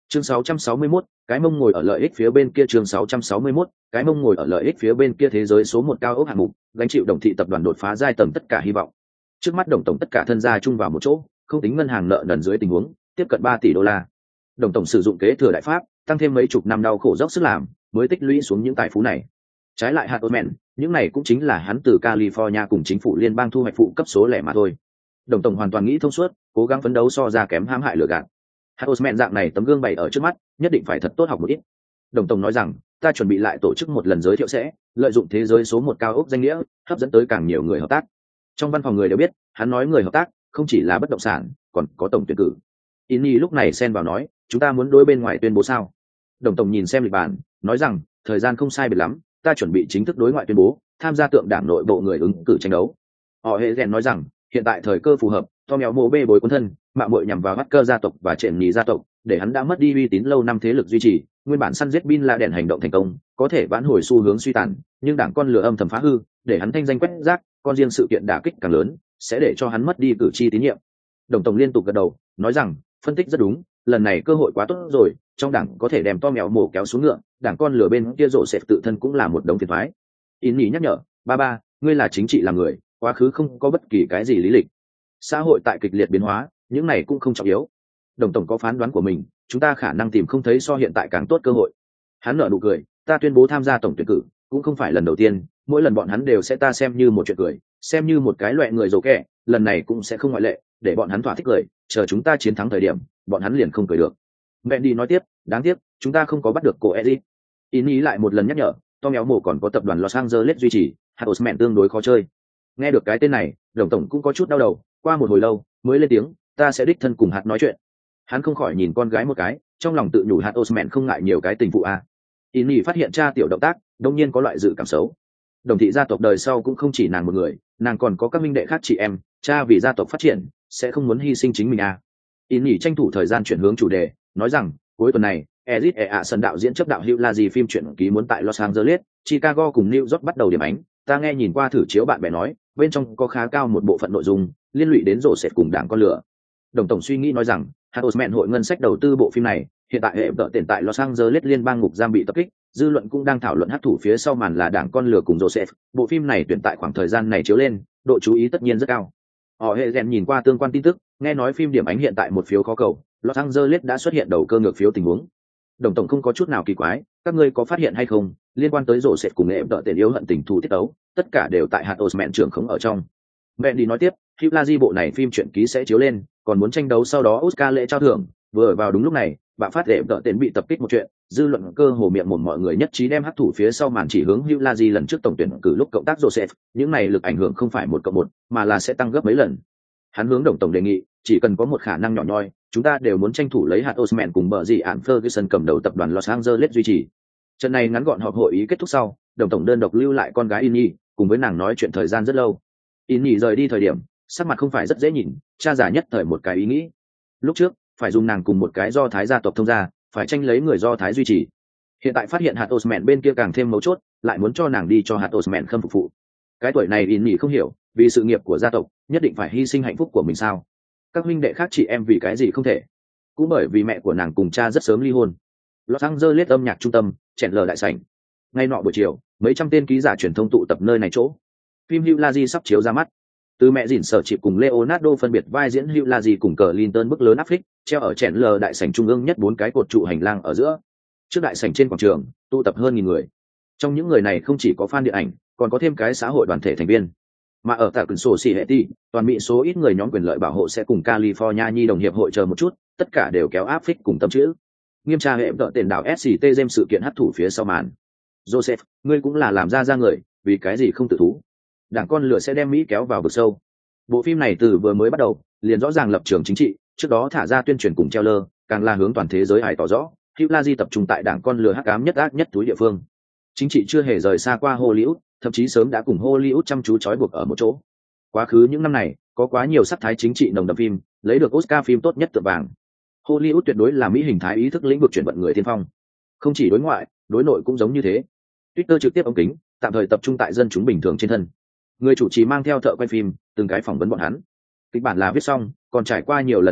Chương 661, cái mông ngồi ở lợi ích phía bên kia. Chương 661, cái mông ngồi ở lợi ích phía bên kia. Thế giới số 1 cao ốc hạng mục, gánh chịu Đồng thị tập đoàn đột phá giai tầng tất cả hy vọng. Trước mắt Đồng tổng tất cả thân gia chung vào một chỗ, không tính ngân hàng nợ nần dưới tình huống, tiếp cận 3 tỷ đô la. Đồng tổng sử dụng kế thừa đại pháp, tăng thêm mấy chục năm đau khổ dốc sức làm, mới tích lũy xuống những tài phú này. Trái lại hạt Osman, những này cũng chính là hắn từ California cùng chính phủ liên bang thu hoạch phụ cấp số lẻ mà thôi. Đồng tổng hoàn toàn nghĩ thông suốt, cố gắng phấn đấu so ra kém hãm hại lừa gạt. Hạt Osman dạng này tấm gương bày ở trước mắt, nhất định phải thật tốt học một ít. Đồng tổng nói rằng, ta chuẩn bị lại tổ chức một lần giới thiệu sẽ, lợi dụng thế giới số 1 cao ốc danh nghĩa, hấp dẫn tới càng nhiều người hợp tác. Trong văn phòng người đều biết, hắn nói người hợp tác, không chỉ là bất động sản, còn có tổng tuyển cử. Inni lúc này xen vào nói, chúng ta muốn đối bên ngoài tuyên bố sao? Đồng tổng nhìn xem lịch bản, nói rằng, thời gian không sai biệt lắm, ta chuẩn bị chính thức đối ngoại tuyên bố, tham gia tượng đảng nội bộ người ứng cử tranh đấu. Họ hệ rèn nói rằng, hiện tại thời cơ phù hợp, to mèo mồ bê bối cuốn thân, mạng muội nhằm vào Hacker gia tộc và trện nhì gia tộc, để hắn đã mất đi uy tín lâu năm thế lực duy trì, nguyên bản săn giết Bin Laden hành động thành công, có thể vãn hồi xu hướng suy tàn, nhưng đảng con lửa âm thầm phá hư, để hắn thanh danh quét rác, con riêng sự kiện đả kích càng lớn, sẽ để cho hắn mất đi cử tri tín nhiệm. Đồng tổng liên tục gật đầu, nói rằng, phân tích rất đúng, lần này cơ hội quá tốt rồi, trong đảng có thể đem to mèo mồ kéo xuống ngựa, đảng con lửa bên kia rộ sệt tự thân cũng là một đống phiền toái. Inni nhắc nhở, ba, ngươi là chính trị làm người, quá khứ không có bất kỳ cái gì lý lịch. Xã hội tại kịch liệt biến hóa, những này cũng không trọng yếu. Đồng tổng có phán đoán của mình, chúng ta khả năng tìm không thấy so hiện tại càng tốt cơ hội. Hắn nở nụ cười, ta tuyên bố tham gia tổng tuyển cử, cũng không phải lần đầu tiên, mỗi lần bọn hắn đều sẽ ta xem như một chuyện cười, xem như một cái loại người giàu kẻ, lần này cũng sẽ không ngoại lệ, để bọn hắn thỏa thích cười, chờ chúng ta chiến thắng thời điểm, bọn hắn liền không cười được. Mendy nói tiếp, đáng tiếc, chúng ta không có bắt được cô Eddie. Inni lại một lần nhắc nhở, Tom Éo Mồ còn có tập đoàn Los Angeles duy trì, hạt Osman tương đối khó chơi. Nghe được cái tên này, Đồng tổng cũng có chút đau đầu, qua một hồi lâu, mới lên tiếng, ta sẽ đích thân cùng hạt nói chuyện. Hắn không khỏi nhìn con gái một cái, trong lòng tự nhủ hạt Osman không ngại nhiều cái tình phụ a. Inni phát hiện cha tiểu động tác, đột nhiên có loại dự cảm xấu. Đồng thị gia tộc đời sau cũng không chỉ nàng một người, nàng còn có các minh đệ khác chị em, cha vì gia tộc phát triển, sẽ không muốn hy sinh chính mình a. Inni tranh thủ thời gian chuyển hướng chủ đề, nói rằng, cuối tuần này, Ezit Eason đạo diễn chấp đạo Hugh Laji phim truyện ký muốn tại Los Angeles, Chicago cùng New York bắt đầu điểm ánh. Ta nghe nhìn qua thử chiếu bạn bè nói, bên trong có khá cao một bộ phận nội dung liên lụy đến rổ sệt cùng đảng con lửa. Đồng tổng suy nghĩ nói rằng, hạt Osman hội ngân sách đầu tư bộ phim này, hiện tại hệ vợ tiền tại Los Angeles liên bang ngục giam bị tập kích, dư luận cũng đang thảo luận hắc thủ phía sau màn là đảng con lửa cùng Joseph. Bộ phim này tuyển tại khoảng thời gian này chiếu lên, độ chú ý tất nhiên rất cao. Họ hệ rèn nhìn qua tương quan tin tức, nghe nói phim điểm ánh hiện tại một phiếu khó cầu, Los Angeles đã xuất hiện đầu cơ ngược phiếu tình huống. Đồng tổng không có chút nào kỳ quái, các ngươi có phát hiện hay không, liên quan tới rổ sệt cùng nghệ vợ tiền yếu hận tình thù tiết ấu, tất cả đều tại hạt Osman trưởng khống ở trong. Mẹ đi nói tiếp, Hugh Laji bộ này phim truyện ký sẽ chiếu lên, còn muốn tranh đấu sau đó Oscar lễ trao thưởng, vừa vào đúng lúc này, bạo phát nghệ vợ tiền bị tập kích một chuyện, dư luận cơ hồ miệng mồm mọi người nhất trí đem hắc thủ phía sau màn chỉ hướng Hugh Laji lần trước tổng tuyển cử lúc cộng tác Joseph, những này lực ảnh hưởng không phải 1+1, mà là sẽ tăng gấp mấy lần. Hắn hướng đồng tổng đề nghị, chỉ cần có một khả năng nhỏ nhoi, chúng ta đều muốn tranh thủ lấy hạt Osman cùng bờ gì ản Ferguson cầm đầu tập đoàn Los Angeles duy trì. Trận này ngắn gọn họp hội ý kết thúc sau, đồng tổng đơn độc lưu lại con gái Inni, cùng với nàng nói chuyện thời gian rất lâu. Inni rời đi thời điểm, sắc mặt không phải rất dễ nhìn, cha giả nhất thời một cái ý nghĩ. Lúc trước, phải dùng nàng cùng một cái Do Thái gia tộc thông gia, phải tranh lấy người Do Thái duy trì. Hiện tại phát hiện hạt Osman bên kia càng thêm mấu chốt, lại muốn cho nàng đi cho hạt Osman khâm phục phụ. Cái tuổi này Inni không hiểu, vì sự nghiệp của gia tộc, nhất định phải hy sinh hạnh phúc của mình sao? Các huynh đệ khác chị em vì cái gì không thể? Cũng bởi vì mẹ của nàng cùng cha rất sớm ly hôn. Los Angeles âm nhạc trung tâm, chèn lờ đại sảnh. Ngay nọ buổi chiều, mấy trăm tên ký giả truyền thông tụ tập nơi này chỗ. Phim Hugh Laji sắp chiếu ra mắt. Từ mẹ dỉn sở chịp cùng Leonardo phân biệt vai diễn Hugh Laji cùng Clinton bức lớn áp phích, treo ở chèn lờ đại sảnh trung ương nhất 4 cái cột trụ hành lang ở giữa. Trước đại sảnh trên quảng trường, tụ tập hơn 1000 người. Trong những người này không chỉ có fan điện ảnh, còn có thêm cái xã hội đoàn thể thành viên. Mà ở tại cửa sổ xì hệ ti, toàn mỹ số ít người nhóm quyền lợi bảo hộ sẽ cùng California Nhi đồng hiệp hội chờ một chút, tất cả đều kéo áp phích cùng tâm chữ. Nghiêm tra hệ vợ tiền đảo SCT James sự kiện hấp thủ phía sau màn. Joseph, ngươi cũng là làm ra người, vì cái gì không tự thú? Đảng con lửa sẽ đem Mỹ kéo vào vực sâu. Bộ phim này từ vừa mới bắt đầu, liền rõ ràng lập trường chính trị, trước đó thả ra tuyên truyền cùng treo lơ, càng là hướng toàn thế giới hải tỏ rõ, Hugh Laji tập trung tại đảng con lửa hắc ám nhất ác nhất túi địa phương. Chính trị chưa hề rời xa qua Hollywood, thậm chí sớm đã cùng Hollywood chăm chú trói buộc ở một chỗ. Quá khứ những năm này, có quá nhiều sắc thái chính trị nồng đậm phim, lấy được Oscar phim tốt nhất tượng vàng. Hollywood tuyệt đối là Mỹ hình thái ý thức lĩnh vực chuyển vận người tiên phong. Không chỉ đối ngoại, đối nội cũng giống như thế. Twitter trực tiếp ống kính, tạm thời tập trung tại dân chúng bình thường trên thân. Người chủ trì mang theo thợ quay phim, từng cái phỏng vấn bọn hắn. Kịch bản là viết xong, còn trải qua nhiều lần tập luyện,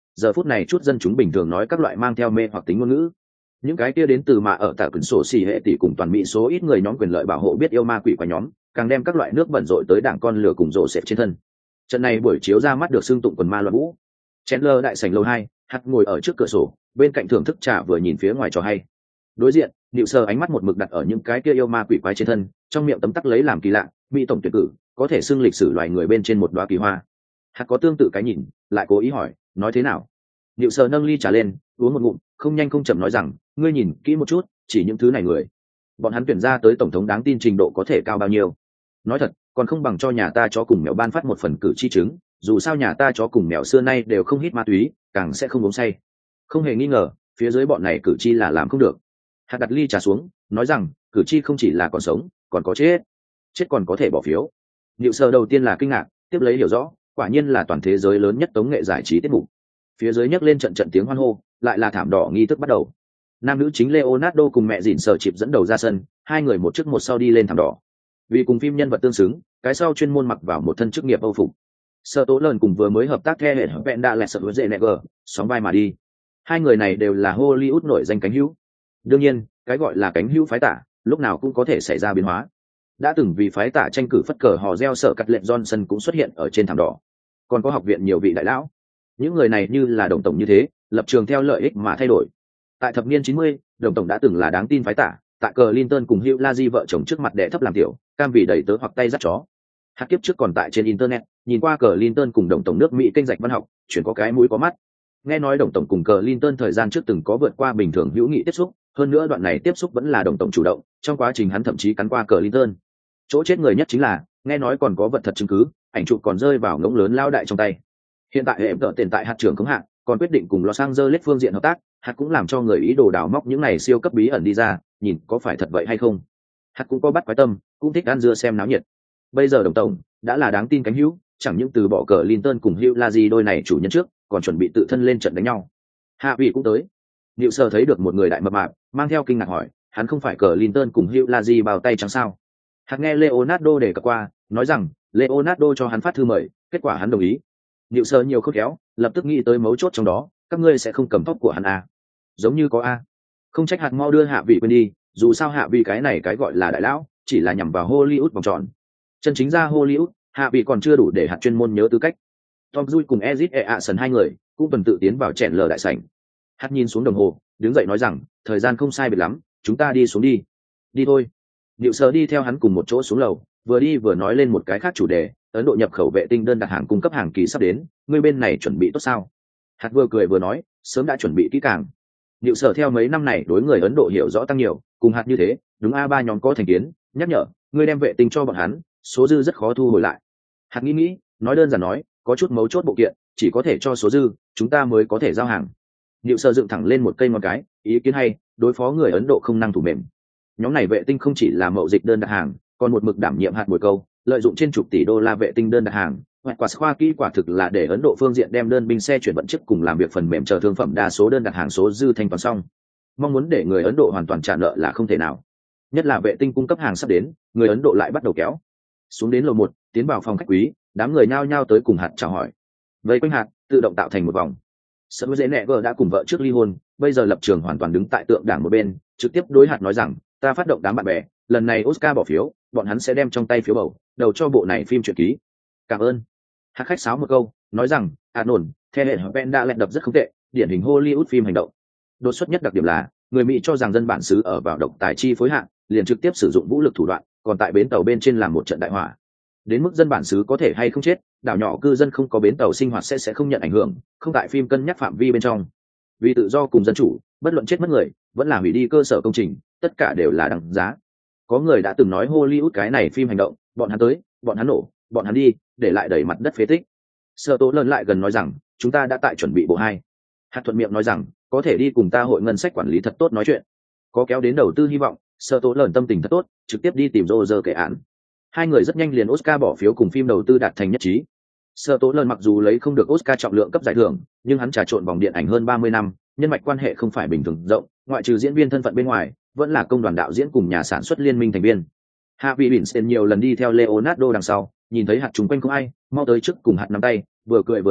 giờ phút này chút dân chúng bình thường nói các loại mang theo mê hoặc tính ngôn ngữ. Những cái kia đến từ mà ở tại quyển sổ xì hệ tỷ cùng toàn mỹ số ít người nhóm quyền lợi bảo hộ biết yêu ma quỷ quái nhóm, càng đem các loại nước bẩn rội tới đảng con lửa cùng rộ xẹp trên thân. Trận này buổi chiếu ra mắt được xưng tụng quần ma loạn vũ. Chandler đại sảnh lầu 2, Hạt ngồi ở trước cửa sổ, bên cạnh thưởng thức trà vừa nhìn phía ngoài trò hay. Đối diện, Diệu Sơ ánh mắt một mực đặt ở những cái kia yêu ma quỷ quái trên thân, trong miệng tấm tắc lấy làm kỳ lạ, mỹ tổng tuyển cử, có thể xưng lịch sử loài người bên trên một đóa kỳ hoa. Hạt có tương tự cái nhìn, lại cố ý hỏi, nói thế nào? Diệu Sơ nâng ly trà lên, uống một ngụm, không nhanh không chậm nói rằng, ngươi nhìn kỹ một chút, chỉ những thứ này người, bọn hắn tuyển ra tới tổng thống đáng tin trình độ có thể cao bao nhiêu? Nói thật, còn không bằng cho nhà ta chó cùng mèo ban phát một phần cử tri chứng, dù sao nhà ta chó cùng mèo xưa nay đều không hít ma túy, càng sẽ không uống say. Không hề nghi ngờ, phía dưới bọn này cử tri là làm không được. Hạt đặt ly trà xuống, nói rằng, cử tri không chỉ là còn sống, còn có chết. Chết còn có thể bỏ phiếu. Diệu Sơ đầu tiên là kinh ngạc, tiếp lấy hiểu rõ, quả nhiên là toàn thế giới lớn nhất tống nghệ giải trí tiết mục. Phía dưới nhấc lên trận trận tiếng hoan hô, lại là thảm đỏ nghi thức bắt đầu. Nam nữ chính Leonardo cùng mẹ dỉn Sở Chịp dẫn đầu ra sân, hai người một trước một sau đi lên thảm đỏ. Vì cùng phim nhân vật tương xứng, cái sau chuyên môn mặc vào một thân chức nghiệp Âu phục. Sở Tố Lợn cùng vừa mới hợp tác theo hệ vẹn đã lẹ sợ với dễ nẹt gờ, sóng vai mà đi. Hai người này đều là Hollywood nổi danh cánh hữu. Đương nhiên, cái gọi là cánh hữu phái tả, lúc nào cũng có thể xảy ra biến hóa. Đã từng vì phái tả tranh cử phất cờ hò reo Sở Cắt Lệnh Johnson cũng xuất hiện ở trên thảm đỏ. Còn có học viện nhiều vị đại lão. Những người này như là đồng tổng như thế, lập trường theo lợi ích mà thay đổi. Tại thập niên 90, đồng tổng đã từng là đáng tin phái tả, tại Clinton cùng Hillary vợ chồng trước mặt đệ thấp làm tiểu, cam vì đẩy tớ hoặc tay dắt chó. Hạt kiếp trước còn tại trên internet, nhìn qua Clinton cùng đồng tổng nước Mỹ kênh rạch văn học, chuyển có cái mũi có mắt. Nghe nói đồng tổng cùng Clinton thời gian trước từng có vượt qua bình thường hữu nghị tiếp xúc, hơn nữa đoạn này tiếp xúc vẫn là đồng tổng chủ động, trong quá trình hắn thậm chí cắn qua Clinton. Chỗ chết người nhất chính là, nghe nói còn có vật thật chứng cứ, ảnh chụp còn rơi vào ngỗng lớn lao đại trong tay. Hiện tại hệ vợ tiền tại hạt trưởng khống hạng, còn quyết định cùng Los Angeles phương diện hợp tác, hạt cũng làm cho người ý đồ đào móc những này siêu cấp bí ẩn đi ra, nhìn có phải thật vậy hay không. Hạt cũng có bắt quái tâm, cũng thích ăn dưa xem náo nhiệt. Bây giờ đồng tổng đã là đáng tin cánh hữu, chẳng những từ bỏ Clinton cùng Hillary đôi này chủ nhân trước, còn chuẩn bị tự thân lên trận đánh nhau. Hạ vị cũng tới. Diệu Sơ thấy được một người đại mập mạp, mang theo kinh ngạc hỏi, hắn không phải Clinton cùng Hillary bao tay trắng sao? Hạt nghe Leonardo đề cập qua, nói rằng Leonardo cho hắn phát thư mời, kết quả hắn đồng ý. Diệu Sơ nhiều khôn khéo, lập tức nghĩ tới mấu chốt trong đó, các ngươi sẽ không cầm tóc của hắn à? Giống như có a. Không trách hạt mau đưa hạ vị quên đi, dù sao hạ vị cái này cái gọi là đại lão, chỉ là nhằm vào Hollywood vòng tròn. Chân chính ra Hollywood, hạ vị còn chưa đủ để hạt chuyên môn nhớ tư cách. Tom Cruise cùng Ezit Eason hai người cũng tuần tự tiến vào chèn lờ đại sảnh. Hạt nhìn xuống đồng hồ, đứng dậy nói rằng, thời gian không sai biệt lắm, chúng ta đi xuống đi. Đi thôi. Diệu Sơ đi theo hắn cùng một chỗ xuống lầu, vừa đi vừa nói lên một cái khác chủ đề, Ấn Độ nhập khẩu vệ tinh đơn đặt hàng cung cấp hàng kỳ sắp đến, ngươi bên này chuẩn bị tốt sao? Hạt vừa cười vừa nói, sớm đã chuẩn bị kỹ càng. Diệu Sơ theo mấy năm này đối người Ấn Độ hiểu rõ tăng nhiều, cùng hạt như thế, đúng A3 nhóm có thành kiến, nhắc nhở, ngươi đem vệ tinh cho bọn hắn, số dư rất khó thu hồi lại. Hạt nghĩ, nói đơn giản nói, có chút mấu chốt bộ kiện, chỉ có thể cho số dư, chúng ta mới có thể giao hàng. Diệu Sơ dựng thẳng lên một cây ngón cái, ý kiến hay, đối phó người Ấn Độ không năng thủ mềm. Nhóm này vệ tinh không chỉ là mậu dịch đơn đặt hàng, còn một mực đảm nhiệm hạt bồi câu, lợi dụng trên chục tỷ đô la vệ tinh đơn đặt hàng, hoặc quả khoa kỹ quả thực là để Ấn Độ phương diện đem đơn binh xe chuyển vận chức cùng làm việc phần mềm chờ thương phẩm đa số đơn đặt hàng số dư thanh toán xong. Mong muốn để người Ấn Độ hoàn toàn trả nợ là không thể nào. Nhất là vệ tinh cung cấp hàng sắp đến, người Ấn Độ lại bắt đầu kéo. Xuống đến lầu 1, tiến vào phòng khách quý, đám người nhao nhao tới cùng hạt chào hỏi. Vây quanh hạt, tự động tạo thành một vòng. Sở Dễ Nẹ Gờ đã cùng vợ trước ly hôn, bây giờ lập trường hoàn toàn đứng tại tượng đảng một bên, trực tiếp đối hạt nói rằng, ta phát động đám bạn bè, lần này Oscar bỏ phiếu, bọn hắn sẽ đem trong tay phiếu bầu, đầu cho bộ này phim truyện ký. Cảm ơn. Hạt khách sáo một câu, nói rằng, nổn, theo hệ Ben đã lẹt đập rất không tệ, điển hình Hollywood phim hành động. Đột xuất nhất đặc điểm là, người Mỹ cho rằng dân bản xứ ở vào độc tài chi phối hạng, liền trực tiếp sử dụng vũ lực thủ đoạn, còn tại bến tàu bên trên làm một trận đại hỏa. Đến mức dân bản xứ có thể hay không chết, đảo nhỏ cư dân không có bến tàu sinh hoạt sẽ không nhận ảnh hưởng, không tại phim cân nhắc phạm vi bên trong. Vì tự do cùng dân chủ, bất luận chết mất người, vẫn là hủy đi cơ sở công trình, tất cả đều là đằng giá. Có người đã từng nói Hollywood cái này phim hành động, bọn hắn tới, bọn hắn nổ, bọn hắn đi, để lại đầy mặt đất phế tích. Sở Tố Lợn lại gần nói rằng, chúng ta đã tại chuẩn bị bộ 2. Hạt thuận miệng nói rằng, có thể đi cùng ta hội ngân sách quản lý thật tốt nói chuyện. Có kéo đến đầu tư hy vọng, Sở Tố Lợn tâm tình thật tốt, trực tiếp đi tìm Roger kể án. Hai người rất nhanh liền Oscar bỏ phiếu cùng phim đầu tư đạt thành nhất trí. Sở Tố Lợn mặc dù lấy không được Oscar trọng lượng cấp giải thưởng, nhưng hắn trà trộn vòng điện ảnh hơn 30 năm, nhân mạch quan hệ không phải bình thường rộng, ngoại trừ diễn viên thân phận bên ngoài, vẫn là công đoàn đạo diễn cùng nhà sản xuất liên minh thành viên. Harvey Weinstein nhiều lần đi theo Leonardo đằng sau, nhìn thấy hạt trùng quanh không ai, mau tới trước cùng hạt nắm tay, vừa cười vừa nói,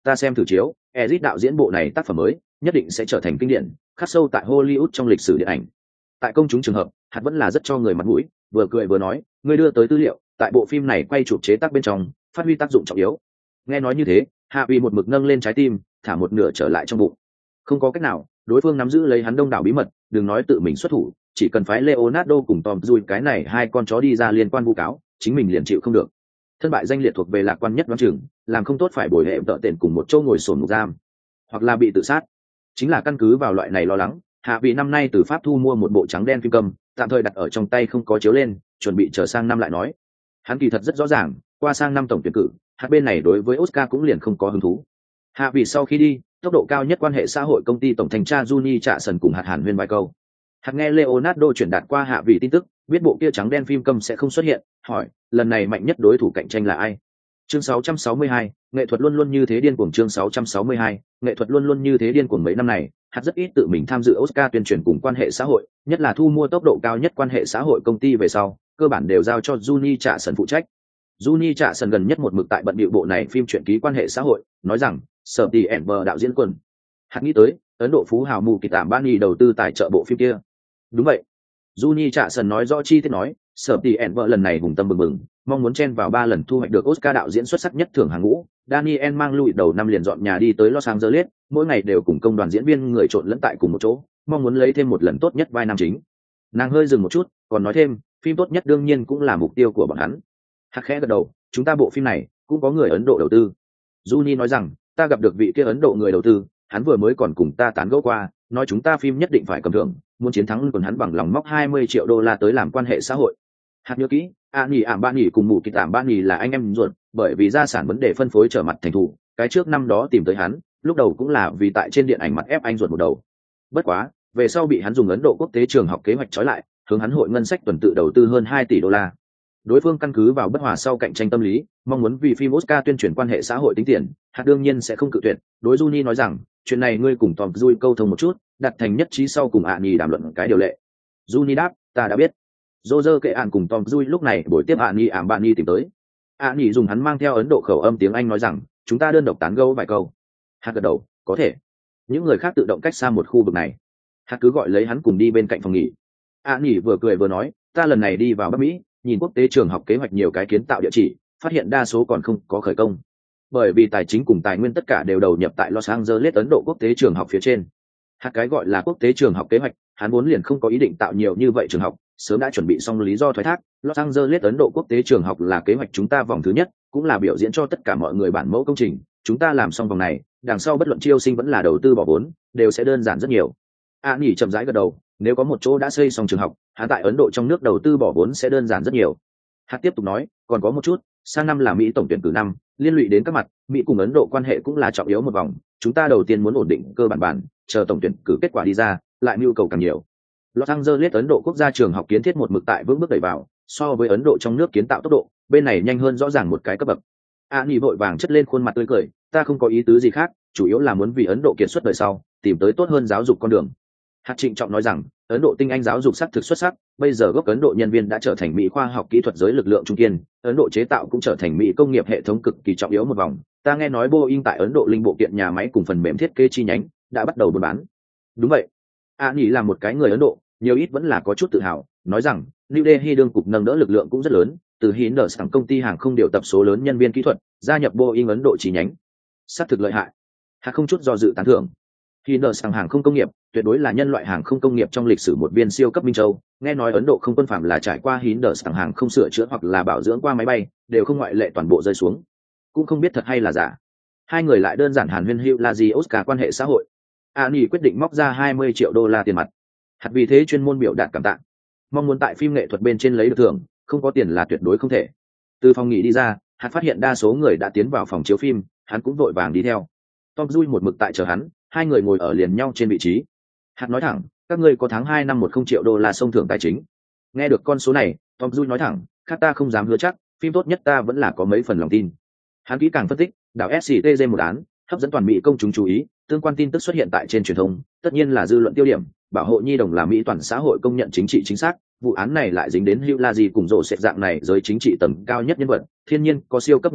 ta xem thử chiếu, Ezit đạo diễn bộ này tác phẩm mới nhất định sẽ trở thành kinh điển, khắc sâu tại Hollywood trong lịch sử điện ảnh. Tại công chúng trường hợp, hạt vẫn là rất cho người mặt mũi, vừa cười vừa nói, ngươi đưa tới tư liệu, tại bộ phim này quay chụp chế tác bên trong, phát huy tác dụng trọng yếu. Nghe nói như thế, hạ vì một mực nâng lên trái tim, thả một nửa trở lại trong bụng. Không có cách nào, đối phương nắm giữ lấy hắn đông đảo bí mật, đừng nói tự mình xuất thủ, chỉ cần phái Leonardo cùng Tom Cruise cái này hai con chó đi ra liên quan vu cáo, chính mình liền chịu không được. Thân bại danh liệt thuộc về lạc quan nhất đoán chừng, làm không tốt phải bồi hệ tợ tiền cùng một chỗ ngồi sồn ngục giam, hoặc là bị tự sát. Chính là căn cứ vào loại này lo lắng, hạ vị năm nay từ Pháp thu mua một bộ trắng đen phim cầm, tạm thời đặt ở trong tay không có chiếu lên, chuẩn bị chờ sang năm lại nói. Hắn kỳ thật rất rõ ràng, qua sang năm tổng tuyển cử, hạt bên này đối với Oscar cũng liền không có hứng thú. Hạ vị sau khi đi, tốc độ cao nhất quan hệ xã hội công ty tổng thanh tra Juni Trạ Sần cùng hạt hàn huyên vài câu. Hạt nghe Leonardo chuyển đạt qua hạ vị tin tức, biết bộ kia trắng đen phim cầm sẽ không xuất hiện, hỏi, lần này mạnh nhất đối thủ cạnh tranh là ai? Chương 662, nghệ thuật luôn luôn như thế điên cuồng. Chương 662, nghệ thuật luôn luôn như thế điên cuồng. Mấy năm này, hạt rất ít tự mình tham dự Oscar tuyên truyền cùng quan hệ xã hội, nhất là thu mua tốc độ cao nhất quan hệ xã hội công ty về sau, cơ bản đều giao cho Juni Trạ Sần phụ trách. Juni Trạ Sần gần nhất một mực tại bận bịu bộ này phim truyện ký quan hệ xã hội, nói rằng, Sở Tỷ Enver đạo diễn quần. Hạt nghĩ tới, Ấn Độ phú hào mù kỳ tạm Bani đầu tư tài trợ bộ phim kia. Đúng vậy. Juni Trạ Sần nói rõ chi tiết nói, Sở Tỷ Enver lần này hùng tâm bừng bừng, mong muốn chen vào 3 lần thu hoạch được Oscar đạo diễn xuất sắc nhất thưởng hàng ngũ. Daniel mang lùi đầu năm liền dọn nhà đi tới Los Angeles, mỗi ngày đều cùng công đoàn diễn viên người trộn lẫn tại cùng một chỗ, mong muốn lấy thêm một lần tốt nhất vai nam chính. Nàng hơi dừng một chút, còn nói thêm, phim tốt nhất đương nhiên cũng là mục tiêu của bọn hắn. Hắc khẽ gật đầu, chúng ta bộ phim này cũng có người Ấn Độ đầu tư. Juni nói rằng, ta gặp được vị kia Ấn Độ người đầu tư, hắn vừa mới còn cùng ta tán gẫu qua, nói chúng ta phim nhất định phải cầm thưởng, muốn chiến thắng còn hắn bằng lòng móc 20 triệu đô la tới làm quan hệ xã hội. Hạt nhớ kỹ, Bani cùng mụ kịch Bani là anh em ruột, bởi vì gia sản vấn đề phân phối trở mặt thành thủ, cái trước năm đó tìm tới hắn, lúc đầu cũng là vì tại trên điện ảnh mặt ép anh ruột một đầu. Bất quá, về sau bị hắn dùng Ấn Độ quốc tế trường học kế hoạch trói lại, hướng hắn hội ngân sách tuần tự đầu tư hơn 2 tỷ đô la. Đối phương căn cứ vào bất hòa sau cạnh tranh tâm lý, mong muốn vì phim Oscar tuyên truyền quan hệ xã hội tính tiền, hạt đương nhiên sẽ không cự tuyệt. Đối Juni nói rằng, chuyện này ngươi cùng Tom Cruise câu thông một chút, đặt thành nhất trí sau cùng Ani đàm luận cái điều lệ. Juni đáp, ta đã biết. Roger kệ ạn cùng Tom Cruise lúc này buổi tiếp Bani tìm tới. Ani dùng hắn mang theo Ấn Độ khẩu âm tiếng Anh nói rằng, chúng ta đơn độc tán gẫu vài câu. Hạt gật đầu, có thể. Những người khác tự động cách xa một khu vực này. Hạt cứ gọi lấy hắn cùng đi bên cạnh phòng nghỉ. Ani vừa cười vừa nói, ta lần này đi vào Bắc Mỹ, nhìn quốc tế trường học kế hoạch nhiều cái kiến tạo địa chỉ, phát hiện đa số còn không có khởi công. Bởi vì tài chính cùng tài nguyên tất cả đều đầu nhập tại Los Angeles Ấn Độ quốc tế trường học phía trên. Hạt cái gọi là quốc tế trường học kế hoạch, hắn vốn liền không có ý định tạo nhiều như vậy trường học, sớm đã chuẩn bị xong lý do thoái thác. Los Angeles Ấn Độ quốc tế trường học là kế hoạch chúng ta vòng thứ nhất, cũng là biểu diễn cho tất cả mọi người bản mẫu công trình. Chúng ta làm xong vòng này, đằng sau bất luận chiêu sinh vẫn là đầu tư bỏ vốn, đều sẽ đơn giản rất nhiều. Nghỉ chậm rãi gật đầu, nếu có một chỗ đã xây xong trường học, hắn tại Ấn Độ trong nước đầu tư bỏ vốn sẽ đơn giản rất nhiều. Hắn tiếp tục nói, còn có một chút, sang năm là Mỹ tổng tuyển cử năm, liên lụy đến các mặt, Mỹ cùng Ấn Độ quan hệ cũng là trọng yếu một vòng. Chúng ta đầu tiên muốn ổn định cơ bản, chờ tổng tuyển cử kết quả đi ra, lại nhu cầu càng nhiều. Los Angeles Ấn Độ quốc gia trường học kiến thiết một mực tại vững bước đẩy vào, so với Ấn Độ trong nước kiến tạo tốc độ, bên này nhanh hơn rõ ràng một cái cấp bậc. Ani vội vàng chất lên khuôn mặt tươi cười, ta không có ý tứ gì khác, chủ yếu là muốn vì Ấn Độ kiệt xuất đời sau, tìm tới tốt hơn giáo dục con đường. Hạt trịnh trọng nói rằng, Ấn Độ tinh anh giáo dục sắc thực xuất sắc, bây giờ gốc Ấn Độ nhân viên đã trở thành Mỹ khoa học kỹ thuật giới lực lượng trung kiên, Ấn Độ chế tạo cũng trở thành Mỹ công nghiệp hệ thống cực kỳ trọng yếu một vòng. Ta nghe nói Boeing tại Ấn Độ linh bộ kiện nhà máy cùng phần mềm thiết kế chi nhánh đã bắt đầu buôn bán. Đúng vậy. Ani là một cái người Ấn Độ, nhiều ít vẫn là có chút tự hào, nói rằng New Delhi đương cục nâng đỡ lực lượng cũng rất lớn, từ Hindustan's công ty hàng không điều tập số lớn nhân viên kỹ thuật, gia nhập Boeing Ấn Độ chi nhánh. Sát thực lợi hại. Hạt không chút do dự tán thưởng. Hindustan's hàng không công nghiệp tuyệt đối là nhân loại hàng không công nghiệp trong lịch sử một viên siêu cấp minh châu. Nghe nói Ấn Độ không quân phạm là trải qua Hindustan's hàng không sửa chữa hoặc là bảo dưỡng qua máy bay, đều không ngoại lệ toàn bộ rơi xuống. Cũng không biết thật hay là giả. Hai người lại đơn giản hàn huyên hữu là gì Oscar quan hệ xã hội. Ani quyết định móc ra 20 triệu đô la tiền mặt. Hạt vì thế chuyên môn biểu đạt cảm tạ, mong muốn tại phim nghệ thuật bên trên lấy được thưởng, không có tiền là tuyệt đối không thể. Từ phòng nghỉ đi ra, Hạt phát hiện đa số người đã tiến vào phòng chiếu phim, hắn cũng vội vàng đi theo. Tom Cruise một mực tại chờ hắn, hai người ngồi ở liền nhau trên vị trí. Hạt nói thẳng, các ngươi có tháng 2 năm 10 triệu đô la sông thưởng tài chính. Nghe được con số này, Tom Cruise nói thẳng, khác ta không dám hứa chắc, phim tốt nhất ta vẫn là có mấy phần lòng tin. Hắn kỹ càng phân tích, đảo SCTG một án, hấp dẫn toàn Mỹ công chúng chú ý, tương quan tin tức xuất hiện tại trên truyền thông, tất nhiên là dư luận tiêu điểm, bảo hộ nhi đồng là Mỹ toàn xã hội công nhận chính trị chính xác, vụ án này lại dính đến Hugh Laji cùng rổ xẹt dạng này giới chính trị tầm cao nhất nhân vật, thiên nhiên có siêu cấp nhiệt độ,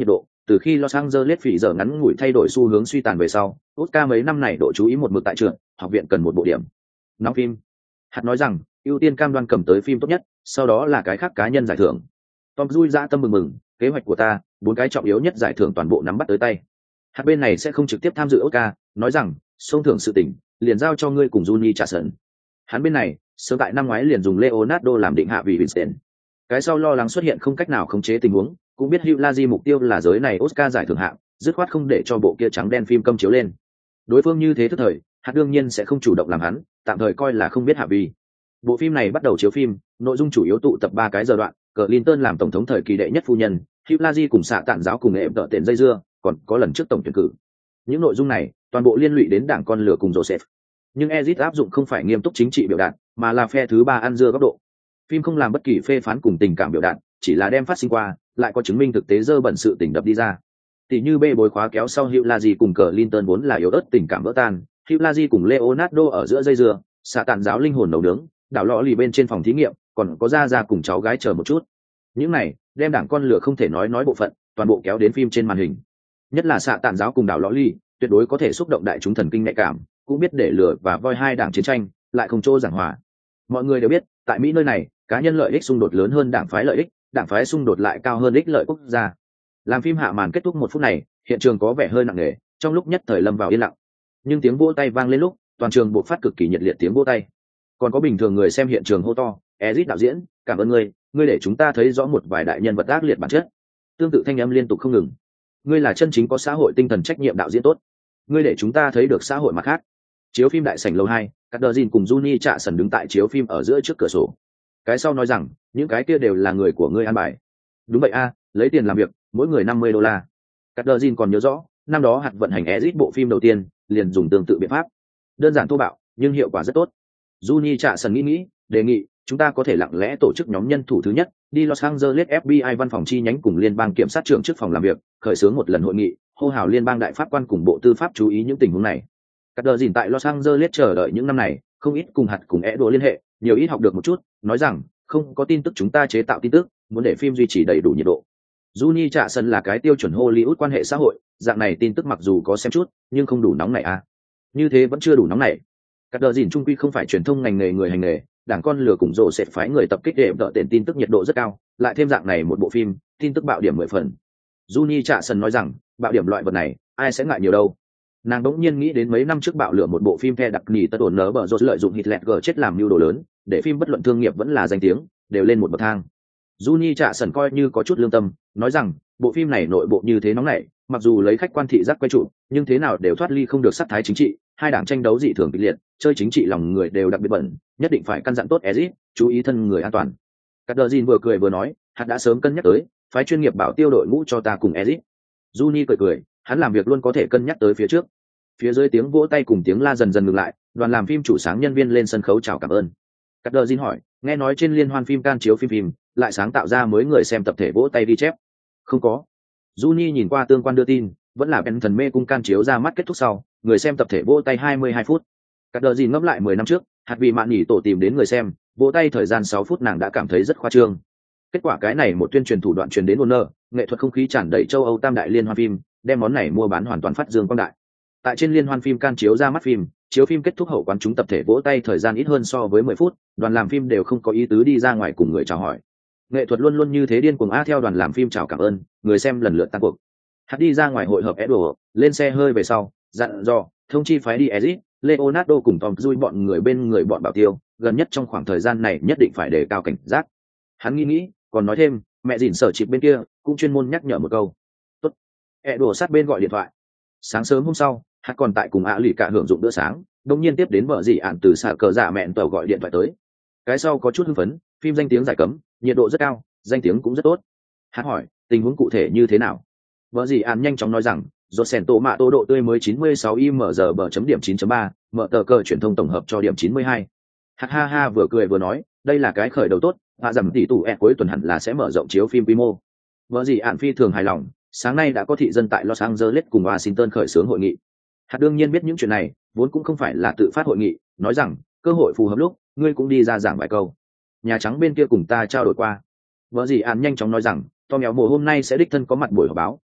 Từ khi Los Angeles phỉ giờ ngắn ngủi thay đổi xu hướng suy tàn về sau, Oscar mấy năm này độ chú ý một mực tại trường, học viện cần một bộ điểm. Nóng phim. Hạt nói rằng, ưu tiên cam đoan cầm tới phim tốt nhất, sau đó là cái khác cá nhân giải thưởng. Tom Cruise dã tâm mừng mừng, kế hoạch của ta, 4 cái trọng yếu nhất giải thưởng toàn bộ nắm bắt tới tay. Hạt bên này sẽ không trực tiếp tham dự Oscar, nói rằng, xông thưởng sự tình, liền giao cho ngươi cùng Johnny Chasen. Hắn bên này, sớm tại năm ngoái liền dùng Leonardo làm định hạ vì Vincent. Cái sau lo lắng xuất hiện không cách nào khống chế tình huống, cũng biết Hugh Laji mục tiêu là giới này Oscar giải thưởng hạng, dứt khoát không để cho bộ kia trắng đen phim câm chiếu lên. Đối phương như thế thức thời, Hạt đương nhiên sẽ không chủ động làm hắn, tạm thời coi là không biết hạ vì. Bộ phim này bắt đầu chiếu phim, nội dung chủ yếu tụ tập 3 cái giờ đoạn, Clinton làm tổng thống thời kỳ đệ nhất phu nhân, Hugh Laji cùng xạ tản giáo cùng em tợ tiền dây dưa, còn có lần trước tổng tuyển cử. Những nội dung này, toàn bộ liên lụy đến đảng con lửa cùng Joseph. Nhưng Ezit áp dụng không phải nghiêm túc chính trị biểu đạt, mà là phe thứ 3 ăn dưa góc độ. Phim không làm bất kỳ phê phán cùng tình cảm biểu đạt, chỉ là đem phát sinh qua, lại có chứng minh thực tế dơ bẩn sự tình đập đi ra. Tỷ như bê bối khóa kéo sau Hugh Laji cùng Clinton vốn là yếu ớt tình cảm vỡ tan, Hugh Laji cùng Leonardo ở giữa dây dưa, xạ tản giáo linh hồn nấu nướng, đảo lọ lì bên trên phòng thí nghiệm, còn có ra cùng cháu gái chờ một chút. Những này, đem đảng con lửa không thể nói bộ phận, toàn bộ kéo đến phim trên màn hình. Nhất là xạ tản giáo cùng đảo lọ lì, tuyệt đối có thể xúc động đại chúng thần kinh nhạy cảm, cũng biết để lửa và voi hai đảng chiến tranh, lại không chỗ giảng hòa. Mọi người đều biết, tại Mỹ nơi này, cá nhân lợi ích xung đột lớn hơn đảng phái lợi ích, đảng phái xung đột lại cao hơn ích lợi quốc gia. Làm phim hạ màn kết thúc 1 phút này, hiện trường có vẻ hơi nặng nề, trong lúc nhất thời lâm vào yên lặng. Nhưng tiếng vỗ tay vang lên lúc, toàn trường bộc phát cực kỳ nhiệt liệt tiếng vỗ tay. Còn có bình thường người xem hiện trường hô to, "Ezit đạo diễn, cảm ơn ngươi để chúng ta thấy rõ một vài đại nhân vật ác liệt bản chất." Tương tự thanh âm liên tục không ngừng. "Ngươi là chân chính có xã hội tinh thần trách nhiệm đạo diễn tốt. Ngươi để chúng ta thấy được xã hội mặt khác." Chiếu phim đại sảnh lầu 2, Cutterjin cùng Juni Trạ Sần đứng tại chiếu phim ở giữa trước cửa sổ. Cái sau nói rằng, những cái kia đều là người của ngươi an bài. Đúng vậy a, lấy tiền làm việc, mỗi người $50. Cutterjin còn nhớ rõ, năm đó hạt vận hành Ezit bộ phim đầu tiên, liền dùng tương tự biện pháp. Đơn giản thô bạo, nhưng hiệu quả rất tốt. Juni Trạ Sần nghĩ, đề nghị, chúng ta có thể lặng lẽ tổ chức nhóm nhân thủ thứ nhất, đi Los Angeles FBI văn phòng chi nhánh cùng liên bang kiểm sát trưởng trước phòng làm việc, khởi xướng một lần hội nghị, hô hào liên bang đại pháp quan cùng bộ tư pháp chú ý những tình huống này. Cutterjin tại Los Angeles chờ đợi những năm này, không ít cùng hạt cùng Edo liên hệ, nhiều ít học được một chút, nói rằng, không có tin tức chúng ta chế tạo tin tức, muốn để phim duy trì đầy đủ nhiệt độ. Juni Trạ Sần là cái tiêu chuẩn Hollywood quan hệ xã hội, dạng này tin tức mặc dù có xem chút, nhưng không đủ nóng nảy à. Như thế vẫn chưa đủ nóng nảy. Cutterjin trung quy không phải truyền thông ngành nghề người hành nghề, đảng con lừa cùng rồ sẽ phái người tập kích để đợi tiền tin tức nhiệt độ rất cao, lại thêm dạng này một bộ phim, tin tức bạo điểm 10 phần. Juni Trạ Sần nói rằng, bạo điểm loại vật này, ai sẽ ngại nhiều đâu. Nàng đống nhiên nghĩ đến mấy năm trước bạo lửa một bộ phim The đặc nỉ tất ổn nở bở rột lợi dụng Hitler chết làm mưu đồ lớn, để phim bất luận thương nghiệp vẫn là danh tiếng, đều lên một bậc thang. Juni Trạ Sần coi như có chút lương tâm, nói rằng, bộ phim này nội bộ như thế nóng nảy, mặc dù lấy khách quan thị giác quay trụ, nhưng thế nào đều thoát ly không được sắc thái chính trị, hai đảng tranh đấu dị thường kịch liệt, chơi chính trị lòng người đều đặc biệt bẩn, nhất định phải căn dặn tốt Ezit, chú ý thân người an toàn. Cutterjin vừa cười vừa nói, hắn đã sớm cân nhắc tới, phái chuyên nghiệp bảo tiêu đội ngũ cho ta cùng Ezit. Juni cười, hắn làm việc luôn có thể cân nhắc tới phía trước. Phía dưới tiếng vỗ tay cùng tiếng la dần dần ngừng lại, đoàn làm phim chủ sáng nhân viên lên sân khấu chào cảm ơn. Cutterjin hỏi, nghe nói trên liên hoan phim can chiếu phim lại sáng tạo ra mới người xem tập thể vỗ tay ghi chép. Không có. Juni nhìn qua tương quan đưa tin, vẫn là Ben thần mê cung can chiếu ra mắt kết thúc sau, người xem tập thể vỗ tay 22 phút. Cutterjin ngẫm lại 10 năm trước, hạt vì mạn nhỉ tổ tìm đến người xem, vỗ tay thời gian 6 phút nàng đã cảm thấy rất khoa trương. Kết quả cái này một tuyên truyền thủ đoạn truyền đến Warner, nghệ thuật không khí tràn đầy châu Âu tam đại liên hoan phim, đem món này mua bán hoàn toàn phát dương quang đại. Tại trên liên hoan phim can chiếu ra mắt phim, chiếu phim kết thúc hậu quán chúng tập thể vỗ tay thời gian ít hơn so với 10 phút, đoàn làm phim đều không có ý tứ đi ra ngoài cùng người chào hỏi. Nghệ thuật luôn luôn như thế điên cuồng theo đoàn làm phim chào cảm ơn, người xem lần lượt tan cuộc. Hạt đi ra ngoài hội hợp Edward, lên xe hơi về sau, dặn dò, thông chi phái đi Ezit, Leonardo cùng Tom Cruise bọn người bên người bọn bảo tiêu, gần nhất trong khoảng thời gian này nhất định phải đề cao cảnh giác. Hắn nghĩ, còn nói thêm, mẹ dỉn sở chịp bên kia cũng chuyên môn nhắc nhở một câu. Tốt. Edward sát bên gọi điện thoại. Sáng sớm hôm sau, hắn còn tại cùng lì cả hưởng dụng bữa sáng, đột nhiên tiếp đến vợ dì ạn từ xạ cờ dạ mẹn tàu gọi điện thoại tới. Cái sau có chút hưng phấn, phim danh tiếng giải cấm, nhiệt độ rất cao, danh tiếng cũng rất tốt. Hắn hỏi, tình huống cụ thể như thế nào? Vợ dì ạn nhanh chóng nói rằng, rột sèn tổ mạ tô độ tươi mới 96 img bờ chấm điểm 9.3, mở tờ cờ truyền thông tổng hợp cho điểm 92. Ha ha vừa cười vừa nói, đây là cái khởi đầu tốt, hạ giảm tỷ tụ cuối tuần hẳn là sẽ mở rộng chiếu phim quy mô. Vợ dì ạn phi thường hài lòng, sáng nay đã có thị dân tại Los Angeles cùng Washington khởi xướng hội nghị. Hạt đương nhiên biết những chuyện này, vốn cũng không phải là tự phát hội nghị, nói rằng, cơ hội phù hợp lúc, ngươi cũng đi ra giảng vài câu. Nhà Trắng bên kia cùng ta trao đổi qua. Vợ dì ạn nhanh chóng nói rằng, Tom Éo Mồ hôm nay sẽ đích thân có mặt buổi họp báo,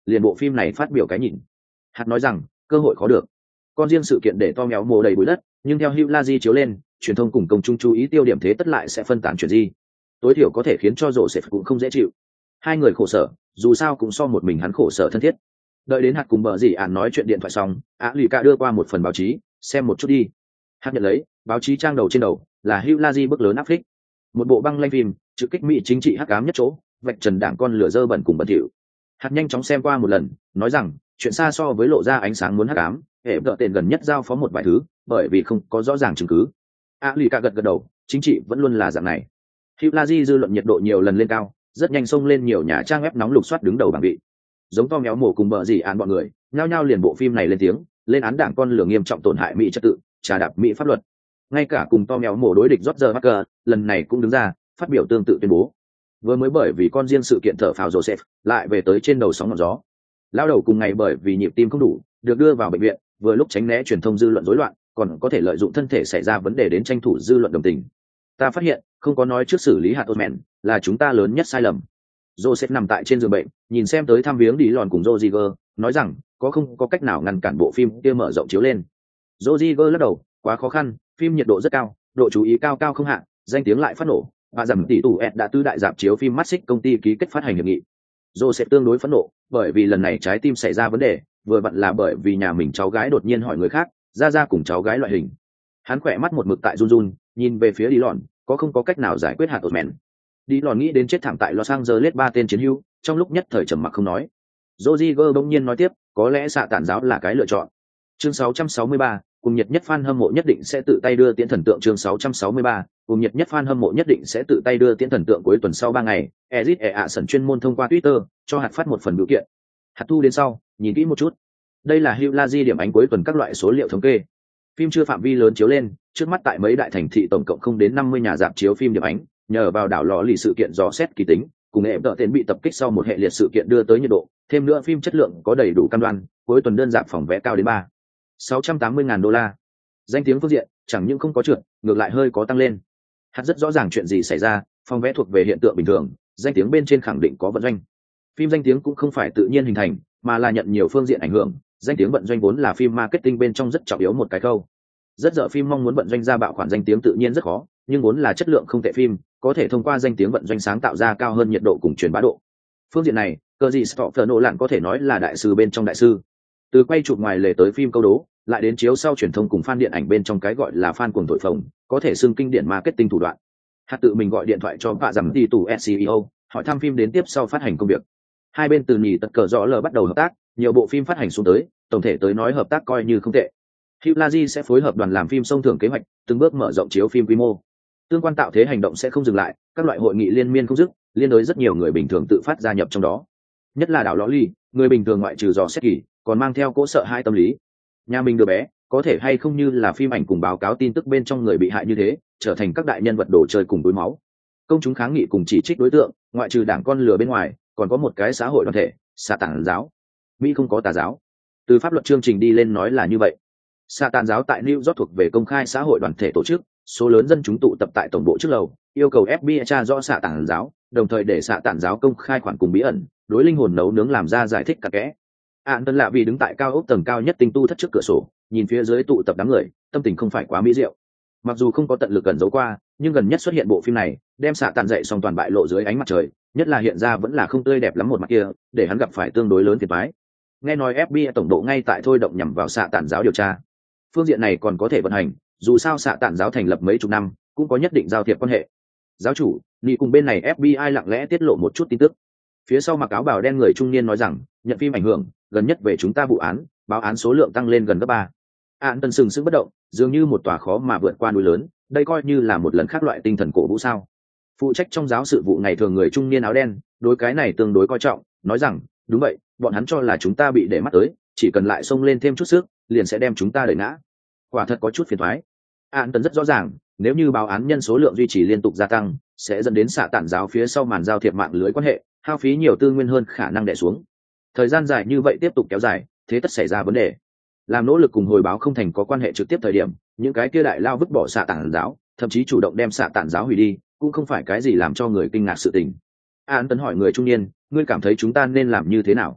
liền bộ phim này phát biểu cái nhìn. Hạt nói rằng cơ hội khó được, con riêng sự kiện để to méo mồ đầy bụi đất, nhưng theo Hugh Laji chiếu lên, truyền thông cùng công chúng chú ý tiêu điểm thế tất lại sẽ phân tán chuyện gì, tối thiểu có thể khiến cho Joseph cũng không dễ chịu. Hai người khổ sở, dù sao cũng so một mình hắn khổ sở thân thiết. Đợi đến Hạt cùng bờ gì ản nói chuyện điện thoại xong, lì cả đưa qua một phần báo chí, xem một chút đi. Hạt nhận lấy, báo chí trang đầu trên đầu là Hugh Laji bước lớn áp phích, một bộ băng lanh phim trực kích mỹ chính trị hắc ám nhất chỗ, vạch trần đảng con lửa dơ bẩn cùng bẩn thỉu. Hạt nhanh chóng xem qua một lần, nói rằng chuyện xa so với lộ ra ánh sáng muốn hắc ám, hệ vợ tên gần nhất giao phó một vài thứ, bởi vì không có rõ ràng chứng cứ. Lì cả gật gật đầu, chính trị vẫn luôn là dạng này. Hugh Laji dư luận nhiệt độ nhiều lần lên cao, rất nhanh xông lên nhiều nhà trang web nóng lục soát đứng đầu bảng vị. Giống to méo mổ cùng bờ gì án bọn người, nhao nhao liền bộ phim này lên tiếng, lên án đảng con lửa nghiêm trọng tổn hại mỹ trật tự, trà đạp mỹ pháp luật. Ngay cả cùng to méo mổ đối địch George Parker, lần này cũng đứng ra phát biểu tương tự tuyên bố. Vừa mới bởi vì con riêng sự kiện thở phào Joseph, lại về tới trên đầu sóng ngọn gió. Lao đầu cùng ngày bởi vì nhịp tim không đủ, được đưa vào bệnh viện, vừa lúc tránh né truyền thông dư luận rối loạn, còn có thể lợi dụng thân thể xảy ra vấn đề đến tranh thủ dư luận đồng tình. Ta phát hiện, không có nói trước xử lý hạt Osman, là chúng ta lớn nhất sai lầm. Joseph nằm tại trên giường bệnh, nhìn xem tới thăm viếng đi lòn cùng Rodriguez, nói rằng không có cách nào ngăn cản bộ phim kia mở rộng chiếu lên. Rodriguez lắc đầu, quá khó khăn, phim nhiệt độ rất cao, độ chú ý cao cao không hạn, danh tiếng lại phát nổ, và rằng tỷ tủ đã tứ đại dạp chiếu phim mắt xích công ty ký kết phát hành hiệp nghị. Joseph tương đối phẫn nộ, bởi vì lần này trái tim xảy ra vấn đề, vừa vặn là bởi vì nhà mình cháu gái đột nhiên hỏi người khác, ra cùng cháu gái loại hình. Hắn khỏe mắt một mực tại run run, nhìn về phía đi lòn, không có cách nào giải quyết hạt Osman. Đi lòn nghĩ đến chết thảm tại Los Angeles ba tên chiến hữu, trong lúc nhất thời trầm mặc không nói. Rodriguez bỗng nhiên nói tiếp, có lẽ xạ tản giáo là cái lựa chọn. Chương 663, cùng nhiệt nhất fan hâm mộ nhất định sẽ tự tay đưa tiễn thần tượng. Chương 663, cùng nhiệt nhất fan hâm mộ nhất định sẽ tự tay đưa tiễn thần tượng. Cuối tuần sau 3 ngày, Ezit Eason chuyên môn thông qua Twitter cho hạt phát một phần biểu kiện. Hạt thu đến sau, nhìn kỹ một chút. Đây là Hugh Laji điểm ánh cuối tuần các loại số liệu thống kê. Phim chưa phạm vi lớn chiếu lên, trước mắt tại mấy đại thành thị tổng cộng không đến 50 nhà rạp chiếu phim điểm ánh, nhờ vào đảo lò lì sự kiện dò xét kỳ tính, cùng hệ đỡ tên bị tập kích sau một hệ liệt sự kiện đưa tới nhiệt độ, thêm nữa phim chất lượng có đầy đủ cam đoan, cuối tuần đơn rạp phòng vé cao đến 680.000 đô la. Danh tiếng phương diện chẳng những không có trượt, ngược lại hơi có tăng lên. Hạt rất rõ ràng chuyện gì xảy ra, phòng vé thuộc về hiện tượng bình thường, danh tiếng bên trên khẳng định có vận doanh. Phim danh tiếng cũng không phải tự nhiên hình thành, mà là nhận nhiều phương diện ảnh hưởng, danh tiếng vận doanh vốn là phim marketing bên trong rất trọng yếu một cái khâu. Rất dở phim mong muốn vận doanh ra bạo khoản danh tiếng tự nhiên rất khó, nhưng vốn là chất lượng không tệ phim, có thể thông qua danh tiếng vận doanh sáng tạo ra cao hơn nhiệt độ cùng truyền bá độ. Phương diện này, cơ gì Stopper nổ lạn có thể nói là đại sư bên trong đại sư. Từ quay chụp ngoài lề tới phim câu đố, lại đến chiếu sau truyền thông cùng fan điện ảnh bên trong cái gọi là fan cuồng thổi phồng, có thể xưng kinh điển marketing thủ đoạn. Hạt tự mình gọi điện thoại cho vạ rằng đi tù SCEO, hỏi thăm phim đến tiếp sau phát hành công việc. Hai bên từ nhì tật cờ rõ lờ bắt đầu hợp tác, nhiều bộ phim phát hành xuống tới, tổng thể tới nói hợp tác coi như không tệ. Hugh Laji sẽ phối hợp đoàn làm phim sông thưởng kế hoạch, từng bước mở rộng chiếu phim quy mô. Tương quan tạo thế hành động sẽ không dừng lại, các loại hội nghị liên miên không dứt, liên đối rất nhiều người bình thường tự phát gia nhập trong đó. Nhất là đảo lõ ly, người bình thường ngoại trừ dò xét kỳ, còn mang theo cỗ sợ hai tâm lý. Nhà mình đứa bé, có thể hay không như là phim ảnh cùng báo cáo tin tức bên trong người bị hại như thế, trở thành các đại nhân vật đồ chơi cùng đối máu. Công chúng kháng nghị cùng chỉ trích đối tượng, ngoại trừ đảng con lừa bên ngoài, còn có một cái xã hội đoàn thể, Sa Tản giáo. Mỹ không có tà giáo. Từ pháp luật chương trình đi lên nói là như vậy. Sa Tản giáo tại New York thuộc về công khai xã hội đoàn thể tổ chức, số lớn dân chúng tụ tập tại tổng bộ trước lầu, yêu cầu FBI tra rõ Sa Tản giáo, đồng thời để Sa Tản giáo công khai khoản cùng bí ẩn, đối linh hồn nấu nướng làm ra giải thích cặn kẽ. Tân lạ vì đứng tại cao ốc tầng cao nhất tinh tu thất trước cửa sổ, nhìn phía dưới tụ tập đám người, tâm tình không phải quá mỹ diệu. Mặc dù không có tận lực gần giấu qua, nhưng gần nhất xuất hiện bộ phim này, đem Sa Tản dậy xong toàn bại lộ dưới ánh mặt trời, nhất là hiện ra vẫn là không tươi đẹp lắm một mặt kia, để hắn gặp phải tương đối lớn phiền toái. Nghe nói FBI tổng độ ngay tại thôi động nhằm vào Sa Tản giáo điều tra. Phương diện này còn có thể vận hành, dù sao Sa Tản giáo thành lập mấy chục năm, cũng có nhất định giao thiệp quan hệ. Giáo chủ, nghị cùng bên này FBI lặng lẽ tiết lộ một chút tin tức. Phía sau mặc áo bào đen người trung niên nói rằng, nhận phim ảnh hưởng, gần nhất về chúng ta vụ án, báo án số lượng tăng lên gần gấp 3. Tân sừng sững bất động, dường như một tòa khó mà vượt qua núi lớn, đây coi như là một lần khác loại tinh thần cổ vũ sao? Phụ trách trong giáo sự vụ ngày thường người trung niên áo đen, đối cái này tương đối coi trọng, nói rằng, đúng vậy, bọn hắn cho là chúng ta bị để mắt tới, chỉ cần lại xông lên thêm chút sức, liền sẽ đem chúng ta đẩy ngã. Quả thật có chút phiền toái. Tân rất rõ ràng, nếu như báo án nhân số lượng duy trì liên tục gia tăng, sẽ dẫn đến Sa Tản giáo phía sau màn giao thiệp mạng lưới quan hệ, hao phí nhiều tư nguyên hơn khả năng đè xuống. Thời gian dài như vậy tiếp tục kéo dài, thế tất xảy ra vấn đề. Làm nỗ lực cùng hồi báo không thành có quan hệ trực tiếp thời điểm, những cái kia đại lao vứt bỏ Sa Tản giáo, thậm chí chủ động đem Sa Tản giáo hủy đi, cũng không phải cái gì làm cho người kinh ngạc sự tình. Tân hỏi người trung niên, ngươi cảm thấy chúng ta nên làm như thế nào?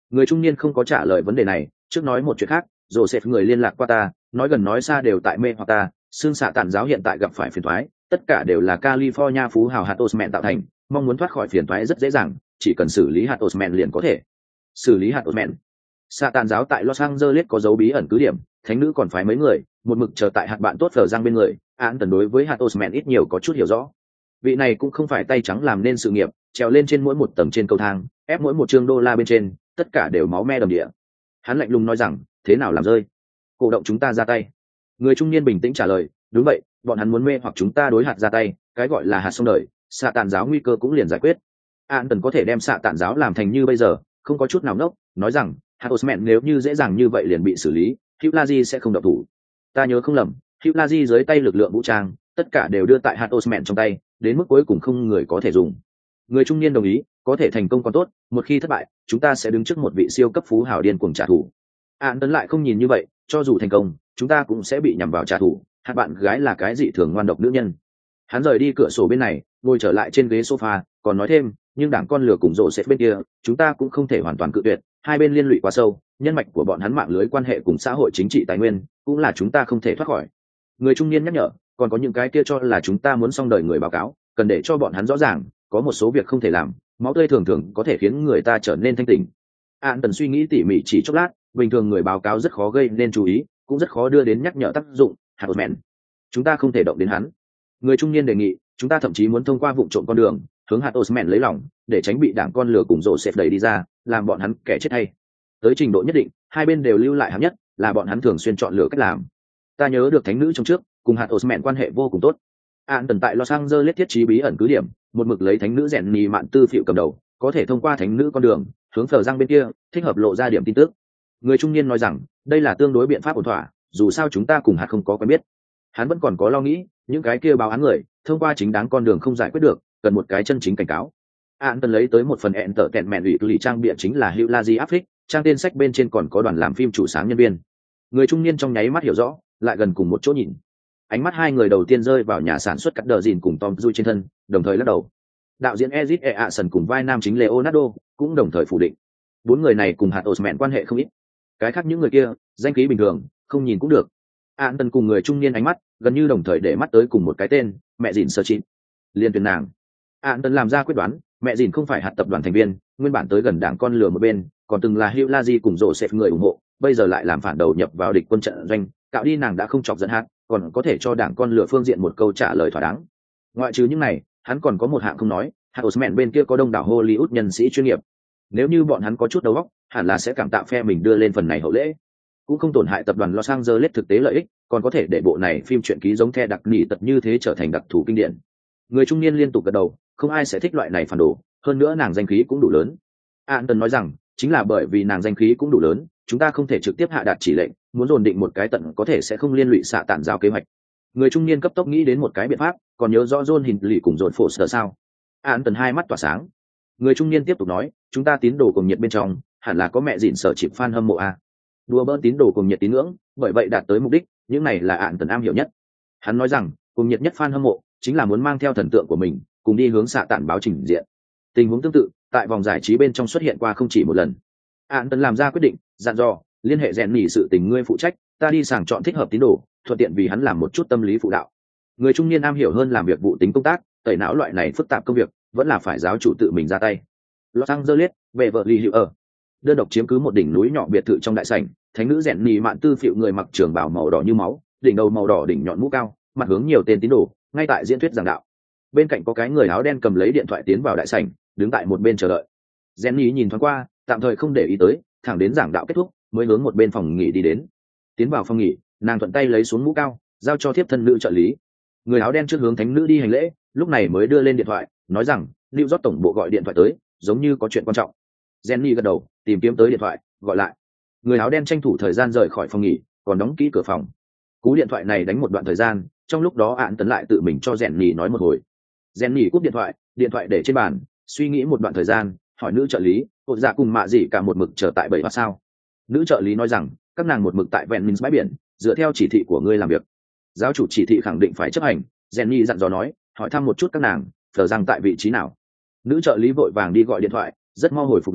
Người trung niên không có trả lời vấn đề này, trước nói một chuyện khác. Joseph người liên lạc qua ta, nói gần nói xa đều tại mê hoặc ta. Xương xạ tản giáo hiện tại gặp phải phiền toái, tất cả đều là California phú hào hạt Osman tạo thành, mong muốn thoát khỏi phiền toái rất dễ dàng, chỉ cần xử lý hạt Osman liền có thể. Xử lý hạt Osman. Xạ tản giáo tại Los Angeles có dấu bí ẩn cứ điểm, thánh nữ còn phái mấy người, một mực chờ tại hạt bạn tốt phở giang bên người. Án tần đối với hạt Osman ít nhiều có chút hiểu rõ. Vị này cũng không phải tay trắng làm nên sự nghiệp, trèo lên trên mỗi một tầng trên cầu thang, ép mỗi một trương đô la bên trên, tất cả đều máu me đầm địa. Hắn lạnh lùng nói rằng, thế nào làm rơi? Cổ động chúng ta ra tay. Người trung niên bình tĩnh trả lời, đúng vậy, bọn hắn muốn mê hoặc chúng ta đối hạt ra tay, cái gọi là hạt sông đời, xạ tản giáo nguy cơ cũng liền giải quyết. An tần có thể đem xạ tản giáo làm thành như bây giờ, không có chút nào nốc, nói rằng hạt Osman nếu như dễ dàng như vậy liền bị xử lý, Hugh Laji sẽ không động thủ. Ta nhớ không lầm, Hugh Laji dưới tay lực lượng vũ trang, tất cả đều đưa tại hạt Osman trong tay, đến mức cuối cùng không người có thể dùng. Người trung niên đồng ý, có thể thành công còn tốt, một khi thất bại, chúng ta sẽ đứng trước một vị siêu cấp phú hào điên cuồng trả thù. An tấn lại không nhìn như vậy, cho dù thành công, chúng ta cũng sẽ bị nhằm vào trả thù. Hạt bạn gái là cái dị thường ngoan độc nữ nhân. Hắn rời đi cửa sổ bên này, ngồi trở lại trên ghế sofa, còn nói thêm, nhưng đảng con lửa cùng rộ sẽ bên kia, chúng ta cũng không thể hoàn toàn cự tuyệt, hai bên liên lụy quá sâu, nhân mạch của bọn hắn mạng lưới quan hệ cùng xã hội chính trị tài nguyên, cũng là chúng ta không thể thoát khỏi. Người trung niên nhắc nhở, còn có những cái kia cho là chúng ta muốn xong đời người báo cáo, cần để cho bọn hắn rõ ràng, có một số việc không thể làm, máu tươi thường thường có thể khiến người ta trở nên thanh tỉnh. An tần suy nghĩ tỉ mỉ chỉ chốc lát, bình thường người báo cáo rất khó gây nên chú ý, cũng rất khó đưa đến nhắc nhở tác dụng. Hạt Osman, chúng ta không thể động đến hắn. Người trung niên đề nghị, chúng ta thậm chí muốn thông qua vụ trộm con đường, hướng hạt Osman lấy lòng, để tránh bị đảng con lửa cùng rộ xếp đẩy đi ra, làm bọn hắn kẻ chết hay. Tới trình độ nhất định, hai bên đều lưu lại hạng nhất, là bọn hắn thường xuyên chọn lựa cách làm. Ta nhớ được thánh nữ trong trước, cùng hạt Osman quan hệ vô cùng tốt. An tần tại Los Angeles thiết trí bí ẩn cứ điểm, một mực lấy thánh nữ rèn nhì mạn tư phiệu cầm đầu, có thể thông qua thánh nữ con đường, hướng phờ răng bên kia, thích hợp lộ ra điểm tin tức. Người trung niên nói rằng, đây là tương đối biện pháp ổn thỏa, dù sao chúng ta cùng hạt không có quen biết. Hắn vẫn còn có lo nghĩ, những cái kia báo án người, thông qua chính đáng con đường không giải quyết được, cần một cái chân chính cảnh cáo. An tần lấy tới một phần hẹn tở kẹn mẹn ủy lì trang bịa chính là Hugh Laji Afric, trang tên sách bên trên còn có đoàn làm phim chủ sáng nhân viên. Người trung niên trong nháy mắt hiểu rõ, lại gần cùng một chỗ nhìn. Ánh mắt hai người đầu tiên rơi vào nhà sản xuất cắt đờ dìn cùng Tom Cruise trên thân, đồng thời lắc đầu. Đạo diễn Ezit E. Ason cùng vai nam chính Leonardo cũng đồng thời phủ định. Bốn người này cùng hạt Osman quan hệ không ít. Cái khác những người kia, danh khí bình thường, không nhìn cũng được. An tần cùng người trung niên ánh mắt gần như đồng thời để mắt tới cùng một cái tên, mẹ dìn sơ chịt. Liên tuyển nàng. An tần làm ra quyết đoán, mẹ dìn không phải hạt tập đoàn thành viên, nguyên bản tới gần đảng con lừa một bên, còn từng là Hugh Laji cùng Joseph người ủng hộ, bây giờ lại làm phản đầu nhập vào địch quân trận doanh, cạo đi nàng đã không chọc giận hạt, còn có thể cho đảng con lừa phương diện một câu trả lời thỏa đáng. Ngoại trừ những này, hắn còn có một hạng không nói, hạt Osman bên kia có đông đảo Hollywood nhân sĩ chuyên nghiệp. Nếu như bọn hắn có chút đầu óc, hẳn là sẽ cảm tạ phe mình đưa lên phần này hậu lễ, cũng không tổn hại tập đoàn Los Angeles thực tế lợi ích, còn có thể để bộ này phim truyện ký giống The đặc nỉ tật như thế trở thành đặc thù kinh điển. Người trung niên liên tục gật đầu, không ai sẽ thích loại này phản đồ, hơn nữa nàng danh khí cũng đủ lớn. Anton nói rằng, chính là bởi vì nàng danh khí cũng đủ lớn, chúng ta không thể trực tiếp hạ đạt chỉ lệnh, muốn dồn định một cái tận có thể sẽ không liên lụy xạ tản giao kế hoạch. Người trung niên cấp tốc nghĩ đến một cái biện pháp, còn nhớ rõ John Hindley cùng John Foster sao? Anton hai mắt tỏa sáng. Người trung niên tiếp tục nói, chúng ta tín đồ cùng nhiệt bên trong, hẳn là có mẹ dịn sở chịp fan hâm mộ a. Đùa bỡn tín đồ cùng nhiệt tín ngưỡng, bởi vậy đạt tới mục đích, những này là Anton am hiểu nhất. Hắn nói rằng, cùng nhiệt nhất fan hâm mộ chính là muốn mang theo thần tượng của mình, cùng đi hướng xạ tản báo trình diện. Tình huống tương tự, tại vòng giải trí bên trong xuất hiện qua không chỉ một lần. Anton làm ra quyết định, dặn dò, liên hệ rèn nhỉ sự tình ngươi phụ trách, ta đi sàng chọn thích hợp tín đồ, thuận tiện vì hắn làm một chút tâm lý phụ đạo. Người trung niên am hiểu hơn làm việc vụ tính công tác, tẩy não loại này phức tạp công việc, vẫn là phải giáo chủ tự mình ra tay. Los Angeles, về vợ Lee Hughes ở. Đơn độc chiếm cứ một đỉnh núi nhỏ biệt thự trong đại sảnh, thánh nữ rèn nhỉ mạn tư phiệu người mặc trường bào màu đỏ như máu, đỉnh đầu màu đỏ đỉnh nhọn mũ cao, mặt hướng nhiều tên tín đồ, ngay tại diễn thuyết giảng đạo. Bên cạnh có cái người áo đen cầm lấy điện thoại tiến vào đại sảnh, đứng tại một bên chờ đợi. Jenny nhìn thoáng qua, tạm thời không để ý tới, thẳng đến giảng đạo kết thúc, mới hướng một bên phòng nghỉ đi đến. Tiến vào phòng nghỉ, nàng thuận tay lấy xuống mũ cao, giao cho thiếp thân nữ trợ lý. Người áo đen trước hướng thánh nữ đi hành lễ, lúc này mới đưa lên điện thoại, nói rằng, New York tổng bộ gọi điện thoại tới, giống như có chuyện quan trọng. Jenny gật đầu, tìm kiếm tới điện thoại, gọi lại. Người áo đen tranh thủ thời gian rời khỏi phòng nghỉ, còn đóng kỹ cửa phòng. Cú điện thoại này đánh một đoạn thời gian, trong lúc đó Án Tấn lại tự mình cho Jenny nói một hồi. Jenny cúp điện thoại để trên bàn, suy nghĩ một đoạn thời gian, hỏi nữ trợ lý, "Hột dạ cùng mạ gì cả một mực chờ tại 7 hoa sao?" Nữ trợ lý nói rằng, các nàng một mực tại Venice bãi biển, dựa theo chỉ thị của ngươi làm việc. Giáo chủ chỉ thị khẳng định phải chấp hành. Jenny dặn dò nói, hỏi thăm một chút các nàng, phờ rằng tại vị trí nào. Nữ trợ lý vội vàng đi gọi điện thoại, rất mau hồi phục nói,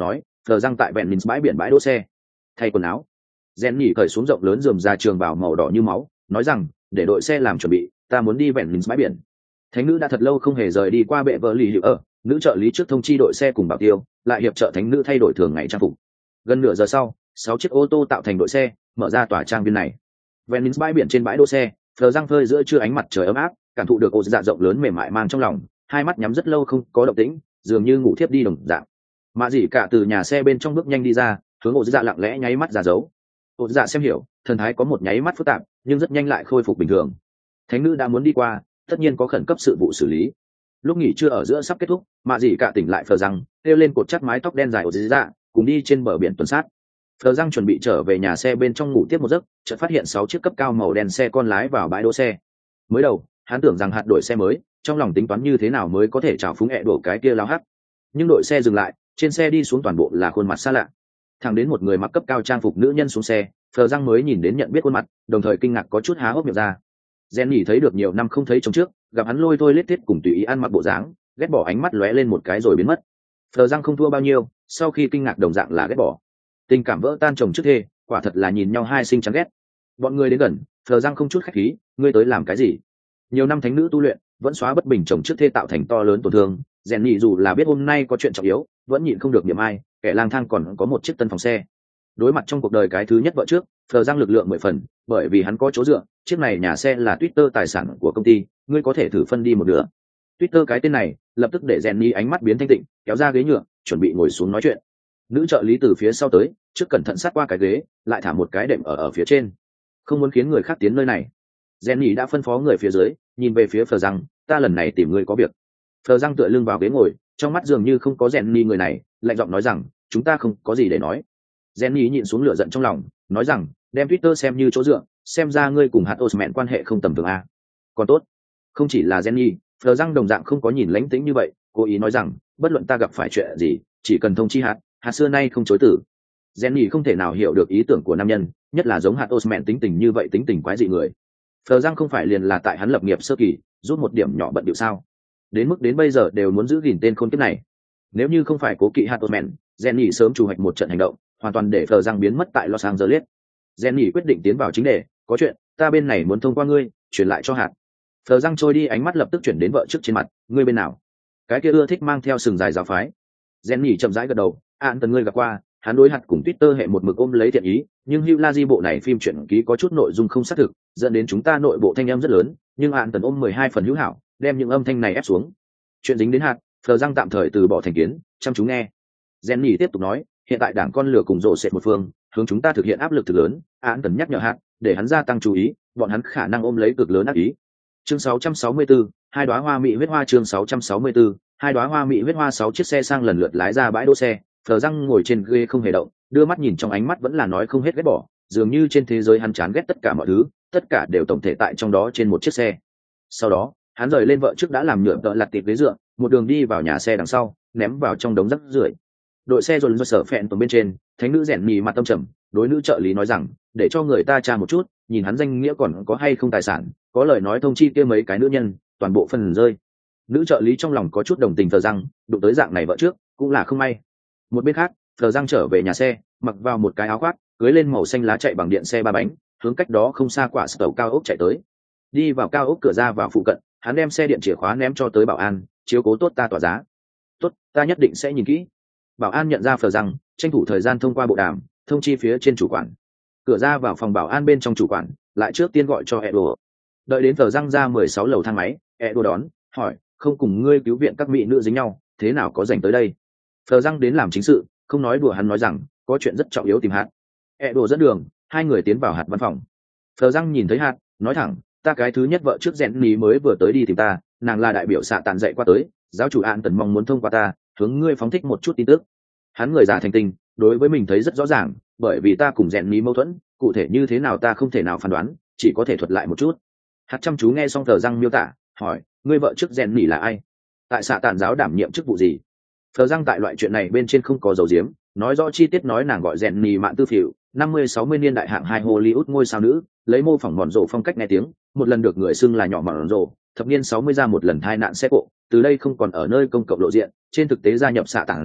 Phờ răng tại vẹn bãi biển bãi đỗ xe thay quần áo. Rèn nhỉ cởi xuống rộng lớn rườm ra trường bào màu đỏ như máu, nói rằng để đội xe làm chuẩn bị, ta muốn đi vẹn bãi biển. Thánh nữ đã thật lâu không hề rời đi qua bệ vợ lì hiệu ở, nữ trợ lý trước thông chi đội xe cùng bảo tiêu lại hiệp trợ thánh nữ thay đổi thường ngày trang phục. Gần nửa giờ sau, 6 chiếc ô tô tạo thành đội xe mở ra tòa trang viên này. Venice bãi biển trên bãi đỗ xe, Phờ răng phơi giữa trưa ánh mặt trời ấm áp, cảm thụ được ô dạ rộng lớn mềm mại mang trong lòng, hai mắt nhắm rất lâu không có động tĩnh, dường như ngủ thiếp đi đồng dạng. Mạ Dĩ Cả từ nhà xe bên trong bước nhanh đi ra, hướng ô dạ lặng lẽ nháy mắt ra dấu. Ô dạ xem hiểu, thần thái có một nháy mắt phức tạp, nhưng rất nhanh lại khôi phục bình thường. Thánh nữ đã muốn đi qua, tất nhiên có khẩn cấp sự vụ xử lý. Lúc nghỉ trưa ở giữa sắp kết thúc, Mạ Dĩ Cả tỉnh lại Phờ răng, kêu lên cột chắt mái tóc đen dài ô dạ, cùng đi trên bờ biển tuần sát. Phờ răng chuẩn bị trở về nhà xe bên trong ngủ tiếp một giấc, chợt phát hiện 6 chiếc cấp cao màu đen xe con lái vào bãi đỗ xe. Mới đầu, hắn tưởng rằng hạt đổi xe mới, trong lòng tính toán như thế nào mới có thể trào phúng đổ cái kia lao hắc. Nhưng đội xe dừng lại, trên xe đi xuống toàn bộ là khuôn mặt xa lạ. Thẳng đến một người mặc cấp cao trang phục nữ nhân xuống xe, Phờ răng mới nhìn đến nhận biết khuôn mặt, đồng thời kinh ngạc có chút há hốc miệng ra. Jenny thấy được nhiều năm không thấy trong trước, gặp hắn lôi thôi lết thiết cùng tùy ý ăn mặc bộ dáng, ghét bỏ ánh mắt lóe lên một cái rồi biến mất. Phờ răng không thua bao nhiêu, sau khi kinh ngạc đồng dạng là ghét bỏ. Tình cảm vỡ tan chồng trước thê, quả thật là nhìn nhau hai sinh chán ghét. Bọn người đến gần, Phờ răng không chút khách khí, ngươi tới làm cái gì? Nhiều năm thánh nữ tu luyện, vẫn xóa bất bình chồng trước thê tạo thành to lớn tổn thương. Rèn nhị dù là biết hôm nay có chuyện trọng yếu, vẫn nhịn không được niệm ai, kẻ lang thang còn có một chiếc tân phòng xe. Đối mặt trong cuộc đời cái thứ nhất vợ trước, Phờ răng lực lượng 10 phần, bởi vì hắn có chỗ dựa, chiếc này nhà xe là Twitter tài sản của công ty, ngươi có thể thử phân đi một nửa. Twitter cái tên này, lập tức để Rèn nhị ánh mắt biến thanh tịnh, kéo ra ghế nhựa, chuẩn bị ngồi xuống nói chuyện. Nữ trợ lý từ phía sau tới, trước cẩn thận sát qua cái ghế, lại thả một cái đệm ở phía trên, không muốn khiến người khác tiến nơi này. Jenny đã phân phó người phía dưới, nhìn về phía Phờ răng, ta lần này tìm ngươi có việc. Phờ răng tựa lưng vào ghế ngồi, trong mắt dường như không có Jenny người này, lạnh giọng nói rằng, chúng ta không có gì để nói. Jenny nhịn xuống lửa giận trong lòng, nói rằng, đem Twitter xem như chỗ dựa, xem ra ngươi cùng hạt Osman quan hệ không tầm thường a. Còn tốt, không chỉ là Jenny, Phờ răng đồng dạng không có nhìn lánh tĩnh như vậy, cố ý nói rằng, bất luận ta gặp phải chuyện gì, chỉ cần thông chi hạt xưa nay không chối tử. Jenny không thể nào hiểu được ý tưởng của nam nhân, nhất là giống hạt Osman tính tình như vậy, tính tình quái dị người. Phờ răng không phải liền là tại hắn lập nghiệp sơ kỳ, rút một điểm nhỏ bận điệu sao? Đến mức đến bây giờ đều muốn giữ gìn tên khôn kiếp này. Nếu như không phải cố kỵ hạt Osman, Jenny sớm chủ hoạch một trận hành động, hoàn toàn để Phờ răng biến mất tại Los Angeles. Jenny quyết định tiến vào chính đề, có chuyện, ta bên này muốn thông qua ngươi, truyền lại cho hạt. Phờ răng trôi đi ánh mắt lập tức chuyển đến vợ trước trên mặt, ngươi bên nào? Cái kia ưa thích mang theo sừng dài giáo phái. Jenny chậm rãi gật đầu, an tần ngươi gặp qua, hắn đối hạt cùng Twitter hệ một mực ôm lấy thiện ý, nhưng Hugh Laji bộ này phim truyện ký có chút nội dung không xác thực, dẫn đến chúng ta nội bộ thanh âm rất lớn, nhưng an tần ôm 12 phần hữu hảo, đem những âm thanh này ép xuống. Chuyện dính đến hạt, Phờ răng tạm thời từ bỏ thành kiến, chăm chú nghe. Jenny tiếp tục nói, hiện tại đảng con lửa cùng rổ sệt một phương, hướng chúng ta thực hiện áp lực thực lớn, an tần nhắc nhở hạt, để hắn gia tăng chú ý, bọn hắn khả năng ôm lấy cực lớn ác ý. Chương 664, hai đóa hoa mỹ huyết hoa. Chương 664, hai đóa hoa mỹ huyết hoa. 6 chiếc xe sang lần lượt lái ra bãi đỗ xe, Phờ răng ngồi trên ghế không hề động, đưa mắt nhìn trong ánh mắt vẫn là nói không hết ghét bỏ, dường như trên thế giới hắn chán ghét tất cả mọi thứ, tất cả đều tổng thể tại trong đó trên một chiếc xe. Sau đó, hắn rời lên vợ trước đã làm nhựa tợ lặt tiệp ghế dựa, một đường đi vào nhà xe đằng sau, ném vào trong đống rác rưởi. Đội xe dồn do sở phẹn tuần bên trên, thánh nữ rèn mì mặt tâm trầm, đối nữ trợ lý nói rằng, để cho người ta tra một chút, nhìn hắn danh nghĩa còn có hay không tài sản, có lời nói thông chi kia mấy cái nữ nhân, toàn bộ phần rơi. Nữ trợ lý trong lòng có chút đồng tình Phờ răng, đụng tới dạng này vợ trước, cũng là không may. Một bên khác, Phờ răng trở về nhà xe, mặc vào một cái áo khoác, cưới lên màu xanh lá chạy bằng điện xe 3 bánh, hướng cách đó không xa quả tàu cao ốc chạy tới. Đi vào cao ốc cửa ra vào phụ cận, hắn đem xe điện chìa khóa ném cho tới bảo an, chiếu cố tốt ta tỏa giá. Tốt, ta nhất định sẽ nhìn kỹ. Bảo an nhận ra Phờ răng, tranh thủ thời gian thông qua bộ đàm, thông chi phía trên chủ quản. Cửa ra vào phòng bảo an bên trong chủ quản, lại trước tiên gọi cho Edo. Đợi đến Phờ răng ra 16 lầu thang máy, Edo đón, hỏi, không cùng ngươi cứu viện các mỹ nữ dính nhau, thế nào có rảnh tới đây? Phờ răng đến làm chính sự, không nói đùa, hắn nói rằng có chuyện rất trọng yếu tìm hạt. Edo dẫn đường, hai người tiến vào hạt văn phòng. Phờ răng nhìn thấy hạt, nói thẳng, ta cái thứ nhất vợ trước rèn ní mới vừa tới đi tìm ta, nàng là đại biểu xạ tàn dạy qua tới, giáo chủ an tần mong muốn thông qua ta, hướng ngươi phóng thích một chút tin tức. Hắn người già thành tình, đối với mình thấy rất rõ ràng, bởi vì ta cùng rèn ní mâu thuẫn, cụ thể như thế nào ta không thể nào phán đoán, chỉ có thể thuật lại một chút. Hạt chăm chú nghe xong Phờ răng miêu tả, hỏi, ngươi vợ trước rèn ní là ai? Tại xạ tàn giáo đảm nhiệm chức vụ gì? Phờ răng tại loại chuyện này bên trên không có dấu diếm, nói rõ chi tiết, nói nàng gọi rèn nì mạn tư phỉu, 50-60 niên đại hạng 2 Hollywood ngôi sao nữ, lấy mô phỏng mòn rộ phong cách nghe tiếng, một lần được người xưng là nhỏ mòn rộ, thập niên 60 ra một lần thai nạn xe cộ, từ đây không còn ở nơi công cộng lộ diện, trên thực tế gia nhập xạ tản giáo,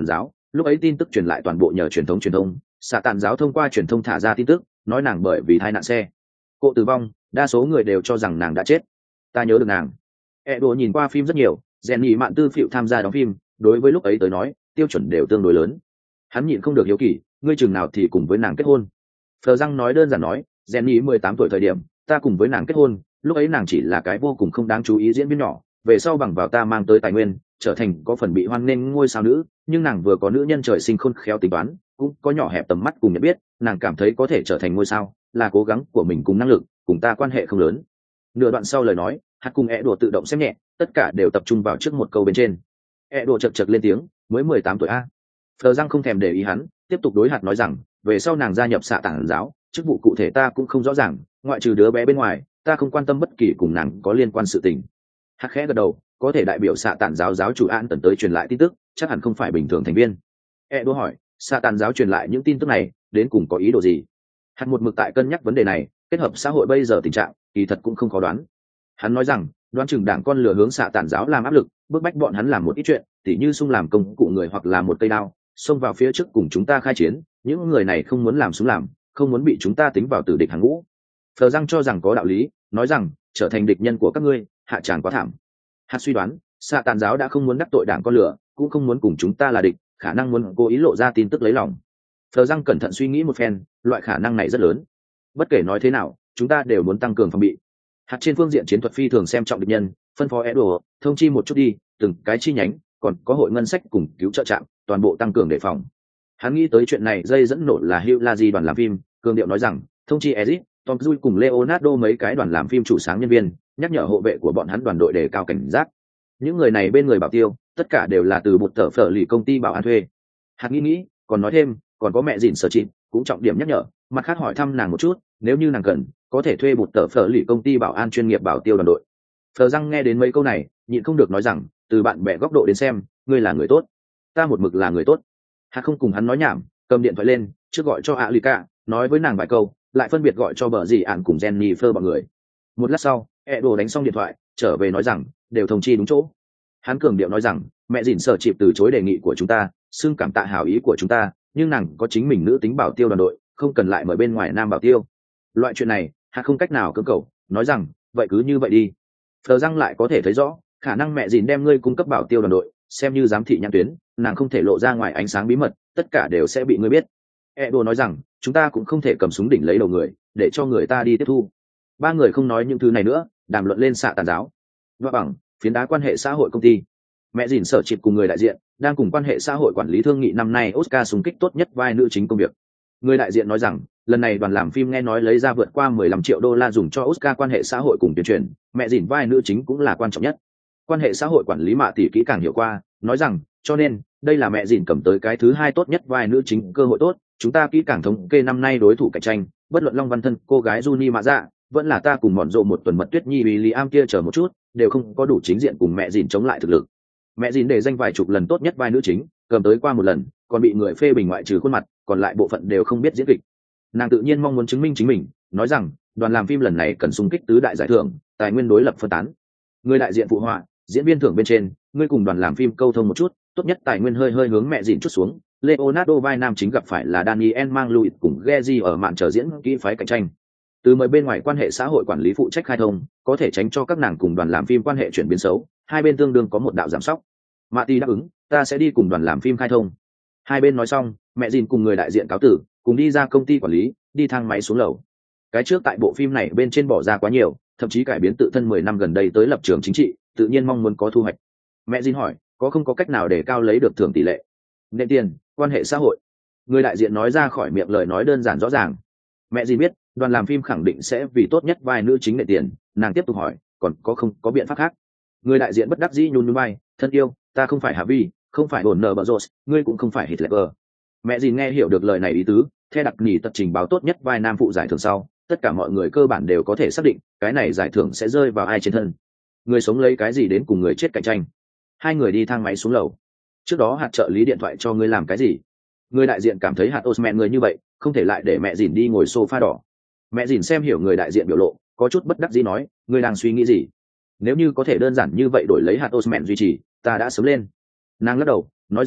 lúc ấy tin tức truyền lại toàn bộ nhờ truyền thông xạ tàn giáo thông qua truyền thông thả ra tin tức nói nàng bởi vì tai nạn xe cộ tử vong, đa số người đều cho rằng nàng đã chết. Ta nhớ được nàng. Edo nhìn qua phim rất nhiều, rèn nhị mạn tư phịu tham gia đóng phim, đối với lúc ấy tới nói tiêu chuẩn đều tương đối lớn. Hắn nhịn không được hiếu kỳ, ngươi chừng nào thì cùng với nàng kết hôn? Phờ răng nói đơn giản nói, rèn nhị 18 tuổi thời điểm ta cùng với nàng kết hôn, lúc ấy nàng chỉ là cái vô cùng không đáng chú ý diễn viên nhỏ, về sau bằng vào ta mang tới tài nguyên trở thành có phần bị hoan nghênh ngôi sao nữ, nhưng nàng vừa có nữ nhân trời sinh khôn khéo tính toán, cũng có nhỏ hẹp tầm mắt cùng nhận biết, nàng cảm thấy có thể trở thành ngôi sao là cố gắng của mình cùng năng lực, cùng ta quan hệ không lớn. Nửa đoạn sau lời nói, hạt cùng e đùa tự động xem nhẹ, tất cả đều tập trung vào trước một câu bên trên. E đùa chật chật lên tiếng, mới 18 tuổi a. Phờ răng không thèm để ý hắn, tiếp tục đối hạt nói rằng, về sau nàng gia nhập xạ tản giáo, chức vụ cụ thể ta cũng không rõ ràng, ngoại trừ đứa bé bên ngoài ta không quan tâm bất kỳ cùng nàng có liên quan sự tình. Hạt khẽ gật đầu, có thể đại biểu xạ tản giáo giáo chủ an tần tới truyền lại tin tức, chắc hẳn không phải bình thường thành viên. E đùa hỏi, xạ tản giáo truyền lại những tin tức này đến cùng có ý đồ gì? Hạt một mực tại cân nhắc vấn đề này, kết hợp xã hội bây giờ tình trạng kỳ thật cũng không khó đoán. Hắn nói rằng đoán chừng đảng con lừa hướng xạ tản giáo làm áp lực, bức bách bọn hắn làm một ít chuyện, tỉ như sung làm công cụ người hoặc là một cây đao xông vào phía trước cùng chúng ta khai chiến. Những người này không muốn làm súng làm, không muốn bị chúng ta tính vào tử địch hàng ngũ. Phờ răng cho rằng có đạo lý, nói rằng trở thành địch nhân của các ngươi hạ tràng quá thảm. Hạt suy đoán xạ tản giáo đã không muốn đắc tội đảng con lừa, cũng không muốn cùng chúng ta là địch, khả năng muốn cố ý lộ ra tin tức lấy lòng. Phờ răng cẩn thận suy nghĩ một phen, loại khả năng này rất lớn. Bất kể nói thế nào chúng ta đều muốn tăng cường phòng bị. Hạt trên phương diện chiến thuật phi thường xem trọng địch nhân, phân phó Edo thông chi một chút đi, từng cái chi nhánh còn có hội ngân sách cùng cứu trợ trạm toàn bộ tăng cường đề phòng. Hắn nghĩ tới chuyện này dây dẫn nổ là Hugh Laji đoàn làm phim, cường điệu nói rằng thông chi Ezit, Tom Cruise cùng Leonardo mấy cái đoàn làm phim chủ sáng nhân viên, nhắc nhở hộ vệ của bọn hắn đoàn đội đề cao cảnh giác. Những người này bên người bảo tiêu tất cả đều là từ một tờ phở lì công ty bảo an thuê. Hạt nghĩ còn nói thêm, còn có mẹ dìn sở chị cũng trọng điểm nhắc nhở, mặt khác hỏi thăm nàng một chút, nếu như nàng cần có thể thuê một tờ phở lì công ty bảo an chuyên nghiệp bảo tiêu đoàn đội. Phờ răng nghe đến mấy câu này nhịn không được nói rằng, từ bạn bè góc độ đến xem ngươi là người tốt. Ta một mực là người tốt. Hạt không cùng hắn nói nhảm, cầm điện thoại lên trước gọi cho Alika, nói với nàng vài câu, lại phân biệt gọi cho bờ dì ạn cùng Jennifer bọn người. Một lát sau Edo đánh xong điện thoại trở về nói rằng đều thông chi đúng chỗ. Hắn cường điệu nói rằng mẹ dìn sở chịp từ chối đề nghị của chúng ta, xưng cảm tạ hảo ý của chúng ta, nhưng nàng có chính mình nữ tính bảo tiêu đoàn đội, không cần lại mời bên ngoài nam bảo tiêu. Loại chuyện này Hạt không cách nào cưỡng cầu, nói rằng vậy cứ như vậy đi. Phờ răng lại có thể thấy rõ khả năng mẹ dìn đem ngươi cung cấp bảo tiêu đoàn đội xem như giám thị nhãn tuyến, nàng không thể lộ ra ngoài ánh sáng bí mật, tất cả đều sẽ bị ngươi biết. Edo nói rằng chúng ta cũng không thể cầm súng đỉnh lấy đầu người để cho người ta đi tiếp thu. Ba người không nói những thứ này nữa, đàm luận lên xạ tàn giáo. Và bằng phiến đá quan hệ xã hội công ty, mẹ dìn sở chịp cùng người đại diện đang cùng quan hệ xã hội quản lý thương nghị năm nay Oscar xung kích tốt nhất vai nữ chính công việc. Người đại diện nói rằng lần này đoàn làm phim nghe nói lấy ra vượt qua 15 triệu đô la dùng cho Oscar quan hệ xã hội cùng tuyên truyền, mẹ dìn vai nữ chính cũng là quan trọng nhất. Quan hệ xã hội quản lý mạ tỷ kỹ càng hiểu qua, nói rằng cho nên đây là mẹ dìn cầm tới cái thứ hai tốt nhất vai nữ chính cơ hội tốt, chúng ta kỹ càng thống kê năm nay đối thủ cạnh tranh, bất luận Long Văn Thân, cô gái Juni Mạ Dạ, vẫn là ta cùng mọn rộ một tuần mật tuyết nhi William kia chờ một chút, đều không có đủ chính diện cùng mẹ dìn chống lại thực lực. Mẹ dìn để danh vài chục lần tốt nhất vai nữ chính, cầm tới qua một lần còn bị người phê bình ngoại trừ khuôn mặt, còn lại bộ phận đều không biết diễn kịch. Nàng tự nhiên mong muốn chứng minh chính mình, nói rằng đoàn làm phim lần này cần xung kích tứ đại giải thưởng, tài nguyên đối lập phân tán. Người đại diện phụ họa, diễn viên thưởng bên trên ngươi cùng đoàn làm phim câu thông một chút, tốt nhất tài nguyên hơi hướng mẹ dìn chút xuống. Leonardo vai nam chính gặp phải là Daniel Mang Louis cùng Gezi ở màn trở diễn kỹ phái cạnh tranh. Từ mời bên ngoài quan hệ xã hội quản lý phụ trách khai thông, có thể tránh cho các nàng cùng đoàn làm phim quan hệ chuyển biến xấu, hai bên tương đương có một đạo giảm sóc. Mạ Tỷ đáp ứng, ta sẽ đi cùng đoàn làm phim khai thông. Hai bên nói xong, mẹ dìn cùng người đại diện cáo tử, cùng đi ra công ty quản lý, đi thang máy xuống lầu. Cái trước tại bộ phim này bên trên bỏ ra quá nhiều, thậm chí cải biến tự thân 10 năm gần đây tới lập trường chính trị, tự nhiên mong muốn có thu hoạch. Mẹ dìn hỏi, có không có cách nào để cao lấy được thưởng tỷ lệ? Nệ tiền, quan hệ xã hội. Người đại diện nói ra khỏi miệng lời nói đơn giản rõ ràng. Mẹ dìn biết đoàn làm phim khẳng định sẽ vì tốt nhất vai nữ chính nệ tiền, nàng tiếp tục hỏi, còn không có biện pháp khác? Người đại diện bất đắc dĩ nhún nhún vai, thân yêu, ta không phải Hà Vi, không phải hồn nở bợ rột, ngươi cũng không phải Hitler. Mẹ dìn nghe hiểu được lời này ý tứ, theo đặc nhì tật trình báo tốt nhất vai nam phụ giải thưởng sau, tất cả mọi người cơ bản đều có thể xác định cái này giải thưởng sẽ rơi vào ai trên thân. Người sống lấy cái gì đến cùng người chết cạnh tranh? Hai người đi thang máy xuống lầu. Trước đó hạt trợ lý điện thoại cho ngươi làm cái gì? Người đại diện cảm thấy hạt Osman người như vậy không thể lại để mẹ dìn đi ngồi sofa đỏ. Mẹ dìn xem hiểu người đại diện biểu lộ, có chút bất đắc dĩ nói, ngươi đang suy nghĩ gì? Nếu như có thể đơn giản như vậy đổi lấy hạt Osman duy trì, ta đã sớm lên. Nàng lắc đầu nói rằng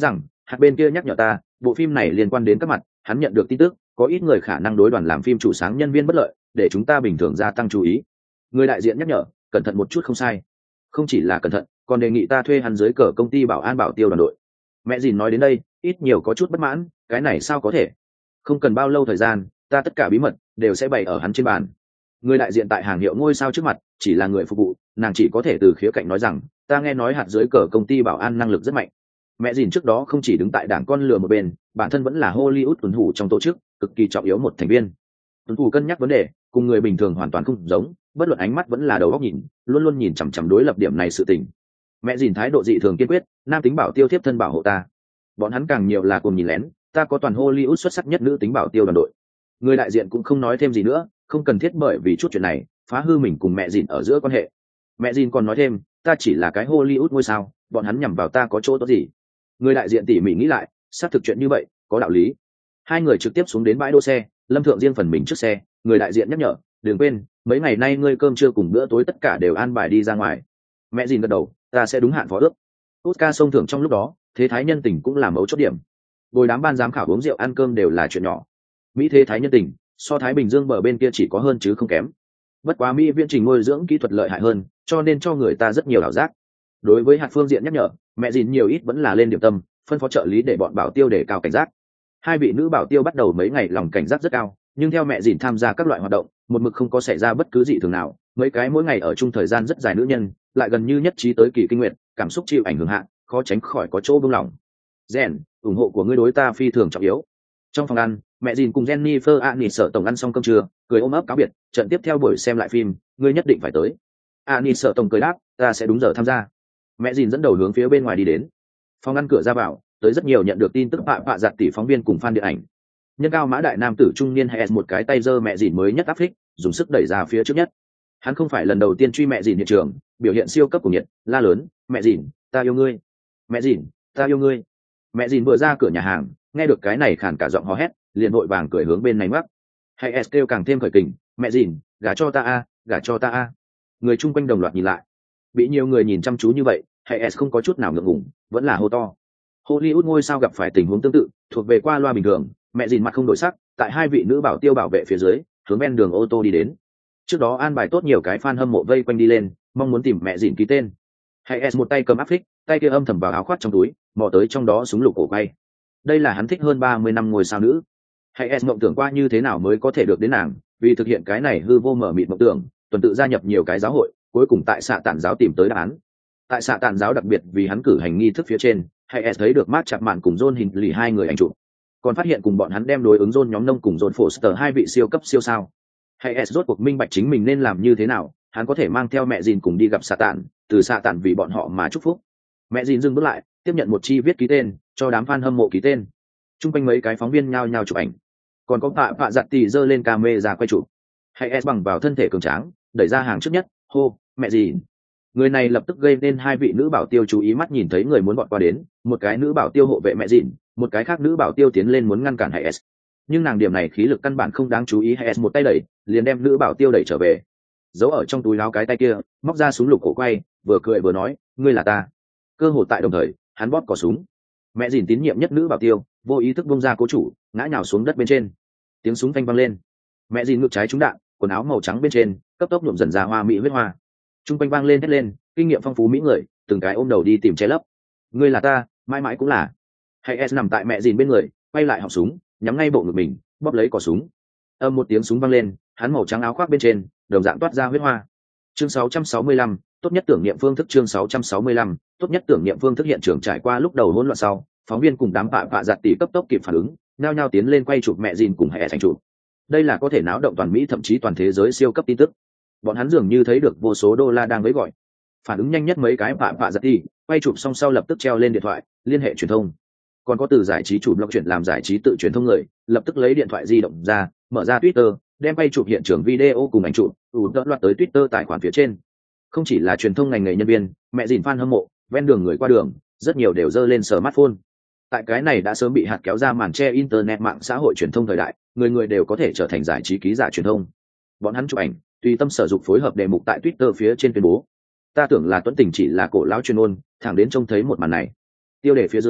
hạt bên kia nhắc nhở ta bộ phim này liên quan đến các mặt, hắn nhận được tin tức có ít người khả năng đối đoàn làm phim chủ sáng nhân viên bất lợi, để chúng ta bình thường gia tăng chú ý. Người đại diện nhắc nhở cẩn thận một chút không sai. Không chỉ là cẩn thận, còn đề nghị ta thuê hắn dưới cờ công ty bảo an bảo tiêu đoàn đội. Mẹ dìn nói đến đây ít nhiều có chút bất mãn, cái này sao có thể. Không cần bao lâu thời gian, ta tất cả bí mật đều sẽ bày ở hắn trên bàn. Người đại diện tại hàng hiệu ngôi sao trước mặt chỉ là người phục vụ, nàng chỉ có thể từ khía cạnh nói rằng ta nghe nói hạt dưới cờ công ty bảo an năng lực rất mạnh. Mẹ dìn trước đó không chỉ đứng tại đảng con lừa một bên, bản thân vẫn là Hollywood tuần thủ trong tổ chức, cực kỳ trọng yếu một thành viên. Tuần thủ cân nhắc vấn đề cùng người bình thường hoàn toàn không giống, bất luận ánh mắt vẫn là đầu óc nhìn, luôn luôn nhìn chằm chằm đối lập điểm này sự tình. Mẹ dìn thái độ dị thường kiên quyết, nam tính bảo tiêu tiếp thân bảo hộ ta. Bọn hắn càng nhiều là cùng nhìn lén, ta có toàn Hollywood xuất sắc nhất nữ tính bảo tiêu đoàn đội. Người đại diện cũng không nói thêm gì nữa, không cần thiết bởi vì chút chuyện này phá hư mình cùng mẹ dìn ở giữa quan hệ. Mẹ dìn còn nói thêm ta chỉ là cái Hollywood ngôi sao, bọn hắn nhằm vào ta có chỗ tốt gì. Người đại diện tỉ mỉ nghĩ lại, xác thực chuyện như vậy có đạo lý. Hai người trực tiếp xuống đến bãi đỗ xe, Lâm Thượng riêng phần mình trước xe. Người đại diện nhắc nhở đừng quên mấy ngày nay ngươi cơm trưa cùng bữa tối tất cả đều an bài đi ra ngoài. Mẹ dìn gật đầu ta sẽ đúng hạn phó ước. Oscar sông thưởng trong lúc đó thế thái nhân tình cũng là mấu chốt điểm. Bồi đám ban giám khảo uống rượu ăn cơm đều là chuyện nhỏ, mỹ thế thái nhân tình so Thái Bình Dương bờ bên kia chỉ có hơn chứ không kém. Bất quá mỹ viễn trình nuôi dưỡng kỹ thuật lợi hại hơn, cho nên cho người ta rất nhiều ảo giác. Đối với hạt phương diện nhắc nhở, mẹ dìn nhiều ít vẫn là lên điểm tâm, phân phó trợ lý để bọn bảo tiêu để cao cảnh giác. Hai vị nữ bảo tiêu bắt đầu mấy ngày lòng cảnh giác rất cao, nhưng theo mẹ dìn tham gia các loại hoạt động, một mực không có xảy ra bất cứ gì thường nào. Mấy cái mỗi ngày ở chung thời gian rất dài nữ nhân, lại gần như nhất trí tới kỳ kinh nguyện, cảm xúc chịu ảnh hưởng hạn, khó tránh khỏi có chỗ buông lỏng. Rèn, ủng hộ của ngươi đối ta phi thường trọng yếu. Trong phòng ăn, mẹ dìn cùng Jennifer Aniston tổng ăn xong cơm trưa, cười ôm ấp cáo biệt. Trận tiếp theo buổi xem lại phim, ngươi nhất định phải tới. Aniston tổng cười đáp, ta sẽ đúng giờ tham gia. Mẹ dìn dẫn đầu hướng phía bên ngoài đi đến. Phòng ăn cửa ra vào, tới rất nhiều nhận được tin tức bạ giặt tỷ phóng viên cùng fan điện ảnh. Nhân cao mã đại nam tử trung niên hay một cái tay giơ mẹ dìn mới nhất áp phích, dùng sức đẩy ra phía trước nhất. Hắn không phải lần đầu tiên truy mẹ dìn hiện trường, biểu hiện siêu cấp của nhiệt, la lớn, mẹ dìn, ta yêu ngươi. Mẹ dìn, ta yêu ngươi. Mẹ dìn vừa ra cửa nhà hàng, nghe được cái này khàn cả giọng hò hét, liền vội vàng cười hướng bên này ngoắc. Hay kêu càng thêm khởi kình, mẹ dìn, gả cho ta a, gả cho ta a. Người chung quanh đồng loạt nhìn lại, bị nhiều người nhìn chăm chú như vậy, hay không có chút nào ngượng ngùng, vẫn là hô to. Hollywood ngôi sao gặp phải tình huống tương tự, thuộc về qua loa bình thường. Mẹ dìn mặt không đổi sắc, tại hai vị nữ bảo tiêu bảo vệ phía dưới, hướng ven đường ô tô đi đến. Trước đó an bài tốt nhiều cái fan hâm mộ vây quanh đi lên, mong muốn tìm mẹ dìn ký tên. Hay một tay cầm áp phích, tay kia âm thầm vào áo khoác trong túi, mò tới trong đó súng lục cổ quay. Đây là hắn thích hơn 30 năm ngôi sao nữ. Hay mộng tưởng qua như thế nào mới có thể được đến nàng, vì thực hiện cái này hư vô mở mịt mộng tưởng, tuần tự gia nhập nhiều cái giáo hội, cuối cùng tại xạ tản giáo tìm tới đáp án. Tại xạ tản giáo đặc biệt vì hắn cử hành nghi thức phía trên, hay thấy được Mark Chapman cùng John Hinckley hai người ảnh chụp, còn phát hiện cùng bọn hắn đem đối ứng John nhóm nông cùng John Foster hai vị siêu cấp siêu sao. Hay rốt cuộc minh bạch chính mình nên làm như thế nào, hắn có thể mang theo mẹ dìn cùng đi gặp xạ tản, từ xạ tản vì bọn họ mà chúc phúc. Mẹ dìn dừng bước lại, tiếp nhận một chi viết ký tên, cho đám fan hâm mộ ký tên. Trung quanh mấy cái phóng viên nhao nhao chụp ảnh, còn có bạ giặt tì giơ lên camera quay chụp. Hay bằng vào thân thể cường tráng, đẩy ra hàng trước nhất, hô, mẹ dìn. Người này lập tức gây nên hai vị nữ bảo tiêu chú ý, mắt nhìn thấy người muốn bọn qua đến, một cái nữ bảo tiêu hộ vệ mẹ dìn, một cái khác nữ bảo tiêu tiến lên muốn ngăn cản hay nhưng nàng điểm này khí lực căn bản không đáng chú ý. hay một tay đẩy, liền đem nữ bảo tiêu đẩy trở về, giấu ở trong túi áo cái tay kia, móc ra súng lục cổ quay, vừa cười vừa nói, ngươi là ta. Cơ hội tại đồng thời, hắn bóp cò súng. Mẹ dìn tín nhiệm nhất nữ bảo tiêu vô ý thức bông ra cố chủ, ngã nhào xuống đất bên trên. Tiếng súng phanh vang lên, mẹ dìn ngực trái trúng đạn, quần áo màu trắng bên trên cấp tốc nhuộm dần ra hoa mỹ huyết hoa. Trung quanh vang lên hét lên, kinh nghiệm phong phú mỹ người từng cái ôm đầu đi tìm che lấp. Ngươi là ta, mãi mãi cũng là. Hay nằm tại mẹ dìn bên người, quay lại họng súng, nhắm ngay bộ ngực mình, bóp lấy cò súng. Âm một tiếng súng vang lên, hắn màu trắng áo khoác bên trên đồng dạng toát ra huyết hoa. Chương 665, tốt nhất tưởng niệm phương thức. Chương 665, tốt nhất tưởng niệm phương thức. Hiện trường trải qua lúc đầu hỗn loạn sau, phóng viên cùng đám bạ giặt tỷ cấp tốc kịp phản ứng, nhao nhao tiến lên quay chụp mẹ dìn cùng hệ thành chụp. Đây là có thể náo động toàn Mỹ thậm chí toàn thế giới siêu cấp tin tức. Bọn hắn dường như thấy được vô số đô la đang với gọi. Phản ứng nhanh nhất mấy cái bạ giặt tỷ, quay chụp xong sau lập tức treo lên điện thoại, liên hệ truyền thông. Còn có từ giải trí chủ blog chuyển làm giải trí tự truyền thông người, lập tức lấy điện thoại di động ra, mở ra Twitter, đem quay chụp hiện trường video cùng ảnh chụp đỡ loạt tới Twitter tài khoản phía trên. Không chỉ là truyền thông ngành nghề nhân viên, mẹ dìn fan hâm mộ, ven đường người qua đường, rất nhiều đều giơ lên smartphone. Tại cái này đã sớm bị hạt kéo ra màn che internet mạng xã hội truyền thông thời đại, người người đều có thể trở thành giải trí ký giả truyền thông. Bọn hắn chụp ảnh, tùy tâm sở dụng phối hợp đề mục tại Twitter phía trên tuyên bố. Ta tưởng là Tuấn Tình chỉ là cổ lão chuyên ôn, thẳng đến trông thấy một màn này. Tiêu đề phía dưới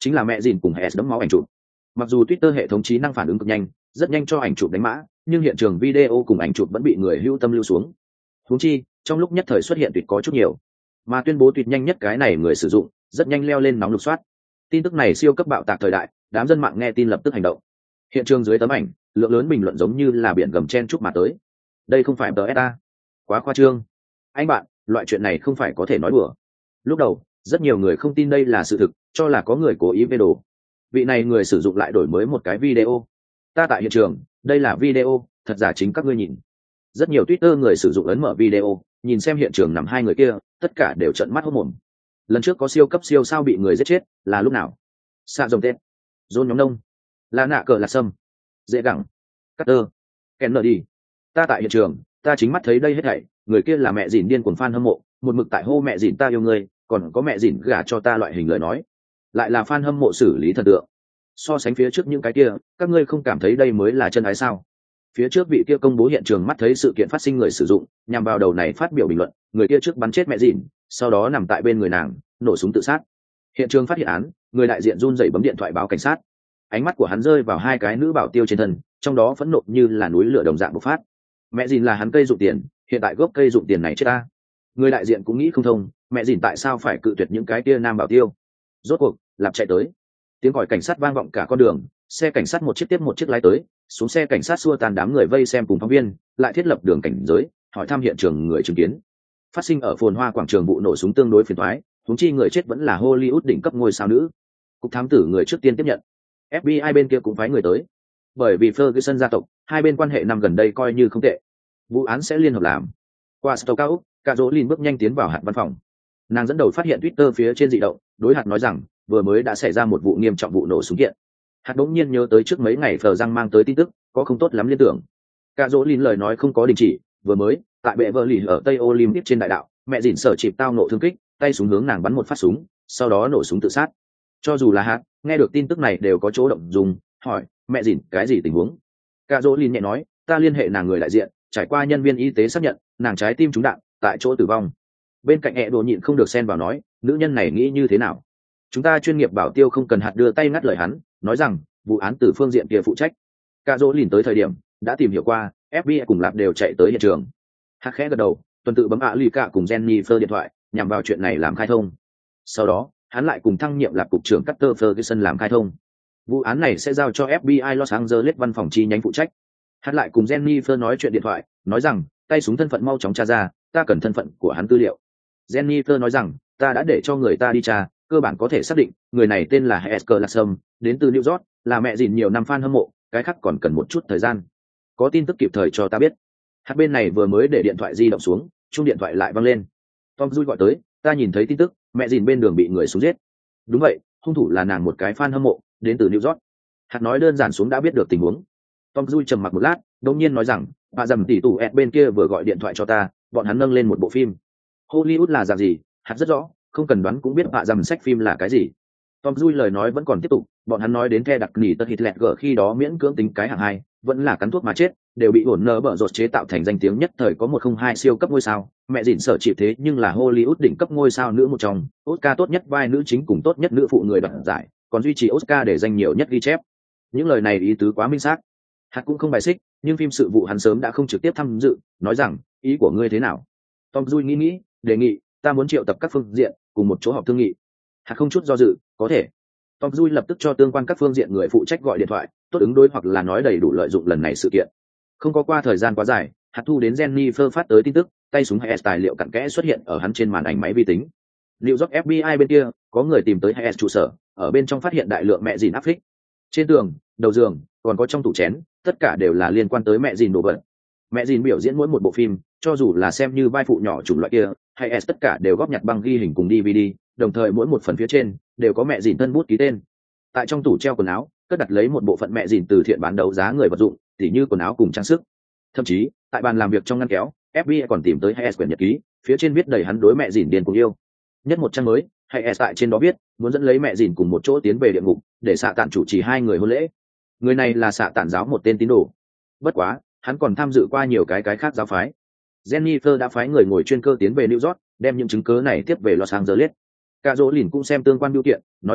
chính là mẹ dìn cùng Hess đẫm máu ảnh chụp. Mặc dù Twitter hệ thống trí năng phản ứng cực nhanh, rất nhanh cho ảnh chụp đánh mã, nhưng hiện trường video cùng ảnh chụp vẫn bị người hữu tâm lưu xuống. Huống chi, trong lúc nhất thời xuất hiện tuyệt có chút nhiều, mà tuyên bố tuyệt nhanh nhất cái này người sử dụng, rất nhanh leo lên nóng lục soát. Tin tức này siêu cấp bạo tạc thời đại, đám dân mạng nghe tin lập tức hành động. Hiện trường dưới tấm ảnh, lượng lớn bình luận giống như là biển gầm chen chúc mà tới. Đây không phải beta, quá khoa trương. Anh bạn, loại chuyện này không phải có thể nói đùa. Lúc đầu, rất nhiều người không tin đây là sự thực, cho là có người cố ý vê đồ. Vị này người sử dụng lại đổi mới một cái video. Ta tại hiện trường, đây là video, thật giả chính các ngươi nhìn. Rất nhiều Twitter người sử dụng ấn mở video, nhìn xem hiện trường nằm hai người kia, tất cả đều trợn mắt hốt mồm. Lần trước có siêu cấp siêu sao bị người giết chết, là lúc nào? Xạ rồng tên, John nhóm nông, là nạ cờ là sâm, dễ gẳng, Cutter, Kennedy. Ta tại hiện trường, ta chính mắt thấy đây hết thảy, người kia là mẹ dìn điên cuồng fan hâm mộ, một mực tại hô mẹ dìn ta yêu ngươi, còn có mẹ dìn gả cho ta loại hình lời nói. Lại là fan hâm mộ xử lý thần tượng. So sánh phía trước những cái kia, các ngươi không cảm thấy đây mới là chân ái sao? Phía trước vị kia công bố hiện trường mắt thấy sự kiện phát sinh người sử dụng, nhằm vào đầu này phát biểu bình luận, người kia trước bắn chết mẹ dìn, sau đó nằm tại bên người nàng, nổ súng tự sát. Hiện trường phát hiện án, người đại diện run rẩy bấm điện thoại báo cảnh sát. Ánh mắt của hắn rơi vào hai cái nữ bảo tiêu trên thân, trong đó phẫn nộ như là núi lửa đồng dạng bộc phát. Mẹ dìn là hắn cây dụng tiền, hiện tại gốc cây dụng tiền này chết ta. Người đại diện cũng nghĩ không thông, mẹ dìn tại sao phải cự tuyệt những cái kia nam bảo tiêu. Rốt cuộc, lạp chạy tới. Tiếng còi cảnh sát vang vọng cả con đường, xe cảnh sát một chiếc tiếp một chiếc lái tới, xuống xe cảnh sát xua tan đám người vây xem cùng phóng viên, lại thiết lập đường cảnh giới, hỏi thăm hiện trường người chứng kiến. Phát sinh ở phồn hoa quảng trường vụ nổ súng tương đối phiền toái, huống chi người chết vẫn là Hollywood đỉnh cấp ngôi sao nữ. Cục thám tử người trước tiên tiếp nhận, FBI bên kia cũng phái người tới. Bởi vì Ferguson gia tộc, hai bên quan hệ năm gần đây coi như không tệ. Vụ án sẽ liên hợp làm. Qua Stoke Cao, cả dỗ Lin bước nhanh tiến vào hạt văn phòng. Nàng dẫn đầu phát hiện Twitter phía trên dị động, đối hạt nói rằng vừa mới đã xảy ra một vụ nghiêm trọng vụ nổ súng kiện. Hạt đống nhiên nhớ tới trước mấy ngày Phờ Răng mang tới tin tức, có không tốt lắm liên tưởng. Cả dỗ Lin lời nói không có đình chỉ, vừa mới tại bệ vợ lì ở Tây Olympic trên đại đạo, mẹ dỉn sở chịp tao nộ thương kích, tay súng hướng nàng bắn một phát súng, sau đó nổ súng tự sát. Cho dù là hạt, nghe được tin tức này đều có chỗ động dùng, hỏi mẹ dỉn cái gì tình huống. Cả dỗ Lin nhẹ nói, ta liên hệ nàng người đại diện, trải qua nhân viên y tế xác nhận, nàng trái tim trúng đạn, tại chỗ tử vong. Bên cạnh ẹ đồ nhịn không được xen vào nói, nữ nhân này nghĩ như thế nào? Chúng ta chuyên nghiệp bảo tiêu không cần hạt đưa tay ngắt lời hắn, nói rằng vụ án từ phương diện kia phụ trách. Cả dỗ Lin tới thời điểm đã tìm hiểu qua, FBI cùng lạp đều chạy tới hiện trường. Hạt khẽ gật đầu, tuần tự bấm lì cả cùng Jennifer điện thoại, nhằm vào chuyện này làm khai thông. Sau đó hắn lại cùng thăng nhiệm lạp cục trưởng Cutter Ferguson làm khai thông. Vụ án này sẽ giao cho FBI Los Angeles văn phòng chi nhánh phụ trách. Hắn lại cùng Jennifer nói chuyện điện thoại, nói rằng tay súng thân phận mau chóng tra ra, ta cần thân phận của hắn tư liệu. Jennifer nói rằng ta đã để cho người ta đi tra, cơ bản có thể xác định người này tên là Hesker Lassum, đến từ New York, là mẹ dìn nhiều năm fan hâm mộ, cái khác còn cần một chút thời gian. Có tin tức kịp thời cho ta biết. Hạt bên này vừa mới để điện thoại di động xuống, chuông điện thoại lại vang lên. Tom Dui gọi tới, ta nhìn thấy tin tức, mẹ dìn bên đường bị người súng giết. Đúng vậy, hung thủ là nàng một cái fan hâm mộ, đến từ New York. Hạt nói đơn giản xuống đã biết được tình huống. Tom Dui trầm mặc một lát, đột nhiên nói rằng bà dầm tỷ tù bên kia vừa gọi điện thoại cho ta, bọn hắn nâng lên một bộ phim. Hollywood là dạng gì, Hạt rất rõ, không cần đoán cũng biết bà dầm sách phim là cái gì. Tom Dui lời nói vẫn còn tiếp tục, bọn hắn nói đến The đặc nỉ tật Hitler khi đó miễn cưỡng tính cái hạng hai, vẫn là cắn thuốc mà chết, đều bị ổn nở bở rột chế tạo thành danh tiếng nhất thời có 102 siêu cấp ngôi sao, mẹ dịn sở chịu thế nhưng là Hollywood đỉnh cấp ngôi sao nữ một trong, Oscar tốt nhất vai nữ chính cùng tốt nhất nữ phụ người đoạt giải, còn duy trì Oscar để danh nhiều nhất ghi chép. Những lời này ý tứ quá minh xác. Hạt cũng không bài xích, nhưng phim sự vụ hắn sớm đã không trực tiếp tham dự, nói rằng ý của ngươi thế nào. Tom Dui nghĩ, đề nghị ta muốn triệu tập các phương diện cùng một chỗ họp thương nghị. Hạt không chút do dự, có thể. Tom Dui lập tức cho tương quan các phương diện người phụ trách gọi điện thoại, tốt ứng đối hoặc là nói đầy đủ lợi dụng lần này sự kiện. Không có qua thời gian quá dài, Hạt thu đến Jennifer phát tới tin tức, tay súng Hayes tài liệu cặn kẽ xuất hiện ở hắn trên màn ảnh máy vi tính. New York FBI bên kia có người tìm tới Hayes trụ sở, ở bên trong phát hiện đại lượng mẹ dìn áp phích. Trên tường, đầu giường, còn có trong tủ chén, tất cả đều là liên quan tới mẹ dìn đồ vật. Mẹ dìn biểu diễn mỗi một bộ phim, cho dù là xem như vai phụ nhỏ chủng loại kia, Hayes tất cả đều góp nhặt băng ghi hình cùng DVD, đồng thời mỗi một phần phía trên đều có mẹ dìn thân bút ký tên. Tại trong tủ treo quần áo, cất đặt lấy một bộ phận mẹ dìn từ thiện bán đấu giá người vật dụng, tỉ như quần áo cùng trang sức. Thậm chí tại bàn làm việc trong ngăn kéo, FBI còn tìm tới Hayes quyển nhật ký, phía trên viết đầy hắn đối mẹ dìn điên cuồng yêu. Nhất một trang mới, Hayes tại trên đó viết muốn dẫn lấy mẹ dìn cùng một chỗ tiến về địa ngục, để xạ tản chủ trì hai người hôn lễ. Người này là xạ tản giáo một tên tín đồ. Bất quá hắn còn tham dự qua nhiều cái khác giáo phái. Jennifer đã phái người ngồi chuyên cơ tiến về New York, đem những chứng cứ này tiếp về Los Angeles. Cả dỗ lìn cũng xem tương quan biểu kiện, nói rằng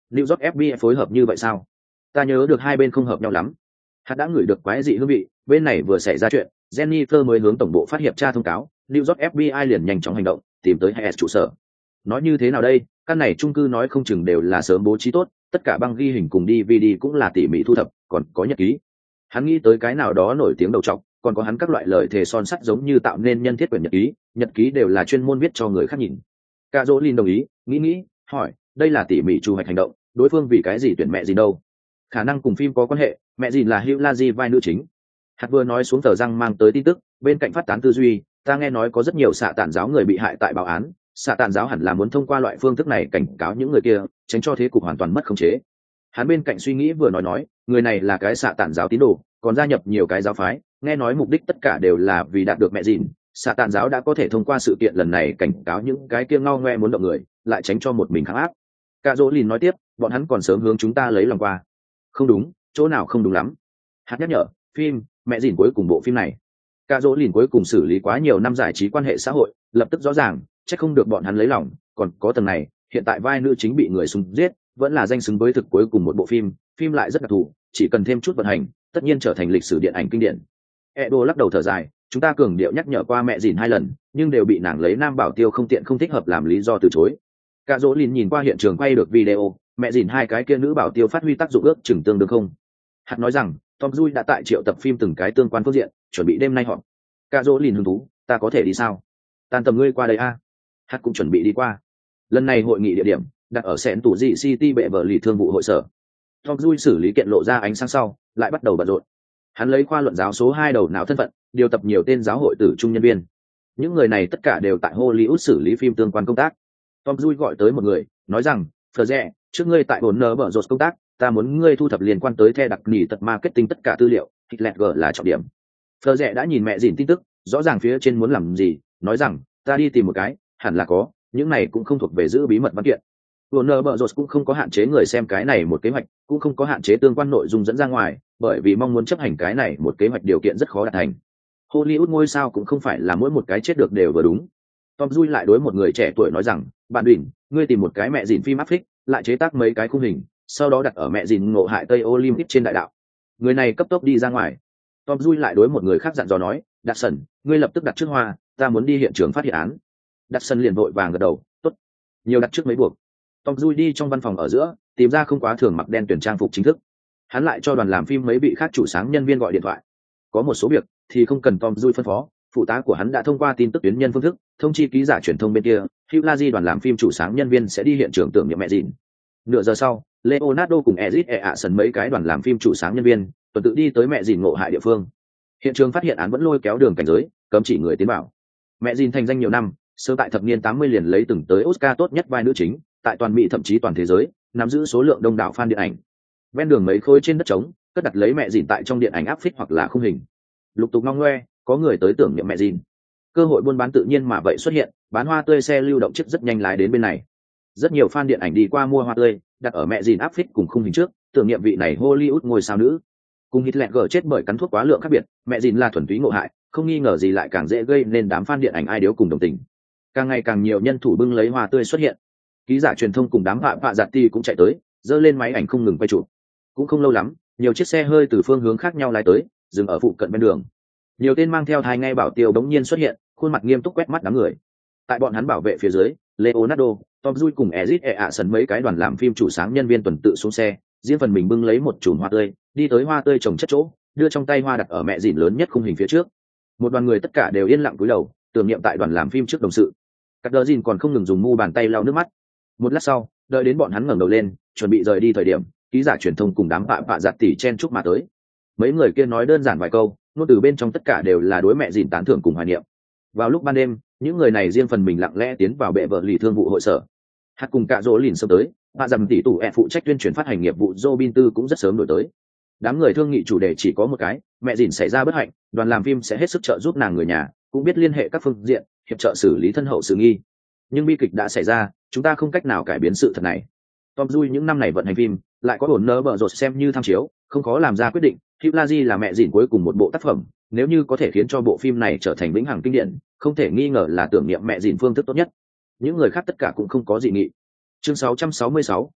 New York FBI phối hợp như vậy sao? Ta nhớ được hai bên không hợp nhau lắm. Hắn đã ngửi được quái dị hương vị, bên này vừa xảy ra chuyện, Jennifer mới hướng tổng bộ phát hiệp tra thông cáo, New York FBI liền nhanh chóng hành động, tìm tới HS trụ sở. Nói như thế nào đây, căn này chung cư nói không chừng đều là sớm bố trí tốt, tất cả băng ghi hình cùng DVD cũng là tỉ mỉ thu thập, còn có nhật ký. Hắn nghĩ tới cái nào đó nổi tiếng đầu trọc, còn có hắn các loại lời thề son sắt giống như tạo nên nhân thiết quyển nhật ký đều là chuyên môn viết cho người khác nhìn. Cả Dỗ Lin đồng ý, nghĩ, hỏi, đây là tỉ mỉ chu hoạch hành động, đối phương vì cái gì tuyển mẹ gì đâu? Khả năng cùng phim có quan hệ, mẹ gì là Hugh Laji vai nữ chính. Hạt vừa nói xuống tờ răng mang tới tin tức, bên cạnh phát tán tư duy, ta nghe nói có rất nhiều xạ tản giáo người bị hại tại báo án, xạ tản giáo hẳn là muốn thông qua loại phương thức này cảnh cáo những người kia, tránh cho thế cục hoàn toàn mất khống chế. Hắn bên cạnh suy nghĩ vừa nói, người này là cái xạ tản giáo tín đồ, còn gia nhập nhiều cái giáo phái, nghe nói mục đích tất cả đều là vì đạt được mẹ dìn. Xạ tản giáo đã có thể thông qua sự kiện lần này cảnh cáo những cái kia ngao ngoe muốn động người, lại tránh cho một mình kháng áp. Cả Dỗ Lìn nói tiếp, bọn hắn còn sớm hướng chúng ta lấy lòng qua. Không đúng, chỗ nào không đúng lắm. Hắn nhắc nhở, phim mẹ dìn cuối cùng bộ phim này, Cả Dỗ Lìn cuối cùng xử lý quá nhiều năm giải trí quan hệ xã hội, lập tức rõ ràng, chắc không được bọn hắn lấy lòng, còn có tầng này, hiện tại vai nữ chính bị người súng giết, vẫn là danh xứng với thực cuối cùng một bộ phim lại rất đặc thù, chỉ cần thêm chút vận hành, tất nhiên trở thành lịch sử điện ảnh kinh điển. Edo lắc đầu thở dài, chúng ta cường điệu nhắc nhở qua mẹ dìn 2 lần, nhưng đều bị nàng lấy nam bảo tiêu không tiện không thích hợp làm lý do từ chối. Cả Dỗ Lìn nhìn qua hiện trường quay được video, mẹ dìn 2 cái kia nữ bảo tiêu phát huy tác dụng ước chừng tương đương không. Hắn nói rằng, Tom Cruise đã tại triệu tập phim từng cái tương quan phương diện, chuẩn bị đêm nay họp. Cả Dỗ Lìn hứng thú, ta có thể đi sao? Tan tầm ngươi qua đây a. Hắn cũng chuẩn bị đi qua. Lần này hội nghị địa điểm đặt ở sẹn tủ dị City bệ vợ lì thương vụ hội sở. Tom Cruise xử lý kiện lộ ra ánh sáng sau, lại bắt đầu bận rộn. Hắn lấy khoa luận giáo số 2 đầu não thân phận, điều tập nhiều tên giáo hội tử trung nhân viên. Những người này tất cả đều tại Hollywood xử lý phim tương quan công tác. Tom Cruise gọi tới một người, nói rằng, "Phờ rẻ, trước ngươi tại bồn nở bở rột công tác, ta muốn ngươi thu thập liên quan tới the đặc nỉ tật marketing tất cả tư liệu, Hitler là trọng điểm." Phờ rẻ đã nhìn mẹ dìn tin tức, rõ ràng phía trên muốn làm gì, nói rằng, "Ta đi tìm một cái, hẳn là có, những này cũng không thuộc về giữ bí mật văn kiện." Warner Bros cũng không có hạn chế người xem cái này một kế hoạch, cũng không có hạn chế tương quan nội dung dẫn ra ngoài, bởi vì mong muốn chấp hành cái này một kế hoạch điều kiện rất khó đạt thành. Hollywood ngôi sao cũng không phải là mỗi một cái chết được đều vừa đúng. Tom Cruise lại đối một người trẻ tuổi nói rằng, bạn Đỉnh, ngươi tìm một cái mẹ dìn phim áp phích, lại chế tác mấy cái khung hình, sau đó đặt ở mẹ dìn ngộ hại Tây Olympic trên đại đạo. Người này cấp tốc đi ra ngoài. Tom Cruise lại đối một người khác dặn dò nói, Đạt Sần, ngươi lập tức đặt trước hoa, ta muốn đi hiện trường phát hiện án. Đạt Sần liền vội vàng gật đầu, tốt. Nhiều đặt trước mấy buộc. Tom Cruise đi trong văn phòng ở giữa, tìm ra không quá thường mặc đen tuyển trang phục chính thức. Hắn lại cho đoàn làm phim mấy vị khác chủ sáng nhân viên gọi điện thoại. Có một số việc thì không cần Tom Cruise phân phó, phụ tá của hắn đã thông qua tin tức tuyến nhân phương thức, thông chi ký giả truyền thông bên kia, Hugh Laji đoàn làm phim chủ sáng nhân viên sẽ đi hiện trường tưởng niệm mẹ dìn. Nửa giờ sau, Leonardo cùng Ezit Eason mấy cái đoàn làm phim chủ sáng nhân viên, tuần tự đi tới mẹ dìn ngộ hại địa phương. Hiện trường phát hiện án vẫn lôi kéo đường cảnh giới, cấm chỉ người tiến vào. Mẹ dìn thành danh nhiều năm, sớm tại thập niên 80 liền lấy từng tới Oscar tốt nhất vai nữ chính, tại toàn Mỹ thậm chí toàn thế giới, nắm giữ số lượng đông đảo fan điện ảnh. Ven đường mấy khối trên đất trống, cất đặt lấy mẹ dìn tại trong điện ảnh áp phích hoặc là khung hình. Lục tục ngong ngoe, có người tới tưởng niệm mẹ dìn. Cơ hội buôn bán tự nhiên mà vậy xuất hiện, bán hoa tươi xe lưu động chiếc rất nhanh lái đến bên này. Rất nhiều fan điện ảnh đi qua mua hoa tươi, đặt ở mẹ dìn áp phích cùng khung hình trước, tưởng niệm vị này Hollywood ngôi sao nữ. Cùng Hitler chết bởi cắn thuốc quá lượng khác biệt, mẹ dìn là thuần túy ngộ hại, không nghi ngờ gì lại càng dễ gây nên đám fan điện ảnh ai điếu cùng đồng tình. Càng ngày càng nhiều nhân thủ bưng lấy hoa tươi xuất hiện. Ký giả truyền thông cùng đám vạ giặt ti cũng chạy tới, giơ lên máy ảnh không ngừng quay chụp. Cũng không lâu lắm, nhiều chiếc xe hơi từ phương hướng khác nhau lái tới, dừng ở phụ cận bên đường. Nhiều tên mang theo thai ngay bảo tiêu đống nhiên xuất hiện, khuôn mặt nghiêm túc quét mắt đám người. Tại bọn hắn bảo vệ phía dưới, Leonardo, Tom Cruise cùng Ezit Eason mấy cái đoàn làm phim chủ sáng nhân viên tuần tự xuống xe, riêng phần mình bưng lấy một chùm hoa tươi, đi tới hoa tươi trồng chất chỗ, đưa trong tay hoa đặt ở mẹ dìn lớn nhất khung hình phía trước. Một đoàn người tất cả đều yên lặng cúi đầu, tưởng niệm tại đoàn làm phim trước đồng sự. Các đỡ dìn còn không ngừng dùng mu bàn tay lau nước mắt. Một lát sau, đợi đến bọn hắn ngẩng đầu lên, chuẩn bị rời đi thời điểm, ký giả truyền thông cùng đám vạ giặt tỉ chen chúc mà tới. Mấy người kia nói đơn giản vài câu, ngôn từ bên trong tất cả đều là đối mẹ dìn tán thưởng cùng hoài niệm. Vào lúc ban đêm, những người này riêng phần mình lặng lẽ tiến vào bệ vợ lì thương vụ hội sở. Hát cùng Cả Dỗ Lìn sớm tới, bà dầm tỷ tủ phụ trách tuyên truyền phát hành nghiệp vụ Robin Tư cũng rất sớm đổi tới. Đám người thương nghị chủ đề chỉ có một cái, mẹ dìn xảy ra bất hạnh, đoàn làm phim sẽ hết sức trợ giúp nàng người nhà, cũng biết liên hệ các phương diện, hiệp trợ xử lý thân hậu sự nghi. Nhưng bi kịch đã xảy ra, chúng ta không cách nào cải biến sự thật này. Tom Cruise những năm này vận hành phim, lại có ổn nơ bợ rột xem như tham chiếu, không khó làm ra quyết định. Hugh Laji là mẹ dìn cuối cùng một bộ tác phẩm, nếu như có thể khiến cho bộ phim này trở thành vĩnh hằng kinh điển, không thể nghi ngờ là tưởng niệm mẹ dìn phương thức tốt nhất. Những người khác tất cả cũng không có dị nghị. Chương 666,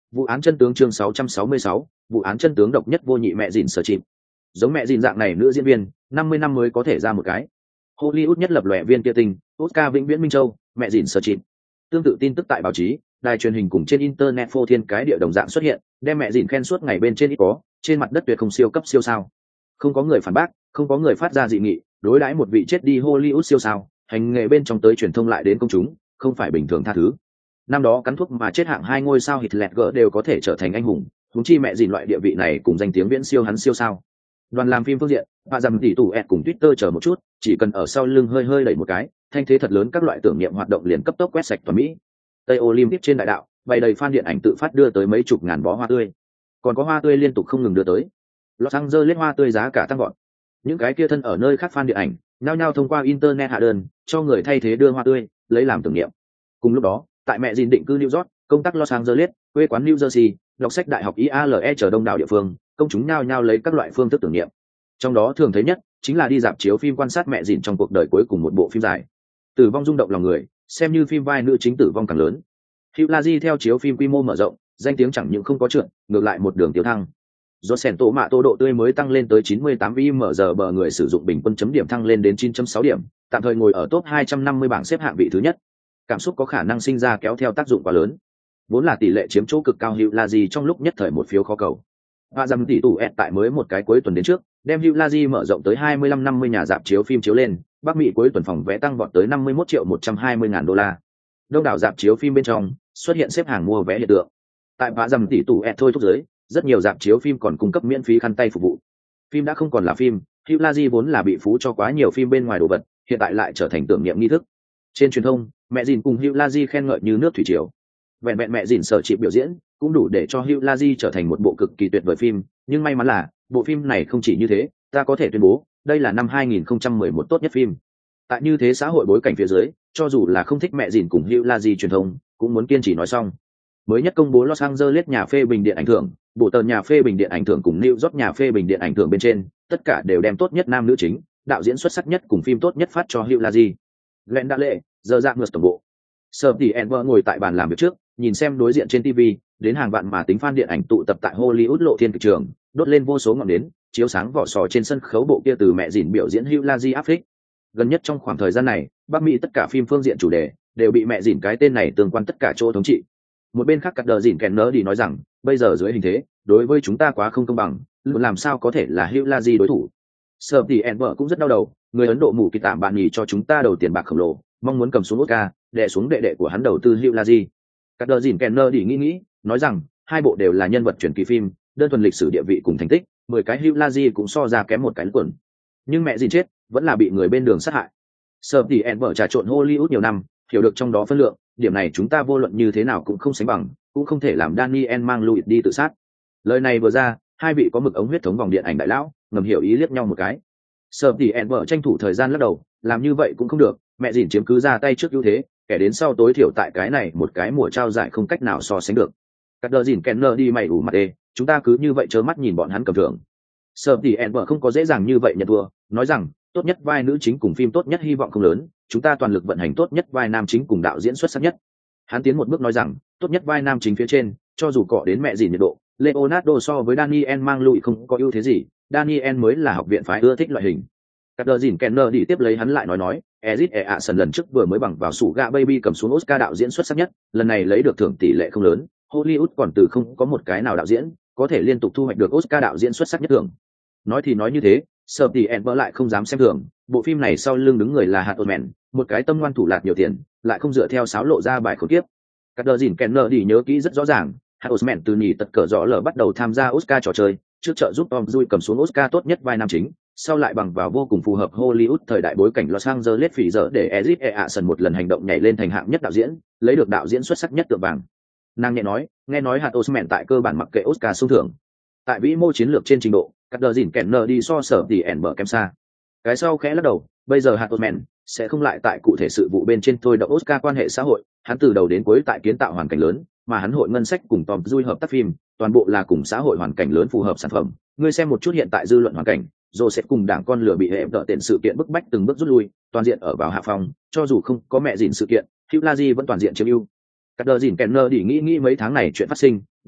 Vụ án chân tướng chương 666, vụ án chân tướng độc nhất vô nhị mẹ dìn sở chìm. Giống mẹ dìn dạng này nữ diễn viên, 50 năm mới có thể ra một cái. Hollywood nhất lập lòe viên kia tình, Oscar vĩnh viễn Minh Châu, mẹ dìn sở chìm. Tương tự tin tức tại báo chí, đài truyền hình cùng trên internet phô thiên cái địa đồng dạng xuất hiện, đem mẹ dìn khen suốt ngày bên trên ít có, trên mặt đất tuyệt không siêu cấp siêu sao. Không có người phản bác, không có người phát ra dị nghị, đối đãi một vị chết đi Hollywood siêu sao, hành nghề bên trong tới truyền thông lại đến công chúng, không phải bình thường tha thứ. Năm đó cắn thuốc mà chết hạng 2 ngôi sao Hitler đều có thể trở thành anh hùng, huống chi mẹ dìn loại địa vị này cùng danh tiếng viễn siêu hắn siêu sao. Đoàn làm phim phương diện, bà dầm tỷ tủ ẹt cùng Twitter chờ một chút, chỉ cần ở sau lưng hơi hơi đẩy một cái, thanh thế thật lớn các loại tưởng niệm hoạt động liền cấp tốc quét sạch toàn Mỹ. Tây Olympic trên đại đạo, bày đầy fan điện ảnh tự phát đưa tới mấy chục ngàn bó hoa tươi, còn có hoa tươi liên tục không ngừng đưa tới. Los Angeles hoa tươi giá cả tăng vọt. Những cái kia thân ở nơi khác fan điện ảnh, nhao nhao thông qua internet hạ đơn, cho người thay thế đưa hoa tươi, lấy làm tưởng niệm. Cùng lúc đó, tại mẹ dìn định cư New York, công tác Los Angeles, quê quán New Jersey, đọc sách đại học IALE chờ đông đảo địa phương, công chúng nhao nhao lấy các loại phương thức tưởng niệm. Trong đó thường thấy nhất chính là đi dạp chiếu phim quan sát mẹ dìn trong cuộc đời cuối cùng một bộ phim dài. Tử vong rung động lòng người, xem như phim vai nữ chính tử vong càng lớn. Hugh Laurie theo chiếu phim quy mô mở rộng, danh tiếng chẳng những không có trượt, ngược lại một đường tiêu thăng. Do sèn tổ mạ tô độ tươi mới tăng lên tới 98 IMG bờ người sử dụng bình quân chấm điểm thăng lên đến 9.6 điểm, tạm thời ngồi ở top 250 bảng xếp hạng vị thứ nhất. Cảm xúc có khả năng sinh ra kéo theo tác dụng quá lớn. Vốn là tỷ lệ chiếm chỗ cực cao Hugh Laurie trong lúc nhất thời một phiếu khó cầu. Và dầm tỷ tủ ẹt tại mới một cái cuối tuần đến trước, đem Hugh Laurie mở rộng tới 25-50 nhà rạp chiếu phim chiếu lên, Bắc Mỹ cuối tuần phòng vé tăng vọt tới 51.120.000 đô la. Đông đảo rạp chiếu phim bên trong xuất hiện xếp hàng mua vé hiện tượng. Tại vã dầm tỷ tủ ẹt thôi thúc giới, rất nhiều rạp chiếu phim còn cung cấp miễn phí khăn tay phục vụ. Phim đã không còn là phim, Hugh Laurie vốn là bị phú cho quá nhiều phim bên ngoài đồ vật, hiện tại lại trở thành tưởng niệm nghi thức. Trên truyền thông, mẹ dìn cùng Hugh Laurie khen ngợi như nước thủy triều. Vẹn vẹn mẹ dìn sở chịu biểu diễn cũng đủ để cho Hugh Laurie trở thành một bộ cực kỳ tuyệt vời phim, nhưng may mắn là bộ phim này không chỉ như thế, ta có thể tuyên bố đây là năm 2011 tốt nhất phim. Tại như thế xã hội bối cảnh phía dưới, cho dù là không thích mẹ dìn cùng Hugh Laurie truyền thông cũng muốn kiên trì nói xong. Mới nhất công bố Los Angeles nhà phê bình điện ảnh thưởng, bộ tờ nhà phê bình điện ảnh thưởng cùng New York nhà phê bình điện ảnh thưởng bên trên, tất cả đều đem tốt nhất nam nữ chính, đạo diễn xuất sắc nhất cùng phim tốt nhất phát cho Hugh Laurie. Glenn đã lệ, giờ dạng ngược tổng bộ. Sở tỷ Enver ngồi tại bàn làm việc trước, nhìn xem đối diện trên TV, đến hàng vạn mà tính fan điện ảnh tụ tập tại Hollywood lộ thiên kịch trường, đốt lên vô số ngọn nến, chiếu sáng vỏ sò trên sân khấu bộ kia từ mẹ dìn biểu diễn Hugh Laurie áp phích. Gần nhất trong khoảng thời gian này, Bắc Mỹ tất cả phim phương diện chủ đề đều bị mẹ dìn cái tên này tương quan tất cả chỗ thống trị. Một bên khác cắt đờ dìn kèn nớ đi nói rằng, bây giờ dưới hình thế, đối với chúng ta quá không công bằng, luôn làm sao có thể là Hugh Laurie đối thủ. Sở tỷ Enver cũng rất đau đầu, người Ấn Độ mù kỳ tạm bạn nhì cho chúng ta đầu tiền bạc khổng lồ, mong muốn cầm xuống Oscar, đè xuống đệ đệ của hắn đầu tư Hugh Laurie. Cắt đờ dìn kèn nớ đi nghĩ, nói rằng hai bộ đều là nhân vật truyền kỳ phim, đơn thuần lịch sử địa vị cùng thành tích, 10 cái Hugh Laurie cũng so ra kém một cái quần. Nhưng mẹ dìn chết, vẫn là bị người bên đường sát hại. Sở tỷ Enver trà trộn Hollywood nhiều năm, hiểu được trong đó phân lượng, điểm này chúng ta vô luận như thế nào cũng không sánh bằng, cũng không thể làm Daniel mang Louis đi tự sát. Lời này vừa ra, hai vị có mực ống huyết thống vòng điện ảnh đại lão ngầm hiểu ý liếc nhau một cái. Sở tỷ Enver tranh thủ thời gian lắc đầu, làm như vậy cũng không được, mẹ dìn chiếm cứ ra tay trước ưu thế, kẻ đến sau tối thiểu tại cái này một cái mùa trao giải không cách nào so sánh được. Cắt đờ dìn Kenner đi mày ủ mặt đê, chúng ta cứ như vậy trơ mắt nhìn bọn hắn cầm thưởng. Sở tỷ Enver không có dễ dàng như vậy nhận thua, nói rằng tốt nhất vai nữ chính cùng phim tốt nhất hy vọng không lớn, chúng ta toàn lực vận hành tốt nhất vai nam chính cùng đạo diễn xuất sắc nhất. Hắn tiến một bước nói rằng tốt nhất vai nam chính phía trên, cho dù cọ đến mẹ dìn nhiệt độ, Leonardo so với Daniel mang Louis không có ưu thế gì, Daniel mới là học viện phái ưa thích loại hình. Cắt đờ dìn Kenner đi tiếp lấy hắn lại nói, Ezit Eason lần trước vừa mới bằng vào sủ gạ baby cầm xuống Oscar đạo diễn xuất sắc nhất, lần này lấy được thưởng tỷ lệ không lớn, Hollywood còn từ không có một cái nào đạo diễn có thể liên tục thu hoạch được Oscar đạo diễn xuất sắc nhất thưởng. Nói thì nói như thế, Sở tỷ Enver lại không dám xem thường, bộ phim này sau lưng đứng người là Hạt Osman, một cái tâm ngoan thủ lạt nhiều tiền, lại không dựa theo sáo lộ ra bài khốn kiếp. Cắt đờ dìn Kenner đi nhớ kỹ rất rõ ràng, Hạt Osman từ nhì tật cỡ rõ lở bắt đầu tham gia Oscar trò chơi, trước trợ giúp Tom Cruise cầm xuống Oscar tốt nhất vai nam chính, sau lại bằng vào vô cùng phù hợp Hollywood thời đại bối cảnh Los Angeles phỉ dở để Ezit Eason một lần hành động nhảy lên thành hạng nhất đạo diễn, lấy được đạo diễn xuất sắc nhất tượng vàng. Nàng nhẹ nói, nghe nói Hạt Osman tại cơ bản mặc kệ Oscar xung thưởng. Tại vĩ mô chiến lược trên trình độ, cắt đờ dìn Kenner đi so sở tỷ Enver kém xa. Cái sau khẽ lắc đầu, bây giờ Hạt Osman sẽ không lại tại cụ thể sự vụ bên trên thôi động Oscar quan hệ xã hội, hắn từ đầu đến cuối tại kiến tạo hoàn cảnh lớn, mà hắn hội ngân sách cùng Tom Cruise hợp tác phim, toàn bộ là cùng xã hội hoàn cảnh lớn phù hợp sản phẩm. Ngươi xem một chút hiện tại dư luận hoàn cảnh, Joseph cùng đảng con lửa bị hệ đỡ tiện sự kiện bức bách từng bước rút lui, toàn diện ở vào hạ phòng, cho dù không có mẹ dìn sự kiện, Hugh Laurie vẫn toàn diện chiếm ưu. Cắt đờ dìn Kenner đi nghĩ mấy tháng này chuyện phát sinh,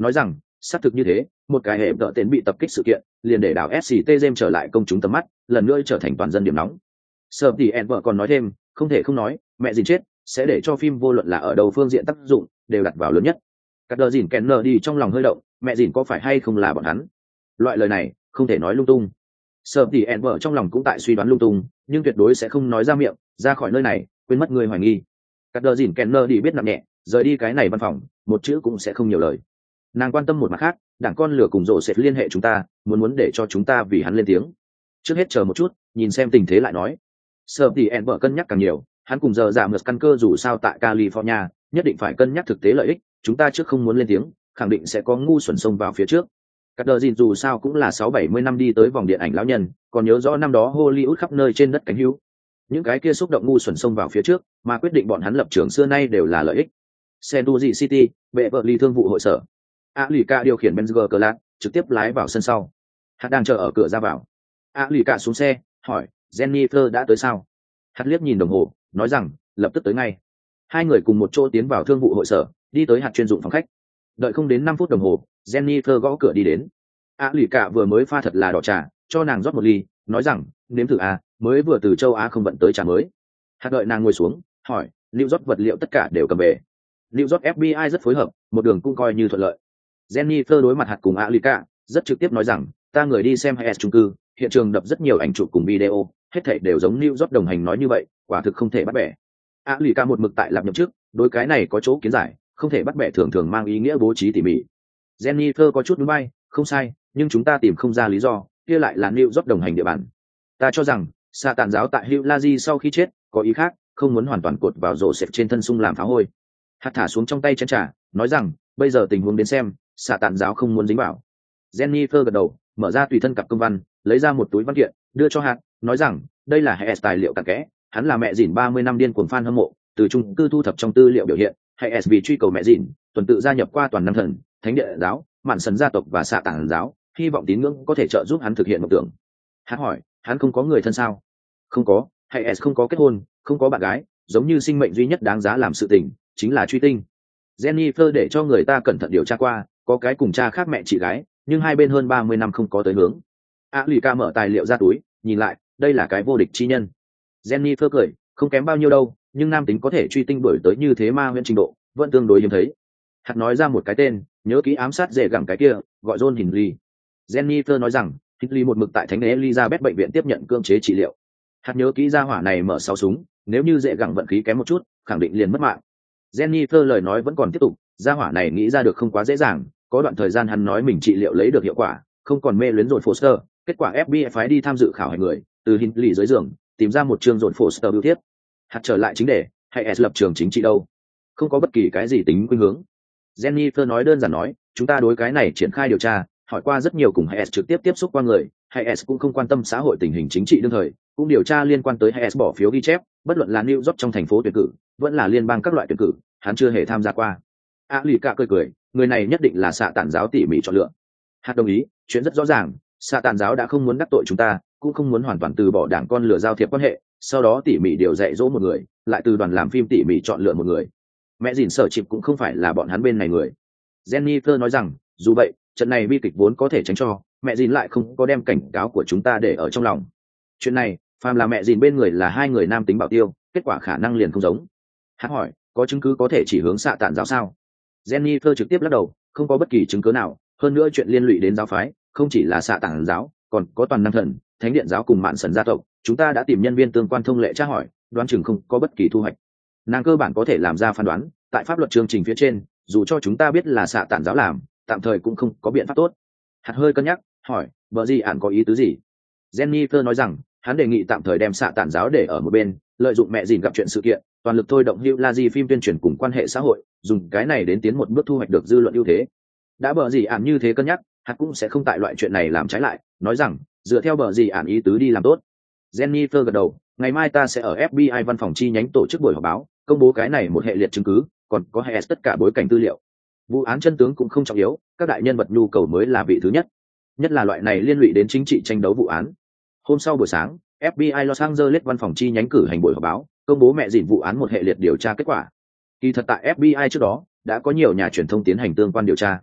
nói rằng xác thực như thế, một cái hệ vợ tên bị tập kích sự kiện liền để đảo SCT James trở lại công chúng tầm mắt, lần nữa trở thành toàn dân điểm nóng. Sở thì vợ còn nói thêm, không thể không nói, mẹ dìn chết sẽ để cho phim vô luận là ở đầu phương diện tác dụng đều đặt vào lớn nhất. Cắt đờ dìn kèn nờ đi trong lòng hơi động, mẹ dìn có phải hay không là bọn hắn? Loại lời này không thể nói lung tung. Sở thì vợ trong lòng cũng tại suy đoán lung tung, nhưng tuyệt đối sẽ không nói ra miệng, ra khỏi nơi này quên mất người hoài nghi. Cắt đờ dìn kèn nờ đi biết nặng nhẹ, rời đi cái này văn phòng, một chữ cũng sẽ không nhiều lời. Nàng quan tâm một mặt khác, đảng con lửa cùng rộ sẽ liên hệ chúng ta, muốn để cho chúng ta vì hắn lên tiếng. Trước hết chờ một chút, nhìn xem tình thế lại nói. Sở thì vợ cân nhắc càng nhiều, hắn cùng giờ giảm ngược căn cơ dù sao tại California, nhất định phải cân nhắc thực tế lợi ích, chúng ta trước không muốn lên tiếng, khẳng định sẽ có ngu xuẩn xông vào phía trước. Cắt đờ dìn dù sao cũng là 6-70 năm đi tới vòng điện ảnh lão nhân, còn nhớ rõ năm đó Hollywood khắp nơi trên đất cánh hữu. Những cái kia xúc động ngu xuẩn xông vào phía trước, mà quyết định bọn hắn lập trường xưa nay đều là lợi ích. Century City, bệ vợ ly thương vụ hội sở. Alika điều khiển Benz G-Class, trực tiếp lái vào sân sau. Hắn đang chờ ở cửa ra vào. Alika xuống xe, hỏi, Jennifer đã tới sao? Hắn liếc nhìn đồng hồ, nói rằng, lập tức tới ngay. Hai người cùng một chỗ tiến vào thương vụ hội sở, đi tới hạt chuyên dụng phòng khách. Đợi không đến 5 phút đồng hồ, Jennifer gõ cửa đi đến. Alika vừa mới pha thật là đỏ trà, cho nàng rót một ly, nói rằng, nếm thử à, mới vừa từ châu Á không vận tới trà mới. Hắn đợi nàng ngồi xuống, hỏi, New York vật liệu tất cả đều cầm về. New York FBI rất phối hợp, một đường cũng coi như thuận lợi. Jennifer đối mặt hạt cùng Alika, rất trực tiếp nói rằng, ta người đi xem HS chung cư, hiện trường đập rất nhiều ảnh chụp cùng video, hết thảy đều giống New York đồng hành nói như vậy, quả thực không thể bắt bẻ. Alika một mực tại làm nhậm trước, đối cái này có chỗ kiến giải, không thể bắt bẻ thường thường mang ý nghĩa bố trí tỉ mỉ. Jennifer có chút núi bay, không sai, nhưng chúng ta tìm không ra lý do, kia lại là New York đồng hành địa bàn. Ta cho rằng, sa tàn giáo tại Hugh Laji sau khi chết, có ý khác, không muốn hoàn toàn cột vào rổ xẹp trên thân sung làm phá hôi. Hạt thả xuống trong tay chén trà, nói rằng, bây giờ tình huống đến xem, sa tàn giáo không muốn dính vào. Jennifer gật đầu, mở ra tùy thân cặp công văn, lấy ra một túi văn kiện, đưa cho hạt, nói rằng, đây là hệ tài liệu cặn kẽ, hắn là mẹ dìn 30 năm điên cuồng fan hâm mộ, từ chung cư thu thập trong tư liệu biểu hiện, hệ vì truy cầu mẹ dìn, tuần tự gia nhập qua toàn năng thần, thánh địa giáo, mạn sần gia tộc và xạ tản giáo, hy vọng tín ngưỡng có thể trợ giúp hắn thực hiện mộng tưởng. Hắn hỏi, hắn không có người thân sao? Không có, hệ không có kết hôn, không có bạn gái, giống như sinh mệnh duy nhất đáng giá làm sự tình chính là truy tinh. Jennifer để cho người ta cẩn thận điều tra qua, có cái cùng cha khác mẹ chị gái, nhưng hai bên hơn 30 năm không có tới hướng. Alika mở tài liệu ra túi, nhìn lại, đây là cái vô địch chi nhân. Jennifer cười, không kém bao nhiêu đâu, nhưng nam tính có thể truy tinh đổi tới như thế ma huyễn trình độ, vẫn tương đối hiếm thấy. Hạt nói ra một cái tên, nhớ kỹ ám sát dễ gẳng cái kia, gọi John Hindley. Jennifer nói rằng, Hindley một mực tại Thánh Elizabeth bệnh viện tiếp nhận cưỡng chế trị liệu. Hạt nhớ kỹ ra hỏa này mở 6 súng, nếu như dễ gẳng vận khí kém một chút, khẳng định liền mất mạng. Jennifer lời nói vẫn còn tiếp tục, ra hỏa này nghĩ ra được không quá dễ dàng, có đoạn thời gian hắn nói mình trị liệu lấy được hiệu quả, không còn mê luyến rồi Foster, kết quả FBI phái đi tham dự khảo hạch người, từ Hindley dưới giường, tìm ra một chương rồi Foster biểu thiết. Hạt trở lại chính đề, hay S lập trường chính trị đâu? Không có bất kỳ cái gì tính khuynh hướng. Jennifer nói đơn giản nói, chúng ta đối cái này triển khai điều tra, hỏi qua rất nhiều cùng HS trực tiếp tiếp xúc qua người, HS cũng không quan tâm xã hội tình hình chính trị đương thời, cũng điều tra liên quan tới HS bỏ phiếu ghi chép, bất luận là New York trong thành phố tuyển cử, vẫn là liên bang các loại tuyển cử, hắn chưa hề tham gia qua. Alika cười, người này nhất định là xạ tản giáo tỉ mỉ chọn lựa. Hạt đồng ý, chuyện rất rõ ràng, xạ tản giáo đã không muốn đắc tội chúng ta, cũng không muốn hoàn toàn từ bỏ đảng con lửa giao thiệp quan hệ, sau đó tỉ mỉ điều dạy dỗ một người, lại từ đoàn làm phim tỉ mỉ chọn lựa một người. Mẹ dìn sở chịp cũng không phải là bọn hắn bên này người. Jennifer nói rằng, dù vậy, trận này bi kịch vốn có thể tránh cho, mẹ dìn lại không có đem cảnh cáo của chúng ta để ở trong lòng. Chuyện này, phàm là mẹ dìn bên người là hai người nam tính bảo tiêu, kết quả khả năng liền không giống. Hắn hỏi, có chứng cứ có thể chỉ hướng xạ tản giáo sao? Jennifer trực tiếp lắc đầu, không có bất kỳ chứng cứ nào, hơn nữa chuyện liên lụy đến giáo phái, không chỉ là xạ tản giáo, còn có toàn năng thần, thánh điện giáo cùng mạn sần gia tộc, chúng ta đã tìm nhân viên tương quan thông lệ tra hỏi, đoán chừng không có bất kỳ thu hoạch. Nàng cơ bản có thể làm ra phán đoán, tại pháp luật chương trình phía trên, dù cho chúng ta biết là xạ tản giáo làm, tạm thời cũng không có biện pháp tốt. Hạt hơi cân nhắc, hỏi, vợ gì ạn có ý tứ gì? Jennifer nói rằng, hắn đề nghị tạm thời đem xạ tản giáo để ở một bên, lợi dụng mẹ dìn gặp chuyện sự kiện, toàn lực thôi động Hugh Laji phim tuyên truyền cùng quan hệ xã hội, dùng cái này đến tiến một bước thu hoạch được dư luận ưu thế. Đã bờ gì ạn như thế cân nhắc, hạt cũng sẽ không tại loại chuyện này làm trái lại, nói rằng, dựa theo bờ gì ạn ý tứ đi làm tốt. Jennifer gật đầu, ngày mai ta sẽ ở FBI văn phòng chi nhánh tổ chức buổi họp báo, công bố cái này một hệ liệt chứng cứ, còn có hệ tất cả bối cảnh tư liệu. Vụ án chân tướng cũng không trọng yếu, các đại nhân vật nhu cầu mới là vị thứ nhất. Nhất là loại này liên lụy đến chính trị tranh đấu vụ án. Hôm sau buổi sáng, FBI Los Angeles văn phòng chi nhánh cử hành buổi họp báo, công bố mẹ dìn vụ án một hệ liệt điều tra kết quả. Kỳ thật tại FBI trước đó, đã có nhiều nhà truyền thông tiến hành tương quan điều tra.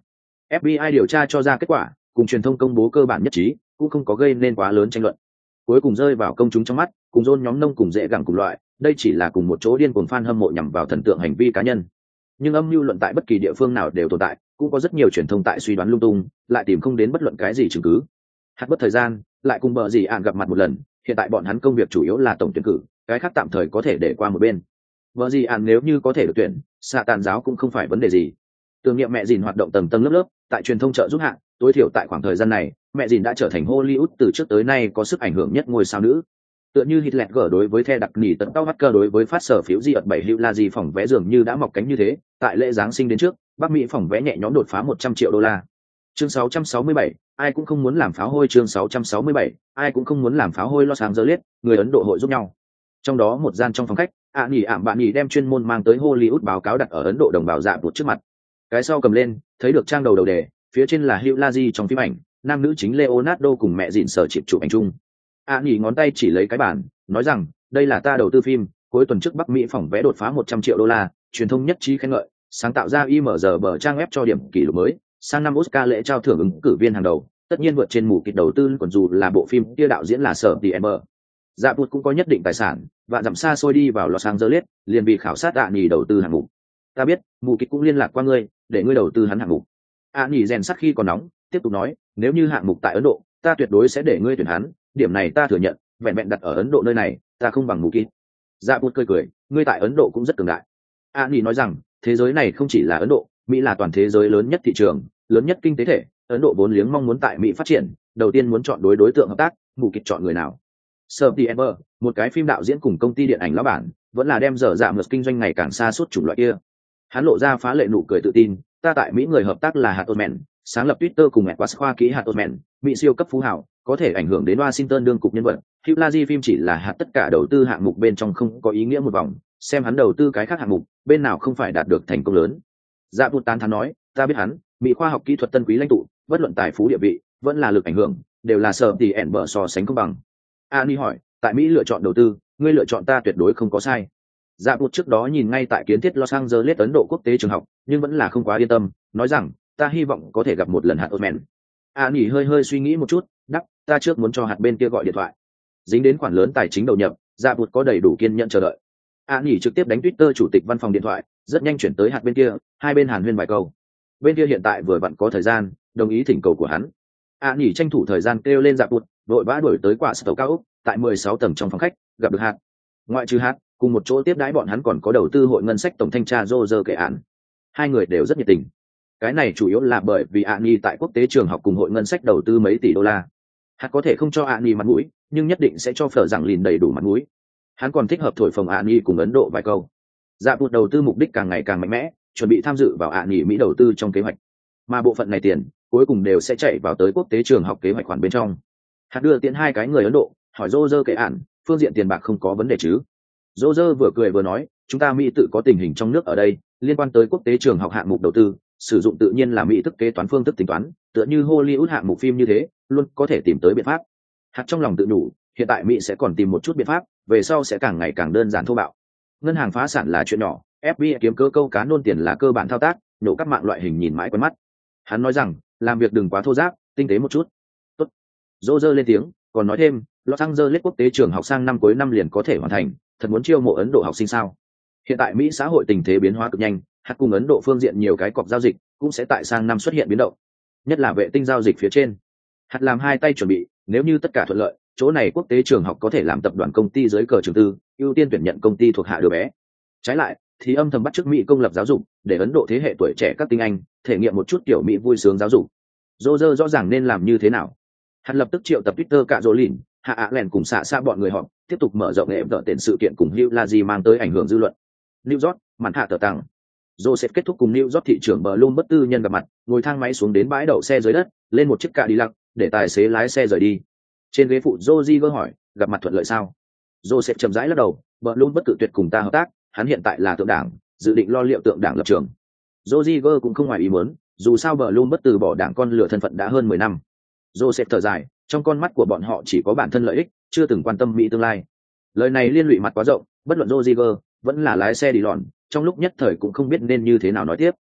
FBI điều tra cho ra kết quả, cùng truyền thông công bố cơ bản nhất trí, cũng không có gây nên quá lớn tranh luận. Cuối cùng rơi vào công chúng trong mắt, cùng John nhóm nông cùng dễ gẳng cùng loại, đây chỉ là cùng một chỗ điên cuồng fan hâm mộ nhằm vào thần tượng hành vi cá nhân. Nhưng âm mưu luận tại bất kỳ địa phương nào đều tồn tại, cũng có rất nhiều truyền thông tại suy đoán lung tung, lại tìm không đến bất luận cái gì chứng cứ. Hạt bất thời gian, lại cùng bờ gì ạn gặp mặt một lần, hiện tại bọn hắn công việc chủ yếu là tổng tuyển cử, cái khác tạm thời có thể để qua một bên. Bờ gì ạn nếu như có thể được tuyển, xạ tàn giáo cũng không phải vấn đề gì. Tưởng niệm mẹ dìn hoạt động tầng tầng lớp lớp, tại truyền thông trợ giúp hạng, tối thiểu tại khoảng thời gian này, mẹ dìn đã trở thành Hollywood từ trước tới nay có sức ảnh hưởng nhất ngôi sao nữ. Tựa như Hitler đối với The đặc nỉ tận tao Hacker đối với phát sở phiếu di ợt 7 hữu là gì phòng vé dường như đã mọc cánh như thế, tại lễ giáng sinh đến trước, Bắc Mỹ phòng vé nhẹ nhõm đột phá 100 triệu đô la. Chương 667, ai cũng không muốn làm pháo hôi. Chương 667, ai cũng không muốn làm pháo hôi. Los Angeles, người Ấn Độ hội giúp nhau. Trong đó một gian trong phòng khách, bạn nhỉ đem chuyên môn mang tới Hollywood báo cáo đặt ở Ấn Độ đồng bào dạ vụt trước mặt. Cái sau cầm lên, thấy được trang đầu đề, phía trên là Hugh Laji trong phim ảnh, nam nữ chính Leonardo cùng mẹ dịn sở chụp chụp ảnh chung. Nhỉ ngón tay chỉ lấy cái bản, nói rằng, đây là ta đầu tư phim, cuối tuần trước Bắc Mỹ phòng vé đột phá 100 triệu đô la, truyền thông nhất trí khen ngợi, sáng tạo ra IMDb trang web cho điểm kỷ lục mới, sang năm Oscar lễ trao thưởng ứng cử viên hàng đầu, tất nhiên vượt trên mù kịch đầu tư, còn dù là bộ phim kia đạo diễn là Sở Tỷ Ember. Dạ Bụt cũng có nhất định tài sản, và dặm xa xôi đi vào Los Angeles, liền vì khảo sát Nhỉ đầu tư hạng mục. Ta biết, mù kịch cũng liên lạc qua ngươi, để ngươi đầu tư hắn hạng mục. Nhỉ rèn sắt khi còn nóng, tiếp tục nói, nếu như hạng mục tại Ấn Độ, ta tuyệt đối sẽ để ngươi tuyển hắn, điểm này ta thừa nhận, vẹn vẹn đặt ở Ấn Độ nơi này, ta không bằng mù kịch. Dạ Bụt cười, ngươi tại Ấn Độ cũng rất cường đại. Nhỉ nói rằng, thế giới này không chỉ là Ấn Độ, Mỹ là toàn thế giới lớn nhất thị trường, lớn nhất kinh tế thể, Ấn Độ vốn liếng mong muốn tại Mỹ phát triển, đầu tiên muốn chọn đối tượng hợp tác, mù kịch chọn người nào? Sở Tỷ Ember, một cái phim đạo diễn cùng công ty điện ảnh lão bản, vẫn là đem dở dạ ngược kinh doanh ngày càng xa suốt chủng loại kia. Hắn lộ ra phá lệ nụ cười tự tin, ta tại Mỹ người hợp tác là Hạt Osman, sáng lập Twitter cùng mẹ quá khoa kỹ Hạt Osman, Mỹ siêu cấp phú hào, có thể ảnh hưởng đến Washington đương cục nhân vật. Hugh Laji phim chỉ là hạt tất cả đầu tư hạng mục bên trong không có ý nghĩa một vòng, xem hắn đầu tư cái khác hạng mục, bên nào không phải đạt được thành công lớn. Dạ Bụt tán thán nói, ta biết hắn, Mỹ khoa học kỹ thuật tân quý lãnh tụ, bất luận tài phú địa vị, vẫn là lực ảnh hưởng, đều là Sở Tỷ Ember so sánh công bằng. Ani hỏi, tại Mỹ lựa chọn đầu tư, ngươi lựa chọn ta tuyệt đối không có sai. Dạ Bụt trước đó nhìn ngay tại kiến thiết Los Angeles Ấn Độ quốc tế trường học, nhưng vẫn là không quá yên tâm, nói rằng, ta hy vọng có thể gặp một lần hạt Osman. Ani hơi suy nghĩ một chút, đáp, ta trước muốn cho hạt bên kia gọi điện thoại. Dính đến khoản lớn tài chính đầu nhập, Dạ Bụt có đầy đủ kiên nhẫn chờ đợi. Ani trực tiếp đánh Twitter chủ tịch văn phòng điện thoại, rất nhanh chuyển tới hạt bên kia, hai bên hàn huyên vài câu. Bên kia hiện tại vừa vặn có thời gian, đồng ý thỉnh cầu của hắn. Ani tranh thủ thời gian kêu lên Dạ Bụt, vội vã đuổi tới quả sở cao ốc, tại 16 tầng trong phòng khách, gặp được hạt. Ngoại trừ hạt, cùng một chỗ tiếp đãi bọn hắn còn có đầu tư hội ngân sách tổng thanh tra Roger Kệ Án. Hai người đều rất nhiệt tình. Cái này chủ yếu là bởi vì Ani tại quốc tế trường học cùng hội ngân sách đầu tư mấy tỷ đô la. Hạt có thể không cho Ani mặt mũi, nhưng nhất định sẽ cho Phở Giảng Lìn đầy đủ mặt mũi. Hắn còn thích hợp thổi phồng Ani cùng Ấn Độ vài câu. Dạ Bụt đầu tư mục đích càng ngày càng mạnh mẽ, chuẩn bị tham dự vào Ani Mỹ đầu tư trong kế hoạch. Mà bộ phận này tiền, cuối cùng đều sẽ chạy vào tới quốc tế trường học kế hoạch khoản bên trong. Hạt đưa tiễn hai cái người Ấn Độ, hỏi Roger Kệ Án, phương diện tiền bạc không có vấn đề chứ? Roger vừa cười vừa nói, chúng ta Mỹ tự có tình hình trong nước ở đây, liên quan tới quốc tế trường học hạng mục đầu tư, sử dụng tự nhiên là Mỹ thức kế toán phương thức tính toán, tựa như Hollywood hạng mục phim như thế, luôn có thể tìm tới biện pháp. Hạt trong lòng tự nhủ, hiện tại Mỹ sẽ còn tìm một chút biện pháp, về sau sẽ càng ngày càng đơn giản thô bạo. Ngân hàng phá sản là chuyện nhỏ, FBI kiếm cớ câu cá nôn tiền là cơ bản thao tác, nhổ các mạng loại hình nhìn mãi quen mắt. Hắn nói rằng, làm việc đừng quá thô ráp, tinh tế một chút. Tốt. Roger lên tiếng, còn nói thêm, Los Angeles quốc tế trường học sang năm cuối năm liền có thể hoàn thành, thật muốn chiêu mộ Ấn Độ học sinh sao? Hiện tại Mỹ xã hội tình thế biến hóa cực nhanh, hạt cùng Ấn Độ phương diện nhiều cái cọc giao dịch cũng sẽ tại sang năm xuất hiện biến động, nhất là vệ tinh giao dịch phía trên. Hạt làm hai tay chuẩn bị, nếu như tất cả thuận lợi, chỗ này quốc tế trường học có thể làm tập đoàn công ty dưới cờ trường tư, ưu tiên tuyển nhận công ty thuộc hạ đứa bé. Trái lại, thì âm thầm bắt chước Mỹ công lập giáo dục, để Ấn Độ thế hệ tuổi trẻ các tinh anh thể nghiệm một chút tiểu Mỹ vui sướng giáo dục. Roger rõ ràng nên làm như thế nào. Hạt lập tức triệu tập Twitter cả rỗ lìn, hạ ạ lèn cùng xạ xa bọn người họp, tiếp tục mở rộng hệ vợ tiền sự kiện cùng Hugh Laji mang tới ảnh hưởng dư luận. New York, màn hạ tờ tăng. Joseph kết thúc cùng New York thị trưởng Bloomberg tư nhân gặp mặt, ngồi thang máy xuống đến bãi đậu xe dưới đất, lên một chiếc Cadillac, để tài xế lái xe rời đi. Trên ghế phụ Roger hỏi, gặp mặt thuận lợi sao? Joseph chậm rãi lắc đầu, Bloomberg cự tuyệt cùng ta hợp tác, hắn hiện tại là tượng đảng, dự định lo liệu tượng đảng lập trường. Roger cũng không ngoài ý muốn, dù sao Bloomberg từ bỏ đảng con lửa thân phận đã hơn 10 năm. Joseph thở dài, trong con mắt của bọn họ chỉ có bản thân lợi ích, chưa từng quan tâm Mỹ tương lai. Lời này liên lụy mặt quá rộng, bất luận Roger vẫn là lái xe đi lòn, trong lúc nhất thời cũng không biết nên như thế nào nói tiếp.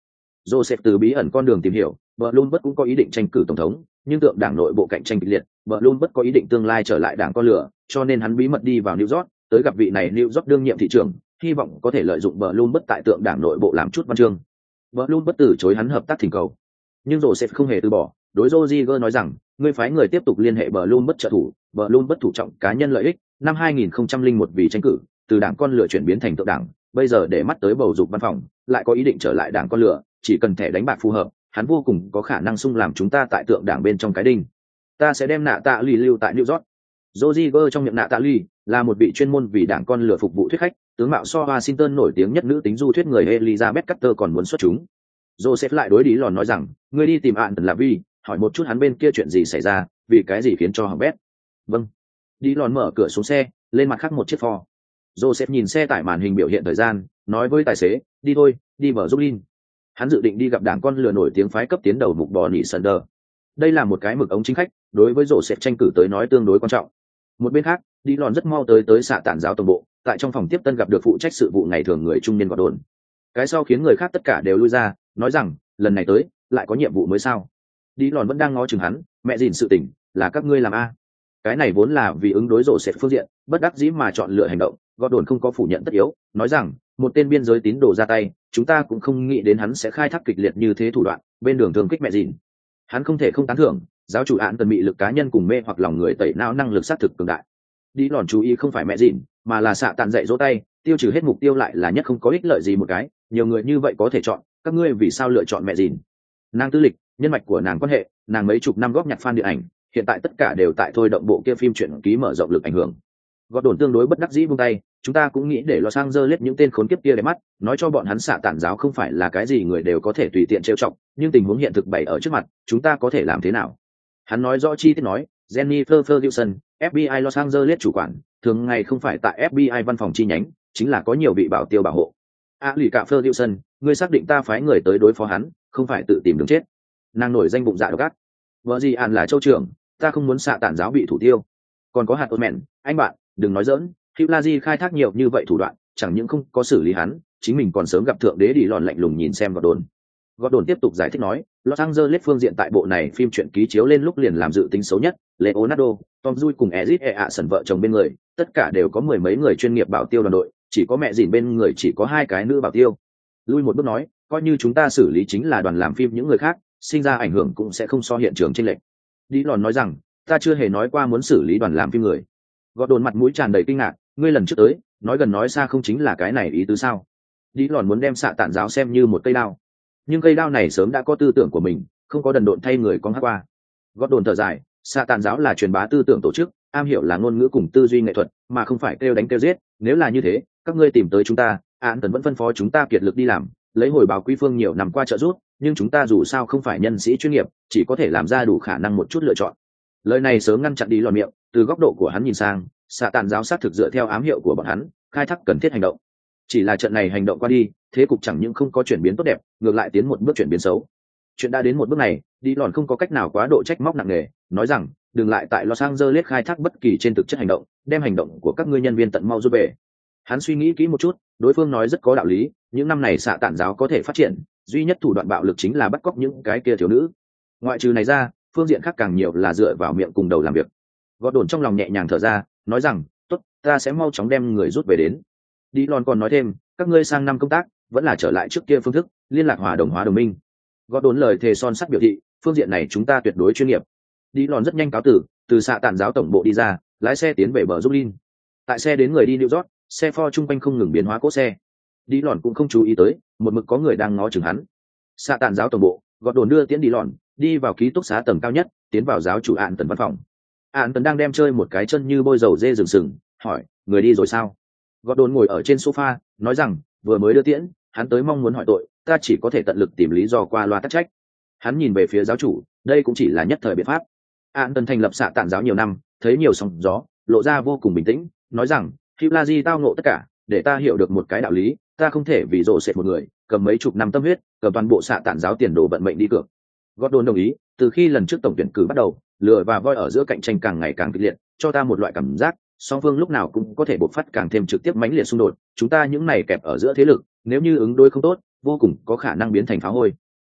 Joseph từ bí ẩn con đường tìm hiểu, Bloomberg cũng có ý định tranh cử tổng thống, nhưng tượng đảng nội bộ cạnh tranh kịch liệt, Bloomberg có ý định tương lai trở lại đảng con lửa, cho nên hắn bí mật đi vào New York, tới gặp vị này New York đương nhiệm thị trưởng, hy vọng có thể lợi dụng Bloomberg tại tượng đảng nội bộ làm chút văn chương. Bloomberg từ chối hắn hợp tác thỉnh cầu, nhưng Joseph không hề từ bỏ, đối Rodriguez nói rằng, ngươi phái người tiếp tục liên hệ Bloomberg trợ thủ, Bloomberg thủ trọng cá nhân lợi ích, năm 2001 vì tranh cử, từ đảng con lửa chuyển biến thành tượng đảng, bây giờ để mắt tới bầu dục văn phòng, lại có ý định trở lại đảng con lửa, chỉ cần thẻ đánh bạc phù hợp, hắn vô cùng có khả năng xung làm chúng ta tại tượng đảng bên trong cái đinh. Ta sẽ đem nạ tạ lì lưu tại New York. Rodriguez trong miệng nạ tạ lì là một vị chuyên môn vì đảng con lửa phục vụ thuyết khách, tướng mạo so Washington nổi tiếng nhất nữ tính du thuyết người Elizabeth Carter còn muốn xuất chúng. Joseph lại đối Đi Lòn nói rằng, ngươi đi tìm ạn là vì hỏi một chút hắn bên kia chuyện gì xảy ra, vì cái gì khiến cho hỏng bét. Vâng. Đi Lòn mở cửa xuống xe, lên mặt khác một chiếc Ford. Joseph nhìn xe tải màn hình biểu hiện thời gian, nói với tài xế, đi thôi, đi bờ Brooklyn. Hắn dự định đi gặp đảng con lừa nổi tiếng phái cấp tiến đầu mục bò nỉ Sander. Đây là một cái mực ống chính khách, đối với Joseph tranh cử tới nói tương đối quan trọng. Một bên khác, Đi Lòn rất mau tới xạ tản giáo tổng bộ, tại trong phòng tiếp tân gặp được phụ trách sự vụ ngày thường người trung niên Gordon. Cái sau khiến người khác tất cả đều lui ra, nói rằng, lần này tới, lại có nhiệm vụ mới sao? Đi Lòn vẫn đang ngó chừng hắn, mẹ gìn sự tình, là các ngươi làm a? Cái này vốn là vì ứng đối Joseph phương diện, bất đắc dĩ mà chọn lựa hành động, Gordon không có phủ nhận tất yếu, nói rằng, một tên biên giới tín đồ ra tay, chúng ta cũng không nghĩ đến hắn sẽ khai thác kịch liệt như thế thủ đoạn, bên đường thương kích mẹ gìn. Hắn không thể không tán thưởng, giáo chủ án tần bị lực cá nhân cùng mê hoặc lòng người tẩy não năng lực sát thực cường đại. Đi Lòn chú ý không phải mẹ dịn, mà là xạ tàn dạy dỗ tay, tiêu trừ hết mục tiêu lại là nhất không có ích lợi gì một cái, nhiều người như vậy có thể chọn, các ngươi vì sao lựa chọn mẹ dịn? Nàng tư lịch, nhân mạch của nàng quan hệ, nàng mấy chục năm góp nhặt fan điện ảnh, hiện tại tất cả đều tại thôi động bộ kia phim truyện ký mở rộng lực ảnh hưởng. Gordon tương đối bất đắc dĩ buông tay, chúng ta cũng nghĩ để Los Angeles những tên khốn kiếp kia để mắt, nói cho bọn hắn xạ tản giáo không phải là cái gì người đều có thể tùy tiện trêu chọc, nhưng tình huống hiện thực bày ở trước mặt, chúng ta có thể làm thế nào? Hắn nói rõ chi tiết nói, Jennifer Ferguson, FBI Los Angeles chủ quản, thường ngày không phải tại FBI văn phòng chi nhánh, chính là có nhiều vị bảo tiêu bảo hộ. Lì cả Ferguson, ngươi xác định ta phái người tới đối phó hắn, không phải tự tìm đường chết. Nàng nổi danh bụng dạ độc ác. Vợ gì An là châu trưởng, ta không muốn xạ tản giáo bị thủ tiêu. Còn có hạt ôn mẹn, anh bạn, đừng nói giỡn, Hulazi khai thác nhiều như vậy thủ đoạn, chẳng những không có xử lý hắn, chính mình còn sớm gặp thượng đế Đi Lòn lạnh lùng nhìn xem Gordon tiếp tục giải thích nói, Los Angeles phương diện tại bộ này phim truyện ký chiếu lên lúc liền làm dự tính xấu nhất, Leonardo, Tom Cruise cùng Ezit Eason vợ chồng bên người, tất cả đều có mười mấy người chuyên nghiệp bảo tiêu đoàn đội, chỉ có mẹ dìn bên người chỉ có hai cái nữ bảo tiêu. Lui một bước nói, coi như chúng ta xử lý chính là đoàn làm phim những người khác, sinh ra ảnh hưởng cũng sẽ không so hiện trường chênh lệch. Đi Lòn nói rằng, ta chưa hề nói qua muốn xử lý đoàn làm phim người. Gordon mặt mũi tràn đầy kinh ngạc, ngươi lần trước tới, nói gần nói xa không chính là cái này ý tứ sao? Đi Lòn muốn đem xạ tản giáo xem như một cây đao, nhưng cây đao này sớm đã có tư tưởng của mình, không có đần độn thay người con hát qua. Gordon thở dài, xạ tản giáo là truyền bá tư tưởng tổ chức, am hiểu là ngôn ngữ cùng tư duy nghệ thuật, mà không phải kêu đánh kêu giết. Nếu là như thế, các ngươi tìm tới chúng ta, án tần vẫn phân phó chúng ta kiệt lực đi làm, lấy hồi báo quý phương nhiều năm qua trợ giúp, nhưng chúng ta dù sao không phải nhân sĩ chuyên nghiệp, chỉ có thể làm ra đủ khả năng một chút lựa chọn. Lời này sớm ngăn chặn Đi Lòn miệng, từ góc độ của hắn nhìn sang, xạ tản giáo xác thực dựa theo ám hiệu của bọn hắn, khai thác cần thiết hành động. Chỉ là trận này hành động qua đi, thế cục chẳng những không có chuyển biến tốt đẹp, ngược lại tiến một bước chuyển biến xấu. Chuyện đã đến một bước này, Đi Lòn không có cách nào quá độ trách móc nặng nề, nói rằng, đừng lại tại Los Angeles khai thác bất kỳ trên thực chất hành động, đem hành động của các ngươi nhân viên tận mau rút về. Hắn suy nghĩ kỹ một chút, đối phương nói rất có đạo lý, những năm này xạ tản giáo có thể phát triển, duy nhất thủ đoạn bạo lực chính là bắt cóc những cái kia thiếu nữ. Ngoại trừ này ra, phương diện khác càng nhiều là dựa vào miệng cùng đầu làm việc. Gordon trong lòng nhẹ nhàng thở ra, nói rằng, tốt, ta sẽ mau chóng đem người rút về đến. Đi Lòn còn nói thêm, các ngươi sang năm công tác vẫn là trở lại trước kia phương thức, liên lạc hòa đồng minh. Gordon lời thề son sắt biểu thị, phương diện này chúng ta tuyệt đối chuyên nghiệp. Đi Lòn rất nhanh cáo tử, từ xạ tản giáo tổng bộ đi ra, lái xe tiến về bờ Brooklyn. Tại xe đến người đi New York, xe Ford chung quanh không ngừng biến hóa cỗ xe. Đi Lòn cũng không chú ý tới, một mực có người đang ngó chừng hắn. Xạ tản giáo tổng bộ, Gordon đưa tiễn Đi Lòn, đi vào ký túc xá tầng cao nhất, tiến vào giáo chủ Án Tần văn phòng. Án Tần đang đem chơi một cái chân như bôi dầu dê rừng sừng, hỏi, người đi rồi sao? Gordon ngồi ở trên sofa, nói rằng, vừa mới đưa tiễn, hắn tới mong muốn hỏi tội, ta chỉ có thể tận lực tìm lý do qua loa tắc trách. Hắn nhìn về phía giáo chủ, đây cũng chỉ là nhất thời biện pháp. Án Tần thành lập xạ tản giáo nhiều năm, thấy nhiều sóng gió, lộ ra vô cùng bình tĩnh, nói rằng, Hulazi tao ngộ tất cả, để ta hiểu được một cái đạo lý, ta không thể vì rồ sệt một người, cầm mấy chục năm tâm huyết, cầm toàn bộ xạ tản giáo tiền đồ vận mệnh đi cược. Gordon đồng ý, từ khi lần trước tổng tuyển cử bắt đầu, lừa và voi ở giữa cạnh tranh càng ngày càng kịch liệt, cho ta một loại cảm giác, song phương lúc nào cũng có thể bộc phát càng thêm trực tiếp mãnh liệt xung đột, chúng ta những này kẹp ở giữa thế lực, nếu như ứng đối không tốt, vô cùng có khả năng biến thành phá hôi.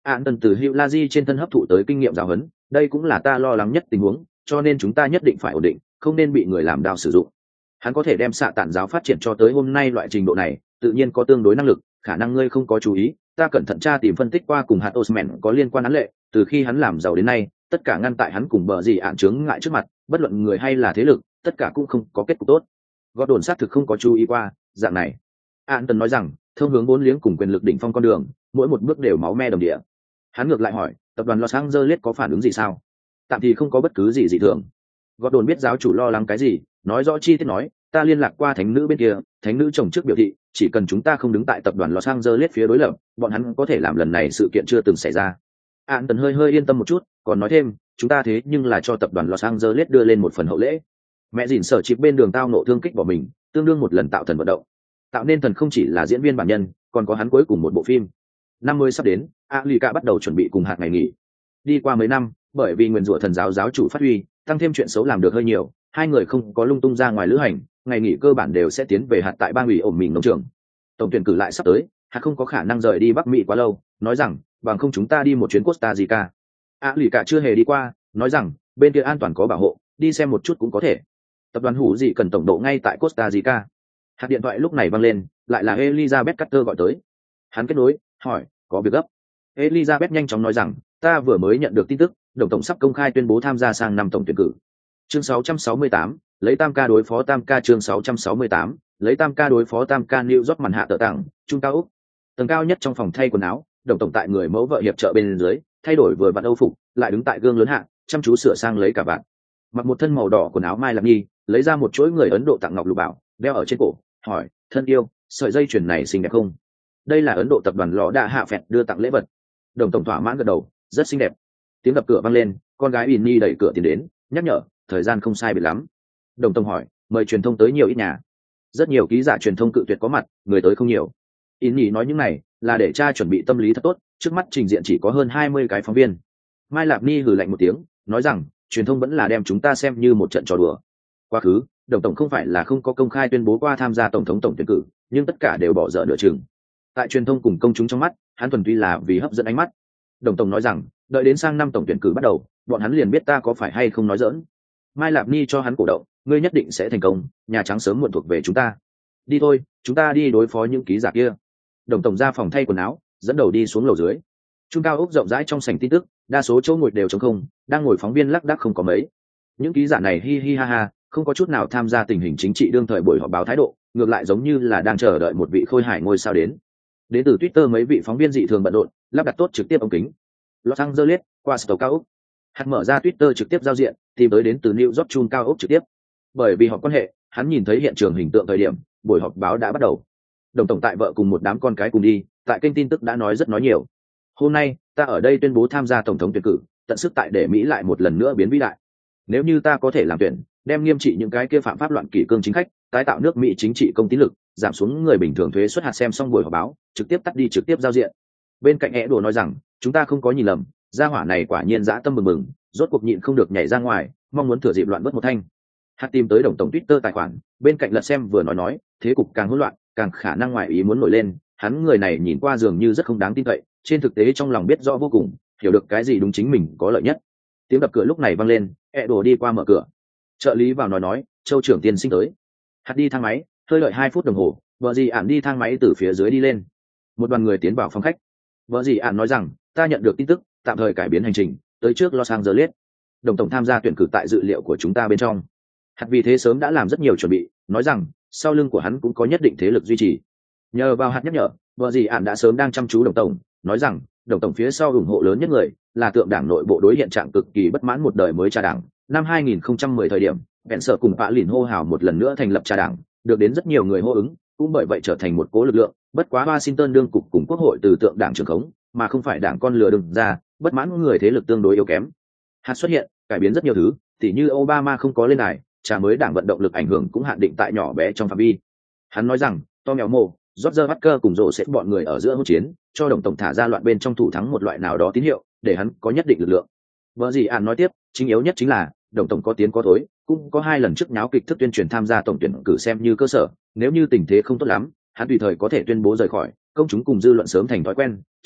Án tần từ Hugh Laji trên thân hấp thụ tới kinh nghiệm giáo huấn, đây cũng là ta lo lắng nhất tình huống, cho nên chúng ta nhất định phải ổn định, không nên bị người làm đao sử dụng. Hắn có thể đem xạ tản giáo phát triển cho tới hôm nay loại trình độ này, tự nhiên có tương đối năng lực, khả năng ngươi không có chú ý, ta cẩn thận tra tìm phân tích qua cùng hạt Osman có liên quan án lệ, từ khi hắn làm giàu đến nay, tất cả ngăn tại hắn cùng bờ gì ạn chướng ngại trước mặt, bất luận người hay là thế lực, tất cả cũng không có kết cục tốt. Gordon xác thực không có chú ý qua dạng này. An Tần nói rằng, thông hướng vốn liếng cùng quyền lực đỉnh phong con đường, mỗi một bước đều máu me đồng địa. Hắn ngược lại hỏi, tập đoàn Los Angeles có phản ứng gì sao? Tạm thì không có bất cứ gì dị thường. Gordon biết giáo chủ lo lắng cái gì, nói rõ chi tiết nói, ta liên lạc qua thánh nữ bên kia, thánh nữ chồng trước biểu thị, chỉ cần chúng ta không đứng tại tập đoàn Los Angeles phía đối lập, bọn hắn có thể làm lần này sự kiện chưa từng xảy ra. An Tần hơi yên tâm một chút, còn nói thêm, chúng ta thế nhưng là cho tập đoàn Los Angeles đưa lên một phần hậu lễ. Mẹ dìn sở chịp bên đường tao nộ thương kích bỏ mình, tương đương một lần tạo thần vận động. Tạo nên thần không chỉ là diễn viên bản nhân, còn có hắn cuối cùng một bộ phim. Năm mươi sắp đến, Alika bắt đầu chuẩn bị cùng hạt ngày nghỉ. Đi qua mấy năm, bởi vì nguyền rủa thần giáo giáo chủ phát huy, tăng thêm chuyện xấu làm được hơi nhiều, hai người không có lung tung ra ngoài lữ hành, ngày nghỉ cơ bản đều sẽ tiến về hạt tại bang ủy ổn mình nông trường. Tổng tuyển cử lại sắp tới, hạt không có khả năng rời đi Bắc Mỹ quá lâu, nói rằng, bằng không chúng ta đi một chuyến Costa Rica. Alika chưa hề đi qua, nói rằng, bên kia an toàn có bảo hộ, đi xem một chút cũng có thể. Tập đoàn hủ gì cần tổng độ ngay tại Costa Rica. Hạt điện thoại lúc này vang lên, lại là Elizabeth Carter gọi tới. Hắn kết nối, hỏi, có việc gấp. Elizabeth nhanh chóng nói rằng, ta vừa mới nhận được tin tức, đồng tổng sắp công khai tuyên bố tham gia sang năm tổng tuyển cử. Chương 668, lấy tam ca đối phó tam ca. Chương 668, lấy tam ca đối phó tam ca. New York màn hạ tờ tặng, trung cao Úc. Tầng cao nhất trong phòng thay quần áo, đồng tổng tại người mẫu vợ hiệp trợ bên dưới, thay đổi vừa vặn âu phục, lại đứng tại gương lớn hạ, chăm chú sửa sang lấy cả vạn. Mặc một thân màu đỏ quần áo mai lạc nhi, lấy ra một chuỗi người Ấn Độ tặng ngọc lục bảo, đeo ở trên cổ, hỏi, thân yêu, sợi dây chuyền này xinh đẹp không? Đây là Ấn Độ tập đoàn lọ đạ hạ phẹt đưa tặng lễ vật. Đồng tổng thỏa mãn gật đầu, rất xinh đẹp. Tiếng đập cửa vang lên, con gái Inni đẩy cửa tiến đến, nhắc nhở, thời gian không sai biệt lắm. Đồng tổng hỏi, mời truyền thông tới nhiều ít nhà. Rất nhiều ký giả truyền thông cự tuyệt có mặt, người tới không nhiều. Inni nói những này là để cha chuẩn bị tâm lý thật tốt, trước mắt trình diện chỉ có hơn 20 cái phóng viên. Mai Lạp Ni hừ lạnh một tiếng, nói rằng, truyền thông vẫn là đem chúng ta xem như một trận trò đùa. Quá khứ, đồng tổng không phải là không có công khai tuyên bố qua tham gia tổng thống tổng tuyển cử, nhưng tất cả đều bỏ dở nửa chừng. Tại truyền thông cùng công chúng trong mắt, hắn thuần túy là vì hấp dẫn ánh mắt. Đồng tổng nói rằng, đợi đến sang năm tổng tuyển cử bắt đầu, bọn hắn liền biết ta có phải hay không nói giỡn. Mai Lạp Ni cho hắn cổ động, ngươi nhất định sẽ thành công, Nhà Trắng sớm muộn thuộc về chúng ta. Đi thôi, chúng ta đi đối phó những ký giả kia. Đồng tổng ra phòng thay quần áo, dẫn đầu đi xuống lầu dưới. Trung cao ốc rộng rãi trong sảnh tin tức, đa số chỗ ngồi đều trống không, đang ngồi phóng viên lác đác không có mấy. Những ký giả này hi hi ha ha, không có chút nào tham gia tình hình chính trị đương thời buổi họp báo thái độ, ngược lại giống như là đang chờ đợi một vị khôi hài ngôi sao đến. Đến từ Twitter mấy vị phóng viên dị thường bận rộn, lắp đặt tốt trực tiếp ống kính. Los Angeles, qua sổ cao ốc. Hắn mở ra Twitter trực tiếp giao diện, tìm tới đến từ New York Chun cao ốc trực tiếp. Bởi vì họp quan hệ, hắn nhìn thấy hiện trường hình tượng thời điểm, buổi họp báo đã bắt đầu. Đồng tổng tại vợ cùng một đám con cái cùng đi, tại kênh tin tức đã nói rất nói nhiều. Hôm nay, ta ở đây tuyên bố tham gia tổng thống tuyển cử, tận sức tại để Mỹ lại một lần nữa biến vĩ đại. Nếu như ta có thể làm tuyển, đem nghiêm trị những cái kia phạm pháp loạn kỷ cương chính khách, tái tạo nước Mỹ chính trị công tín lực, giảm xuống người bình thường thuế suất hạt. Xem xong buổi họp báo, trực tiếp tắt đi trực tiếp giao diện. Bên cạnh ẻ đùa nói rằng, chúng ta không có nhìn lầm, gia hỏa này quả nhiên dã tâm bừng bừng, rốt cuộc nhịn không được nhảy ra ngoài, mong muốn thừa dịp loạn bớt một thanh. Hạt tìm tới đồng tổng Twitter tài khoản, bên cạnh lật xem vừa nói, thế cục càng hỗn loạn, càng khả năng ngoại ý muốn nổi lên. Hắn người này nhìn qua dường như rất không đáng tin cậy, trên thực tế trong lòng biết rõ vô cùng, hiểu được cái gì đúng chính mình có lợi nhất. Tiếng đập cửa lúc này vang lên, ẹ đổ đi qua mở cửa. Trợ lý vào nói, Châu trưởng tiên sinh tới. Hạt đi thang máy, hơi đợi 2 phút đồng hồ, vợ dì ản đi thang máy từ phía dưới đi lên. Một đoàn người tiến vào phòng khách. Vợ dì ản nói rằng, ta nhận được tin tức, tạm thời cải biến hành trình, tới trước Los Angeles. Đồng tổng tham gia tuyển cử tại dự liệu của chúng ta bên trong. Hạt vì thế sớm đã làm rất nhiều chuẩn bị, nói rằng, sau lưng của hắn cũng có nhất định thế lực duy trì. Nhờ vào hạt nhắc nhở, vợ dì ản đã sớm đang chăm chú đồng tổng, nói rằng, đồng tổng phía sau ủng hộ lớn nhất người là tượng đảng nội bộ đối hiện trạng cực kỳ bất mãn một đời mới trà đảng. Năm 2010 thời điểm, bèn sở cùng Pạ Lìn hô hào một lần nữa thành lập trà đảng, được đến rất nhiều người hô ứng, cũng bởi vậy trở thành một cố lực lượng. Bất quá Washington đương cục cùng quốc hội từ tượng đảng trưởng khống, mà không phải đảng con lừa đừng ra, bất mãn người thế lực tương đối yếu kém. Hạt xuất hiện, cải biến rất nhiều thứ, tỉ như Obama không có lên đài, trà mới đảng vận động lực ảnh hưởng cũng hạn định tại nhỏ bé trong phạm vi. Hắn nói rằng, Tom Elmo, George Walker cùng rổ sẽ bọn người ở giữa hỗn chiến, cho đồng tổng thả ra loạn bên trong thủ thắng một loại nào đó tín hiệu, để hắn có nhất định lực lượng. Vợ gì ạn nói tiếp, chính yếu nhất chính là đồng tổng có tiến có thối, cũng có 2 lần trước nháo kịch thức tuyên truyền tham gia tổng tuyển cử xem như cơ sở, nếu như tình thế không tốt lắm, hắn tùy thời có thể tuyên bố rời khỏi, công chúng cùng dư luận sớm thành thói quen, trái lại,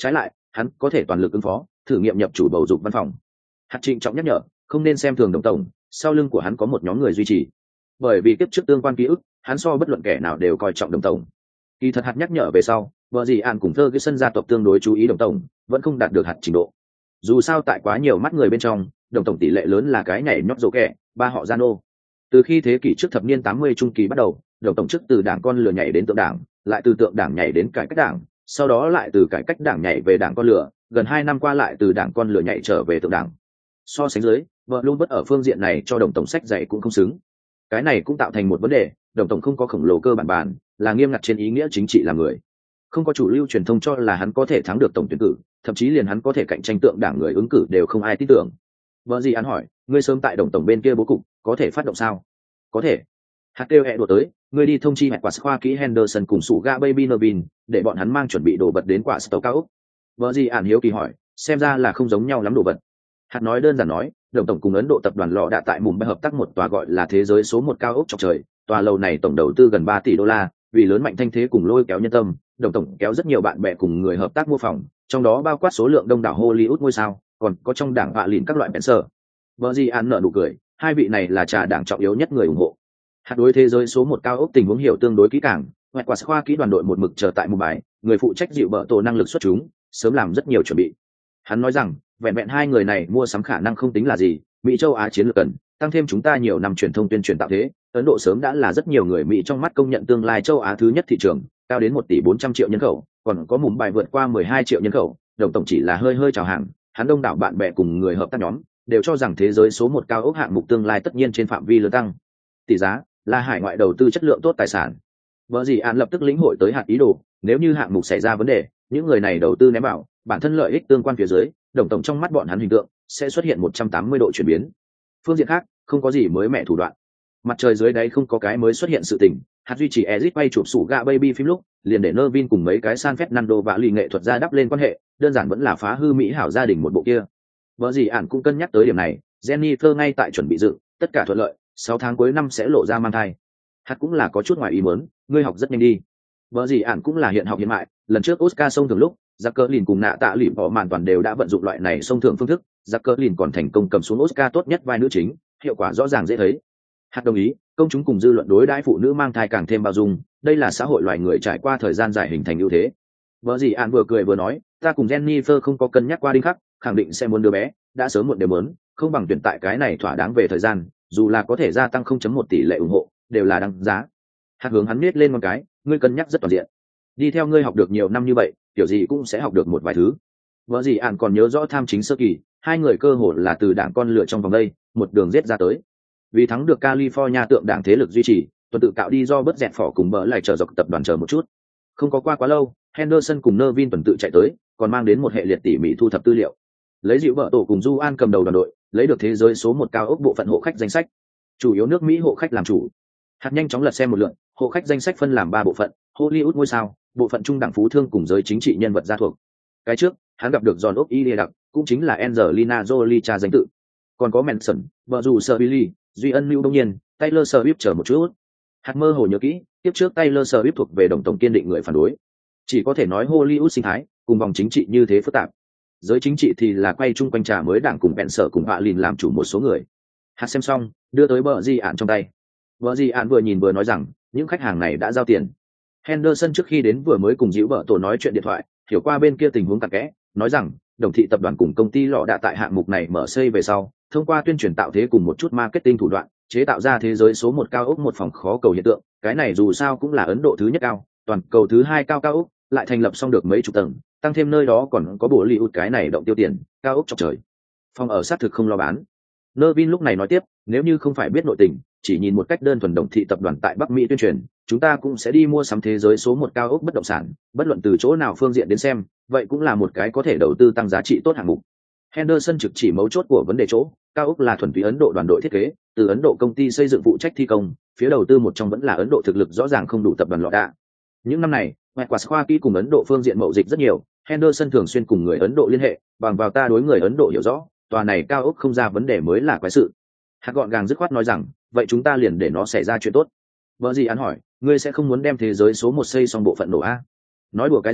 hắn có thể toàn lực ứng phó, thử nghiệm nhập chủ bầu dục văn phòng. Hạt trịnh trọng nhắc nhở, không nên xem thường Đồng tổng, sau lưng của hắn có một nhóm người duy trì. Bởi vì kiếp trước tương quan ký ức, hắn so bất luận kẻ nào đều coi trọng Đồng tổng. Kỳ thật hạt nhắc nhở về sau, vợ gì An cùng Ferguson gia tộc tương đối chú ý Đồng tổng, vẫn không đạt được hạt trình độ. Dù sao tại quá nhiều mắt người bên trong, Đồng tổng tỷ lệ lớn là cái nhảy nhót dỗ kẻ, ba họ Giano. Từ khi thế kỷ trước thập niên 80 trung kỳ bắt đầu, Đồng tổng trước từ đảng con lửa nhảy đến tượng đảng, lại từ tượng đảng nhảy đến cải cách đảng, sau đó lại từ cải cách đảng nhảy về đảng con lửa, gần 2 năm qua lại từ đảng con lửa nhảy trở về tượng đảng. So sánh dưới, vợ luôn bất ở phương diện này cho Đồng tổng sách dạy cũng không xứng. Cái này cũng tạo thành một vấn đề, Đồng tổng không có khổng lồ cơ bản, là nghiêm ngặt trên ý nghĩa chính trị làm người. Không có chủ lưu truyền thông cho là hắn có thể thắng được tổng tuyển cử, thậm chí liền hắn có thể cạnh tranh tượng đảng người ứng cử đều không ai tin tưởng. Vợ gì An hỏi, ngươi sớm tại Đồng tổng bên kia bố cục, có thể phát động sao? Có thể. Hạt kêu hẹ đùa tới, ngươi đi thông chi mẹ quả khoa kỹ Henderson cùng sủ ga Baby Nervin, để bọn hắn mang chuẩn bị đồ vật đến quả Stoke cao Úc. Vợ gì An hiếu kỳ hỏi, xem ra là không giống nhau lắm đồ vật. Hạt nói đơn giản nói, Đồng tổng cùng Ấn Độ tập đoàn lọ đã tại Mumbai hợp tác một tòa gọi là thế giới số 1 cao ốc chọc trời, tòa lầu này tổng đầu tư gần 3 tỷ đô la, vì lớn mạnh thanh thế cùng lôi kéo nhân tâm, Đồng tổng kéo rất nhiều bạn bè cùng người hợp tác mua phòng, trong đó bao quát số lượng đông đảo Hollywood ngôi sao, còn có trong đảng vạ lìn các loại bèn sở. Vợ gì An nở nụ cười, hai vị này là trà đảng trọng yếu nhất người ủng hộ. Hạt đối thế giới số 1 cao ốc tình huống hiểu tương đối kỹ càng, ngoại quả khoa kỹ đoàn đội một mực chờ tại Mumbai, người phụ trách dịu bợ tổ năng lực xuất chúng, sớm làm rất nhiều chuẩn bị. Hắn nói rằng, vẹn vẹn hai người này mua sắm khả năng không tính là gì, Mỹ châu Á chiến lược cần, tăng thêm chúng ta nhiều năm truyền thông tuyên truyền tạo thế, Ấn Độ sớm đã là rất nhiều người Mỹ trong mắt công nhận tương lai châu Á thứ nhất thị trường, cao đến 1 tỷ 400 triệu nhân khẩu, còn có Mumbai vượt qua 12 triệu nhân khẩu, Đồng tổng chỉ là hơi chào hàng, hắn đông đảo bạn bè cùng người hợp tác nhóm đều cho rằng thế giới số 1 cao ốc hạng mục tương lai tất nhiên trên phạm vi lớn tăng. Tỷ giá là hải ngoại đầu tư chất lượng tốt tài sản. Vợ gì An lập tức lĩnh hội tới hạt ý đồ, nếu như hạng mục xảy ra vấn đề, những người này đầu tư ném bảo, bản thân lợi ích tương quan phía dưới, Đồng tổng trong mắt bọn hắn hình tượng sẽ xuất hiện 180 độ chuyển biến. Phương diện khác, không có gì mới mẻ thủ đoạn. Mặt trời dưới đáy không có cái mới xuất hiện sự tình, hạt duy trì Ezit bay chụp sủ gạ Baby phim lúc, liền để Nervin cùng mấy cái San Fernando và lì nghệ thuật ra đắp lên quan hệ, đơn giản vẫn là phá hư mỹ hảo gia đình một bộ kia. Vợ gì An cũng cân nhắc tới điểm này, Jennifer ngay tại chuẩn bị dựng, tất cả thuận lợi, 6 tháng cuối năm sẽ lộ ra mang thai. Hạt cũng là có chút ngoài ý muốn, ngươi học rất nhanh đi. Vợ gì An cũng là hiện học hiện mại, lần trước Oscar sông thường lúc, Jacqueline cùng nạ tạ lụy bỏ màn toàn đều đã vận dụng loại này sông thường phương thức, Jacqueline còn thành công cầm xuống Oscar tốt nhất vai nữ chính, hiệu quả rõ ràng dễ thấy. Hạt đồng ý, công chúng cùng dư luận đối đãi phụ nữ mang thai càng thêm bao dung, đây là xã hội loài người trải qua thời gian dài hình thành ưu thế. Vợ gì An vừa cười vừa nói, ta cùng Jennifer không có cân nhắc qua đinh khắc, khẳng định sẽ muốn đứa bé, đã sớm muộn đều muốn, không bằng tuyển tại cái này thỏa đáng về thời gian, dù là có thể gia tăng 0.1 tỷ lệ ủng hộ, đều là đáng giá. Hạt hướng hắn biết lên một cái, ngươi cân nhắc rất toàn diện. Đi theo ngươi học được nhiều năm như vậy, kiểu gì cũng sẽ học được một vài thứ. Vợ gì An còn nhớ rõ tham chính sơ kỳ, hai người cơ hồ là từ đảng con lựa trong vòng đây, một đường giết ra tới. Vì thắng được California tượng đảng thế lực duy trì, tuần tự cạo đi do bất dẹt phỏ cùng bỡ lại chờ dọc tập đoàn chờ một chút. Không có qua quá lâu, Henderson cùng Nervin tuần tự chạy tới, còn mang đến một hệ liệt tỉ mỉ thu thập tư liệu. Lấy dịu vợ tổ cùng Du An cầm đầu đoàn đội, lấy được thế giới số 1 cao ốc bộ phận hộ khách danh sách. Chủ yếu nước Mỹ hộ khách làm chủ. Hạt nhanh chóng lật xem một lượt, hộ khách danh sách phân làm 3 bộ phận, Hollywood ngôi sao, bộ phận trung đẳng phú thương cùng giới chính trị nhân vật gia thuộc. Cái trước, hắn gặp được John Ốc Ilia đặc, cũng chính là Angelina Jolie cha danh tự. Còn có Manson, vợ dù Sir Billy, Duy Ân Lưu đông nhiên, Taylor Swift chờ một chút. Hạt mơ hồ nhớ kỹ, tiếp trước Taylor Swift thuộc về Đồng tổng kiên định người phản đối. Chỉ có thể nói Hollywood sinh thái, cùng vòng chính trị như thế phức tạp. Giới chính trị thì là quay chung quanh trà mới đảng cùng bẹn sở cùng họa lìn làm chủ một số người. Hạt xem xong, đưa tới bờ di ạn trong tay. Bờ di ạn vừa nhìn vừa nói rằng, những khách hàng này đã giao tiền. Henderson trước khi đến vừa mới cùng dĩu vợ tổ nói chuyện điện thoại, hiểu qua bên kia tình huống cặn kẽ, nói rằng, Đồng thị tập đoàn cùng công ty lọ đã tại hạng mục này mở xây về sau, thông qua tuyên truyền tạo thế cùng một chút marketing thủ đoạn, chế tạo ra thế giới số 1 cao ốc một phòng khó cầu hiện tượng, cái này dù sao cũng là Ấn Độ thứ nhất cao, toàn cầu thứ 2 cao ốc, lại thành lập xong được mấy chục tầng, tăng thêm nơi đó còn có bộ Hollywood cái này động tiêu tiền, cao ốc chọc trời. Phòng ở sát thực không lo bán. Nervin lúc này nói tiếp, nếu như không phải biết nội tình, chỉ nhìn một cách đơn thuần Đồng thị tập đoàn tại Bắc Mỹ tuyên truyền, chúng ta cũng sẽ đi mua sắm thế giới số 1 cao ốc bất động sản, bất luận từ chỗ nào phương diện đến xem, vậy cũng là một cái có thể đầu tư tăng giá trị tốt hạng mục. Henderson trực chỉ mấu chốt của vấn đề chỗ, cao ốc là thuần túy Ấn Độ đoàn đội thiết kế, từ Ấn Độ công ty xây dựng phụ trách thi công, phía đầu tư một trong vẫn là Ấn Độ thực lực rõ ràng không đủ tập đoàn lọ đạ. Những năm này, ngoại quả khoa kỹ cùng Ấn Độ phương diện mậu dịch rất nhiều, Henderson thường xuyên cùng người Ấn Độ liên hệ, bằng vào ta đối người Ấn Độ hiểu rõ, tòa này cao ốc không ra vấn đề mới là quái sự. Hạt gọn gàng dứt khoát nói rằng, vậy chúng ta liền để nó xảy ra chuyện tốt. Vợ gì án hỏi, ngươi sẽ không muốn đem thế giới số 1 xây xong bộ phận nổ a? Nói đùa cái gì,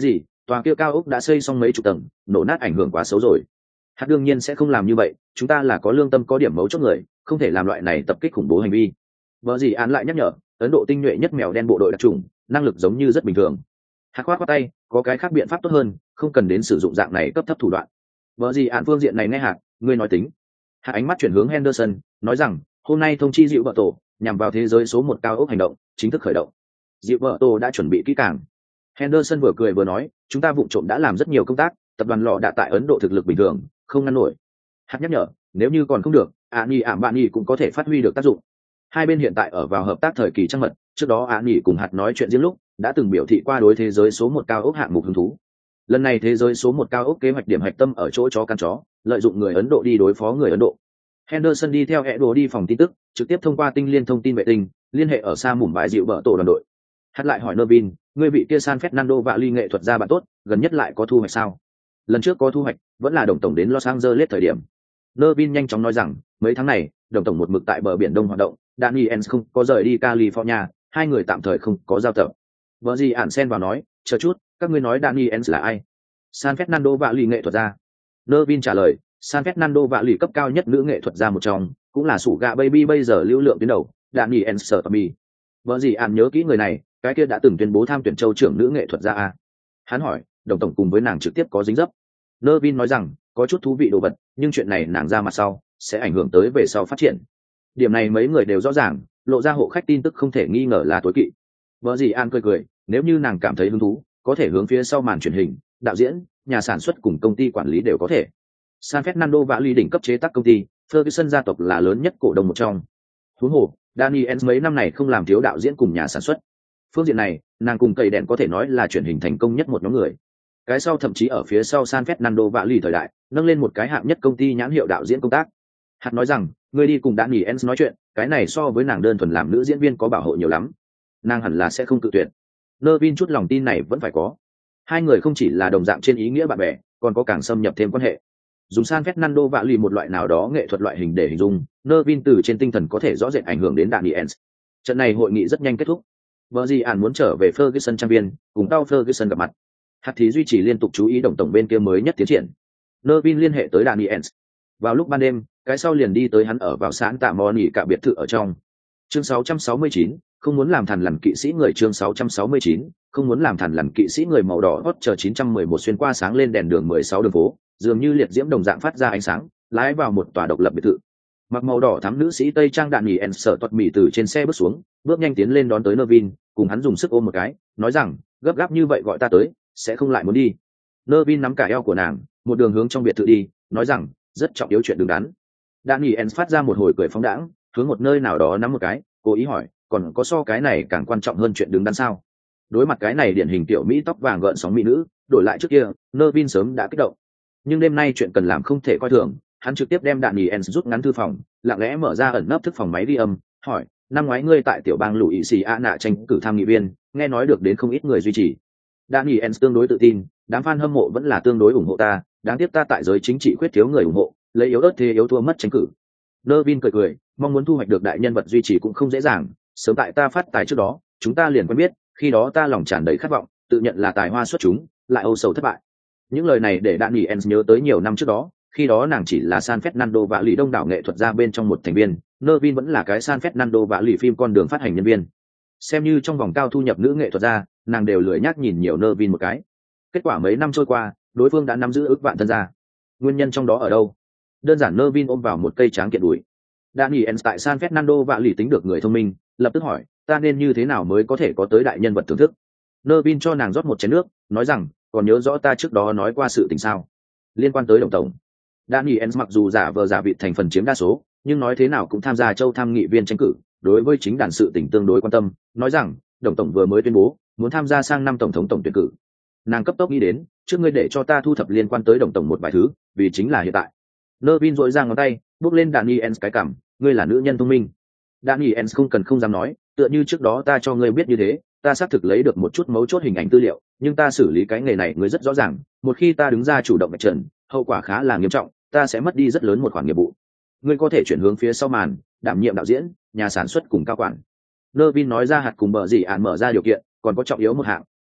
tòa kia cao ốc đã xây xong mấy chục tầng, nổ nát ảnh hưởng quá xấu rồi. Hạt đương nhiên sẽ không làm như vậy, chúng ta là có lương tâm có điểm mấu chốt người, không thể làm loại này tập kích khủng bố hành vi. Vợ gì án lại nhắc nhở, Ấn Độ tinh nhuệ nhất mèo đen bộ đội đặc trùng, năng lực giống như rất bình thường. Hạt khoát khoát tay, có cái khác biện pháp tốt hơn, không cần đến sử dụng dạng này cấp thấp thủ đoạn. Vợ gì án phương diện này nghe hạt, ngươi nói tính. Hạt ánh mắt chuyển hướng Henderson, nói rằng, hôm nay thông chi dịu vợ tổ, nhằm vào thế giới số 1 cao ốc hành động, chính thức khởi động. Dịu vợ tổ đã chuẩn bị kỹ càng. Henderson vừa cười vừa nói, chúng ta vụ trộm đã làm rất nhiều công tác, tập đoàn lọ đã tại Ấn Độ thực lực bình thường, không ngăn nổi. Hạt nhắc nhở, nếu như còn không được, bạn cũng có thể phát huy được tác dụng. Hai bên hiện tại ở vào hợp tác thời kỳ trăng mật, trước đó cùng hạt nói chuyện riêng lúc đã từng biểu thị qua đối thế giới số 1 cao ốc hạng mục hứng thú. Lần này thế giới số 1 cao ốc kế hoạch điểm hạch tâm ở chỗ chó căn chó, lợi dụng người Ấn Độ đi đối phó người Ấn Độ. Henderson đi theo Edo đi phòng tin tức, trực tiếp thông qua tinh liên thông tin vệ tinh, liên hệ ở xa mủng bãi dịu bờ tổ đoàn đội. Hạt lại hỏi Nervin, người vị kia San Fernando và ly nghệ thuật gia bạn tốt, gần nhất lại có thu hoạch sao? Lần trước có thu hoạch, vẫn là đồng tổng đến Los Angeles thời điểm. Nervin nhanh chóng nói rằng, mấy tháng này, đồng tổng một mực tại bờ biển Đông hoạt động, Daniels không có rời đi California, hai người tạm thời không có giao tập. Vợ gì ản xen vào nói, chờ chút, các ngươi nói Daniels là ai? San Fernando và ly nghệ thuật gia. Nervin trả lời, San Fernando và ly cấp cao nhất nữ nghệ thuật gia một trong, cũng là sủ gạ baby bây giờ lưu lượng tuyến đầu, Daniels Sertami. Vợ gì ản nhớ kỹ người này, cái kia đã từng tuyên bố tham tuyển châu trưởng nữ nghệ thuật gia a. Hắn hỏi, đồng tổng cùng với nàng trực tiếp có dính dấp. Nervin nói rằng, có chút thú vị đồ vật, nhưng chuyện này nàng ra mặt sau, sẽ ảnh hưởng tới về sau phát triển. Điểm này mấy người đều rõ ràng, lộ ra hộ khách tin tức không thể nghi ngờ là tối kỵ. Vợ gì an cười cười, nếu như nàng cảm thấy hứng thú, có thể hướng phía sau màn truyền hình, đạo diễn, nhà sản xuất cùng công ty quản lý đều có thể. San Fernando và ly đỉnh cấp chế tác công ty, Ferguson gia tộc là lớn nhất cổ đông một trong. Huống hồ, Daniels mấy năm này không làm thiếu đạo diễn cùng nhà sản xuất. Phương diện này, nàng cùng cầy đèn có thể nói là truyền hình thành công nhất một nhóm người. Cái sau thậm chí ở phía sau San Fernando và ly thời đại, nâng lên một cái hạng nhất công ty nhãn hiệu đạo diễn công tác. Hạt nói rằng, người đi cùng Daniels nói chuyện, cái này so với nàng đơn thuần làm nữ diễn viên có bảo hộ nhiều lắm. Nàng hẳn là sẽ không cự tuyệt. Nervin chút lòng tin này vẫn phải có. Hai người không chỉ là đồng dạng trên ý nghĩa bạn bè, còn có càng xâm nhập thêm quan hệ. Dùng San Fernando và lì một loại nào đó nghệ thuật loại hình để hình dung, Nervin từ trên tinh thần có thể rõ rệt ảnh hưởng đến Daniels. Trận này hội nghị rất nhanh kết thúc. Vợ gì ản muốn trở về Ferguson trang viên, cùng tao Ferguson gặp mặt. Hạt thì duy trì liên tục chú ý đồng tổng bên kia mới nhất tiến triển. Nervin liên hệ tới Daniels. Vào lúc ban đêm, cái sau liền đi tới hắn ở vào xã Tạ Mò nghỉ cả biệt thự ở trong. Chương 669, không muốn làm thằn lằn kỵ sĩ người. Chương 669, không muốn làm thằn lằn kỵ sĩ người. Màu đỏ hot chờ 911 xuyên qua sáng lên đèn đường 16 đường phố, dường như liệt diễm đồng dạng phát ra ánh sáng, lái vào một tòa độc lập biệt thự. Mặc màu đỏ thắm nữ sĩ tây trang đạn nhỉ en sợ toát mì từ trên xe bước xuống, bước nhanh tiến lên đón tới Nervin, cùng hắn dùng sức ôm một cái, nói rằng, gấp gáp như vậy gọi ta tới, sẽ không lại muốn đi. Nervin nắm cả eo của nàng, một đường hướng trong biệt thự đi, nói rằng, rất trọng yếu chuyện đứng đắn. Daniels phát ra một hồi cười phóng đãng, hướng một nơi nào đó nắm một cái, cố ý hỏi, còn có so cái này càng quan trọng hơn chuyện đứng đắn sao? Đối mặt cái này điển hình tiểu mỹ tóc vàng gợn sóng mỹ nữ, đổi lại trước kia, Nervin sớm đã kích động. Nhưng đêm nay chuyện cần làm không thể coi thường, hắn trực tiếp đem Daniels rút ngắn thư phòng, lặng lẽ mở ra ẩn nấp thức phòng máy ghi âm, hỏi, năm ngoái ngươi tại tiểu bang Louisiana tranh cử tham nghị viên, nghe nói được đến không ít người duy trì. Daniels tương đối tự tin, đám fan hâm mộ vẫn là tương đối ủng hộ ta, đáng tiếc ta tại giới chính trị khuyết thiếu người ủng hộ, lấy yếu ớt thế yếu thua mất tranh cử. Nervin cười, mong muốn thu hoạch được đại nhân vật duy trì cũng không dễ dàng, sớm tại ta phát tài trước đó, chúng ta liền quen biết, khi đó ta lòng tràn đầy khát vọng, tự nhận là tài hoa xuất chúng, lại âu sầu thất bại. Những lời này để Daniels nhớ tới nhiều năm trước đó, khi đó nàng chỉ là San Fernando và lì đông đảo nghệ thuật gia bên trong một thành viên, Nervin vẫn là cái San Fernando và lì phim con đường phát hành nhân viên. Xem như trong vòng cao thu nhập nữ nghệ thuật gia, nàng đều lười nhác nhìn nhiều Nervin một cái. Kết quả mấy năm trôi qua, đối phương đã nắm giữ ước vạn thân gia. Nguyên nhân trong đó ở đâu? Đơn giản Nervin ôm vào một cây tráng kiện đùi. Daniels tại San Fernando và lì tính được người thông minh, lập tức hỏi, ta nên như thế nào mới có thể có tới đại nhân vật thưởng thức? Nervin cho nàng rót một chén nước, nói rằng, còn nhớ rõ ta trước đó nói qua sự tình sao? Liên quan tới đồng tổng. Daniels mặc dù giả vờ giả vịt thành phần chiếm đa số, nhưng nói thế nào cũng tham gia châu tham nghị viên tranh cử, đối với chính đàn sự tình tương đối quan tâm, nói rằng, đồng tổng vừa mới tuyên bố muốn tham gia sang năm tổng thống tổng tuyển cử. Nàng cấp tốc nghĩ đến, trước ngươi để cho ta thu thập liên quan tới đồng tổng một vài thứ, vì chính là hiện tại. Nervin dội ra ngón tay, bước lên Daniels cái cằm, ngươi là nữ nhân thông minh. Daniels không cần không dám nói, tựa như trước đó ta cho ngươi biết như thế, ta xác thực lấy được một chút mấu chốt hình ảnh tư liệu, nhưng ta xử lý cái nghề này ngươi rất rõ ràng, một khi ta đứng ra chủ động vạch trần, hậu quả khá là nghiêm trọng, ta sẽ mất đi rất lớn một khoản nghiệp vụ. Ngươi có thể chuyển hướng phía sau màn, đảm nhiệm đạo diễn, nhà sản xuất cùng cao quản. Nervin nói ra hạt cùng bờ gì ạn mở ra điều kiện, còn có trọng yếu một hạng,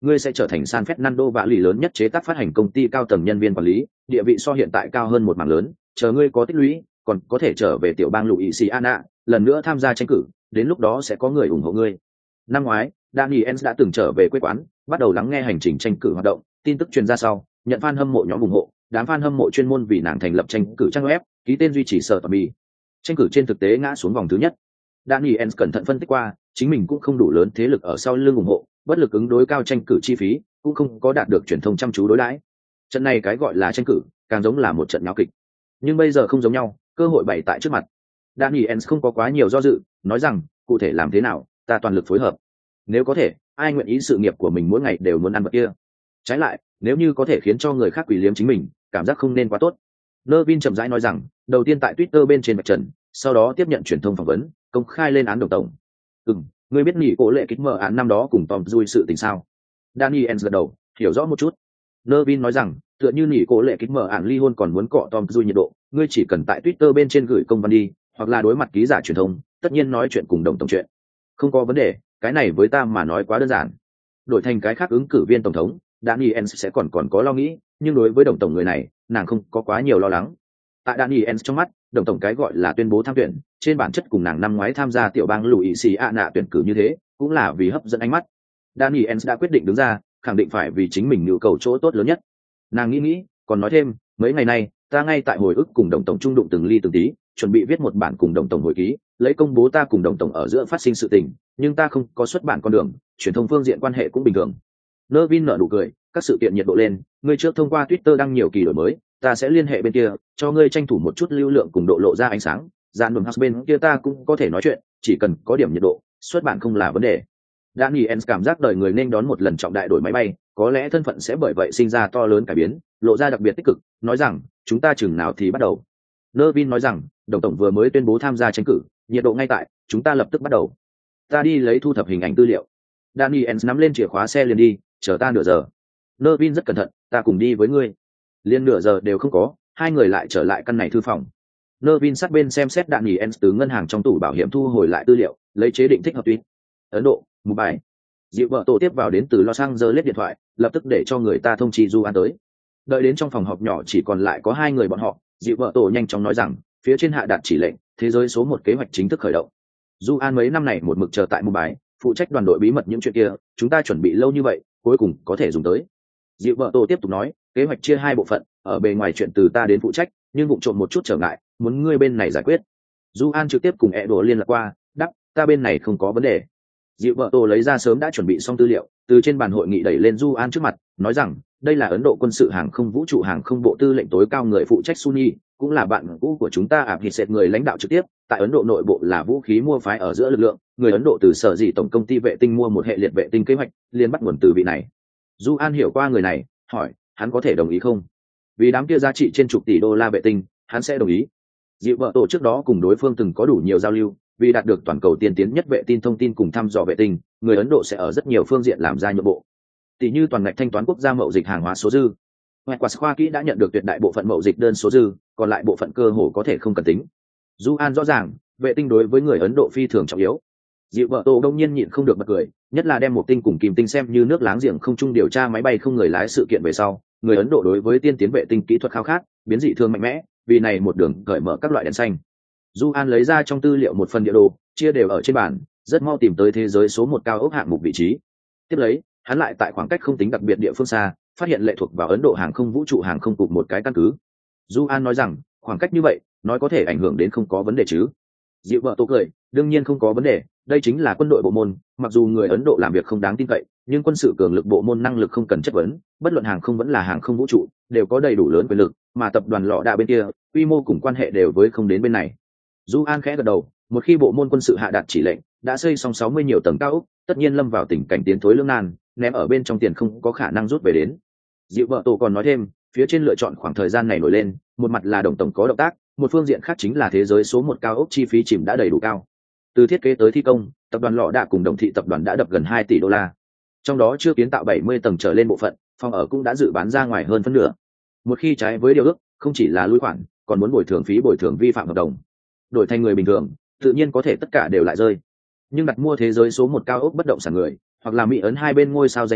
ngươi sẽ trở thành San Fernando và lì lớn nhất chế tác phát hành công ty cao tầng nhân viên quản lý, địa vị so hiện tại cao hơn một mảng lớn, chờ ngươi có tích lũy, còn có thể trở về tiểu bang Louisiana, lần nữa tham gia tranh cử, đến lúc đó sẽ có người ủng hộ ngươi. Năm ngoái, Daniels đã từng trở về quê quán, bắt đầu lắng nghe hành trình tranh cử hoạt động, tin tức truyền ra sau, nhận fan hâm mộ nhóm ủng hộ, đám fan hâm mộ chuyên môn vì nàng thành lập tranh cử trang web, ký tên duy trì sở tòa bì. Tranh cử trên thực tế ngã xuống vòng thứ nhất. Daniels cẩn thận phân tích qua, chính mình cũng không đủ lớn thế lực ở sau lưng ủng hộ, bất lực ứng đối cao tranh cử chi phí, cũng không có đạt được truyền thông chăm chú đối đãi. Trận này cái gọi là tranh cử, càng giống là một trận nháo kịch. Nhưng bây giờ không giống nhau, cơ hội bày tại trước mặt. Daniels không có quá nhiều do dự, nói rằng, cụ thể làm thế nào, ta toàn lực phối hợp. Nếu có thể, ai nguyện ý sự nghiệp của mình mỗi ngày đều muốn ăn vật kia. Trái lại, nếu như có thể khiến cho người khác quỳ liếm chính mình, cảm giác không nên quá tốt. Nervin chậm rãi nói rằng, đầu tiên tại Twitter bên trên mặt trận, sau đó tiếp nhận truyền thông phỏng vấn, công khai lên án đồng tổng. Ngươi biết nghỉ cổ lệ kích mở án năm đó cùng Tom Dui sự tình sao? Daniels gật đầu, hiểu rõ một chút. Nervin nói rằng, tựa như nghỉ cổ lệ kích mở án ly hôn còn muốn cọ Tom Dui nhiệt độ, ngươi chỉ cần tại Twitter bên trên gửi công văn đi, hoặc là đối mặt ký giả truyền thông, tất nhiên nói chuyện cùng đồng tổng chuyện. Không có vấn đề, cái này với ta mà nói quá đơn giản. Đổi thành cái khác ứng cử viên tổng thống, Daniels sẽ còn có lo nghĩ, nhưng đối với đồng tổng người này, nàng không có quá nhiều lo lắng. Tại Daniels trong mắt, đồng tổng cái gọi là tuyên bố tham tuyển, trên bản chất cùng nàng năm ngoái tham gia tiểu bang Louisiana tuyển cử như thế, cũng là vì hấp dẫn ánh mắt. Daniels đã quyết định đứng ra, khẳng định phải vì chính mình nhu cầu chỗ tốt lớn nhất. Nàng nghĩ, còn nói thêm, mấy ngày nay, ta ngay tại hồi ức cùng đồng tổng trung đụng từng ly từng tí, chuẩn bị viết một bản cùng đồng tổng hồi ký, lấy công bố ta cùng đồng tổng ở giữa phát sinh sự tình, nhưng ta không có xuất bản con đường, truyền thông phương diện quan hệ cũng bình thường. Nervin nở nụ cười, các sự kiện nhiệt độ lên, ngươi trước thông qua Twitter đăng nhiều kỳ đổi mới, ta sẽ liên hệ bên kia, cho ngươi tranh thủ một chút lưu lượng cùng độ lộ ra ánh sáng. Dàn đường house bên kia ta cũng có thể nói chuyện, chỉ cần có điểm nhiệt độ, xuất bản không là vấn đề. Daniels cảm giác đời người nên đón một lần trọng đại đổi máy bay, có lẽ thân phận sẽ bởi vậy sinh ra to lớn cải biến, lộ ra đặc biệt tích cực, nói rằng, chúng ta chừng nào thì bắt đầu. Nervin nói rằng, đồng tổng vừa mới tuyên bố tham gia tranh cử, nhiệt độ ngay tại, chúng ta lập tức bắt đầu. Ta đi lấy thu thập hình ảnh tư liệu. Daniels nắm lên chìa khóa xe liền đi, chờ ta nửa giờ. Nervin rất cẩn thận, ta cùng đi với ngươi. Liên nửa giờ đều không có, hai người lại trở lại căn này thư phòng. Nervin sát bên xem xét Daniels từ ngân hàng trong tủ bảo hiểm thu hồi lại tư liệu, lấy chế định thích hợp tweet. Ấn Độ, Mumbai. Dịu vợ tổ tiếp vào đến từ Los Angeles điện thoại, lập tức để cho người ta thông chi Du An tới. Đợi đến trong phòng họp nhỏ chỉ còn lại có hai người bọn họ, dịu vợ tổ nhanh chóng nói rằng, phía trên hạ đạt chỉ lệnh, thế giới số một kế hoạch chính thức khởi động. Du An mấy năm này một mực chờ tại Mumbai, phụ trách đoàn đội bí mật những chuyện kia, chúng ta chuẩn bị lâu như vậy, cuối cùng có thể dùng tới. Dịu vợ tổ tiếp tục nói, kế hoạch chia hai bộ phận, ở bề ngoài chuyện từ ta đến phụ trách, nhưng vụ trộm một chút trở ngại, muốn ngươi bên này giải quyết. Du An trực tiếp cùng Edo liên lạc qua, đắc, ta bên này không có vấn đề. Dịu vợ tổ lấy ra sớm đã chuẩn bị xong tư liệu, từ trên bàn hội nghị đẩy lên Du An trước mặt, nói rằng, đây là Ấn Độ quân sự hàng không vũ trụ hàng không bộ tư lệnh tối cao người phụ trách Suni, cũng là bạn cũ của chúng ta Abhishek người lãnh đạo trực tiếp, tại Ấn Độ nội bộ là vũ khí mua phái ở giữa lực lượng, người Ấn Độ từ sở dĩ tổng công ty vệ tinh mua một hệ liệt vệ tinh kế hoạch, liên bắt nguồn từ vị này. Du An hiểu qua người này, hỏi, hắn có thể đồng ý không? Vì đám kia giá trị trên chục tỷ đô la vệ tinh, hắn sẽ đồng ý. Dịu vợ tổ trước đó cùng đối phương từng có đủ nhiều giao lưu, vì đạt được toàn cầu tiên tiến nhất vệ tinh thông tin cùng thăm dò vệ tinh, người Ấn Độ sẽ ở rất nhiều phương diện làm ra nhượng bộ. Tỷ như toàn ngạch thanh toán quốc gia mậu dịch hàng hóa số dư. Ngoại quả khoa kỹ đã nhận được tuyệt đại bộ phận mậu dịch đơn số dư, còn lại bộ phận cơ hồ có thể không cần tính. Du An rõ ràng, vệ tinh đối với người Ấn Độ phi thường trọng yếu. Dịu vợ tổ đông nhiên nhịn không được bật cười, nhất là đem một tinh cùng Kim tinh xem như nước láng giềng không chung điều tra máy bay không người lái sự kiện về sau, người Ấn Độ đối với tiên tiến vệ tinh kỹ thuật khao khát, biến dị thường mạnh mẽ, vì này một đường cởi mở các loại đèn xanh. Du An lấy ra trong tư liệu một phần địa đồ, chia đều ở trên bàn, rất mau tìm tới thế giới số một cao ốc hạng mục vị trí. Tiếp lấy, hắn lại tại khoảng cách không tính đặc biệt địa phương xa, phát hiện lệ thuộc vào Ấn Độ hàng không vũ trụ hàng không cục một cái căn cứ. Du An nói rằng, khoảng cách như vậy, nói có thể ảnh hưởng đến không có vấn đề chứ? Dịu vợ tổ cười, đương nhiên không có vấn đề, đây chính là quân đội bộ môn, mặc dù người Ấn Độ làm việc không đáng tin cậy, nhưng quân sự cường lực bộ môn năng lực không cần chất vấn, bất luận hàng không vẫn là hàng không vũ trụ, đều có đầy đủ lớn quyền lực, mà tập đoàn lọ đạ bên kia, quy mô cùng quan hệ đều với không đến bên này. Du An khẽ gật đầu, một khi bộ môn quân sự hạ đạt chỉ lệnh, đã xây xong 60 nhiều tầng cao ốc, tất nhiên lâm vào tình cảnh tiến thối lưỡng nan, ném ở bên trong tiền không có khả năng rút về đến. Dịu vợ tổ còn nói thêm, phía trên lựa chọn khoảng thời gian này nổi lên, một mặt là đồng tổng có động tác, một phương diện khác chính là thế giới số một cao ốc chi phí chìm đã đầy đủ cao. Từ thiết kế tới thi công, tập đoàn lọ đạ cùng đồng thị tập đoàn đã đập gần 2 tỷ đô la. Trong đó chưa kiến tạo 70 tầng trở lên bộ phận, phòng ở cũng đã dự bán ra ngoài hơn phân nửa. Một khi trái với điều ước, không chỉ là lui khoản, còn muốn bồi thường phí bồi thường vi phạm hợp đồng. Đổi thành người bình thường, tự nhiên có thể tất cả đều lại rơi. Nhưng đặt mua thế giới số một cao ốc bất động sản người, hoặc là Mỹ Ấn hai bên ngôi sao danh lưu,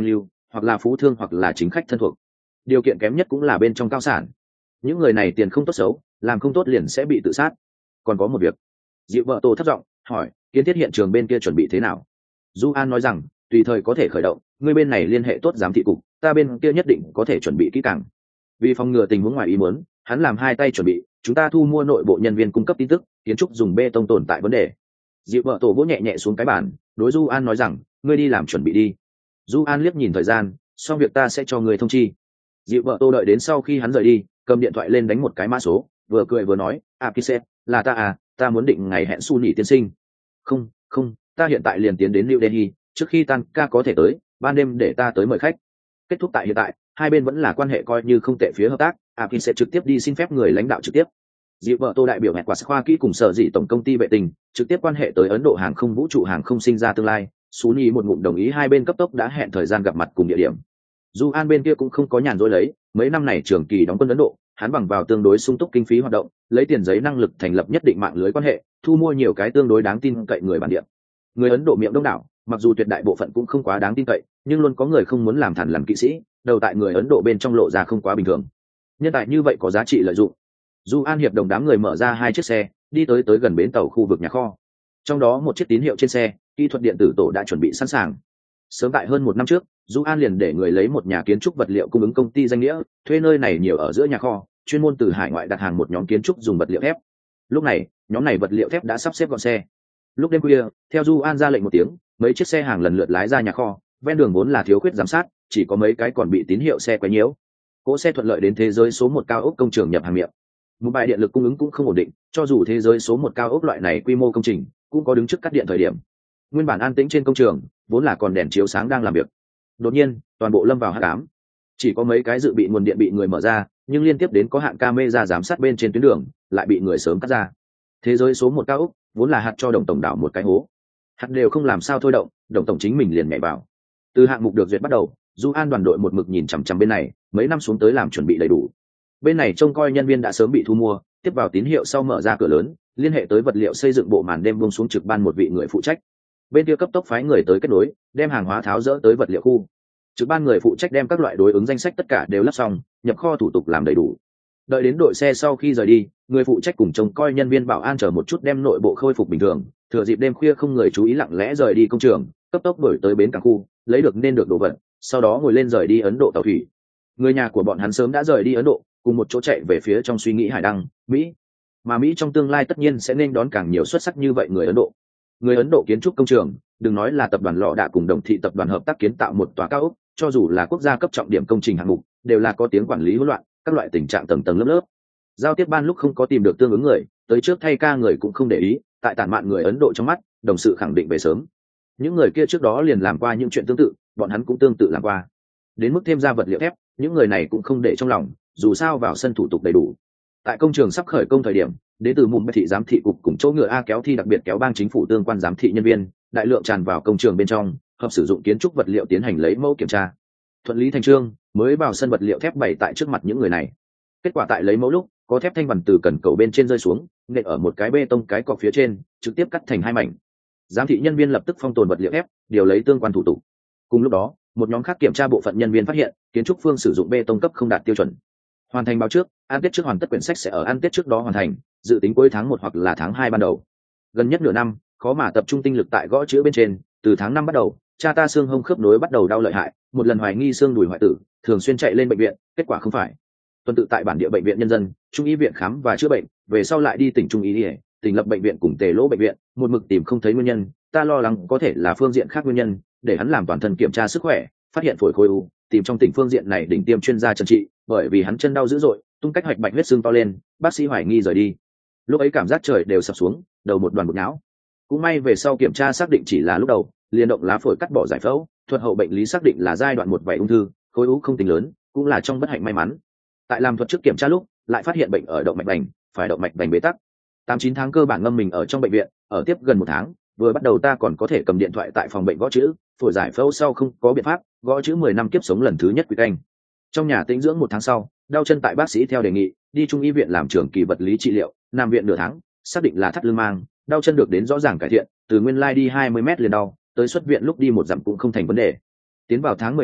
hoặc là phú thương hoặc là chính khách thân thuộc. Điều kiện kém nhất cũng là bên trong cao sản. Những người này tiền không tốt xấu, làm không tốt liền sẽ bị tự sát. Còn có một việc. Dịu vợ Tô thấp giọng hỏi, kiến thiết hiện trường bên kia chuẩn bị thế nào? Du An nói rằng, tùy thời có thể khởi động, ngươi bên này liên hệ tốt giám thị cục, ta bên kia nhất định có thể chuẩn bị kỹ càng. Vì phòng ngừa tình huống ngoài ý muốn, hắn làm hai tay chuẩn bị, chúng ta thu mua nội bộ nhân viên cung cấp tin tức, kiến trúc dùng bê tông tồn tại vấn đề. Dịu vợ Tổ vỗ nhẹ nhẹ xuống cái bàn, đối Du An nói rằng, ngươi đi làm chuẩn bị đi. Du An liếc nhìn thời gian, xong việc ta sẽ cho người thông chi. Dịu vợ Tô đợi đến sau khi hắn rời đi, cầm điện thoại lên đánh một cái mã số, vừa cười vừa nói, Kise, là ta à, ta muốn định ngày hẹn Su Nhị tiên sinh. Không, ta hiện tại liền tiến đến New Delhi, trước khi tan ca có thể tới, ban đêm để ta tới mời khách. Kết thúc tại hiện tại, hai bên vẫn là quan hệ coi như không tệ phía hợp tác, Akin sẽ trực tiếp đi xin phép người lãnh đạo trực tiếp. Dịu vợ Tô đại biểu hẹn quả khoa kỹ cùng sở dị tổng công ty vệ tinh, trực tiếp quan hệ tới Ấn Độ hàng không vũ trụ hàng không sinh ra tương lai. Sunny một ngụm đồng ý hai bên cấp tốc đã hẹn thời gian gặp mặt cùng địa điểm. Du An bên kia cũng không có nhàn rỗi lấy, mấy năm này trường kỳ đóng quân Ấn Độ, hắn bằng vào tương đối sung túc kinh phí hoạt động, lấy tiền giấy năng lực thành lập nhất định mạng lưới quan hệ, thu mua nhiều cái tương đối đáng tin cậy người bản địa. Người Ấn Độ miệng đông đảo, mặc dù tuyệt đại bộ phận cũng không quá đáng tin cậy, nhưng luôn có người không muốn làm thằn lằn kỵ sĩ, đầu tại người Ấn Độ bên trong lộ ra không quá bình thường. Nhân tài như vậy có giá trị lợi dụng. Du An hiệp đồng đám người mở ra hai chiếc xe, đi tới gần bến tàu khu vực nhà kho. Trong đó một chiếc tín hiệu trên xe, kỹ thuật điện tử tổ đã chuẩn bị sẵn sàng. Sớm tại hơn một năm trước, Du An liền để người lấy một nhà kiến trúc vật liệu cung ứng công ty danh nghĩa, thuê nơi này nhiều ở giữa nhà kho, chuyên môn từ hải ngoại đặt hàng một nhóm kiến trúc dùng vật liệu thép. Lúc này, nhóm này vật liệu thép đã sắp xếp gọn xe. Lúc đêm khuya, theo Du An ra lệnh một tiếng, mấy chiếc xe hàng lần lượt lái ra nhà kho, ven đường vốn là thiếu khuyết giám sát, chỉ có mấy cái còn bị tín hiệu xe quấy nhiễu. Cỗ xe thuận lợi đến thế giới số 1 cao ốc công trường nhập hàng miệng. Một bài điện lực cung ứng cũng không ổn định, cho dù thế giới số 1 cao ốc loại này quy mô công trình, cũng có đứng trước cắt điện thời điểm. Nguyên bản an tĩnh trên công trường, vốn là còn đèn chiếu sáng đang làm việc. Đột nhiên, toàn bộ lâm vào hắc ám. Chỉ có mấy cái dự bị nguồn điện bị người mở ra, nhưng liên tiếp đến có hạn camera giám sát bên trên tuyến đường, lại bị người sớm cắt ra. Thế giới số 1 cao ốc, vốn là hạt cho Đồng tổng đảo một cái hố. Hạt đều không làm sao thôi động, Đồng tổng chính mình liền nhảy vào. Từ hạng mục được duyệt bắt đầu, Du An đoàn đội một mực nhìn chằm chằm bên này, mấy năm xuống tới làm chuẩn bị đầy đủ. Bên này trông coi nhân viên đã sớm bị thu mua, tiếp vào tín hiệu sau mở ra cửa lớn, liên hệ tới vật liệu xây dựng bộ màn đêm buông xuống trực ban một vị người phụ trách. Bên kia cấp tốc phái người tới kết nối, đem hàng hóa tháo dỡ tới vật liệu khu. Trực ban người phụ trách đem các loại đối ứng danh sách tất cả đều lắp xong, nhập kho thủ tục làm đầy đủ. Đợi đến đội xe sau khi rời đi, người phụ trách cùng trông coi nhân viên bảo an chờ một chút đem nội bộ khôi phục bình thường, thừa dịp đêm khuya không người chú ý lặng lẽ rời đi công trường, cấp tốc đuổi tới bến cảng khu, lấy được nên được đồ vật, sau đó ngồi lên rời đi Ấn Độ tàu thủy. Người nhà của bọn hắn sớm đã rời đi Ấn Độ, cùng một chỗ chạy về phía trong suy nghĩ hải đăng, Mỹ. Mà Mỹ trong tương lai tất nhiên sẽ nên đón càng nhiều xuất sắc như vậy người Ấn Độ. Người Ấn Độ kiến trúc công trường, đừng nói là tập đoàn Lọ Đạ cùng Đồng Thị tập đoàn hợp tác kiến tạo một tòa cao ốc, cho dù là quốc gia cấp trọng điểm công trình hạng mục, đều là có tiếng quản lý hỗn loạn, các loại tình trạng tầng tầng lớp lớp. Giao tiếp ban lúc không có tìm được tương ứng người, tới trước thay ca người cũng không để ý, tại tản mạn người Ấn Độ trong mắt, đồng sự khẳng định về sớm. Những người kia trước đó liền làm qua những chuyện tương tự, bọn hắn cũng tương tự làm qua. Đến mức thêm ra vật liệu thép, những người này cũng không để trong lòng, dù sao vào sân thủ tục đầy đủ. Tại công trường sắp khởi công thời điểm, đến từ Mumbai thị giám thị cục cùng chỗ ngựa A kéo thi đặc biệt kéo bang chính phủ tương quan giám thị nhân viên, đại lượng tràn vào công trường bên trong, hợp sử dụng kiến trúc vật liệu tiến hành lấy mẫu kiểm tra. Thuận lý thành trương, mới vào sân vật liệu thép bày tại trước mặt những người này. Kết quả tại lấy mẫu lúc, có thép thanh vằn từ cần cầu bên trên rơi xuống, nện ở một cái bê tông cái cọc phía trên, trực tiếp cắt thành hai mảnh. Giám thị nhân viên lập tức phong tồn vật liệu thép, điều lấy tương quan thủ tục. Cùng lúc đó, một nhóm khác kiểm tra bộ phận nhân viên phát hiện, kiến trúc phương sử dụng bê tông cấp không đạt tiêu chuẩn. Hoàn thành báo trước, ăn tết trước hoàn tất quyển sách sẽ ở ăn tết trước đó hoàn thành, dự tính cuối tháng 1 hoặc là tháng 2 ban đầu. Gần nhất nửa năm, khó mà tập trung tinh lực tại gõ chữ bên trên, từ tháng 5 bắt đầu, cha ta xương hông khớp nối bắt đầu đau lợi hại, một lần hoài nghi xương đùi hoại tử, thường xuyên chạy lên bệnh viện, kết quả không phải. Tuần tự tại bản địa bệnh viện nhân dân, trung y viện khám và chữa bệnh, về sau lại đi tỉnh trung y, tỉnh lập bệnh viện cùng Tề Lỗ bệnh viện, một mực tìm không thấy nguyên nhân, ta lo lắng có thể là phương diện khác nguyên nhân, để hắn làm toàn thân kiểm tra sức khỏe, phát hiện phổi khối u, tìm trong tỉnh phương diện này đỉnh tiêm chuyên gia trần trị, bởi vì hắn chân đau dữ dội, tung cách hoạch bạch huyết xương to lên, bác sĩ hoài nghi rời đi. Lúc ấy cảm giác trời đều sập xuống, đầu một đoàn bột não. Cũng may về sau kiểm tra xác định chỉ là lúc đầu, liên động lá phổi cắt bỏ giải phẫu, thuật hậu bệnh lý xác định là giai đoạn 1 vảy ung thư, khối u không tính lớn, cũng là trong bất hạnh may mắn. Tại làm thuật trước kiểm tra lúc, lại phát hiện bệnh ở động mạch vành, phải động mạch vành bế tắc. 8-9 tháng cơ bản ngâm mình ở trong bệnh viện, ở tiếp gần 1 tháng, vừa bắt đầu ta còn có thể cầm điện thoại tại phòng bệnh gõ chữ, phổi giải phẫu sau không có biện pháp, gõ chữ 10 năm kiếp sống lần thứ nhất quý canh. Trong nhà tĩnh dưỡng 1 tháng sau, đau chân tại bác sĩ theo đề nghị, đi trung y viện làm trưởng kỳ vật lý trị liệu, nằm viện nửa tháng, xác định là thắt lưng mang, đau chân được đến rõ ràng cải thiện, từ nguyên lai đi 20 mét liền đau, tới xuất viện lúc đi 1 dặm cũng không thành vấn đề. Tiến vào tháng 12,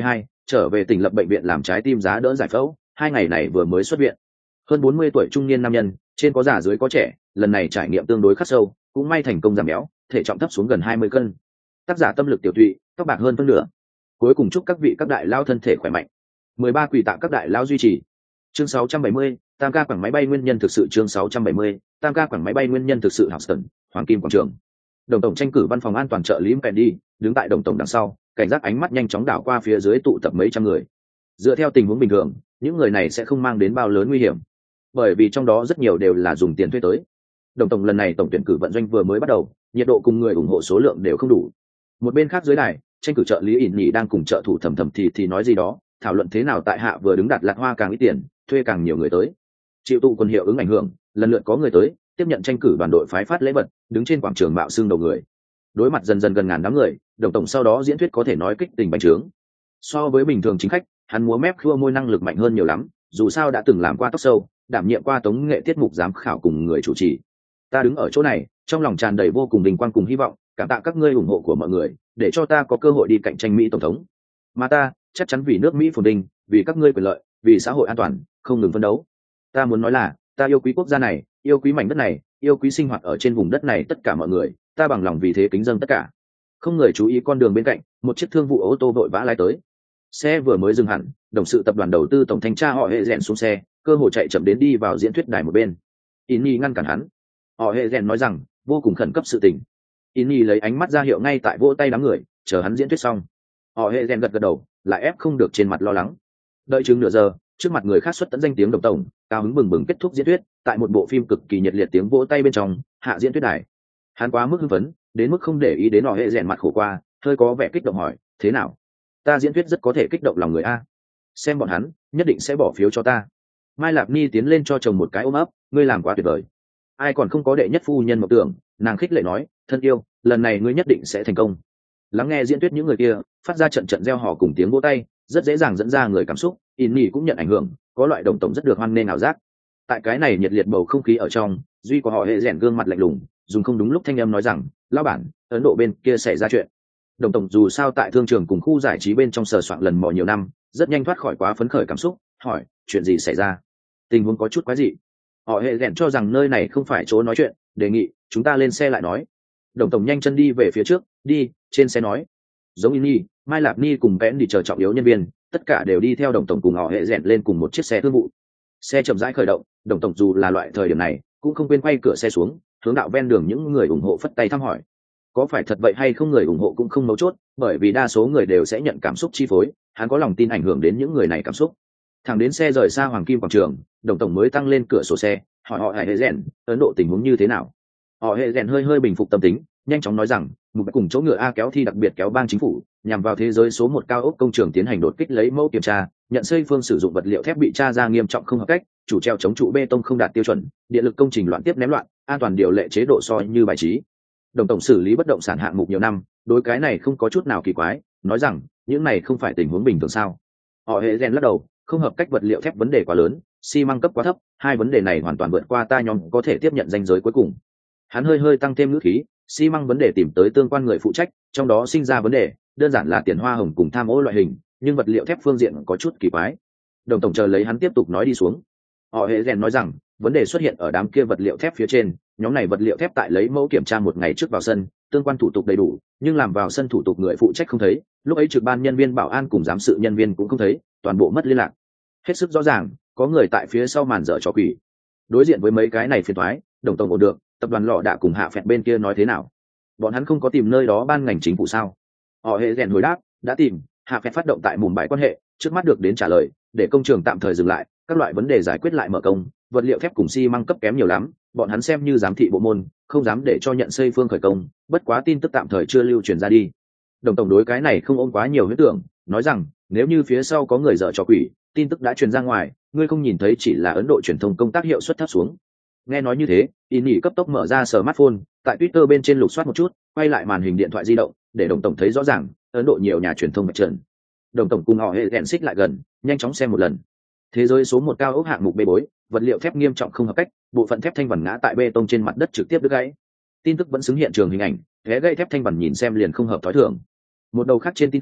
trở về tỉnh lập bệnh viện làm trái tim giá đỡ giải phẫu, 2 ngày này vừa mới xuất viện. Hơn 40 tuổi trung niên nam nhân, trên có già dưới có trẻ, lần này trải nghiệm tương đối khắc sâu, cũng may thành công giảm béo, thể trọng thấp xuống gần 20 cân. Tác giả tâm lực tiểu tụy, tóc bạc hơn phân nửa. Cuối cùng chúc các vị các đại lao thân thể khỏe mạnh. 13 quỷ tạ các đại lao duy trì. Chương 670, tam ca quảng máy bay nguyên nhân thực sự. Chương 670, tam ca quảng máy bay nguyên nhân thực sự. Houston, Hoàng Kim quảng trường. Đồng tổng tranh cử văn phòng an toàn trợ lý Pendy, đứng tại đồng tổng đằng sau, cảnh giác ánh mắt nhanh chóng đảo qua phía dưới tụ tập mấy trăm người. Dựa theo tình huống bình thường, những người này sẽ không mang đến bao lớn nguy hiểm, bởi vì trong đó rất nhiều đều là dùng tiền thuê tới. Đồng tổng lần này tổng tuyển cử vận doanh vừa mới bắt đầu, nhiệt độ cùng người ủng hộ số lượng đều không đủ. Một bên khác dưới đài, tranh cử trợ lý ỉn nhị đang cùng trợ thủ thầm thầm thì nói gì đó, thảo luận thế nào tại hạ vừa đứng đặt lạc hoa càng ít tiền, thuê càng nhiều người tới. Chịu tụ quân hiệu ứng ảnh hưởng, lần lượt có người tới tiếp nhận tranh cử đoàn đội phái phát lễ vật, đứng trên quảng trường mạo xương đầu người. Đối mặt dần dần gần ngàn đám người, đồng tổng sau đó diễn thuyết có thể nói kích tình bành trướng. So với bình thường chính khách, hắn múa mép khua môi năng lực mạnh hơn nhiều lắm, dù sao đã từng làm qua tóc sâu, đảm nhiệm qua tống nghệ tiết mục giám khảo cùng người chủ trì. Ta đứng ở chỗ này, trong lòng tràn đầy vô cùng vinh quang cùng hy vọng, cảm tạ các ngươi ủng hộ của mọi người, để cho ta có cơ hội đi cạnh tranh Mỹ tổng thống. Mà ta chắc chắn vì nước Mỹ phồn vinh, vì các ngươi quyền lợi, vì xã hội an toàn, không ngừng phấn đấu. Ta muốn nói là, ta yêu quý quốc gia này, yêu quý mảnh đất này, yêu quý sinh hoạt ở trên vùng đất này tất cả mọi người, ta bằng lòng vì thế kính dâng tất cả. Không người chú ý con đường bên cạnh, một chiếc thương vụ ô tô vội vã lái tới. Xe vừa mới dừng hẳn, đồng sự tập đoàn đầu tư tổng thanh tra họ hệ rèn xuống xe, cơ hội chạy chậm đến đi vào diễn thuyết đài một bên. Inni ngăn cản hắn. Họ hệ rèn nói rằng, vô cùng khẩn cấp sự tình. Inni lấy ánh mắt ra hiệu ngay tại vỗ tay đám người, chờ hắn diễn thuyết xong. Họ hệ rèn gật gật đầu, lại ép không được trên mặt lo lắng. Đợi chừng nửa giờ, trước mặt người khác xuất tận danh tiếng đồng tổng, cao hứng bừng bừng kết thúc diễn thuyết, tại một bộ phim cực kỳ nhiệt liệt tiếng vỗ tay bên trong, hạ diễn thuyết đài. Hắn quá mức hưng phấn, đến mức không để ý đến họ hệ rèn mặt khổ qua, hơi có vẻ kích động hỏi, thế nào? Ta diễn thuyết rất có thể kích động lòng người a. Xem bọn hắn, nhất định sẽ bỏ phiếu cho ta. Mai Lạp Ni tiến lên cho chồng một cái ôm ấp, ngươi làm quá tuyệt vời. Ai còn không có đệ nhất phu nhân mộng tưởng, nàng khích lệ nói, thân yêu, lần này ngươi nhất định sẽ thành công. Lắng nghe diễn thuyết những người kia, phát ra trận trận reo hò cùng tiếng vỗ tay, rất dễ dàng dẫn ra người cảm xúc. Inni cũng nhận ảnh hưởng, có loại đồng tổng rất được hoan nghênh ảo giác. Tại cái này nhiệt liệt bầu không khí ở trong, duy của họ hệ rèn gương mặt lạnh lùng, dùng không đúng lúc thanh âm nói rằng, lão bản, Ấn Độ bên kia xảy ra chuyện. Đồng tổng dù sao tại thương trường cùng khu giải trí bên trong sờ soạn lần mò nhiều năm, rất nhanh thoát khỏi quá phấn khởi cảm xúc, hỏi, chuyện gì xảy ra? Tình huống có chút quái dị. Họ hệ rèn cho rằng nơi này không phải chỗ nói chuyện, đề nghị chúng ta lên xe lại nói. Đồng tổng nhanh chân đi về phía trước, đi, trên xe nói. Giống Inni, Mai Lạp Ni cùng Bén đi chờ trọng yếu nhân viên, tất cả đều đi theo đồng tổng cùng họ hệ rèn lên cùng một chiếc xe thương vụ. Xe chậm rãi khởi động, đồng tổng dù là loại thời điểm này, cũng không quên quay cửa xe xuống, hướng đạo ven đường những người ủng hộ phất tay thăm hỏi. Có phải thật vậy hay không người ủng hộ cũng không mấu chốt, bởi vì đa số người đều sẽ nhận cảm xúc chi phối, hắn có lòng tin ảnh hưởng đến những người này cảm xúc. Thẳng đến xe rời xa Hoàng Kim quảng trường, đồng tổng mới tăng lên cửa sổ xe, hỏi họ hệ rèn, Ấn Độ tình huống như thế nào. Họ hệ rèn hơi bình phục tâm tính, nhanh chóng nói rằng, mục cùng chỗ ngựa A kéo thi đặc biệt kéo bang chính phủ, nhằm vào thế giới số 1 cao ốc công trường tiến hành đột kích lấy mẫu kiểm tra, nhận xây phương sử dụng vật liệu thép bị tra ra nghiêm trọng không hợp cách, chủ treo chống trụ bê tông không đạt tiêu chuẩn, điện lực công trình loạn tiếp ném loạn, an toàn điều lệ chế độ soi như bài trí. Đồng tổng xử lý bất động sản hạng mục nhiều năm, đối cái này không có chút nào kỳ quái, nói rằng những này không phải tình huống bình thường sao? Họ hệ rèn lắc đầu, không hợp cách vật liệu thép vấn đề quá lớn, xi măng cấp quá thấp, hai vấn đề này hoàn toàn vượt qua ta nhóm có thể tiếp nhận ranh giới cuối cùng. Hắn hơi tăng thêm ngữ khí, xi măng vấn đề tìm tới tương quan người phụ trách, trong đó sinh ra vấn đề, đơn giản là tiền hoa hồng cùng tham ô loại hình, nhưng vật liệu thép phương diện có chút kỳ quái. Đồng tổng chờ lấy hắn tiếp tục nói đi xuống. Họ hệ rèn nói rằng, vấn đề xuất hiện ở đám kia vật liệu thép phía trên, nhóm này vật liệu thép tại lấy mẫu kiểm tra một ngày trước vào sân, tương quan thủ tục đầy đủ, nhưng làm vào sân thủ tục người phụ trách không thấy, lúc ấy trực ban nhân viên bảo an cùng giám sự nhân viên cũng không thấy, toàn bộ mất liên lạc. Hết sức rõ ràng, có người tại phía sau màn dở trò quỷ. Đối diện với mấy cái này phiền toái, đồng tổng ổn được, tập đoàn lọ đã cùng hạ phẹt bên kia nói thế nào? Bọn hắn không có tìm nơi đó ban ngành chính phủ sao? Họ hệ rèn hồi đáp, đã tìm, hạ phẹt phát động tại mùm bãi quan hệ, trước mắt được đến trả lời, để công trường tạm thời dừng lại, các loại vấn đề giải quyết lại mở công, vật liệu thép cùng xi măng cấp kém nhiều lắm, bọn hắn xem như giám thị bộ môn, không dám để cho nhận xây phương khởi công, bất quá tin tức tạm thời chưa lưu truyền ra đi. Đồng tổng đối cái này không ôm quá nhiều huyết tưởng, nói rằng nếu như phía sau có người dở trò quỷ, tin tức đã truyền ra ngoài, ngươi không nhìn thấy chỉ là Ấn Độ truyền thông công tác hiệu suất thấp xuống. Nghe nói như thế, Inni cấp tốc mở ra smartphone, tại Twitter bên trên lục soát một chút, quay lại màn hình điện thoại di động, để đồng tổng thấy rõ ràng, Ấn Độ nhiều nhà truyền thông mặt trận. Đồng tổng cùng họ hệ hẹn xích lại gần, nhanh chóng xem một lần. Thế giới số 1 cao ốc hạng mục bê bối, vật liệu thép nghiêm trọng không hợp cách, bộ phận thép thanh vằn ngã tại bê tông trên mặt đất trực tiếp đứt gãy. Tin tức vẫn xứng hiện trường hình ảnh, ghé gãy thép thanh vằn nhìn xem liền không hợp thói thường. Một đầu khác trên tin tức,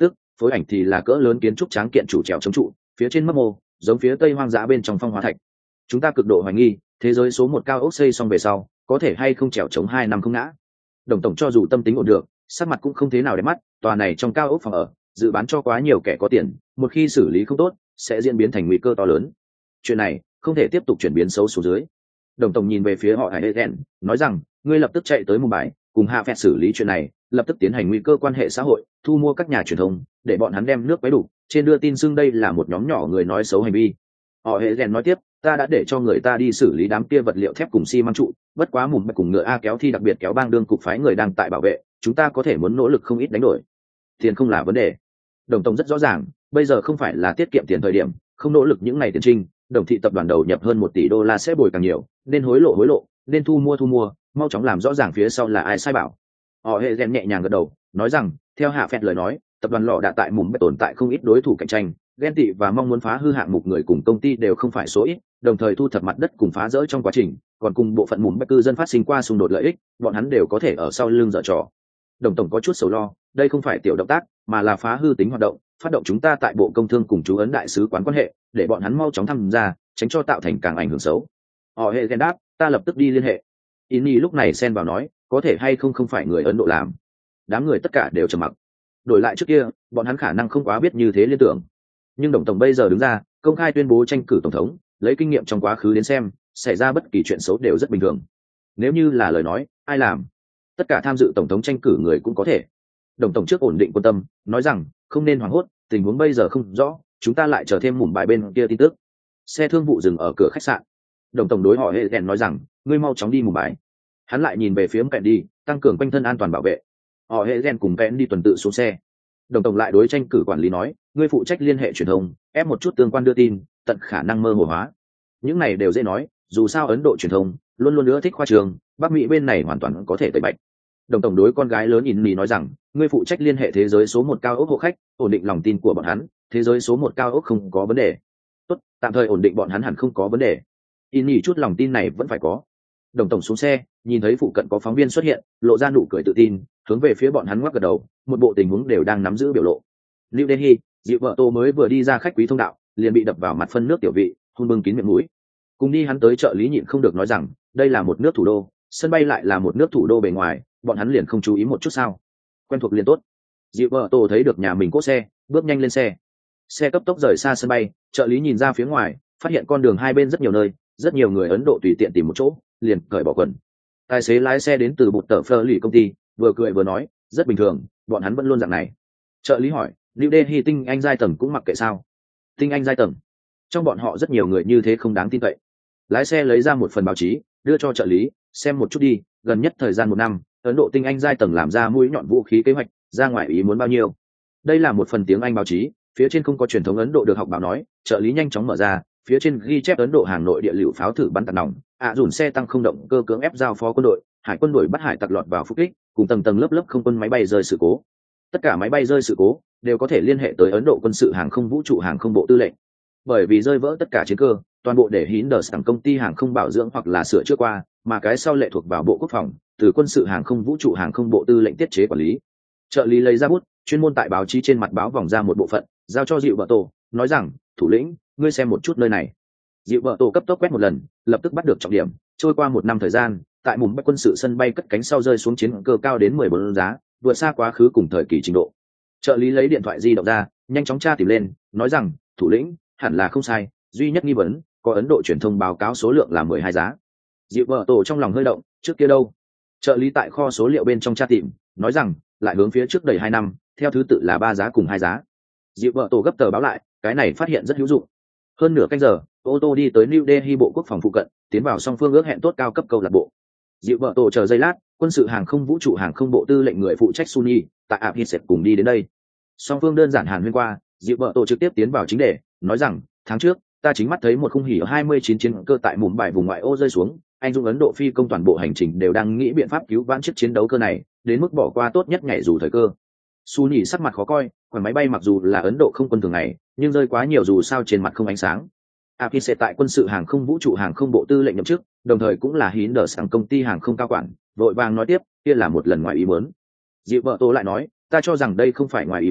phối ảnh thì là cỡ lớn kiến trúc tráng kiện chủ trèo chống trụ, phía trên mấp mô giống phía tây hoang dã bên trong phong hóa thạch. Chúng ta cực độ hoài nghi thế giới số một cao ốc xây xong về sau có thể hay không trèo chống 2 năm không ngã. Đồng tổng cho dù tâm tính ổn được, sắc mặt cũng không thế nào đẹp mắt, tòa này trong cao ốc phòng ở dự bán cho quá nhiều kẻ có tiền, một khi xử lý không tốt sẽ diễn biến thành nguy cơ to lớn. Chuyện này không thể tiếp tục chuyển biến xấu xuống dưới. Đồng tổng nhìn về phía họ Hải Eden, nói rằng ngươi lập tức chạy tới Mumbai cùng hạ phẹt xử lý chuyện này, lập tức tiến hành nguy cơ quan hệ xã hội, thu mua các nhà truyền thông để bọn hắn đem nước quấy đủ, trên đưa tin xưng đây là một nhóm nhỏ người nói xấu hành vi. Họ Eden nói tiếp, ta đã để cho người ta đi xử lý đám kia vật liệu thép cùng xi măng trụ, bất quá Mumbai cùng ngựa A kéo thi đặc biệt kéo bang đương cục phái người đang tại bảo vệ, chúng ta có thể muốn nỗ lực không ít đánh đổi. Tiền không là vấn đề. Đồng tổng rất rõ ràng, bây giờ không phải là tiết kiệm tiền thời điểm, không nỗ lực những ngày tiền trinh, đồng thị tập đoàn đầu nhập hơn 1 tỷ đô la sẽ bồi càng nhiều, nên hối lộ, nên thu mua, mau chóng làm rõ ràng phía sau là ai sai bảo. Họ hệ rèn nhẹ nhàng gật đầu, nói rằng theo hạ phẹt lời nói, tập đoàn lọ đã tại Mumbai tồn tại không ít đối thủ cạnh tranh, ghen tị và mong muốn phá hư hạng mục người cùng công ty đều không phải số ít, đồng thời thu thập mặt đất cùng phá rỡ trong quá trình, còn cùng bộ phận Mumbai cư dân phát sinh qua xung đột lợi ích, bọn hắn đều có thể ở sau lưng giở trò. Đồng tổng có chút sầu lo, đây không phải tiểu động tác, mà là phá hư tính hoạt động, phát động chúng ta tại bộ công thương cùng chú ấn đại sứ quán quan hệ, để bọn hắn mau chóng tham gia, tránh cho tạo thành càng ảnh hưởng xấu. Họ hệ ghen đáp, ta lập tức đi liên hệ. Inni lúc này xen vào nói, có thể hay không phải người Ấn Độ làm. Đám người tất cả đều trầm mặc. Đổi lại trước kia, bọn hắn khả năng không quá biết như thế liên tưởng. Nhưng đồng tổng bây giờ đứng ra, công khai tuyên bố tranh cử tổng thống, lấy kinh nghiệm trong quá khứ đến xem, xảy ra bất kỳ chuyện xấu đều rất bình thường. Nếu như là lời nói, ai làm? Tất cả tham dự tổng thống tranh cử người cũng có thể. Đồng tổng trước ổn định quan tâm, nói rằng không nên hoảng hốt, tình huống bây giờ không rõ, chúng ta lại chờ thêm mủm bài bên kia tin tức. Xe thương vụ dừng ở cửa khách sạn. Đồng tổng đối họ hệ đèn nói rằng ngươi mau chóng đi mùm bài. Hắn lại nhìn về phía Pen đi, tăng cường quanh thân an toàn bảo vệ. Họ hệ đèn cùng Pen đi tuần tự xuống xe. Đồng tổng lại đối tranh cử quản lý nói, ngươi phụ trách liên hệ truyền thông, ép một chút tương quan đưa tin, tận khả năng mơ hồ hóa. Những này đều dễ nói, dù sao Ấn Độ truyền thông luôn luôn nữa thích khoa trường, Bắc Mỹ bên này hoàn toàn có thể tẩy bạch. Đồng tổng đối con gái lớn nhìn mì nói rằng, ngươi phụ trách liên hệ thế giới số 1 cao ốc hộ khách, ổn định lòng tin của bọn hắn, thế giới số 1 cao ốc không có vấn đề. Tốt, tạm thời ổn định bọn hắn hẳn không có vấn đề. Nhỉ chút lòng tin này vẫn phải có. Đồng tổng xuống xe, nhìn thấy phụ cận có phóng viên xuất hiện, lộ ra nụ cười tự tin, hướng về phía bọn hắn ngoắc gật đầu, một bộ tình huống đều đang nắm giữ biểu lộ. New Delhi, Diệu vợ Tô mới vừa đi ra khách quý thông đạo, liền bị đập vào mặt phân nước tiểu vị, hôn bưng kín miệng mũi. Cùng đi hắn tới trợ lý nhịn không được nói rằng, đây là một nước thủ đô, sân bay lại là một nước thủ đô bề ngoài, bọn hắn liền không chú ý một chút sao? Quen thuộc liền tốt. Diệu vợ Tô thấy được nhà mình cốt xe, bước nhanh lên xe. Xe cấp tốc rời xa sân bay, trợ lý nhìn ra phía ngoài, phát hiện con đường hai bên rất nhiều nơi, rất nhiều người Ấn Độ tùy tiện tìm một chỗ, liền cởi bỏ quần. Tài xế lái xe đến từ bụt tờ phơ lì công ty, vừa cười vừa nói, rất bình thường, bọn hắn vẫn luôn dạng này. Trợ lý hỏi, New Delhi tinh anh giai tầng cũng mặc kệ sao? Tinh anh giai tầng? Trong bọn họ rất nhiều người như thế không đáng tin cậy. Lái xe lấy ra một phần báo chí, đưa cho trợ lý, xem một chút đi, gần nhất thời gian 1 năm, Ấn Độ tinh anh giai tầng làm ra mũi nhọn vũ khí kế hoạch, ra ngoài ý muốn bao nhiêu. Đây là một phần tiếng Anh báo chí, phía trên không có truyền thống Ấn Độ được học báo nói, trợ lý nhanh chóng mở ra, phía trên ghi chép Ấn Độ hàng nội địa liệu pháo thử bắn tạt nòng, dùn xe tăng không động cơ cưỡng ép giao phó quân đội, hải quân đuổi bắt hải tặc lọt vào phục kích, cùng tầng tầng lớp lớp không quân máy bay rơi sự cố. Tất cả máy bay rơi sự cố đều có thể liên hệ tới Ấn Độ quân sự hàng không vũ trụ hàng không bộ tư lệnh. Bởi vì rơi vỡ tất cả chiến cơ, toàn bộ để Hindustan công ty hàng không bảo dưỡng hoặc là sửa chữa qua, mà cái sau lệ thuộc vào bộ quốc phòng, từ quân sự hàng không vũ trụ hàng không bộ tư lệnh tiết chế quản lý. Trợ lý lấy ra bút, chuyên môn tại báo chí trên mặt báo vòng ra một bộ phận, giao cho Dịu Bợ Tổ, nói rằng, thủ lĩnh, ngươi xem một chút nơi này. Dịu Bợ Tổ cấp tốc quét một lần, lập tức bắt được trọng điểm. Trôi qua 1 năm thời gian, tại Mumbai quân sự sân bay cất cánh sau rơi xuống chiến cơ cao đến 14 giá, vượt xa quá khứ cùng thời kỳ trình độ. Trợ lý lấy điện thoại di động ra, nhanh chóng tra tìm lên, nói rằng, thủ lĩnh, hẳn là không sai, duy nhất nghi vấn, có Ấn Độ truyền thông báo cáo số lượng là 12 giá. Dịu Bợ Tổ trong lòng hơi động, trước kia đâu? Trợ lý tại kho số liệu bên trong tra tìm, nói rằng, lại hướng phía trước đầy 2 năm, theo thứ tự là 3 giá cùng 2 giá. Dịu Bợ Tổ gấp tờ báo lại, cái này phát hiện rất hữu dụng. Hơn nửa canh giờ, ô tô đi tới New Delhi bộ quốc phòng phụ cận, tiến vào song phương ước hẹn tốt cao cấp câu lạc bộ. Dịu Bợ Tổ chờ giây lát, quân sự hàng không vũ trụ hàng không bộ tư lệnh người phụ trách Sunni tại Abhiset cùng đi đến đây. Song phương đơn giản hàn huyên qua, Dịu Bợ Tổ trực tiếp tiến vào chính đề, nói rằng, tháng trước, ta chính mắt thấy một khung hỉ 29 chiến cơ tại Mumbai vùng ngoại ô rơi xuống, anh dũng Ấn Độ phi công toàn bộ hành trình đều đang nghĩ biện pháp cứu vãn chiếc chiến đấu cơ này, đến mức bỏ qua tốt nhất nhảy dù thời cơ. Sunni sắc mặt khó coi, khoản máy bay mặc dù là Ấn Độ không quân thường ngày, nhưng rơi quá nhiều dù sao trên mặt không ánh sáng. Abhiset tại quân sự hàng không vũ trụ hàng không bộ tư lệnh nhậm chức, đồng thời cũng là Hindustan công ty hàng không cao quản, vội vàng nói tiếp, kia là một lần ngoài ý muốn. Dịu Bợ Tổ lại nói, ta cho rằng đây không phải ngoài ý muốn,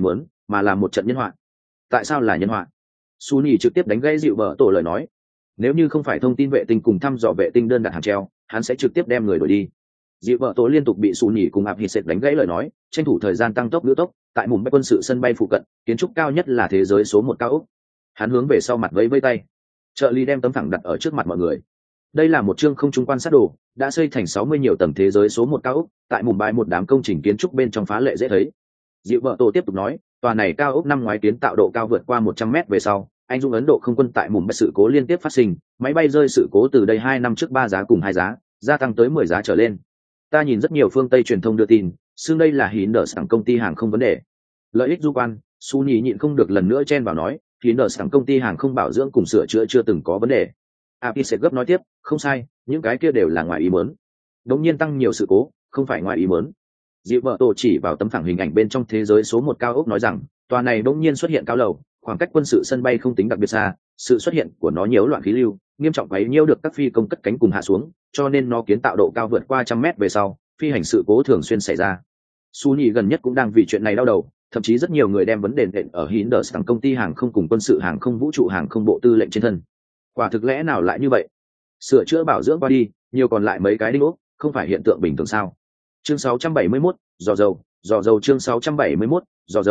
mà là một trận nhân họa. Tại sao là nhân họa? Sunny trực tiếp đánh gãy dịu bờ tổ lời nói. Nếu như không phải thông tin vệ tinh cùng thăm dò vệ tinh đơn đặt hàng treo, hắn sẽ trực tiếp đem người đuổi đi. Dịu bờ tổ liên tục bị Sunny cùng áp hít đánh gãy lời nói, tranh thủ thời gian tăng tốc nữ tốc, tại mùng bay quân sự sân bay phụ cận, kiến trúc cao nhất là thế giới số 1 cao ốc. Hắn hướng về sau mặt vẫy vẫy tay. Trợ lý đem tấm phẳng đặt ở trước mặt mọi người. Đây là một chương không trung quan sát đồ, đã xây thành 60 nhiều tầng thế giới số 1 cao ốc, tại mùng bay một đám công trình kiến trúc bên trong phá lệ dễ thấy. Dịu bờ tổ tiếp tục nói, tòa này cao ốc năm ngoái kiến tạo độ cao vượt qua 100 mét về sau, anh dũng Ấn Độ không quân tại mùng bay sự cố liên tiếp phát sinh, máy bay rơi sự cố từ đây 2 năm trước 3 giá cùng 2 giá, gia tăng tới 10 giá trở lên. Ta nhìn rất nhiều phương Tây truyền thông đưa tin, xưng đây là hín đỡ sẵn công ty hàng không vấn đề. Lợi ích du quan, Sunny nhịn không được lần nữa chen vào nói, hín đỡ sẵn công ty hàng không bảo dưỡng cùng sửa chữa chưa từng có vấn đề. Apis gấp nói tiếp, không sai, những cái kia đều là ngoài ý muốn. Đống nhiên tăng nhiều sự cố, không phải ngoài ý muốn. Dịu vợ tổ chỉ vào tấm phẳng hình ảnh bên trong thế giới số 1 cao ốc nói rằng, tòa này đống nhiên xuất hiện cao lầu, khoảng cách quân sự sân bay không tính đặc biệt xa, sự xuất hiện của nó nhiễu loạn khí lưu, nghiêm trọng quấy nhiễu được các phi công cất cánh cùng hạ xuống, cho nên nó kiến tạo độ cao vượt qua 100 mét về sau, phi hành sự cố thường xuyên xảy ra. Sunny gần nhất cũng đang vì chuyện này đau đầu, thậm chí rất nhiều người đem vấn đề nện ở Hinderstan công ty hàng không cùng quân sự hàng không vũ trụ hàng không bộ tư lệnh trên thân. Quả thực lẽ nào lại như vậy? Sửa chữa bảo dưỡng qua đi, nhiều còn lại mấy cái đinh ốc, không phải hiện tượng bình thường sao? Chương 671, dò dầu chương 671,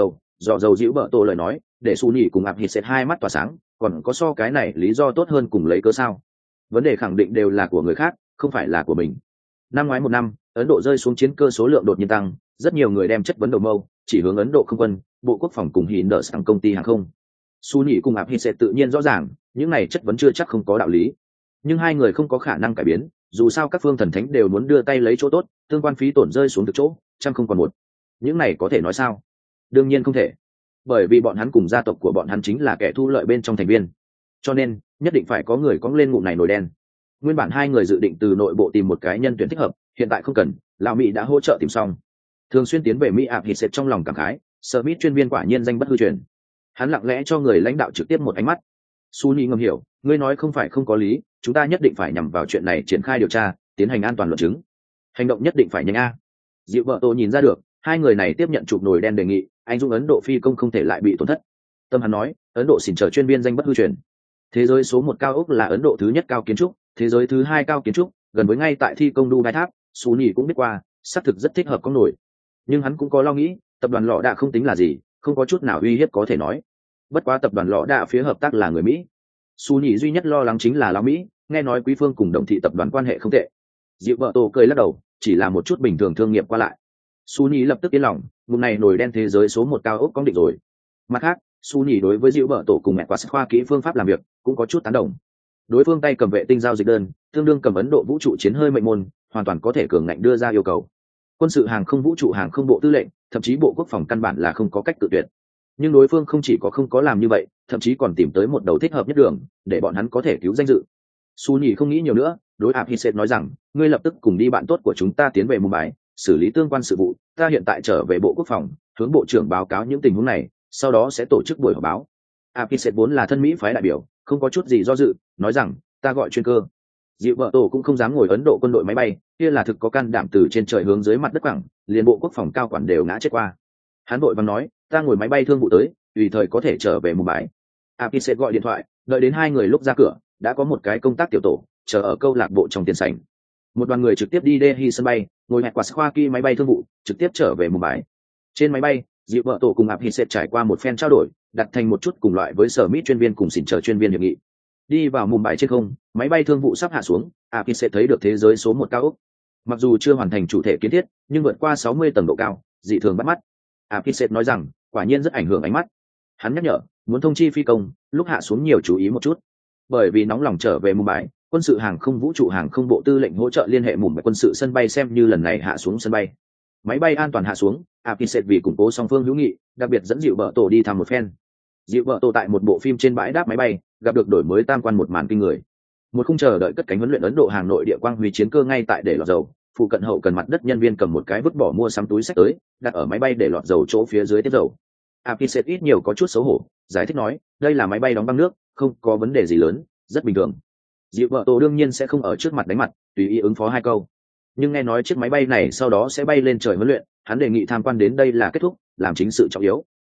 dò dầu dĩu bợ tổ lời nói, để Sunny cùng áp hít hai mắt tỏa sáng, còn có so cái này lý do tốt hơn cùng lấy cớ sao? Vấn đề khẳng định đều là của người khác, không phải là của mình. Năm ngoái một năm, Ấn Độ rơi xuống chiến cơ số lượng đột nhiên tăng, rất nhiều người đem chất vấn đầu mâu chỉ hướng Ấn Độ không quân, bộ quốc phòng cùng Hinderstan công ty hàng không. Sunny cùng áp hít tự nhiên rõ ràng, những này chất vấn chưa chắc không có đạo lý, nhưng hai người không có khả năng cải biến, dù sao các phương thần thánh đều muốn đưa tay lấy chỗ tốt, tương quan phí tổn rơi xuống từ chỗ trăm không còn một. Những này có thể nói sao? Đương nhiên không thể, bởi vì bọn hắn cùng gia tộc của bọn hắn chính là kẻ thu lợi bên trong thành viên, cho nên nhất định phải có người cóng lên ngụm này nổi đen. Nguyên bản hai người dự định từ nội bộ tìm một cái nhân tuyển thích hợp, hiện tại không cần, lão Mỹ đã hỗ trợ tìm xong. Thường xuyên tiến về Mỹ áp hít trong lòng cảm khái, Smith chuyên viên quả nhiên danh bất hư truyền. Hắn lặng lẽ cho người lãnh đạo trực tiếp một ánh mắt. Sunny ngầm hiểu, ngươi nói không phải không có lý, chúng ta nhất định phải nhằm vào chuyện này triển khai điều tra, tiến hành an toàn luận chứng. Hành động nhất định phải nhanh a. Dịu vợ tổ nhìn ra được, hai người này tiếp nhận chụp nổi đen đề nghị, anh dũng Ấn Độ phi công không thể lại bị tổn thất. Tâm hắn nói, Ấn Độ xỉn chờ chuyên viên danh bất hư truyền. Thế giới số 1 cao ốc là Ấn Độ thứ nhất cao kiến trúc, thế giới thứ 2 cao kiến trúc, gần với ngay tại thi công Dubai tháp, Sunny cũng biết qua, xác thực rất thích hợp có nổi. Nhưng hắn cũng có lo nghĩ, tập đoàn lọ đạ không tính là gì, không có chút nào uy hiếp có thể nói. Bất quá tập đoàn lọ đạ phía hợp tác là người Mỹ. Sunny duy nhất lo lắng chính là lão Mỹ, nghe nói quý phương cùng đồng thị tập đoàn quan hệ không tệ. Dịu vợ tổ cười lắc đầu, chỉ là một chút bình thường thương nghiệp qua lại. Sunny lập tức yên lòng, vùng này nổi đen thế giới số 1 cao ốc có định rồi. Mặt khác, Sunny đối với dịu vợ tổ cùng mẹ quả khoa kỹ phương pháp làm việc cũng có chút tán đồng. Đối phương tay cầm vệ tinh giao dịch đơn, tương đương cầm Ấn Độ vũ trụ chiến hơi mệnh môn, hoàn toàn có thể cường ngạnh đưa ra yêu cầu. Quân sự hàng không vũ trụ hàng không bộ tư lệnh, thậm chí bộ quốc phòng căn bản là không có cách tự tuyệt. Nhưng đối phương không chỉ có không có làm như vậy, thậm chí còn tìm tới một đầu thích hợp nhất đường để bọn hắn có thể cứu danh dự. Sunny không nghĩ nhiều nữa, đối áp hít nói rằng, ngươi lập tức cùng đi bạn tốt của chúng ta tiến về Mumbai, xử lý tương quan sự vụ, ta hiện tại trở về bộ quốc phòng, hướng bộ trưởng báo cáo những tình huống này, sau đó sẽ tổ chức buổi họp báo. Áp hít vốn là thân Mỹ phái đại biểu, không có chút gì do dự, nói rằng, ta gọi chuyên cơ. Dịu vợ tổ cũng không dám ngồi Ấn Độ quân đội máy bay, kia là thực có can đảm từ trên trời hướng dưới mặt đất quẳng, liền bộ quốc phòng cao quản đều ngã chết qua. Hắn vội vàng nói, ta ngồi máy bay thương vụ tới, tùy thời có thể trở về Mumbai. Apis sẽ gọi điện thoại, đợi đến hai người lúc ra cửa, đã có một cái công tác tiểu tổ chờ ở câu lạc bộ trong tiền sảnh. Một đoàn người trực tiếp đi Delhi sân bay, ngồi hẹn quả khoa kỳ máy bay thương vụ, trực tiếp trở về Mumbai. Trên máy bay, Dịu vợ tổ cùng Apis sẽ trải qua một phen trao đổi, đặt thành một chút cùng loại với Smith chuyên viên cùng xỉn chờ chuyên viên hiệp nghị. Đi vào Mumbai trên không, máy bay thương vụ sắp hạ xuống, Apis sẽ thấy được thế giới số 1 cao ốc. Mặc dù chưa hoàn thành chủ thể kiến thiết, nhưng vượt qua 60 tầng độ cao, dị thường bắt mắt. Apis nói rằng, quả nhiên rất ảnh hưởng ánh mắt. Hắn nhắc nhở, muốn thông chi phi công, lúc hạ xuống nhiều chú ý một chút. Bởi vì nóng lòng trở về Mumbai, quân sự hàng không vũ trụ hàng không bộ tư lệnh hỗ trợ liên hệ Mumbai quân sự sân bay xem như lần này hạ xuống sân bay. Máy bay an toàn hạ xuống, Apis vì củng cố song phương hữu nghị, đặc biệt dẫn Dịu vợ tổ đi thăm một phen. Dịu vợ tổ tại một bộ phim trên bãi đáp máy bay, gặp được đổi mới tam quan một màn kinh người. Một khung chờ đợi cất cánh huấn luyện Ấn Độ hàng nội địa quang huy chiến cơ ngay tại để lọt dầu, phụ cận hậu cần mặt đất nhân viên cầm một cái vứt bỏ mua sắm túi xách tới, đặt ở máy bay để lọt dầu chỗ phía dưới tiếp dầu. Apis ít nhiều có chút xấu hổ, giải thích nói, đây là máy bay đóng băng nước, không có vấn đề gì lớn, rất bình thường. Dịu vợ tổ đương nhiên sẽ không ở trước mặt đánh mặt, tùy ý ứng phó hai câu. Nhưng nghe nói chiếc máy bay này sau đó sẽ bay lên trời huấn luyện, hắn đề nghị tham quan đến đây là kết thúc, làm chính sự trọng yếu.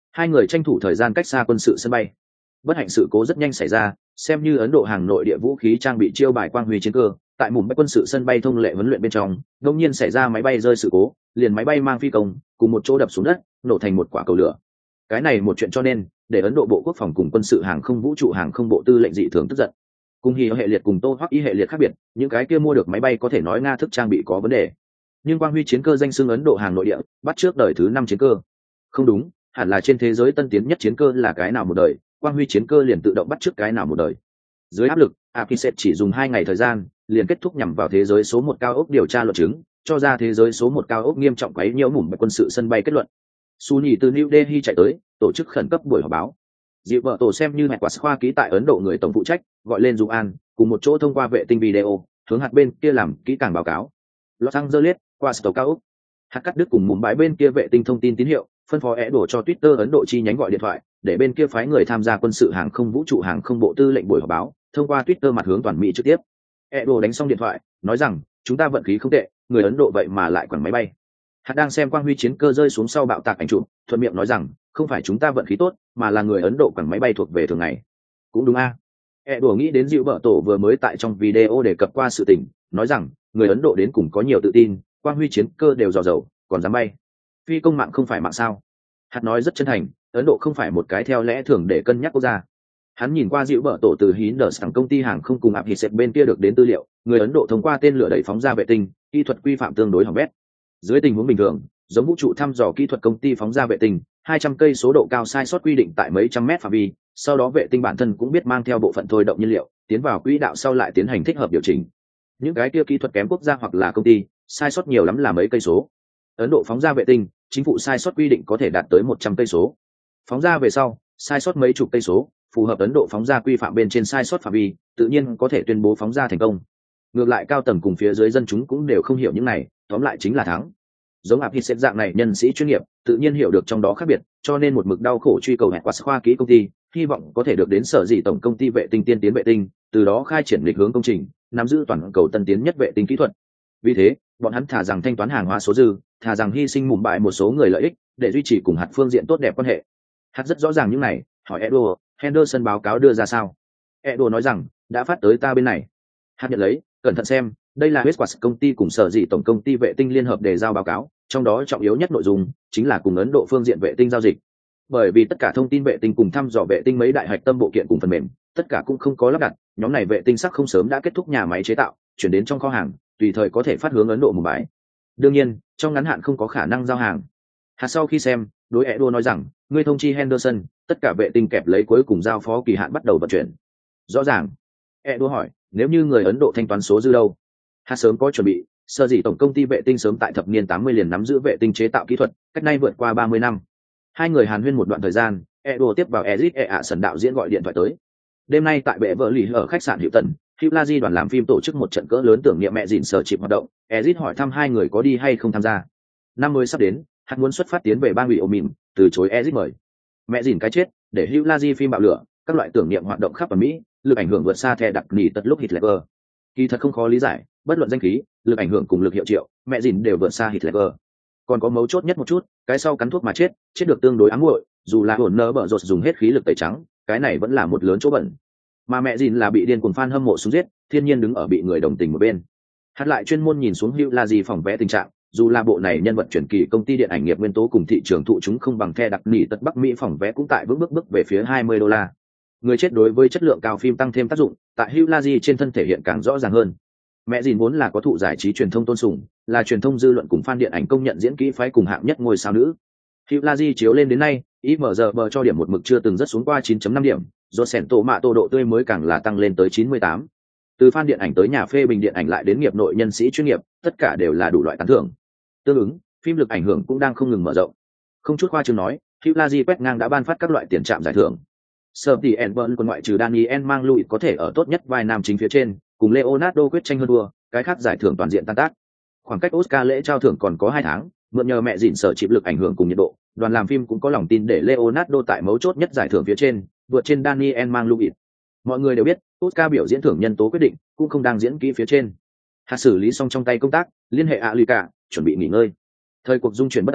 Hai người tranh thủ thời gian cách xa quân sự sân bay. Bất hạnh sự cố rất nhanh xảy ra, xem như Ấn Độ hàng nội địa vũ khí trang bị chiêu bài quang huy chiến cơ, tại Mumbai quân sự sân bay thông lệ huấn luyện bên trong, đột nhiên xảy ra máy bay rơi sự cố, liền máy bay mang phi công cùng một chỗ đập xuống đất, nổ thành một quả cầu lửa. Cái này một chuyện cho nên để Ấn Độ Bộ Quốc phòng cùng quân sự hàng không vũ trụ hàng không bộ tư lệnh dị thường tức giận. Cùng Hy hệ liệt cùng Tô Hoắc Y hệ liệt khác biệt, những cái kia mua được máy bay có thể nói Nga thức trang bị có vấn đề. Nhưng quang huy chiến cơ danh xưng Ấn Độ hàng nội địa, bắt trước đời thứ 5 chiến cơ. Không đúng, hẳn là trên thế giới tân tiến nhất chiến cơ là cái nào một đời, quang huy chiến cơ liền tự động bắt trước cái nào một đời. Dưới áp lực, Apiset chỉ dùng 2 ngày thời gian, liền kết thúc nhằm vào thế giới số 1 cao ốc điều tra luận chứng, cho ra thế giới số 1 cao ốc nghiêm trọng quấy nhiễu mủng quân sự sân bay kết luận. Sunni từ New Delhi chạy tới, tổ chức khẩn cấp buổi họp báo. Dịu vợ tổ xem như mẹ quả khoa ký tại Ấn Độ người tổng phụ trách, gọi lên Dung An, cùng một chỗ thông qua vệ tinh video, hướng hạt bên kia làm kỹ càng báo cáo. Los Angeles, qua tàu cao ốc. Hạt cắt đứt cùng mùng bãi bên kia vệ tinh thông tin tín hiệu, phân phó đổ cho Twitter Ấn Độ chi nhánh gọi điện thoại, để bên kia phái người tham gia quân sự hàng không vũ trụ hàng không bộ tư lệnh buổi họp báo, thông qua Twitter mặt hướng toàn Mỹ trực tiếp. Đổ đánh xong điện thoại, nói rằng, chúng ta vận khí không tệ, người Ấn Độ vậy mà lại quẳng máy bay. Hạt đang xem quang huy chiến cơ rơi xuống sau bạo tạc ảnh chụp, thuận miệng nói rằng, không phải chúng ta vận khí tốt, mà là người Ấn Độ quẳng máy bay thuộc về thường ngày. Cũng đúng a. Đổ nghĩ đến Dịu Bợ Tổ vừa mới tại trong video đề cập qua sự tình, nói rằng, người Ấn Độ đến cùng có nhiều tự tin, quang huy chiến cơ đều dò dầu, còn dám bay. Phi công mạng không phải mạng sao? Hạt nói rất chân thành, Ấn Độ không phải một cái theo lẽ thường để cân nhắc quốc gia. Hắn nhìn qua Dịu Bợ Tổ từ Hindustan công ty hàng không cùng Apiset bên kia được đến tư liệu, người Ấn Độ thông qua tên lửa đẩy phóng ra vệ tinh, kỹ thuật quy phạm tương đối hỏng bét. Dưới tình huống bình thường, giống vũ trụ thăm dò kỹ thuật công ty phóng ra vệ tinh, 200 cây số độ cao sai sót quy định tại mấy trăm mét phạm vi, sau đó vệ tinh bản thân cũng biết mang theo bộ phận thôi động nhiên liệu, tiến vào quỹ đạo sau lại tiến hành thích hợp điều chỉnh. Những cái kia kỹ thuật kém quốc gia hoặc là công ty, sai sót nhiều lắm là mấy cây số. Ấn Độ phóng ra vệ tinh, chính phủ sai sót quy định có thể đạt tới 100 cây số. Phóng ra về sau, sai sót mấy chục cây số, phù hợp Ấn Độ phóng ra quy phạm bên trên sai sót phạm vi, tự nhiên có thể tuyên bố phóng ra thành công. Ngược lại cao tầng cùng phía dưới dân chúng cũng đều không hiểu những này, tóm lại chính là thắng. Giống Apiset dạng này nhân sĩ chuyên nghiệp, tự nhiên hiểu được trong đó khác biệt, cho nên một mực đau khổ truy cầu hẹn qua khoa ký công ty, hy vọng có thể được đến sở dị tổng công ty vệ tinh tiên tiến vệ tinh, từ đó khai triển lịch hướng công trình, nắm giữ toàn cầu tân tiến nhất vệ tinh kỹ thuật. Vì thế, bọn hắn thà rằng thanh toán hàng hóa số dư, thà rằng hy sinh mùm bại một số người lợi ích để duy trì cùng hạt phương diện tốt đẹp quan hệ. Hạt rất rõ ràng những này, hỏi Edward, Henderson báo cáo đưa ra sao? Edward nói rằng, đã phát tới ta bên này. Hạt nhận lấy, cẩn thận xem, đây là Westquartz công ty cùng sở dị tổng công ty vệ tinh liên hợp đề giao báo cáo, trong đó trọng yếu nhất nội dung chính là cùng Ấn Độ phương diện vệ tinh giao dịch. Bởi vì tất cả thông tin vệ tinh cùng thăm dò vệ tinh mấy đại hạch tâm bộ kiện cùng phần mềm, tất cả cũng không có lắp đặt, nhóm này vệ tinh sắc không sớm đã kết thúc nhà máy chế tạo, chuyển đến trong kho hàng, tùy thời có thể phát hướng Ấn Độ một bãi. Đương nhiên, trong ngắn hạn không có khả năng giao hàng. Hạt sau khi xem, đối Edo nói rằng, ngươi thông chi Henderson, tất cả vệ tinh kẹp lấy cuối cùng giao phó kỳ hạn bắt đầu vận chuyển. Rõ ràng. Edo hỏi, nếu như người Ấn Độ thanh toán số dư đâu? Hạt sớm có chuẩn bị, sở dĩ tổng công ty vệ tinh sớm tại thập niên 80 liền nắm giữ vệ tinh chế tạo kỹ thuật, cách nay vượt qua 30 năm. Hai người hàn huyên một đoạn thời gian, Edo tiếp vào Ezit Sần đạo diễn gọi điện thoại tới. Đêm nay tại bệ vợ lì ở khách sạn Hilton, Hugh Laji đoàn làm phim tổ chức một trận cỡ lớn tưởng niệm mẹ dìn sở chịp hoạt động. Ezit hỏi thăm hai người có đi hay không tham gia. Năm mới sắp đến, hắn muốn xuất phát tiến về bang ủy Omin, từ chối Ezit mời. Mẹ dìn cái chết, để Hugh Laji phim bạo lửa, các loại tưởng niệm hoạt động khắp ở Mỹ, lực ảnh hưởng vượt xa thẻ đặc nỉ tật lúc Hitler. Kỳ thật không khó lý giải, bất luận danh khí, lực ảnh hưởng cùng lực hiệu triệu, mẹ dìn đều vượt xa Hitler. Còn có mấu chốt nhất một chút, cái sau cắn thuốc mà chết được tương đối ám muội, dù là hồn nơ bở rột dùng hết khí lực tẩy trắng, cái này vẫn là một lớn chỗ bẩn. Mà mẹ dìn là bị điên cuồng fan hâm mộ xuống giết, thiên nhiên đứng ở bị người đồng tình một bên. Hát lại chuyên môn nhìn xuống Hugh Laji phòng vẽ tình trạng, dù là bộ này nhân vật truyền kỳ công ty điện ảnh nghiệp nguyên tố cùng thị trường thụ chúng không bằng the đặc nỉ tật Bắc Mỹ phòng vẽ cũng tại bước về phía $20. Người chết đối với chất lượng cao phim tăng thêm tác dụng, tại Hugh Laji trên thân thể hiện càng rõ ràng hơn. Mẹ dìn vốn là có thụ giải trí truyền thông tôn sùng, là truyền thông dư luận cùng fan điện ảnh công nhận diễn kỹ phái cùng hạng nhất ngôi sao nữ. Hugh Laji chiếu lên đến nay, IMDb cho điểm một mực chưa từng rất xuống qua 9.5 điểm, do sẻn tổ mạ tô độ tươi mới càng là tăng lên tới 98. Từ fan điện ảnh tới nhà phê bình điện ảnh lại đến nghiệp nội nhân sĩ chuyên nghiệp, tất cả đều là đủ loại tán thưởng. Tương ứng, phim lực ảnh hưởng cũng đang không ngừng mở rộng. Không chút khoa trương nói, Hugh Laji quét ngang đã ban phát các loại tiền trạm giải thưởng. Serti Enburn còn ngoại trừ Daniel mang Louis có thể ở tốt nhất vai nam chính phía trên, cùng Leonardo quyết tranh hơn đua, cái khác giải thưởng toàn diện tan tác. Khoảng cách Oscar lễ trao thưởng còn có 2 tháng, mượn nhờ mẹ dịn sở chịu lực ảnh hưởng cùng nhiệt độ, đoàn làm phim cũng có lòng tin để Leonardo tại mấu chốt nhất giải thưởng phía trên, vượt trên Daniel mang Louis. Mọi người đều biết, Oscar biểu diễn thưởng nhân tố quyết định, cũng không đang diễn kỹ phía trên. Hạt xử lý xong trong tay công tác, liên hệ Alika, chuẩn bị nghỉ ngơi. Thời cuộc dung chuyển bất an,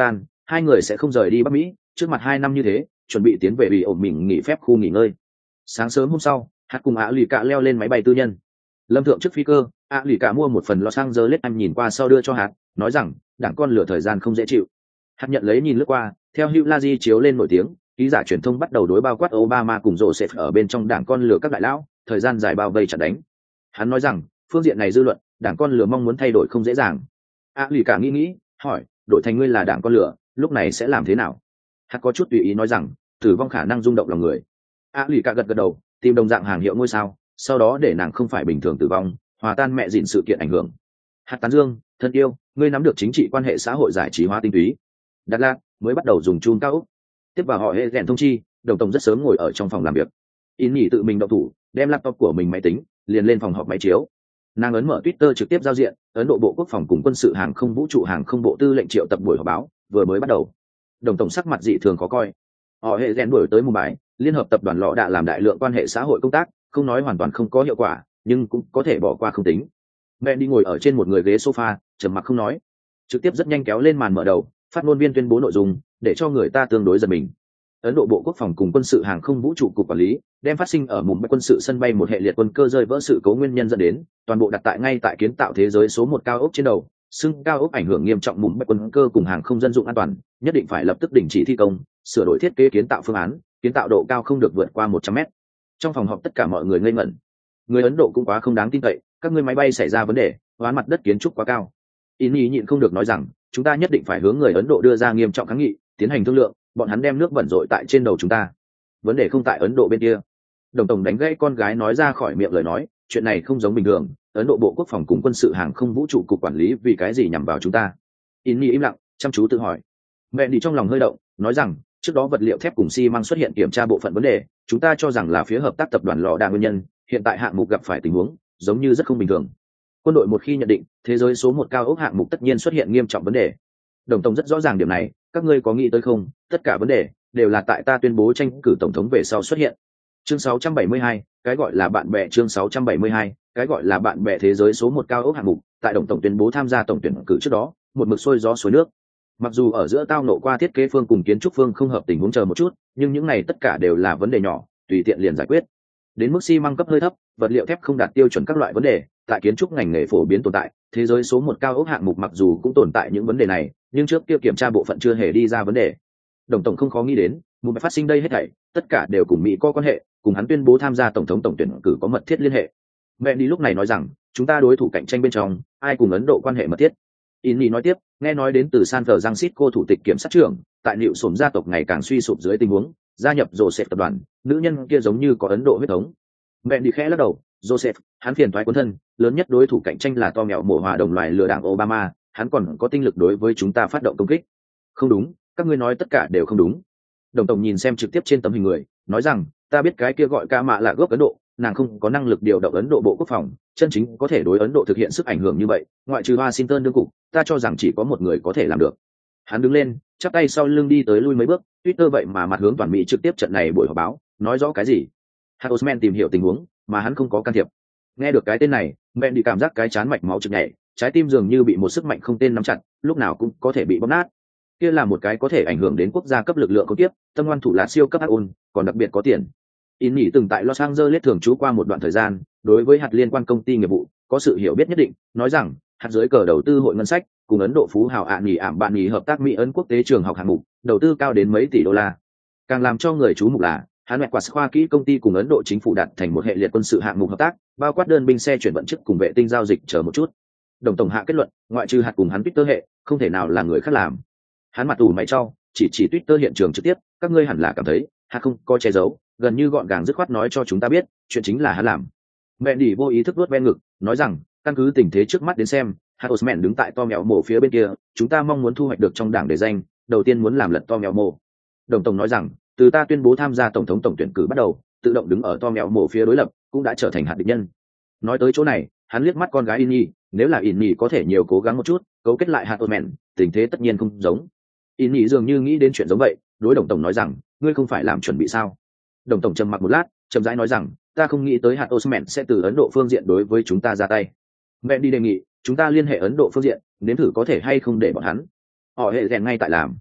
hai người sẽ không rời đi Bắc Mỹ, trước mặt 2 năm như thế, chuẩn bị tiến về ủy ổn mình nghỉ phép khu nghỉ ngơi. Sáng sớm hôm sau, hạt cùng ạ lì cả leo lên máy bay tư nhân. Lâm thượng trước phi cơ, ạ lì cả mua một phần Los Angeles anh nhìn qua sau đưa cho hạt, nói rằng đảng con lửa thời gian không dễ chịu. Hạt nhận lấy nhìn lướt qua, theo Hugh Laji chiếu lên nổi tiếng, ký giả truyền thông bắt đầu đối bao quát Obama cùng Joseph ở bên trong đảng con lửa các đại lão, thời gian dài bao vây chặt đánh. Hắn nói rằng phương diện này dư luận, đảng con lửa mong muốn thay đổi không dễ dàng. ạ lì cả nghĩ, hỏi, đổi thành ngươi là đảng con lửa, lúc này sẽ làm thế nào? Hạt có chút tùy ý nói rằng tử vong khả năng rung động lòng người. ạ lì cả gật gật đầu, tìm đồng dạng hàng hiệu ngôi sao, sau đó để nàng không phải bình thường tử vong, hòa tan mẹ dịn sự kiện ảnh hưởng. Hạt tán dương, thân yêu, ngươi nắm được chính trị quan hệ xã hội giải trí hóa tinh túy. Đắt lạc mới bắt đầu dùng chun cao ốc. Tiếp vào họ hệ ghẹn thông chi, đồng tổng rất sớm ngồi ở trong phòng làm việc. In nhỉ tự mình động thủ, đem laptop của mình máy tính liền lên phòng họp máy chiếu. Nàng ấn mở Twitter trực tiếp giao diện, Ấn Độ Bộ Quốc phòng cùng quân sự hàng không vũ trụ hàng không bộ tư lệnh triệu tập buổi họp báo vừa mới bắt đầu. Đồng tổng sắc mặt dị thường khó coi. Họ hệ ghẹn đuổi tới Mumbai, liên hợp tập đoàn lọ đã làm đại lượng quan hệ xã hội công tác, không nói hoàn toàn không có hiệu quả, nhưng cũng có thể bỏ qua không tính. Mẹ đi ngồi ở trên một người ghế sofa, trầm mặc không nói. Trực tiếp rất nhanh kéo lên màn mở đầu, phát ngôn viên tuyên bố nội dung, để cho người ta tương đối giật mình. Ấn Độ Bộ Quốc phòng cùng quân sự hàng không vũ trụ cục quản lý đem phát sinh ở Mumbai quân sự sân bay một hệ liệt quân cơ rơi vỡ sự cố nguyên nhân dẫn đến, toàn bộ đặt tại ngay tại kiến tạo thế giới số 1 cao ốc trên đầu, xưng cao ốc ảnh hưởng nghiêm trọng Mumbai quân cơ cùng hàng không dân dụng an toàn, nhất định phải lập tức đình chỉ thi công, sửa đổi thiết kế kiến tạo phương án, kiến tạo độ cao không được vượt qua 100 mét. Trong phòng họp tất cả mọi người ngây ngẩn. Người Ấn Độ cũng quá không đáng tin cậy, các ngươi máy bay xảy ra vấn đề, hoán mặt đất kiến trúc quá cao. Inni nhịn không được nói rằng, chúng ta nhất định phải hướng người Ấn Độ đưa ra nghiêm trọng kháng nghị, tiến hành thương lượng, bọn hắn đem nước bẩn rội tại trên đầu chúng ta. Vấn đề không tại Ấn Độ bên kia. Đồng tổng đánh gãy con gái nói ra khỏi miệng lời nói, chuyện này không giống bình thường, Ấn Độ Bộ Quốc phòng cùng quân sự hàng không vũ trụ cục quản lý vì cái gì nhằm vào chúng ta? Inni im lặng, chăm chú tự hỏi. Mẹ đi trong lòng hơi động, nói rằng, trước đó vật liệu thép cùng xi măng xuất hiện kiểm tra bộ phận vấn đề, chúng ta cho rằng là phía hợp tác tập đoàn lò đa nguyên nhân, hiện tại hạng mục gặp phải tình huống giống như rất không bình thường. Quân đội một khi nhận định thế giới số 1 cao ốc hạng mục tất nhiên xuất hiện nghiêm trọng vấn đề. Đồng tổng rất rõ ràng điểm này, các ngươi có nghĩ tới không, tất cả vấn đề đều là tại ta tuyên bố tranh cử tổng thống về sau xuất hiện. Chương 672, cái gọi là bạn bè. Chương 672, cái gọi là bạn bè. Thế giới số 1 cao ốc hạng mục tại đồng tổng tuyên bố tham gia tổng tuyển cử trước đó, một mực sôi gió suối nước. Mặc dù ở giữa tao nộ qua thiết kế phương cùng kiến trúc phương không hợp tình huống chờ một chút, nhưng những này tất cả đều là vấn đề nhỏ, tùy tiện liền giải quyết. Đến mức xi măng cấp hơi thấp, vật liệu thép không đạt tiêu chuẩn các loại vấn đề, tại kiến trúc ngành nghề phổ biến tồn tại, thế giới số 1 cao ốc hạng mục mặc dù cũng tồn tại những vấn đề này, nhưng trước kia kiểm tra bộ phận chưa hề đi ra vấn đề. Đồng tổng không khó nghĩ đến, một phát sinh đây hết thảy, tất cả đều cùng Mỹ có quan hệ, cùng hắn tuyên bố tham gia tổng thống tổng tuyển cử có mật thiết liên hệ. Mẹ đi lúc này nói rằng, chúng ta đối thủ cạnh tranh bên trong, ai cùng Ấn Độ quan hệ mật thiết. Inni nói tiếp, nghe nói đến từ San Francisco thủ tịch kiểm sát trưởng, tại liệu sổm gia tộc ngày càng suy sụp dưới tình huống, gia nhập Joseph tập đoàn, nữ nhân kia giống như có Ấn Độ huyết thống. Mẹ đi khẽ lắc đầu, Joseph, hắn phiền toái cuốn thân, lớn nhất đối thủ cạnh tranh là to mèo mổ hòa đồng loài lừa đảng Obama, hắn còn có tinh lực đối với chúng ta phát động công kích. Không đúng, các ngươi nói tất cả đều không đúng. Đồng tổng nhìn xem trực tiếp trên tấm hình người, nói rằng, ta biết cái kia gọi ca mạ là gốc Ấn Độ, nàng không có năng lực điều động Ấn Độ Bộ Quốc phòng, chân chính có thể đối Ấn Độ thực hiện sức ảnh hưởng như vậy, ngoại trừ Washington đương cục, ta cho rằng chỉ có một người có thể làm được. Hắn đứng lên, chắp tay sau lưng đi tới lui mấy bước, Twitter vậy mà mặt hướng toàn Mỹ trực tiếp trận này buổi họp báo, nói rõ cái gì? Hạt Osman tìm hiểu tình huống, mà hắn không có can thiệp. Nghe được cái tên này, mẹ đi cảm giác cái chán mạch máu trực nhảy, trái tim dường như bị một sức mạnh không tên nắm chặt, lúc nào cũng có thể bị bóp nát. Kia là một cái có thể ảnh hưởng đến quốc gia cấp lực lượng có tiếp, tâm ngoan thủ là siêu cấp ôn, còn đặc biệt có tiền. Inni từng tại Los Angeles thường trú qua một đoạn thời gian, đối với hạt liên quan công ty nghiệp vụ có sự hiểu biết nhất định, nói rằng hạt dưới cờ đầu tư hội ngân sách cùng Ấn Độ phú hào ảm bạn nhì hợp tác Mỹ Ấn quốc tế trường học hạng mục, đầu tư cao đến mấy tỷ đô la. Càng làm cho người chú mục là hắn mẹ quả khoa kỹ công ty cùng Ấn Độ chính phủ đặt thành một hệ liệt quân sự hạng mục hợp tác, bao quát đơn binh xe chuyển vận chức cùng vệ tinh giao dịch chờ một chút. Đồng tổng hạ kết luận, ngoại trừ hạt cùng hắn Twitter hệ, không thể nào là người khác làm. Hắn mặt ủ mày trao, chỉ Twitter hiện trường trực tiếp, các ngươi hẳn là cảm thấy hạt không có che giấu, gần như gọn gàng dứt khoát nói cho chúng ta biết, chuyện chính là hắn làm. Mẹ đi vô ý thức vuốt ven ngực, nói rằng, căn cứ tình thế trước mắt đến xem, hạt Osman đứng tại to mèo mổ phía bên kia, chúng ta mong muốn thu hoạch được trong đảng để danh, đầu tiên muốn làm lật to mèo mổ. Đồng tổng nói rằng, từ ta tuyên bố tham gia tổng thống tổng tuyển cử bắt đầu, tự động đứng ở to mèo mổ phía đối lập, cũng đã trở thành hạt địch nhân. Nói tới chỗ này, hắn liếc mắt con gái Inni, nếu là Inni có thể nhiều cố gắng một chút, cấu kết lại hạt Osman, tình thế tất nhiên không giống. Inni dường như nghĩ đến chuyện giống vậy, đối đồng tổng nói rằng, ngươi không phải làm chuẩn bị sao? Đồng tổng trầm mặc một lát, chậm rãi nói rằng, ta không nghĩ tới hạt Osman sẽ từ Ấn Độ phương diện đối với chúng ta ra tay. Mẹ đi đề nghị, chúng ta liên hệ Ấn Độ phương diện, nếm thử có thể hay không để bọn hắn. Họ hệ rèn ngay tại làm.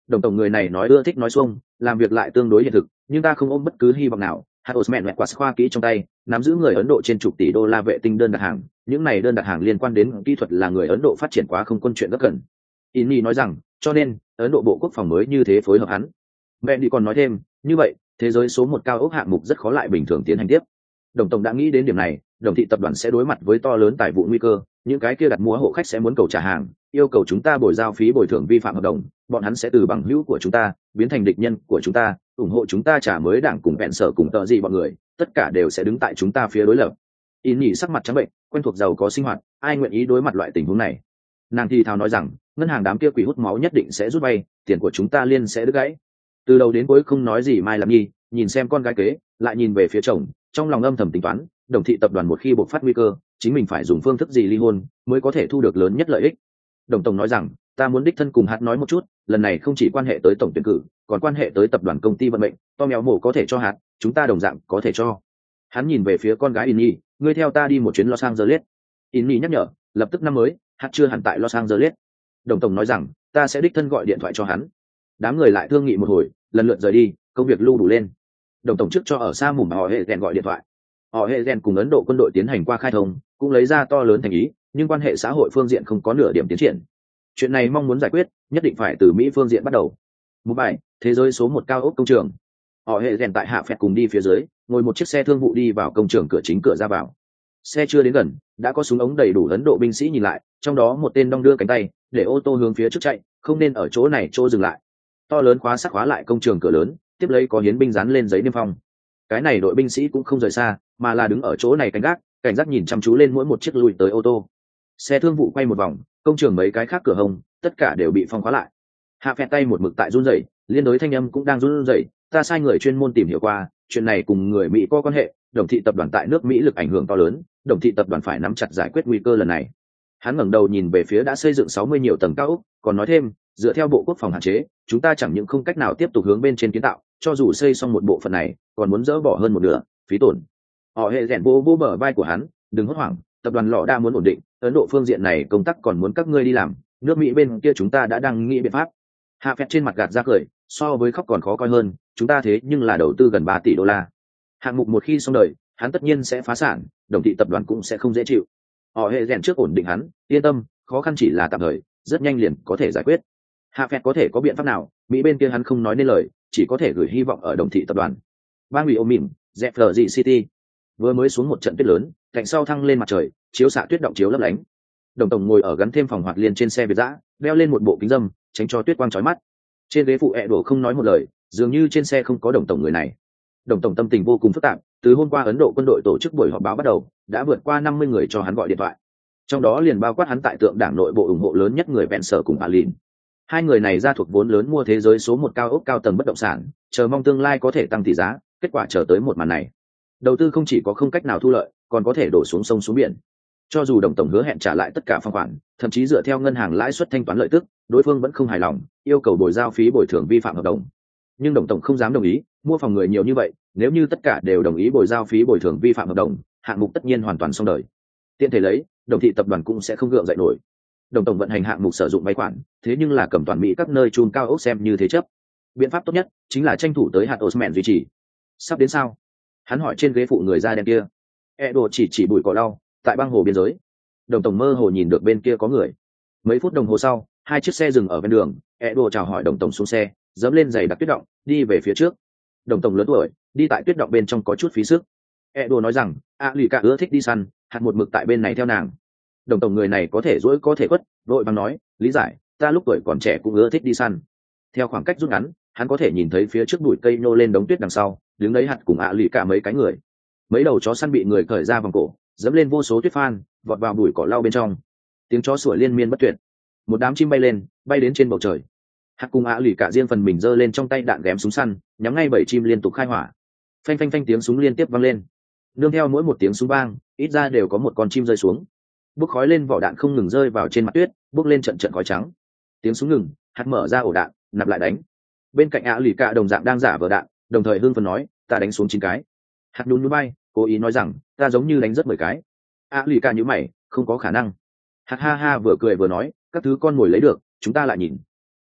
Đồng tổng người này nói ưa thích nói xuông, làm việc lại tương đối hiện thực, nhưng ta không ôm bất cứ hy vọng nào. Hạt Osman quạt khoa kỹ trong tay, nắm giữ người Ấn Độ trên chục tỷ đô la vệ tinh đơn đặt hàng, những này đơn đặt hàng liên quan đến kỹ thuật là người Ấn Độ phát triển quá không quân chuyện rất cần. Inni nói rằng, cho nên Ấn Độ Bộ Quốc phòng mới như thế phối hợp hắn. Mẹ đi còn nói thêm, như vậy, thế giới số một cao ốc hạng mục rất khó lại bình thường tiến hành tiếp. Đồng tổng đã nghĩ đến điểm này, Đồng thị tập đoàn sẽ đối mặt với to lớn tài vụ nguy cơ, những cái kia đặt mua hộ khách sẽ muốn cầu trả hàng, yêu cầu chúng ta bồi giao phí bồi thường vi phạm hợp đồng, bọn hắn sẽ từ bằng hữu của chúng ta biến thành địch nhân của chúng ta, ủng hộ chúng ta trả mới đảng cùng vẹn sở cùng tợ gì bọn người, tất cả đều sẽ đứng tại chúng ta phía đối lập. In nhỉ sắc mặt trắng bệnh, quen thuộc giàu có sinh hoạt, ai nguyện ý đối mặt loại tình huống này. Nàng thì thào nói rằng, ngân hàng đám kia quỷ hút máu nhất định sẽ rút bay, tiền của chúng ta liên sẽ đứt gãy. Từ đầu đến cuối không nói gì Mai Làm Nhi, nhìn xem con gái kế, lại nhìn về phía chồng, trong lòng âm thầm tính toán, Đồng thị tập đoàn một khi bộc phát nguy cơ, chính mình phải dùng phương thức gì ly hôn mới có thể thu được lớn nhất lợi ích. Đồng tổng nói rằng, ta muốn đích thân cùng Hạt nói một chút, lần này không chỉ quan hệ tới tổng tuyển cử, còn quan hệ tới tập đoàn công ty vận mệnh, to mèo mổ có thể cho Hạt, chúng ta đồng dạng có thể cho. Hắn nhìn về phía con gái Inni, ngươi theo ta đi một chuyến Los Angeles. Inni nhắc nhở, lập tức năm mới, Hạt chưa hẳn tại Los Angeles. Đồng tổng nói rằng, ta sẽ đích thân gọi điện thoại cho hắn. Đám người lại thương nghị một hồi, lần lượt rời đi, công việc lưu đủ lên. Đồng tổng trước cho ở xa mùng họ hệ rèn gọi điện thoại. Họ hệ rèn cùng Ấn Độ quân đội tiến hành qua khai thông, cũng lấy ra to lớn thành ý, nhưng quan hệ xã hội phương diện không có nửa điểm tiến triển. Chuyện này mong muốn giải quyết, nhất định phải từ Mỹ phương diện bắt đầu. Một bài, thế giới số một cao ốc công trường. Họ hệ rèn tại hạ phẹt cùng đi phía dưới, ngồi một chiếc xe thương vụ đi vào công trường cửa chính cửa ra vào. Xe chưa đến gần, đã có súng ống đầy đủ Ấn Độ binh sĩ nhìn lại, trong đó một tên đong đưa cánh tay, để ô tô hướng phía trước chạy, không nên ở chỗ này chỗ dừng lại. To lớn khóa sắt khóa lại công trường cửa lớn, tiếp lấy có hiến binh dán lên giấy niêm phong. Cái này đội binh sĩ cũng không rời xa, mà là đứng ở chỗ này canh gác, cảnh giác nhìn chăm chú lên mỗi một chiếc lùi tới ô tô. Xe thương vụ quay một vòng, công trường mấy cái khác cửa hông, tất cả đều bị phong khóa lại. Hạ phẹt tay một mực tại run rẩy, liên đối thanh âm cũng đang run rẩy. Ta sai người chuyên môn tìm hiểu qua, chuyện này cùng người Mỹ có quan hệ, Đồng thị tập đoàn tại nước Mỹ lực ảnh hưởng to lớn, Đồng thị tập đoàn phải nắm chặt giải quyết nguy cơ lần này. Hắn ngẩng đầu nhìn về phía đã xây dựng 60 nhiều tầng cao ốc, còn nói thêm, dựa theo bộ quốc phòng hạn chế, chúng ta chẳng những không cách nào tiếp tục hướng bên trên kiến tạo, cho dù xây xong một bộ phận này, còn muốn dỡ bỏ hơn một nửa, phí tổn. Họ hệ rèn vô bờ vai của hắn, đừng hốt hoảng, tập đoàn lọ đa muốn ổn định, Ấn Độ phương diện này công tác còn muốn các ngươi đi làm, nước Mỹ bên kia chúng ta đã đang nghĩ biện pháp. Hạ phẹt trên mặt gạt ra cười, so với khóc còn khó coi hơn, chúng ta thế nhưng là đầu tư gần 3 tỷ đô la. Hạng mục một khi xong đời, hắn tất nhiên sẽ phá sản, Đồng thị tập đoàn cũng sẽ không dễ chịu. Họ hệ rèn trước ổn định hắn, yên tâm, khó khăn chỉ là tạm thời, rất nhanh liền có thể giải quyết. Hạ phẹt có thể có biện pháp nào, Mỹ bên kia hắn không nói nên lời, chỉ có thể gửi hy vọng ở Đồng thị tập đoàn. Bang ủy ô mỉm, Jeffrey City vừa mới xuống một trận tuyết lớn, cạnh sau thăng lên mặt trời, chiếu xạ tuyết động chiếu lấp lánh. Đồng tổng ngồi ở gắn thêm phòng hoạt liên trên xe Việt dã, đeo lên một bộ kính dâm, tránh cho tuyết quang chói mắt. Trên ghế phụ đổ không nói một lời, dường như trên xe không có đồng tổng người này. Đồng tổng tâm tình vô cùng phức tạp, từ hôm qua Ấn Độ quân đội tổ chức buổi họp báo bắt đầu, đã vượt qua 50 người cho hắn gọi điện thoại. Trong đó liền bao quát hắn tại tượng đảng nội bộ ủng hộ lớn nhất người vẹn sở cùng Alin. Hai người này ra thuộc vốn lớn mua thế giới số một cao ốc cao tầng bất động sản, chờ mong tương lai có thể tăng tỷ giá, kết quả chờ tới một màn này. Đầu tư không chỉ có không cách nào thu lợi, còn có thể đổ xuống sông xuống biển. Cho dù đồng tổng hứa hẹn trả lại tất cả phong khoản, thậm chí dựa theo ngân hàng lãi suất thanh toán lợi tức, đối phương vẫn không hài lòng, yêu cầu bồi giao phí bồi thường vi phạm hợp đồng. Nhưng đồng tổng không dám đồng ý, mua phòng người nhiều như vậy, nếu như tất cả đều đồng ý bồi giao phí bồi thường vi phạm hợp đồng, hạng mục tất nhiên hoàn toàn xong đời. Tiện thể lấy, Đồng thị tập đoàn cũng sẽ không gượng dậy nổi. Đồng tổng vận hành hạng mục sử dụng vay khoản, thế nhưng là cầm toàn Mỹ các nơi chun cao ốc xem như thế chấp. Biện pháp tốt nhất chính là tranh thủ tới hạt Osman duy trì. Sắp đến sao? Hắn hỏi trên ghế phụ người da đen kia. Đồ chỉ bụi cỏ lau, tại băng hồ biên giới. Đồng tổng mơ hồ nhìn được bên kia có người. Mấy phút đồng hồ sau, hai chiếc xe dừng ở bên đường. Đồ chào hỏi đồng tổng xuống xe, dẫm lên giày đặc tuyết động, đi về phía trước. Đồng tổng lớn tuổi, đi tại tuyết động bên trong có chút phí sức. Đồ nói rằng, lì cả ưa thích đi săn, hạt một mực tại bên này theo nàng. Đồng tổng người này có thể dỗi có thể quất, vội bằng nói, lý giải, ta lúc tuổi còn trẻ cũng ưa thích đi săn. Theo khoảng cách rút ngắn, hắn có thể nhìn thấy phía trước bụi cây nô lên đống tuyết đằng sau, đứng đấy hạt cùng lì cả mấy cái người. Mấy đầu chó săn bị người cởi ra vòng cổ, dẫm lên vô số tuyết phan, vọt vào bụi cỏ lau bên trong. Tiếng chó sủa liên miên bất tuyệt. Một đám chim bay lên, bay đến trên bầu trời. Hạt cùng lì cả riêng phần mình giơ lên trong tay đạn ghém súng săn, nhắm ngay bảy chim liên tục khai hỏa. Phanh phanh phanh tiếng súng liên tiếp vang lên. Nương theo mỗi một tiếng súng vang, ít ra đều có một con chim rơi xuống. Bốc khói lên vỏ đạn không ngừng rơi vào trên mặt tuyết, bốc lên trận trận khói trắng. Tiếng súng ngừng, hạt mở ra ổ đạn, nạp lại đánh. Bên cạnh lì cả đồng dạng đang giả vờ đạn, đồng thời hưng phấn nói, ta đánh xuống 9 cái. Hạt nhún nhún bay, cố ý nói rằng, ta giống như đánh rất 10 cái. Lì cả nhíu mày, không có khả năng. Hạt ha ha vừa cười vừa nói, các thứ con mồi lấy được, chúng ta lại nhìn.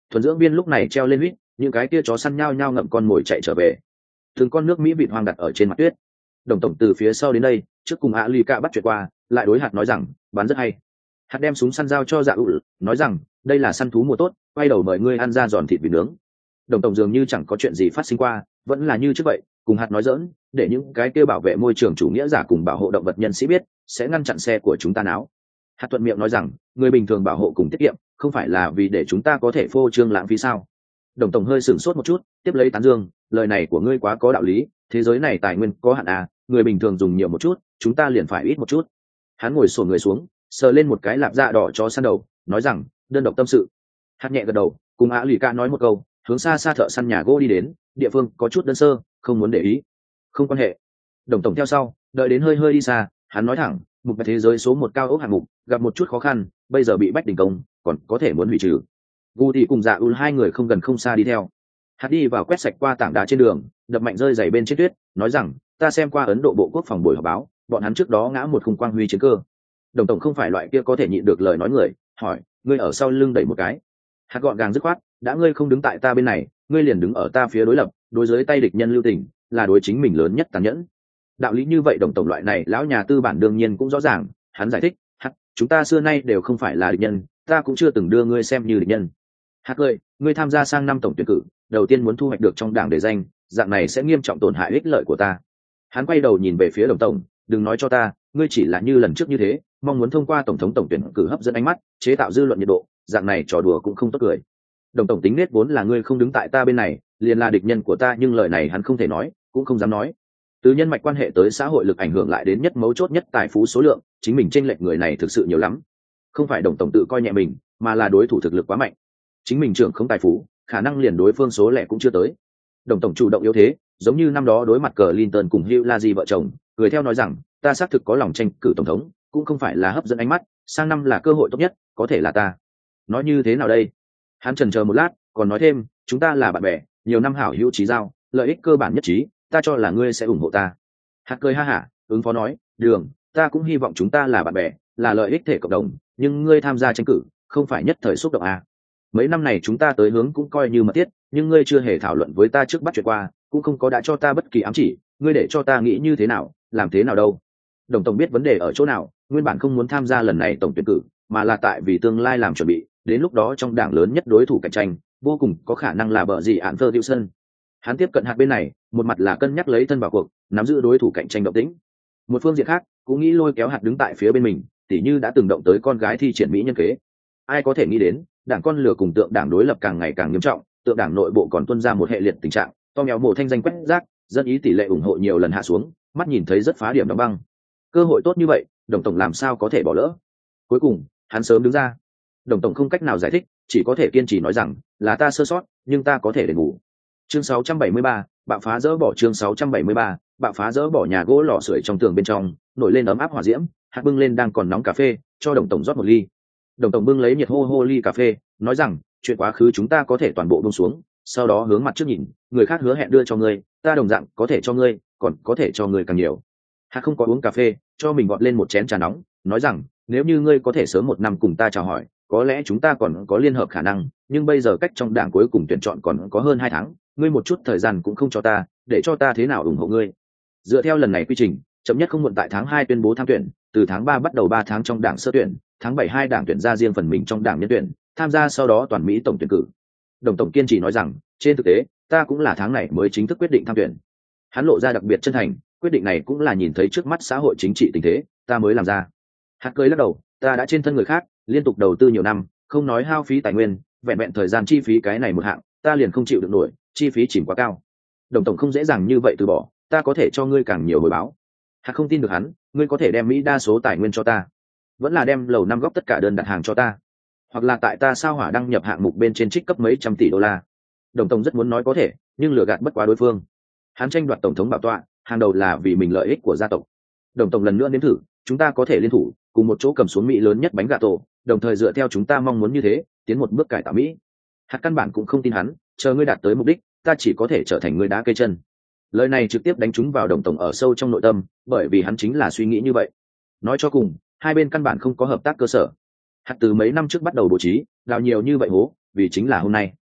Thuần dưỡng viên lúc này treo lên huýt, những cái kia chó săn nhao nhao ngậm con mồi chạy trở về. Từng con nước Mỹ vịt hoang đặt ở trên mặt tuyết. Đồng tổng từ phía sau đến đây, trước cùng Ali Ca bắt chuyện qua, lại đối hạt nói rằng bắn rất hay. Hạt đem súng săn giao cho Dạ Ul, nói rằng đây là săn thú mùa tốt, quay đầu mời ngươi ăn ra giòn thịt vịt nướng. Đồng tổng dường như chẳng có chuyện gì phát sinh qua, vẫn là như trước vậy, cùng hạt nói giỡn, để những cái kia bảo vệ môi trường chủ nghĩa giả cùng bảo hộ động vật nhân sĩ biết, sẽ ngăn chặn xe của chúng ta náo. Hạt thuận miệng nói rằng người bình thường bảo hộ cùng tiết kiệm, không phải là vì để chúng ta có thể phô trương lãng phí sao? Đồng tổng hơi sửng sốt một chút, tiếp lấy tán dương, lời này của ngươi quá có đạo lý, thế giới này tài nguyên có hạn à, người bình thường dùng nhiều một chút, chúng ta liền phải ít một chút. Hắn ngồi xổm người xuống, sờ lên một cái lạp da đỏ cho săn đầu, nói rằng đơn độc tâm sự. Hạt nhẹ gật đầu, cùng Lì Ca nói một câu, hướng xa xa thợ săn nhà gỗ đi đến, địa phương có chút đơn sơ, không muốn để ý. Không quan hệ. Đồng tổng theo sau, đợi đến hơi hơi đi xa, hắn nói thẳng, mục tiêu thế giới số 1 cao ốc hạng mục gặp một chút khó khăn, bây giờ bị bách đình công, còn có thể muốn hủy trừ. Gu thì cùng Dạ Ul hai người không gần không xa đi theo. Hạt đi vào quét sạch qua tảng đá trên đường, đập mạnh rơi giày bên trên tuyết, nói rằng ta xem qua Ấn Độ Bộ Quốc phòng buổi họp báo, bọn hắn trước đó ngã một khung quang huy chiến cơ. Đồng tổng không phải loại kia có thể nhịn được lời nói người, hỏi ngươi ở sau lưng đẩy một cái. Hạt gọn gàng dứt khoát, đã ngươi không đứng tại ta bên này, ngươi liền đứng ở ta phía đối lập, đối dưới tay địch nhân lưu tình, là đối chính mình lớn nhất tàn nhẫn. Đạo lý như vậy đồng tổng loại này lão nhà tư bản đương nhiên cũng rõ ràng. Hắn giải thích, hạt, chúng ta xưa nay đều không phải là địch nhân, ta cũng chưa từng đưa ngươi xem như địch nhân. Hạt cười, ngươi tham gia sang năm tổng tuyển cử, đầu tiên muốn thu hoạch được trong đảng đề danh, dạng này sẽ nghiêm trọng tổn hại ích lợi của ta. Hắn quay đầu nhìn về phía đồng tổng, đừng nói cho ta, ngươi chỉ là như lần trước như thế, mong muốn thông qua tổng thống tổng tuyển cử hấp dẫn ánh mắt, chế tạo dư luận nhiệt độ, dạng này trò đùa cũng không tốt cười. Đồng tổng tính nết vốn là ngươi không đứng tại ta bên này, liền là địch nhân của ta, nhưng lời này hắn không thể nói, cũng không dám nói. Từ nhân mạch quan hệ tới xã hội lực ảnh hưởng lại đến nhất mấu chốt nhất tài phú số lượng, chính mình chênh lệch người này thực sự nhiều lắm. Không phải đồng tổng tự coi nhẹ mình, mà là đối thủ thực lực quá mạnh. Chính mình trưởng không tài phú, khả năng liền đối phương số lẻ cũng chưa tới. Đồng tổng chủ động yếu thế, giống như năm đó đối mặt Clinton cùng Hillary vợ chồng, người theo nói rằng, ta xác thực có lòng tranh cử tổng thống, cũng không phải là hấp dẫn ánh mắt, sang năm là cơ hội tốt nhất, có thể là ta. Nói như thế nào đây? Hắn chần chờ một lát, còn nói thêm, chúng ta là bạn bè, nhiều năm hảo hữu chí giao, lợi ích cơ bản nhất trí, ta cho là ngươi sẽ ủng hộ ta. Hạt cười ha hả, ứng phó nói, đường, ta cũng hy vọng chúng ta là bạn bè, là lợi ích thể cộng đồng, nhưng ngươi tham gia tranh cử, không phải nhất thời xúc động à. Mấy năm này chúng ta tới hướng cũng coi như mật thiết, nhưng ngươi chưa hề thảo luận với ta trước bắt chuyện qua, cũng không có đã cho ta bất kỳ ám chỉ, ngươi để cho ta nghĩ như thế nào, làm thế nào đâu. Đồng tổng biết vấn đề ở chỗ nào, nguyên bản không muốn tham gia lần này tổng tuyển cử, mà là tại vì tương lai làm chuẩn bị, đến lúc đó trong đảng lớn nhất đối thủ cạnh tranh, vô cùng có khả năng là bợ gì án Ferguson. Hắn tiếp cận hạt bên này, một mặt là cân nhắc lấy thân vào cuộc, nắm giữ đối thủ cạnh tranh động tĩnh. Một phương diện khác, cũng nghĩ lôi kéo hạt đứng tại phía bên mình, tỉ như đã từng động tới con gái thi triển mỹ nhân kế. Ai có thể nghĩ đến, đảng con lửa cùng tượng đảng đối lập càng ngày càng nghiêm trọng, tượng đảng nội bộ còn tuôn ra một hệ liệt tình trạng, to mèo mổ thanh danh quét rác, dân ý tỷ lệ ủng hộ nhiều lần hạ xuống, mắt nhìn thấy rất phá điểm đóng băng. Cơ hội tốt như vậy, đồng tổng làm sao có thể bỏ lỡ? Cuối cùng, hắn sớm đứng ra. Đồng tổng không cách nào giải thích, chỉ có thể kiên trì nói rằng, là ta sơ sót, nhưng ta có thể đền bù. Chương 673, bạo phá dỡ bỏ chương 673, bạo phá dỡ bỏ nhà gỗ lò sưởi trong tường bên trong, nổi lên ấm áp hỏa diễm, hạt bưng lên đang còn nóng cà phê, cho đồng tổng rót một ly. Đồng tổng bưng lấy nhiệt hô hô ly cà phê, nói rằng, chuyện quá khứ chúng ta có thể toàn bộ buông xuống, sau đó hướng mặt trước nhìn, người khác hứa hẹn đưa cho ngươi, ta đồng dạng có thể cho ngươi, còn có thể cho ngươi càng nhiều. Hạt không có uống cà phê, cho mình gọt lên một chén trà nóng, nói rằng, nếu như ngươi có thể sớm một năm cùng ta chào hỏi, có lẽ chúng ta còn có liên hợp khả năng, nhưng bây giờ cách trong đảng cuối cùng tuyển chọn còn có hơn 2 tháng, ngươi một chút thời gian cũng không cho ta, để cho ta thế nào ủng hộ ngươi. Dựa theo lần này quy trình, chậm nhất không muộn tại tháng 2 tuyên bố tham tuyển, từ tháng 3 bắt đầu 3 tháng trong đảng sơ tuyển, tháng 7 2 đảng tuyển ra riêng phần mình trong đảng nhân tuyển, tham gia sau đó toàn Mỹ tổng tuyển cử. Đồng tổng kiên trì nói rằng, trên thực tế, ta cũng là tháng này mới chính thức quyết định tham tuyển. Hắn lộ ra đặc biệt chân thành, quyết định này cũng là nhìn thấy trước mắt xã hội chính trị tình thế, ta mới làm ra. Hạt cười lắc đầu, ta đã trên thân người khác, liên tục đầu tư nhiều năm, không nói hao phí tài nguyên, vẹn vẹn thời gian chi phí cái này một hạng, ta liền không chịu được nổi, chi phí chìm quá cao. Đồng tổng không dễ dàng như vậy từ bỏ, ta có thể cho ngươi càng nhiều hồi báo. Hạt không tin được hắn, ngươi có thể đem Mỹ đa số tài nguyên cho ta, vẫn là đem lầu 5 góc tất cả đơn đặt hàng cho ta, hoặc là tại ta sao hỏa đăng nhập hạng mục bên trên trích cấp mấy trăm tỷ đô la. Đồng tổng rất muốn nói có thể, nhưng lừa gạt bất quá đối phương. Hắn tranh đoạt tổng thống bảo tọa, hàng đầu là vì mình lợi ích của gia tộc. Đồng tổng lần nữa nếm thử, chúng ta có thể liên thủ, cùng một chỗ cầm xuống Mỹ lớn nhất bánh gà tổ, đồng thời dựa theo chúng ta mong muốn như thế, tiến một bước cải tạo Mỹ. Hạt căn bản cũng không tin hắn, chờ ngươi đạt tới mục đích, ta chỉ có thể trở thành người đá cây chân. Lời này trực tiếp đánh trúng vào đồng tổng ở sâu trong nội tâm, bởi vì hắn chính là suy nghĩ như vậy. Nói cho cùng, hai bên căn bản không có hợp tác cơ sở. Hạt từ mấy năm trước bắt đầu bố trí, đào nhiều như vậy hố, vì chính là hôm nay.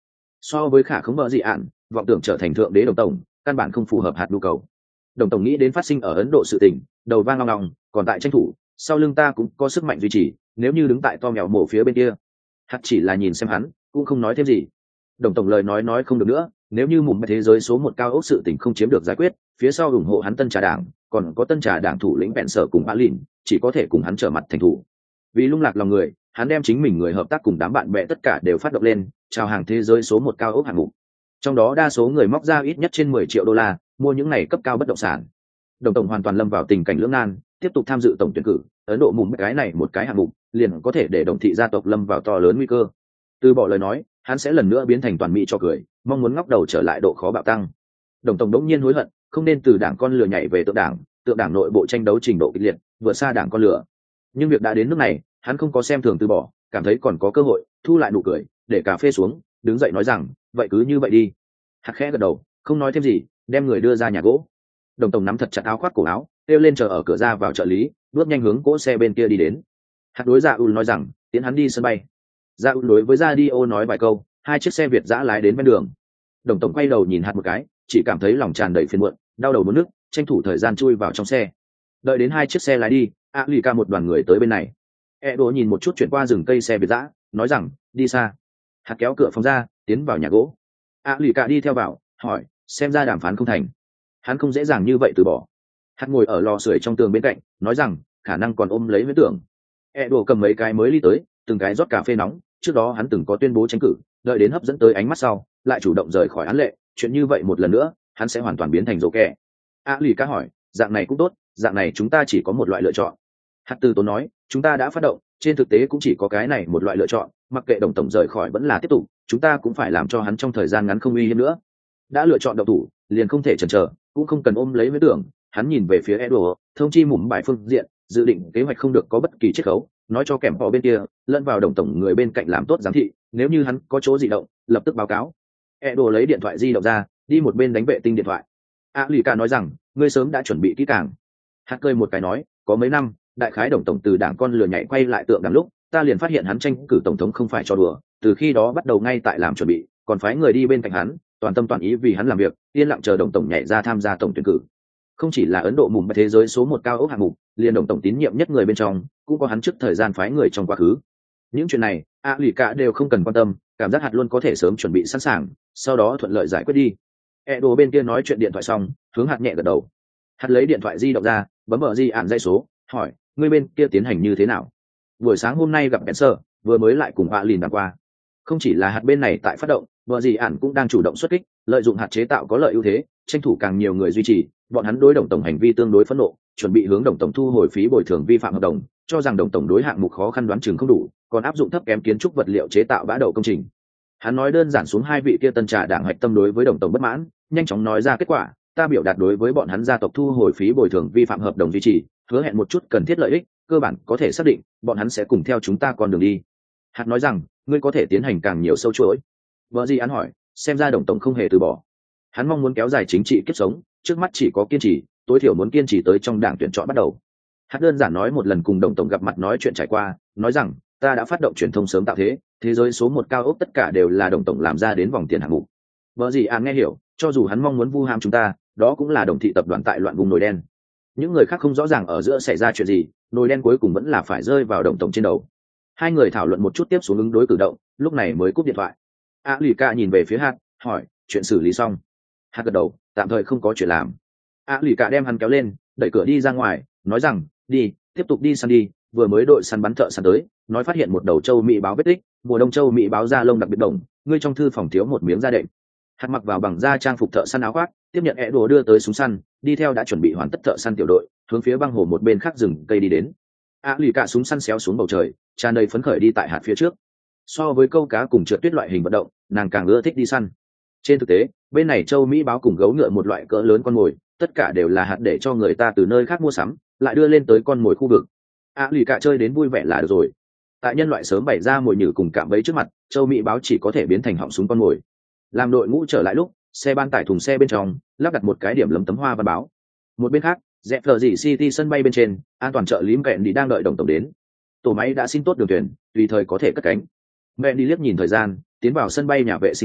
So với khả không bờ dị ạn, vọng tưởng trở thành thượng đế đồng tổng căn bản không phù hợp hạt nhu cầu. Đồng tổng nghĩ đến phát sinh ở Ấn Độ sự tình, đầu vang long long, còn tại tranh thủ, sau lưng ta cũng có sức mạnh duy trì, nếu như đứng tại to mèo mổ phía bên kia. Hạt chỉ là nhìn xem hắn, cũng không nói thêm gì. Đồng tổng lời nói không được nữa, nếu như mùng thế giới số 1 cao ốc sự tình không chiếm được giải quyết, phía sau ủng hộ hắn Tân Trà Đảng, còn có Tân Trà Đảng thủ lĩnh Bẹn Sở cùng Bã Lìn, chỉ có thể cùng hắn trở mặt thành thủ. Vì lung lạc lòng người, hắn đem chính mình người hợp tác cùng đám bạn bè tất cả đều phát động lên, chào hàng thế giới số 1 cao ốc hạng mục. Trong đó đa số người móc ra ít nhất trên 10 triệu đô la, mua những này cấp cao bất động sản. Đồng tổng hoàn toàn lâm vào tình cảnh lưỡng nan, tiếp tục tham dự tổng tuyển cử, Ấn Độ mùng cái này một cái hạng mục, liền có thể để đồng thị gia tộc lâm vào to lớn nguy cơ. Từ bỏ lời nói, hắn sẽ lần nữa biến thành toàn mỹ cho cười, mong muốn ngóc đầu trở lại độ khó bạo tăng. Đồng tổng đống nhiên hối hận, không nên từ đảng con lừa nhảy về tượng đảng nội bộ tranh đấu trình độ kịch liệt, vượt xa đảng con lừa. Nhưng việc đã đến nước này, hắn không có xem thường từ bỏ, cảm thấy còn có cơ hội, thu lại nụ cười, để cà phê xuống, đứng dậy nói rằng, vậy cứ như vậy đi. Hạt khẽ gật đầu, không nói thêm gì, đem người đưa ra nhà gỗ. Đồng tổng nắm thật chặt áo khoác cổ áo, kêu lên chờ ở cửa ra vào trợ lý, bước nhanh hướng cỗ xe bên kia đi đến. Hạt đối Dạ nói rằng, tiến hắn đi sân bay. Dạ đối với Radio nói vài câu, hai chiếc xe Việt dã lái đến bên đường. Đồng tổng quay đầu nhìn Hạt một cái, chỉ cảm thấy lòng tràn đầy phiền muộn, đau đầu muốn nước, tranh thủ thời gian chui vào trong xe. Đợi đến hai chiếc xe lái đi, Lì một đoàn người tới bên này. Edo nhìn một chút chuyển qua rừng cây xe Việt dã, nói rằng, đi xa. Hạt kéo cửa phòng ra, tiến vào nhà gỗ. Lì đi theo vào, hỏi, xem ra đàm phán không thành. Hắn không dễ dàng như vậy từ bỏ. Hạt ngồi ở lò sưởi trong tường bên cạnh, nói rằng, khả năng còn ôm lấy huyễn tưởng. Edo cầm mấy cái mới ly tới, từng cái rót cà phê nóng, trước đó hắn từng có tuyên bố tranh cử, đợi đến hấp dẫn tới ánh mắt sau, lại chủ động rời khỏi án lệ, chuyện như vậy một lần nữa, hắn sẽ hoàn toàn biến thành rổ kẻ. Lì hỏi, dạng này cũng tốt, dạng này chúng ta chỉ có một loại lựa chọn. Hạt Tư Tốn nói, chúng ta đã phát động, trên thực tế cũng chỉ có cái này một loại lựa chọn, mặc kệ đồng tổng rời khỏi vẫn là tiếp tục, chúng ta cũng phải làm cho hắn trong thời gian ngắn không uy hiếp nữa. Đã lựa chọn động thủ, liền không thể chần chờ, cũng không cần ôm lấy huyễn tưởng. Hắn nhìn về phía Edo, thông chi mủm bài phương diện, dự định kế hoạch không được có bất kỳ chiết khấu, nói cho kèm họ bên kia, lẫn vào đồng tổng người bên cạnh làm tốt giám thị, nếu như hắn có chỗ dị động, lập tức báo cáo. Edo lấy điện thoại di động ra, đi một bên đánh vệ tinh điện thoại. Lì nói rằng, ngươi sớm đã chuẩn bị kỹ càng. Hạt cười một cái nói, có mấy năm, đại khái đồng tổng từ đảng con lừa nhảy quay lại tượng đảng lúc, ta liền phát hiện hắn tranh cử tổng thống không phải cho đùa, từ khi đó bắt đầu ngay tại làm chuẩn bị, còn phái người đi bên cạnh hắn, toàn tâm toàn ý vì hắn làm việc, yên lặng chờ đồng tổng nhảy ra tham gia tổng tuyển cử. Không chỉ là Ấn Độ mùng thế giới số 1 cao ốc hạng mục, liền đồng tổng tín nhiệm nhất người bên trong, cũng có hắn trước thời gian phái người trong quá khứ. Những chuyện này, Lì đều không cần quan tâm, cảm giác Hạt luôn có thể sớm chuẩn bị sẵn sàng, sau đó thuận lợi giải quyết đi. Edo bên kia nói chuyện điện thoại xong, hướng Hạt nhẹ gật đầu. Hạt lấy điện thoại di động ra, bấm mở di ạn dây số, hỏi, người bên kia tiến hành như thế nào? Buổi sáng hôm nay gặp Spencer, vừa mới lại cùng Lìn đàm qua. Không chỉ là Hạt bên này tại phát động, vợ di ạn cũng đang chủ động xuất kích, lợi dụng Hạt chế tạo có lợi ưu thế, tranh thủ càng nhiều người duy trì. Bọn hắn đối đồng tổng hành vi tương đối phẫn nộ, chuẩn bị hướng đồng tổng thu hồi phí bồi thường vi phạm hợp đồng, cho rằng đồng tổng đối hạng mục khó khăn đoán chừng không đủ, còn áp dụng thấp kém kiến trúc vật liệu chế tạo bã đậu công trình. Hắn nói đơn giản xuống hai vị kia Tân Trà Đảng hạch tâm đối với đồng tổng bất mãn, nhanh chóng nói ra kết quả, ta biểu đạt đối với bọn hắn gia tộc thu hồi phí bồi thường vi phạm hợp đồng duy trì, hứa hẹn một chút cần thiết lợi ích, cơ bản có thể xác định, bọn hắn sẽ cùng theo chúng ta con đường đi. Hạt nói rằng, ngươi có thể tiến hành càng nhiều sâu chuỗi. Vợ gì án hỏi, xem ra đồng tổng không hề từ bỏ. Hắn mong muốn kéo dài chính trị kiếp sống, trước mắt chỉ có kiên trì, tối thiểu muốn kiên trì tới trong đảng tuyển chọn bắt đầu. Hạt đơn giản nói một lần cùng đồng tổng gặp mặt nói chuyện trải qua, nói rằng, ta đã phát động truyền thông sớm tạo thế giới số 1 cao ốc tất cả đều là đồng tổng làm ra đến vòng tiền hạng mục. Vợ gì nghe hiểu, cho dù hắn mong muốn vu ham chúng ta, đó cũng là đồng thị tập đoàn tại loạn vùng nồi đen. Những người khác không rõ ràng ở giữa xảy ra chuyện gì, nồi đen cuối cùng vẫn là phải rơi vào đồng tổng trên đầu. Hai người thảo luận một chút tiếp xuống ứng đối cử động, lúc này mới cúp điện thoại. Lì nhìn về phía Hạt, hỏi, chuyện xử lý xong? Hạt gật đầu, tạm thời không có chuyện làm. Lì đem hắn kéo lên, đẩy cửa đi ra ngoài, nói rằng, đi, tiếp tục đi săn đi. Vừa mới đội săn bắn thợ săn tới, nói phát hiện một đầu châu Mỹ báo vết tích, mùa đông châu Mỹ báo da lông đặc biệt đồng, ngươi trong thư phòng thiếu một miếng da đệm. Hạt mặc vào bằng da trang phục thợ săn áo khoác, tiếp nhận Edo đưa tới súng săn, đi theo đã chuẩn bị hoàn tất thợ săn tiểu đội, hướng phía băng hồ một bên khác rừng cây đi đến. Lì súng săn xéo xuống bầu trời, tràn đầy phấn khởi đi tại Hạt phía trước. So với câu cá cùng trượt tuyết loại hình vận động, nàng càng ưa thích đi săn. Trên thực tế, bên này châu Mỹ báo cùng gấu ngựa một loại cỡ lớn con mồi, tất cả đều là Hạt để cho người ta từ nơi khác mua sắm, lại đưa lên tới con mồi khu vực. Lì chơi đến vui vẻ là được rồi. Tại nhân loại sớm bày ra mồi nhử cùng cạm bẫy trước mặt, châu Mỹ báo chỉ có thể biến thành họng súng con mồi. Làm đội ngũ trở lại lúc, xe ban tải thùng xe bên trong lắp đặt một cái điểm lấm tấm hoa văn báo. Một bên khác, Zephyr City sân bay bên trên, an toàn trợ lý Mẹn đi đang đợi đồng tổng đến. Tổ máy đã xin tốt đường thuyền, tùy thời có thể cất cánh. Mẹn đi liếc nhìn thời gian, tiến vào sân bay nhà vệ sinh nam,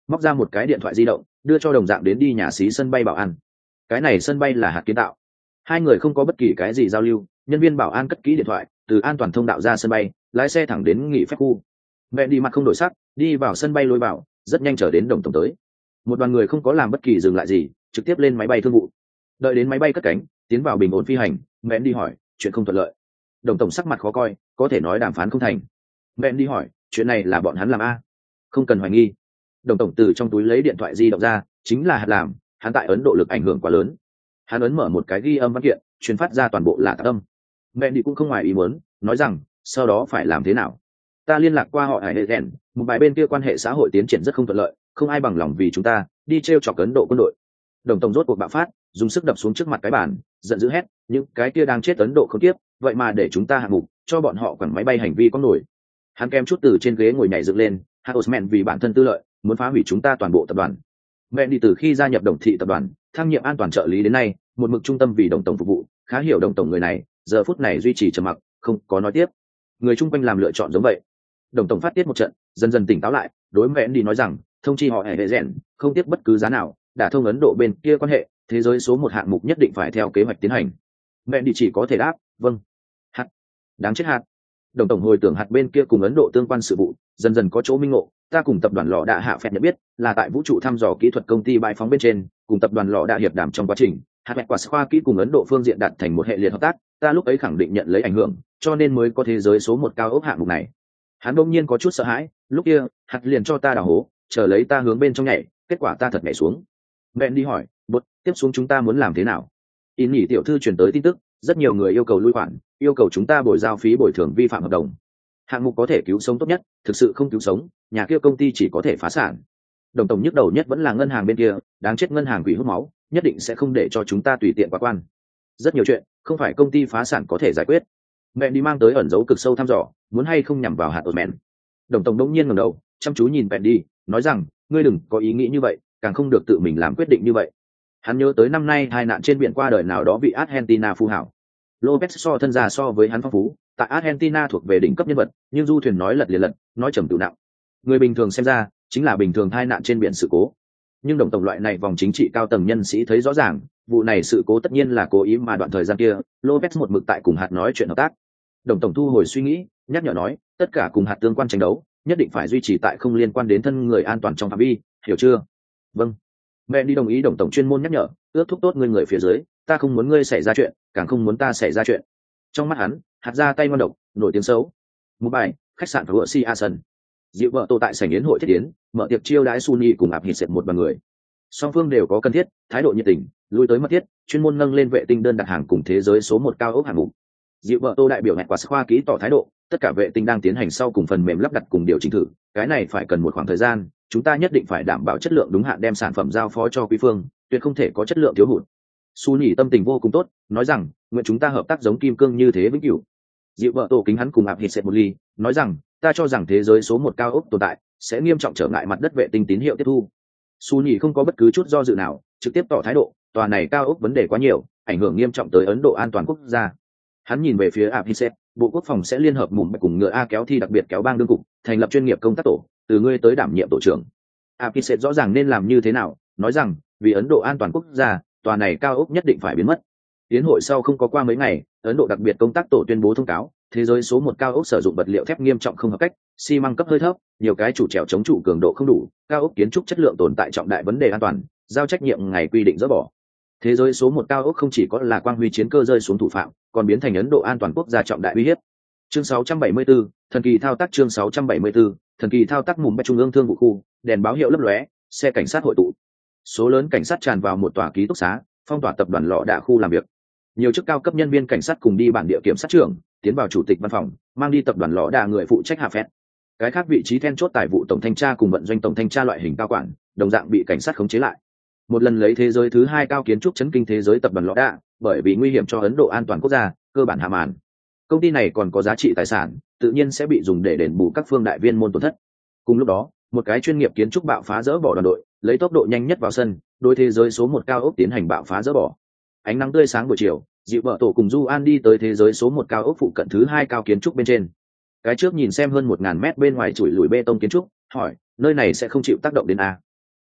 móc ra một cái điện thoại di động đưa cho đồng dạng đến đi nhà xí sân bay bảo an. Cái này sân bay là hạt kiến tạo. Hai người không có bất kỳ cái gì giao lưu, nhân viên bảo an cất kỹ điện thoại từ an toàn thông đạo ra sân bay, lái xe thẳng đến nghỉ phép khu. Mẹ đi mặt không đổi sắc, đi vào sân bay lối vào, rất nhanh trở đến đồng tổng tới. Một đoàn người không có làm bất kỳ dừng lại gì, trực tiếp lên máy bay thương vụ. Đợi đến máy bay cất cánh, tiến vào bình ổn phi hành, mẹ đi hỏi chuyện không thuận lợi. Đồng tổng sắc mặt khó coi, có thể nói đàm phán không thành. Mẹ đi hỏi chuyện này là bọn hắn làm a? Không cần hoài nghi. Đồng tổng từ trong túi lấy điện thoại di động ra, chính là hạt làm, hắn tại Ấn Độ lực ảnh hưởng quá lớn. Hắn ấn mở một cái ghi âm văn kiện, truyền phát ra toàn bộ là tạp âm. Mẹ đi cũng không ngoài ý muốn, nói rằng sau đó phải làm thế nào. Ta liên lạc qua họ Hải Hệ Rèn, một bài bên kia quan hệ xã hội tiến triển rất không thuận lợi, không ai bằng lòng vì chúng ta đi t r e o chọc Ấn Độ quân đội. Đồng tổng rốt cuộc bạo phát, dùng sức đập xuống trước mặt cái bàn, giận dữ hét, những cái kia đang chết Ấn Độ không tiếp, vậy mà để chúng ta hạng mục cho bọn họ quẳng máy bay hành vi có nổi. Hắn kém chút từ trên ghế ngồi nhảy dựng lên, Osman vì bản thân tư lợi muốn phá hủy chúng ta toàn bộ tập đoàn. Mẹ đi từ khi gia nhập Đồng thị tập đoàn, thăng nhiệm an toàn trợ lý đến nay, một mực trung tâm vì Đồng tổng phục vụ, khá hiểu Đồng tổng người này, giờ phút này duy trì trầm mặc, không có nói tiếp. Người chung quanh làm lựa chọn giống vậy. Đồng tổng phát tiết một trận, dần dần tỉnh táo lại, đối mẹ đi nói rằng thông chi họ hệ rèn, không tiếp bất cứ giá nào đả thông Ấn Độ bên kia quan hệ, thế giới số một hạng mục nhất định phải theo kế hoạch tiến hành. Mẹ đi chỉ có thể đáp vâng. Hạt, đáng chết hạt. Đồng tổng hồi tưởng hạt bên kia cùng Ấn Độ tương quan sự vụ, dần dần có chỗ minh ngộ. Ta cùng tập đoàn lọ đạ hạ phẹt nhận biết là tại vũ trụ thăm dò kỹ thuật công ty bãi phóng bên trên, cùng tập đoàn lọ đạ hiệp đàm trong quá trình hạt mẹ quả khoa kỹ cùng Ấn Độ phương diện đạt thành một hệ liệt hợp tác. Ta lúc ấy khẳng định nhận lấy ảnh hưởng, cho nên mới có thế giới số một cao ốc hạng mục này. Hắn bỗng nhiên có chút sợ hãi, lúc kia hạt liền cho ta đào hố, chờ lấy ta hướng bên trong nhảy, kết quả ta thật nhảy xuống. Mẹ đi hỏi bột, tiếp xuống chúng ta muốn làm thế nào. In nhỉ tiểu thư truyền tới tin tức, rất nhiều người yêu cầu lui khoản, yêu cầu chúng ta bồi giao phí bồi thường vi phạm hợp đồng. Hạng mục có thể cứu sống tốt nhất, thực sự không cứu sống, nhà kia công ty chỉ có thể phá sản. Đồng tổng nhức đầu nhất vẫn là ngân hàng bên kia, đáng chết ngân hàng quỷ hút máu, nhất định sẽ không để cho chúng ta tùy tiện quá quan. Rất nhiều chuyện không phải công ty phá sản có thể giải quyết. Mẹ đi mang tới ẩn dấu cực sâu thăm dò, muốn hay không nhằm vào hạt ột mẹn. Đồng tổng đống nhiên ngẩng đầu, chăm chú nhìn mẹ đi, nói rằng ngươi đừng có ý nghĩ như vậy, càng không được tự mình làm quyết định như vậy. Hắn nhớ tới năm nay hai nạn trên biển qua đời nào đó vị Argentina phú hảo. Lopez so thân già so với hắn phong phú, tại Argentina thuộc về đỉnh cấp nhân vật, nhưng du thuyền nói lật liền lật, nói trầm tự nặng. Người bình thường xem ra chính là bình thường hai nạn trên biển sự cố, nhưng đồng tổng loại này vòng chính trị cao tầng nhân sĩ thấy rõ ràng, vụ này sự cố tất nhiên là cố ý, mà đoạn thời gian kia Lopez một mực tại cùng hạt nói chuyện hợp tác. Đồng tổng thu hồi suy nghĩ, nhắc nhở nói, tất cả cùng hạt tương quan tranh đấu nhất định phải duy trì tại không liên quan đến thân người an toàn trong phạm vi, hiểu chưa? Vâng. Mẹ đi đồng ý. Đồng tổng chuyên môn nhắc nhở, ước thúc tốt ngươi người phía dưới, ta không muốn ngươi xảy ra chuyện, càng không muốn ta xảy ra chuyện. Trong mắt hắn, hạt ra tay ngon độc, nổi tiếng xấu. Một bài, khách sạn của Si Asen. Dịu vợ tổ tại sảnh yến hội thiết tiến, mở tiệc chiêu đãi Sunny cùng ạp hít một bằng người. Song phương đều có cần thiết, thái độ nhiệt tình, lui tới mật thiết, chuyên môn nâng lên vệ tinh đơn đặt hàng cùng thế giới số một cao ốc hạng mục. Dịu vợ tô đại biểu hẹn quả khoa kỹ tỏ thái độ, tất cả vệ tinh đang tiến hành sau cùng phần mềm lắp đặt cùng điều chỉnh thử, cái này phải cần một khoảng thời gian, chúng ta nhất định phải đảm bảo chất lượng đúng hạn đem sản phẩm giao phó cho quý phương, tuyệt không thể có chất lượng thiếu hụt. Sunny tâm tình vô cùng tốt, nói rằng nguyện chúng ta hợp tác giống kim cương như thế vĩnh cửu. Dịu vợ tổ kính hắn cùng ạp hít một ly, nói rằng ta cho rằng thế giới số một cao ốc tồn tại sẽ nghiêm trọng trở ngại mặt đất vệ tinh tín hiệu tiếp thu. Sunny không có bất cứ chút do dự nào, trực tiếp tỏ thái độ, tòa này cao ốc vấn đề quá nhiều, ảnh hưởng nghiêm trọng tới Ấn Độ an toàn quốc gia. Hắn nhìn về phía Apicet, bộ quốc phòng sẽ liên hợp mùng bạch cùng ngựa A kéo thi đặc biệt kéo bang đương cục, thành lập chuyên nghiệp công tác tổ, từ ngươi tới đảm nhiệm tổ trưởng. Apicet rõ ràng nên làm như thế nào, nói rằng vì Ấn Độ an toàn quốc gia, tòa này cao ốc nhất định phải biến mất. Tiến hội sau không có qua mấy ngày, Ấn Độ đặc biệt công tác tổ tuyên bố thông cáo, thế giới số một cao ốc sử dụng vật liệu thép nghiêm trọng không hợp cách, xi măng cấp hơi thấp, nhiều cái chủ trèo chống trụ cường độ không đủ, cao ốc kiến trúc chất lượng tồn tại trọng đại vấn đề an toàn, giao trách nhiệm ngày quy định dỡ bỏ. Thế giới số một cao ốc không chỉ có là quang huy chiến cơ rơi xuống thủ phạm, còn biến thành Ấn Độ an toàn quốc gia trọng đại uy hiếp. Chương 674, thần kỳ thao tác. Chương 674, thần kỳ thao tác. Mumbai trung ương thương vụ khu, đèn báo hiệu lấp lóe, xe cảnh sát hội tụ. Số lớn cảnh sát tràn vào một tòa ký túc xá, phong tỏa tập đoàn lọ đạ khu làm việc. Nhiều chức cao cấp nhân viên cảnh sát cùng đi bản địa kiểm sát trưởng, tiến vào chủ tịch văn phòng, mang đi tập đoàn lọ đạ người phụ trách hạ phép. Cái khác vị trí then chốt tài vụ tổng thanh tra cùng vận doanh tổng thanh tra loại hình cao quản, đồng dạng bị cảnh sát khống chế lại. Một lần lấy thế giới thứ hai cao kiến trúc chấn kinh thế giới tập đoàn lọ đạ, bởi vì nguy hiểm cho Ấn Độ an toàn quốc gia, cơ bản hạ màn. Công ty này còn có giá trị tài sản, tự nhiên sẽ bị dùng để đền bù các phương đại viên môn tổn thất. Cùng lúc đó, một cái chuyên nghiệp kiến trúc bạo phá dỡ bỏ đoàn đội, lấy tốc độ nhanh nhất vào sân, đối thế giới số một cao ốc tiến hành bạo phá dỡ bỏ. Ánh nắng tươi sáng buổi chiều, Dịu vợ tổ cùng Du An đi tới thế giới số một cao ốc phụ cận thứ hai cao kiến trúc bên trên. Cái trước nhìn xem hơn 1000 mét bên ngoài chủi lùi bê tông kiến trúc, hỏi, nơi này sẽ không chịu tác động đến a?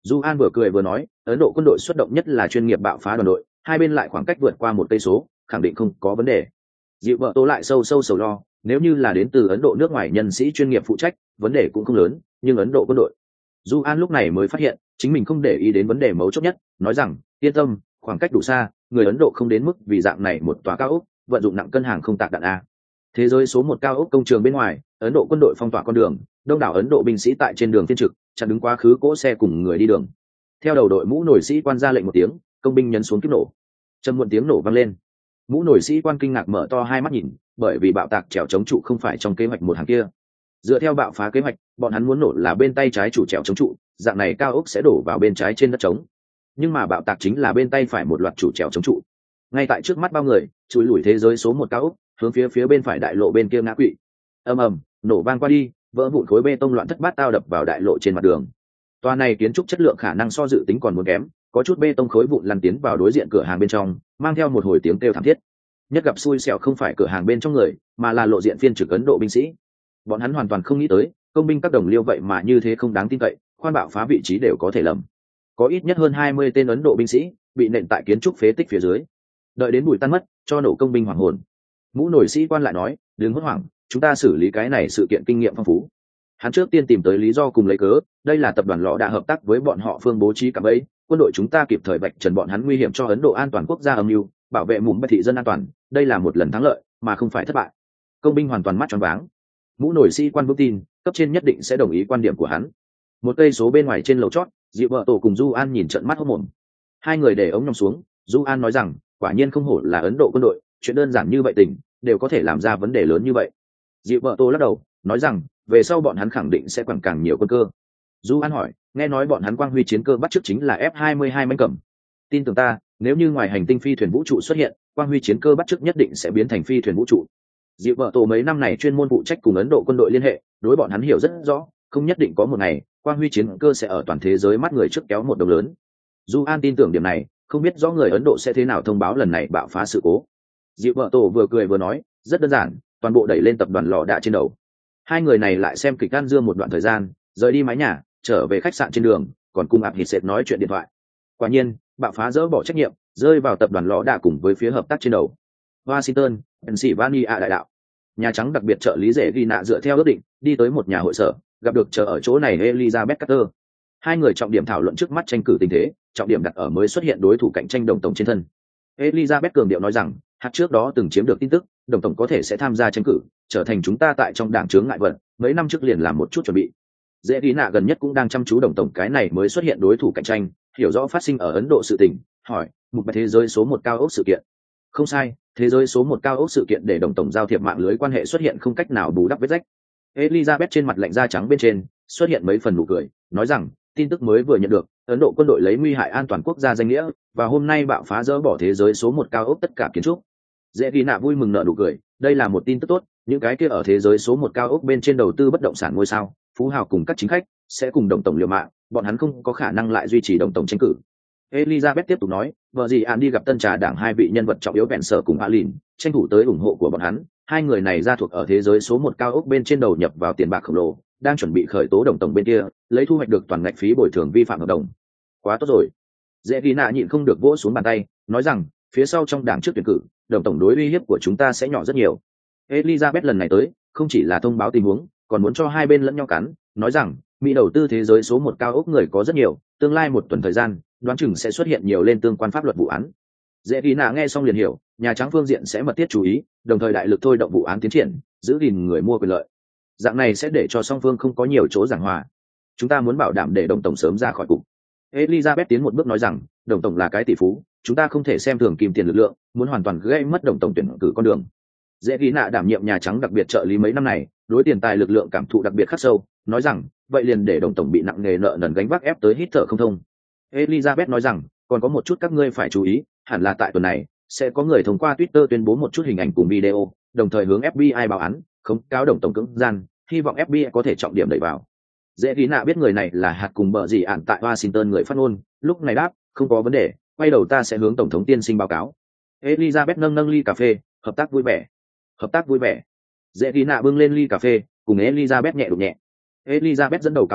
Du An vừa cười vừa nói, Ấn Độ quân đội xuất động nhất là chuyên nghiệp bạo phá đoàn đội, hai bên lại khoảng cách vượt qua 1 cây số, khẳng định không có vấn đề. Dịu vợ Tô lại sâu sầu lo, nếu như là đến từ Ấn Độ nước ngoài nhân sĩ chuyên nghiệp phụ trách, vấn đề cũng không lớn, nhưng Ấn Độ quân đội. Du An lúc này mới phát hiện, chính mình không để ý đến vấn đề mấu chốt nhất, nói rằng, yên tâm, khoảng cách đủ xa, người Ấn Độ không đến mức vì dạng này một tòa cao ốc, vận dụng nặng cân hàng không tạc đạn a. Thế giới số 1 cao ốc công trường bên ngoài, Ấn Độ quân đội phong tỏa con đường, đông đảo Ấn Độ binh sĩ tại trên đường phiên trực, chặn đứng quá khứ cỗ xe cùng người đi đường. Theo đầu đội mũ nổi sĩ quan ra lệnh một tiếng, công binh nhấn xuống kíp nổ. Trầm muộn tiếng nổ vang lên. Mũ nổi sĩ quan kinh ngạc mở to hai mắt nhìn, bởi vì bạo tạc trèo chống trụ không phải trong kế hoạch một hàng kia. Dựa theo bạo phá kế hoạch, bọn hắn muốn nổ là bên tay trái chủ trèo chống trụ, dạng này cao ốc sẽ đổ vào bên trái trên đất trống. Nhưng mà bạo tạc chính là bên tay phải một loạt chủ trèo chống trụ. Ngay tại trước mắt bao người, chui lủi thế giới số 1 cao ốc, hướng phía bên phải đại lộ bên kia ngã quỵ. Ầm ầm, nổ vang qua đi, vỡ vụn khối bê tông loạn thất bát tao đập vào đại lộ trên mặt đường. Tòa này kiến trúc chất lượng khả năng so dự tính còn muốn kém, có chút bê tông khối vụn lăn tiến vào đối diện cửa hàng bên trong, mang theo một hồi tiếng kêu thảm thiết. Nhất gặp xui xẻo không phải cửa hàng bên trong người, mà là lộ diện phiên trực Ấn Độ binh sĩ. Bọn hắn hoàn toàn không nghĩ tới, công binh các đồng liêu vậy mà như thế không đáng tin cậy, khoan bạo phá vị trí đều có thể lầm. Có ít nhất hơn 20 tên Ấn Độ binh sĩ bị nện tại kiến trúc phế tích phía dưới. Đợi đến bụi tan mất, cho nổ công binh hoảng hồn. Mũ nổi sĩ quan lại nói, đừng hốt hoảng, chúng ta xử lý cái này sự kiện kinh nghiệm phong phú. Hắn trước tiên tìm tới lý do cùng lấy cớ, đây là tập đoàn lọ đã hợp tác với bọn họ phương bố trí cả bẫy, quân đội chúng ta kịp thời vạch trần bọn hắn nguy hiểm cho Ấn Độ an toàn quốc gia âm mưu, bảo vệ mùng bất thị dân an toàn, đây là một lần thắng lợi mà không phải thất bại. Công binh hoàn toàn mắt tròn váng. Mũ nổi sĩ quan vững tin, cấp trên nhất định sẽ đồng ý quan điểm của hắn. 1 cây số bên ngoài trên lầu chót, Dịu vợ Tổ cùng Du An nhìn trận mắt hốt mồm. Hai người để ống nhòm xuống, Du An nói rằng, quả nhiên không hổ là Ấn Độ quân đội, chuyện đơn giản như vậy tình đều có thể làm ra vấn đề lớn như vậy. Dịu vợ Tổ lắc đầu, nói rằng, về sau bọn hắn khẳng định sẽ quẳng càng nhiều quân cơ. Du An hỏi, nghe nói bọn hắn quang huy chiến cơ bắt chước chính là F-22 manh cầm. Tin tưởng ta, nếu như ngoài hành tinh phi thuyền vũ trụ xuất hiện, quang huy chiến cơ bắt chước nhất định sẽ biến thành phi thuyền vũ trụ. Dịu vợ Tổ mấy năm này chuyên môn phụ trách cùng Ấn Độ quân đội liên hệ, đối bọn hắn hiểu rất rõ, không nhất định có một ngày quang huy chiến cơ sẽ ở toàn thế giới mắt người trước kéo một đồng lớn. Du An tin tưởng điểm này, không biết rõ người Ấn Độ sẽ thế nào thông báo lần này bạo phá sự cố. Dịu vợ Tổ vừa cười vừa nói, rất đơn giản, toàn bộ đẩy lên tập đoàn lò đạ trên đầu. Hai người này lại xem kịch ăn dương một đoạn thời gian, rời đi mái nhà, trở về khách sạn trên đường, còn cùng ạp hít sệt nói chuyện điện thoại. Quả nhiên, bạo phá dỡ bỏ trách nhiệm, rơi vào tập đoàn lò đạ cùng với phía hợp tác trên đầu. Washington, Pennsylvania đại đạo. Nhà Trắng đặc biệt trợ lý rể ghi nạ dựa theo ước định, đi tới một nhà hội sở, gặp được chờ ở chỗ này Elizabeth Carter. Hai người trọng điểm thảo luận trước mắt tranh cử tình thế, trọng điểm đặt ở mới xuất hiện đối thủ cạnh tranh đồng tổng trên thân. Elizabeth cường điệu nói rằng, hạt trước đó từng chiếm được tin tức, đồng tổng có thể sẽ tham gia tranh cử, trở thành chúng ta tại trong đảng chướng ngại vật, mấy năm trước liền làm một chút chuẩn bị. Dễ ghi nạ gần nhất cũng đang chăm chú đồng tổng cái này mới xuất hiện đối thủ cạnh tranh, hiểu rõ phát sinh ở Ấn Độ sự tình, hỏi, mục thế giới số 1 cao ốc sự kiện. Không sai, thế giới số 1 cao ốc sự kiện để đồng tổng giao thiệp mạng lưới quan hệ xuất hiện không cách nào bù đắp vết rách. Elizabeth trên mặt lạnh da trắng bên trên xuất hiện mấy phần nụ cười, nói rằng, tin tức mới vừa nhận được, Ấn Độ quân đội lấy nguy hại an toàn quốc gia danh nghĩa, và hôm nay bạo phá dỡ bỏ thế giới số 1 cao ốc tất cả kiến trúc. Dễ ghi nạ vui mừng nở nụ cười, đây là một tin tức tốt, những cái kia ở thế giới số 1 cao ốc bên trên đầu tư bất động sản ngôi sao, phú hào cùng các chính khách sẽ cùng đồng tổng liều mạng, bọn hắn không có khả năng lại duy trì đồng tổng tranh cử. Elizabeth tiếp tục nói, vợ gì An đi gặp tân trà đảng hai vị nhân vật trọng yếu bèn sở cùng Alin, tranh thủ tới ủng hộ của bọn hắn, hai người này ra thuộc ở thế giới số 1 cao ốc bên trên đầu nhập vào tiền bạc khổng lồ, đang chuẩn bị khởi tố đồng tổng bên kia, lấy thu hoạch được toàn ngạch phí bồi thường vi phạm hợp đồng. Quá tốt rồi. Dễ ghi nạ nhịn không được vỗ xuống bàn tay, nói rằng, phía sau trong đảng trước tuyển cử, đồng tổng đối uy hiếp của chúng ta sẽ nhỏ rất nhiều. Elizabeth lần này tới, không chỉ là thông báo tình huống, còn muốn cho hai bên lẫn nhau cắn, nói rằng, Mỹ đầu tư thế giới số 1 cao ốc người có rất nhiều, tương lai một tuần thời gian, đoán chừng sẽ xuất hiện nhiều lên tương quan pháp luật vụ án. Dễ ghi nạ nghe xong liền hiểu, Nhà Trắng phương diện sẽ mật thiết chú ý, đồng thời đại lực thôi động vụ án tiến triển, giữ gìn người mua quyền lợi. Dạng này sẽ để cho song phương không có nhiều chỗ giảng hòa. Chúng ta muốn bảo đảm để đồng tổng sớm ra khỏi cục. Elizabeth tiến một bước nói rằng, đồng tổng là cái tỷ phú, chúng ta không thể xem thường kìm tiền lực lượng, muốn hoàn toàn gây mất đồng tổng tuyển cử con đường. Dễ ghi nạ đảm nhiệm Nhà Trắng đặc biệt trợ lý mấy năm này, đối tiền tài lực lượng cảm thụ đặc biệt khắc sâu, nói rằng, vậy liền để đồng tổng bị nặng nề nợ nần gánh vác ép tới hít thở không thông. Elizabeth nói rằng, còn có một chút các ngươi phải chú ý, hẳn là tại tuần này sẽ có người thông qua Twitter tuyên bố một chút hình ảnh cùng video, đồng thời hướng FBI báo án, khống cáo đồng tổng cưỡng gian, hy vọng FBI có thể trọng điểm đẩy vào. Dễ ghi nạ biết người này là hạt cùng bợ gì ản tại Washington người phát ngôn, lúc này đáp, không có vấn đề, quay đầu ta sẽ hướng tổng thống tiên sinh báo cáo. Elizabeth nâng ly cà phê, hợp tác vui vẻ. Hợp tác vui vẻ. Dễ ghi nạ bưng lên ly cà phê, cùng Elizabeth nhẹ đụng nhẹ. Elizabeth dẫn đầu cáo tử,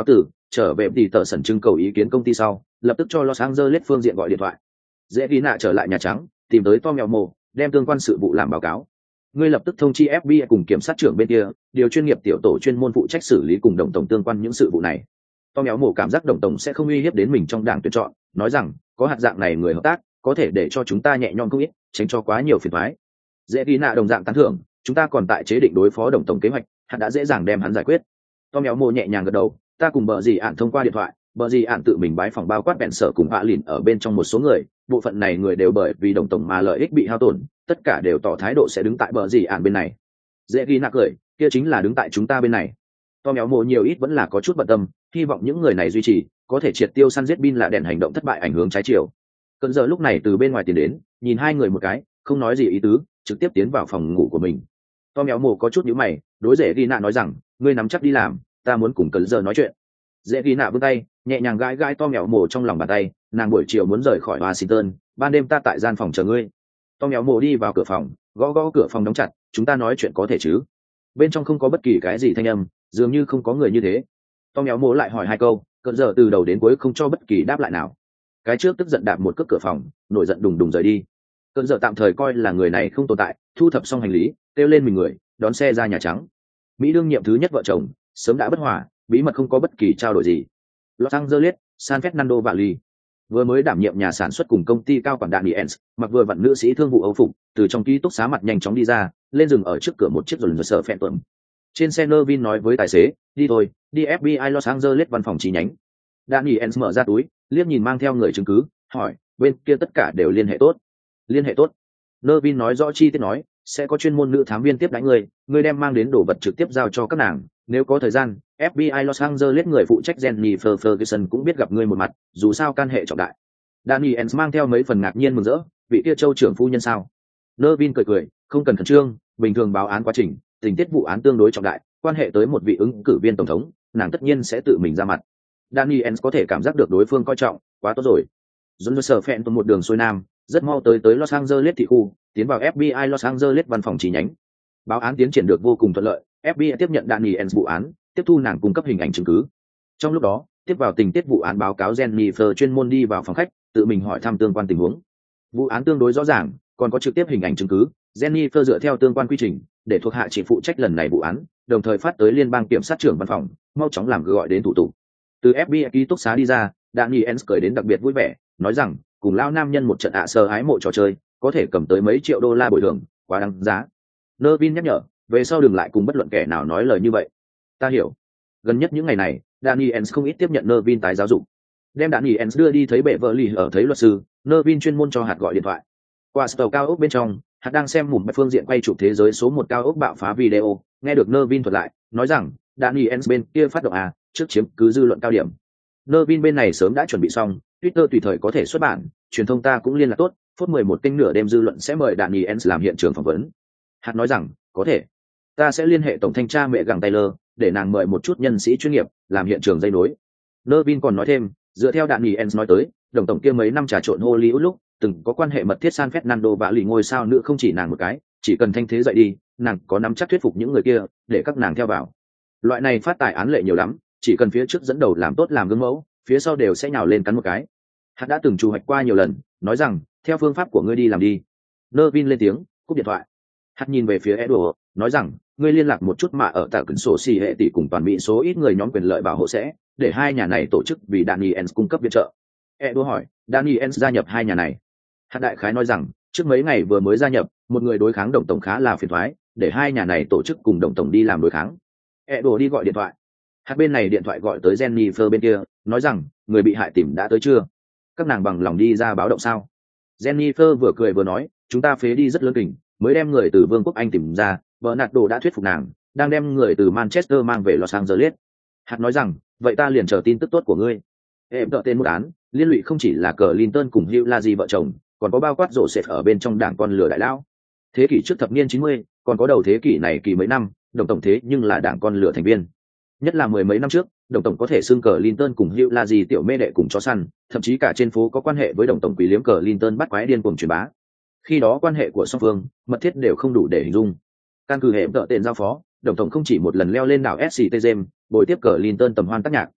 trở về thì tờ sẩn trưng cầu ý kiến công ty sau lập tức cho Los Angeles phương diện gọi điện thoại. Dễ ghi nạ trở lại Nhà Trắng, tìm tới Tom Mèo Mồ, đem tương quan sự vụ làm báo cáo. Ngươi lập tức thông chi FBI cùng kiểm sát trưởng bên kia, điều chuyên nghiệp tiểu tổ chuyên môn phụ trách xử lý cùng đồng tổng tương quan những sự vụ này. Tom Mèo Mồ cảm giác đồng tổng sẽ không uy hiếp đến mình trong đảng tuyển chọn, nói rằng có hạt dạng này người hợp tác, có thể để cho chúng ta nhẹ nhõm không ít, tránh cho quá nhiều phiền toái. Dễ ghi nạ đồng dạng tán thưởng, chúng ta còn tại chế định đối phó đồng tổng kế hoạch, hắn đã dễ dàng đem hắn giải quyết. Tom Mèo Mồ nhẹ nhàng gật đầu, ta cùng bờ gì ạn thông qua điện thoại, bờ gì ạn tự mình bái phòng bao quát bèn sở cùng hạ lìn ở bên trong một số người, bộ phận này người đều bởi vì đồng tổng mà lợi ích bị hao tổn, tất cả đều tỏ thái độ sẽ đứng tại bờ gì ạn bên này. Dễ ghi nạ cười, kia chính là đứng tại chúng ta bên này. Tom Mèo Mồ nhiều ít vẫn là có chút bận tâm, hy vọng những người này duy trì, có thể triệt tiêu săn giết Bin là đèn hành động thất bại ảnh hưởng trái chiều. Cơn giờ lúc này từ bên ngoài tiến đến, nhìn hai người một cái, không nói gì ý tứ, trực tiếp tiến vào phòng ngủ của mình. Tom Mèo Mồ có chút nhíu mày, đối Dễ ghi nạ nói rằng, ngươi nắm chắc đi làm, ta muốn cùng Cơn giờ nói chuyện. Dễ ghi nạ vươn tay, nhẹ nhàng gãi gãi Tom Mèo Mồ trong lòng bàn tay, nàng buổi chiều muốn rời khỏi Washington, ban đêm ta tại gian phòng chờ ngươi. Tom Mèo Mồ đi vào cửa phòng, gõ gõ cửa phòng đóng chặt, chúng ta nói chuyện có thể chứ? Bên trong không có bất kỳ cái gì thanh âm, dường như không có người như thế. Tom Mèo Mồ lại hỏi hai câu, Cơn giờ từ đầu đến cuối không cho bất kỳ đáp lại nào. Cái trước tức giận đạp một cước cửa phòng, nổi giận đùng đùng rời đi. Cơn giờ tạm thời coi là người này không tồn tại, thu thập xong hành lý, kêu lên mình người, đón xe ra Nhà Trắng. Mỹ đương nhiệm thứ nhất vợ chồng sớm đã bất hòa, bí mật không có bất kỳ trao đổi gì. Los Angeles, San Fernando Valley. Vừa mới đảm nhiệm nhà sản xuất cùng công ty cao quản Daniels, mặc vừa vặn nữ sĩ thương vụ Âu phục, từ trong ký túc xá mặt nhanh chóng đi ra, lên dừng ở trước cửa một chiếc rồi sợ phẹn tuẩm. Trên xe Nervin nói với tài xế, đi thôi, đi FBI Los Angeles văn phòng chi nhánh. Daniels mở ra túi, liếc nhìn mang theo người chứng cứ, hỏi, bên kia tất cả đều liên hệ tốt. Liên hệ tốt. Nervin nói rõ chi tiết nói, sẽ có chuyên môn nữ thám viên tiếp đãi người đem mang đến đồ vật trực tiếp giao cho các nàng, nếu có thời gian, FBI Los Angeles người phụ trách Jennifer Ferguson cũng biết gặp ngươi một mặt, dù sao can hệ trọng đại. Daniels mang theo mấy phần ngạc nhiên mừng rỡ, vị kia châu trưởng phu nhân sao? Nervin cười cười, không cần khẩn trương, bình thường báo án quá trình, tình tiết vụ án tương đối trọng đại, quan hệ tới một vị ứng cử viên tổng thống, nàng tất nhiên sẽ tự mình ra mặt. Daniels có thể cảm giác được đối phương coi trọng, quá tốt rồi. John sở phẹn một đường xuôi nam, rất mau tới Los Angeles thị khu, tiến vào FBI Los Angeles văn phòng chi nhánh. Báo án tiến triển được vô cùng thuận lợi, FBI tiếp nhận Daniels vụ án, tiếp thu nàng cung cấp hình ảnh chứng cứ. Trong lúc đó, tiếp vào tình tiết vụ án báo cáo Jennifer chuyên môn đi vào phòng khách, tự mình hỏi thăm tương quan tình huống. Vụ án tương đối rõ ràng, còn có trực tiếp hình ảnh chứng cứ. Jennifer dựa theo tương quan quy trình, để thuộc hạ chỉ phụ trách lần này vụ án, đồng thời phát tới liên bang kiểm sát trưởng văn phòng, mau chóng làm gọi đến thủ tục. Từ FBI ký túc xá đi ra, Daniels cười đến đặc biệt vui vẻ, nói rằng, cùng lao nam nhân một trận sơ ái mộ trò chơi, có thể cầm tới mấy triệu đô la bồi thường, quá đáng giá. Nervin nhắc nhở, về sau đừng lại cùng bất luận kẻ nào nói lời như vậy. Ta hiểu. Gần nhất những ngày này, Daniels không ít tiếp nhận Nervin tái giáo dục. Đem Daniels đưa đi thấy bệ vợ lì ở thấy luật sư, Nervin chuyên môn cho hạt gọi điện thoại. Qua tàu cao ốc bên trong, hạt đang xem một phương diện quay chụp thế giới số 1 cao ốc bạo phá video, nghe được Nervin thuật lại, nói rằng, Daniels bên kia phát động trước chiếm cứ dư luận cao điểm. Nervin bên này sớm đã chuẩn bị xong, Twitter tùy thời có thể xuất bản, truyền thông ta cũng liên lạc tốt, phút 11 kênh nửa đêm dư luận sẽ mời Daniels làm hiện trường phỏng vấn. Hạt nói rằng, có thể. Ta sẽ liên hệ tổng thanh tra mẹ gặng Taylor, để nàng mời một chút nhân sĩ chuyên nghiệp, làm hiện trường dây nối. Nervin còn nói thêm, dựa theo Daniels nói tới, đồng tổng kia mấy năm trà trộn Hollywood lúc, từng có quan hệ mật thiết San Fernando và lì ngôi sao nữ không chỉ nàng một cái, chỉ cần thanh thế dậy đi, nàng có nắm chắc thuyết phục những người kia, để các nàng theo vào. Loại này phát tài án lệ nhiều lắm, chỉ cần phía trước dẫn đầu làm tốt làm gương mẫu, phía sau đều sẽ nhào lên cắn một cái. Hắn đã từng chủ hoạch qua nhiều lần, nói rằng, theo phương pháp của ngươi đi làm đi. Nervin lên tiếng, cúp điện thoại. Hắn nhìn về phía Edward, nói rằng, ngươi liên lạc một chút mà ở tại quyển sổ xì hệ tỷ cùng toàn mỹ số ít người nhóm quyền lợi bảo hộ sẽ, để hai nhà này tổ chức vì Daniels cung cấp viện trợ. Edward hỏi, Daniels gia nhập hai nhà này. Hắn đại khái nói rằng, trước mấy ngày vừa mới gia nhập, một người đối kháng đồng tổng khá là phiền toái, để hai nhà này tổ chức cùng đồng tổng đi làm đối kháng. Edward đi gọi điện thoại. Hắn bên này điện thoại gọi tới Jennifer bên kia, nói rằng, người bị hại tìm đã tới chưa? Các nàng bằng lòng đi ra báo động sao? Jennifer vừa cười vừa nói, chúng ta phế đi rất lớn kình, mới đem người từ Vương quốc Anh tìm ra, Bernardo đã thuyết phục nàng, đang đem người từ Manchester mang về Los Angeles. Hạt nói rằng, vậy ta liền chờ tin tức tốt của ngươi. Em đợi tên một án, liên lụy không chỉ là Clinton cùng Hillary vợ chồng, còn có bao quát Joseph ở bên trong đảng con lừa đại lão. Thế kỷ trước thập niên 90, còn có đầu thế kỷ này kỳ mấy năm, đồng tổng thế nhưng là đảng con lừa thành viên. Nhất là mười mấy năm trước, đồng tổng có thể xưng Clinton cùng Hillary tiểu mê đệ cùng chó săn, thậm chí cả trên phố có quan hệ với đồng tổng quý liếm Clinton bắt quái điên cuồng truyền bá. Khi đó quan hệ của song phương, mật thiết đều không đủ để hình dung. Căn cứ hệ đợi tên giao phó, đồng tổng không chỉ một lần leo lên đảo SCT James, bồi tiếp Clinton tầm hoan tác nhạc.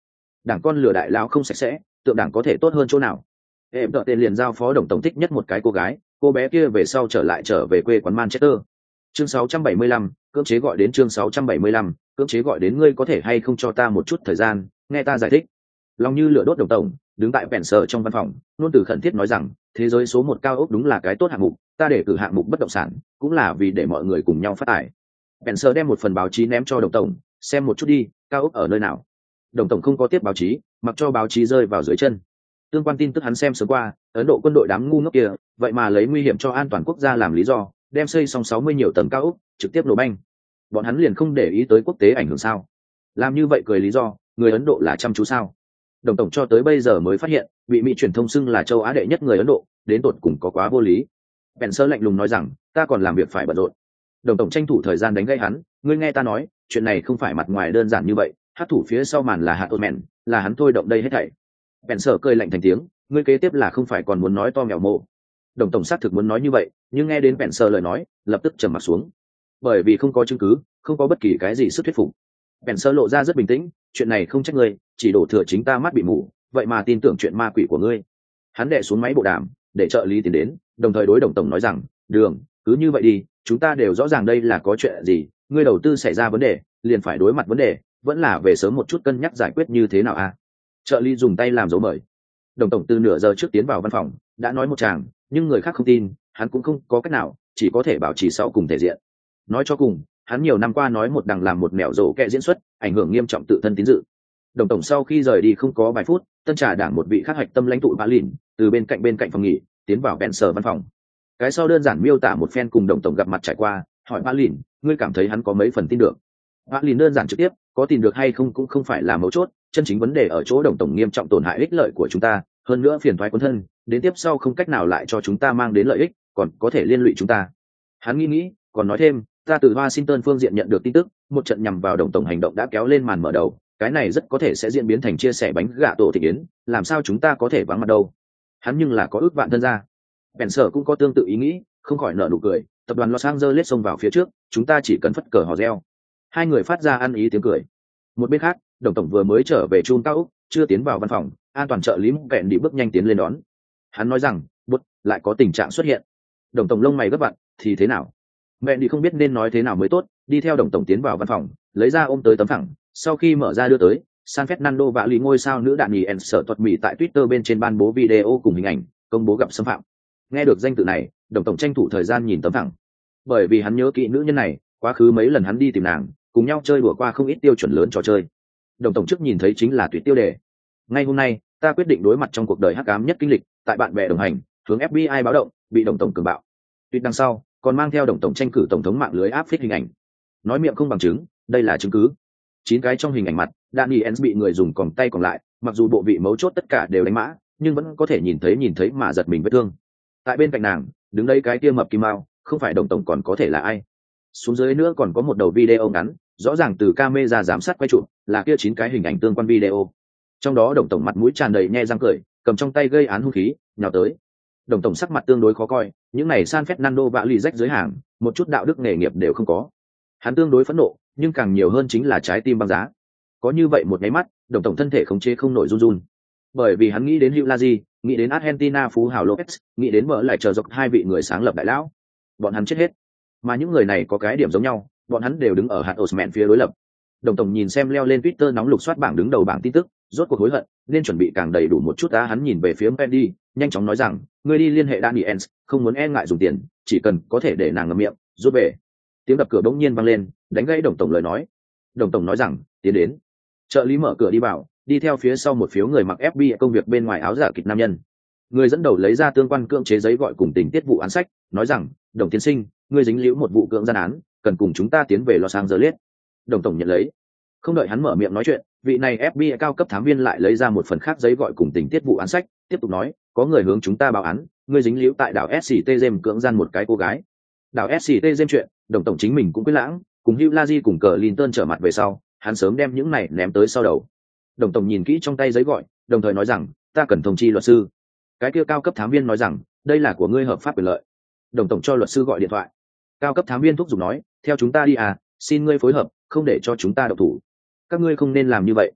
đảng con lừa đại lao không sạch sẽ, tượng đảng có thể tốt hơn chỗ nào. Em đợi tên liền giao phó đồng tổng thích nhất một cái cô gái, cô bé kia về sau trở về quê quán Manchester. Chương 675, cưỡng chế gọi đến chương 675, cưỡng chế gọi đến, ngươi có thể hay không cho ta một chút thời gian, nghe ta giải thích. Lòng như lửa đốt đồng tổng, đứng tại vẹn sở trong văn phòng, luôn từ khẩn thiết nói rằng, thế giới số 1 cao ốc đúng là cái tốt hạng mục, ta để cử hạng mục bất động sản, cũng là vì để mọi người cùng nhau phát tài. Vẹn sở đem một phần báo chí ném cho đồng tổng, xem một chút đi, cao ốc ở nơi nào. Đồng tổng không có tiếp báo chí, mặc cho báo chí rơi vào dưới chân. Tương quan tin tức hắn xem sớm qua, Ấn Độ quân đội đám ngu ngốc kia, vậy mà lấy nguy hiểm cho an toàn quốc gia làm lý do, đem xây xong 60 nhiều tầng cao ốc, trực tiếp nổ banh. Bọn hắn liền không để ý tới quốc tế ảnh hưởng sao? Làm như vậy cười lý do, người Ấn Độ là chăm chú sao? Đồng tổng cho tới bây giờ mới phát hiện, bị Mỹ truyền thông xưng là châu Á đệ nhất người Ấn Độ, đến tột cùng có quá vô lý. Spencer lạnh lùng nói rằng, ta còn làm việc phải bận rộn. Đồng tổng tranh thủ thời gian đánh gãy hắn, ngươi nghe ta nói, chuyện này không phải mặt ngoài đơn giản như vậy, hát thủ phía sau màn là Hạ Tôn Mện, là hắn thôi động đây hết thảy. Spencer cười lạnh thành tiếng, ngươi kế tiếp là không phải còn muốn nói to mèo mộ. Đồng tổng xác thực muốn nói như vậy, nhưng nghe đến Spencer lời nói, lập tức trầm mặt xuống. Bởi vì không có chứng cứ, không có bất kỳ cái gì sức thuyết phục. Spencer lộ ra rất bình tĩnh, chuyện này không trách ngươi, chỉ đổ thừa chính ta mắt bị mù, vậy mà tin tưởng chuyện ma quỷ của ngươi. Hắn đè xuống máy bộ đàm, để trợ lý tiến đến, đồng thời đối đồng tổng nói rằng, Đường, cứ như vậy đi, chúng ta đều rõ ràng đây là có chuyện gì, ngươi đầu tư xảy ra vấn đề, liền phải đối mặt vấn đề, vẫn là về sớm một chút cân nhắc giải quyết như thế nào à? Trợ lý dùng tay làm dấu mời. Đồng tổng từ nửa giờ trước tiến vào văn phòng, đã nói một tràng, nhưng người khác không tin, hắn cũng không có cách nào, chỉ có thể bảo trì sau cùng thể diện. Nói cho cùng, hắn nhiều năm qua nói một đằng làm một mẻo rổ kẹ diễn xuất, ảnh hưởng nghiêm trọng tự thân tín dự. Đồng tổng sau khi rời đi không có vài phút, tân trà đảng một vị khác hạch tâm lãnh tụ Bá Lìn từ bên cạnh phòng nghỉ tiến vào Spencer văn phòng. Cái sau đơn giản miêu tả một phen cùng đồng tổng gặp mặt trải qua, hỏi Bá Lìn, ngươi cảm thấy hắn có mấy phần tin được? Bá Lìn đơn giản trực tiếp, có tin được hay không cũng không phải là mấu chốt, chân chính vấn đề ở chỗ đồng tổng nghiêm trọng tổn hại ích lợi của chúng ta, hơn nữa phiền toái cuốn thân, đến tiếp sau không cách nào lại cho chúng ta mang đến lợi ích, còn có thể liên lụy chúng ta. Hắn nghĩ, còn nói thêm, ta từ Washington phương diện nhận được tin tức, một trận nhằm vào đồng tổng hành động đã kéo lên màn mở đầu, cái này rất có thể sẽ diễn biến thành chia sẻ bánh gà tổ thị yến, làm sao chúng ta có thể vắng mặt đâu? Hắn nhưng là có ước vạn thân gia. Spencer cũng có tương tự ý nghĩ, không khỏi nở nụ cười, tập đoàn Los Angeles xông vào phía trước, chúng ta chỉ cần phất cờ hò reo. Hai người phát ra ăn ý tiếng cười. Một bên khác, đồng tổng vừa mới trở về chun cao úc, chưa tiến vào văn phòng, an toàn trợ lý vẹn đi bước nhanh tiến lên đón. Hắn nói rằng, bút, lại có tình trạng xuất hiện. Đồng tổng lông mày gấp vặn, thì thế nào? Vẹn đi không biết nên nói thế nào mới tốt, đi theo đồng tổng tiến vào văn phòng, lấy ra ôm tới tấm phẳng, sau khi mở ra đưa tới, San Fernando và lì ngôi sao nữ đạn nhì en sở thuật mỹ tại Twitter bên trên ban bố video cùng hình ảnh, công bố gặp xâm phạm. Nghe được danh tự này, đồng tổng tranh thủ thời gian nhìn tấm phẳng, bởi vì hắn nhớ kỹ nữ nhân này, quá khứ mấy lần hắn đi tìm nàng, cùng nhau chơi đùa qua không ít tiêu chuẩn lớn trò chơi. Đồng tổng trước nhìn thấy chính là tuyệt tiêu đề. Ngay hôm nay, ta quyết định đối mặt trong cuộc đời hắc ám nhất kinh lịch, tại bạn bè đồng hành, hướng FBI báo động, bị đồng tổng cường bạo. Tuyệt đằng sau, còn mang theo đồng tổng tranh cử tổng thống mạng lưới áp phích hình ảnh. Nói miệng không bằng chứng, đây là chứng cứ. 9 cái trong hình ảnh mặt, Daniels bị người dùng còng tay còng lại, mặc dù bộ vị mấu chốt tất cả đều đánh mã, nhưng vẫn có thể nhìn thấy mà giật mình vết thương. Tại bên cạnh nàng, đứng đây cái kia mập kim mao, không phải đồng tổng còn có thể là ai? Xuống dưới nữa còn có một đầu video ngắn, rõ ràng từ camera giám sát quay chụp, là kia 9 cái hình ảnh tương quan video. Trong đó đồng tổng mặt mũi tràn đầy nhe răng cười, cầm trong tay gây án hung khí, nhào tới. Đồng tổng sắc mặt tương đối khó coi, những này San Fernando vạ lì rách dưới hàng, một chút đạo đức nghề nghiệp đều không có. Hắn tương đối phẫn nộ, nhưng càng nhiều hơn chính là trái tim băng giá. Có như vậy một cái mắt, đồng tổng thân thể khống chế không nổi run run. Bởi vì hắn nghĩ đến Hugh Laji, nghĩ đến Argentina phú hào Lopez, nghĩ đến mở lại chờ dọc hai vị người sáng lập đại lão. Bọn hắn chết hết. Mà những người này có cái điểm giống nhau, bọn hắn đều đứng ở hạt Osman phía đối lập. Đồng tổng nhìn xem leo lên Twitter nóng lục soát bảng đứng đầu bảng tin tức, rốt cuộc hối hận, nên chuẩn bị càng đầy đủ một chút đã. Hắn nhìn về phía Pendy, nhanh chóng nói rằng, ngươi đi liên hệ Daniels, không muốn e ngại dùng tiền, chỉ cần có thể để nàng ngậm miệng, rút về. Tiếng đập cửa bỗng nhiên vang lên, đánh gãy đồng tổng lời nói. Đồng tổng nói rằng, tiến đến. Trợ lý mở cửa đi vào, đi theo phía sau một phiếu người mặc FBI công việc bên ngoài áo giả kịch nam nhân. Người dẫn đầu lấy ra tương quan cưỡng chế giấy gọi cùng tình tiết vụ án sách, nói rằng, đồng tiên sinh, ngươi dính líu một vụ cưỡng gian án, cần cùng chúng ta tiến về Los Angeles. Đồng tổng nhận lấy. Không đợi hắn mở miệng nói chuyện, vị này FBI cao cấp thám viên lại lấy ra một phần khác giấy gọi cùng tình tiết vụ án sách, tiếp tục nói, có người hướng chúng ta báo án, ngươi dính líu tại đảo SCT James cưỡng gian một cái cô gái. Đảo SCT James chuyện, đồng tổng chính mình cũng quyết lãng, cùng Hugh Laji cùng Clinton trở mặt về sau, hắn sớm đem những này ném tới sau đầu. Đồng tổng nhìn kỹ trong tay giấy gọi, đồng thời nói rằng, ta cần thông chi luật sư. Cái kia cao cấp thám viên nói rằng, đây là của ngươi hợp pháp quyền lợi. Đồng tổng cho luật sư gọi điện thoại. Cao cấp thám viên thúc giục nói, theo chúng ta đi à, xin ngươi phối hợp, không để cho chúng ta độc thủ. Các ngươi không nên làm như vậy.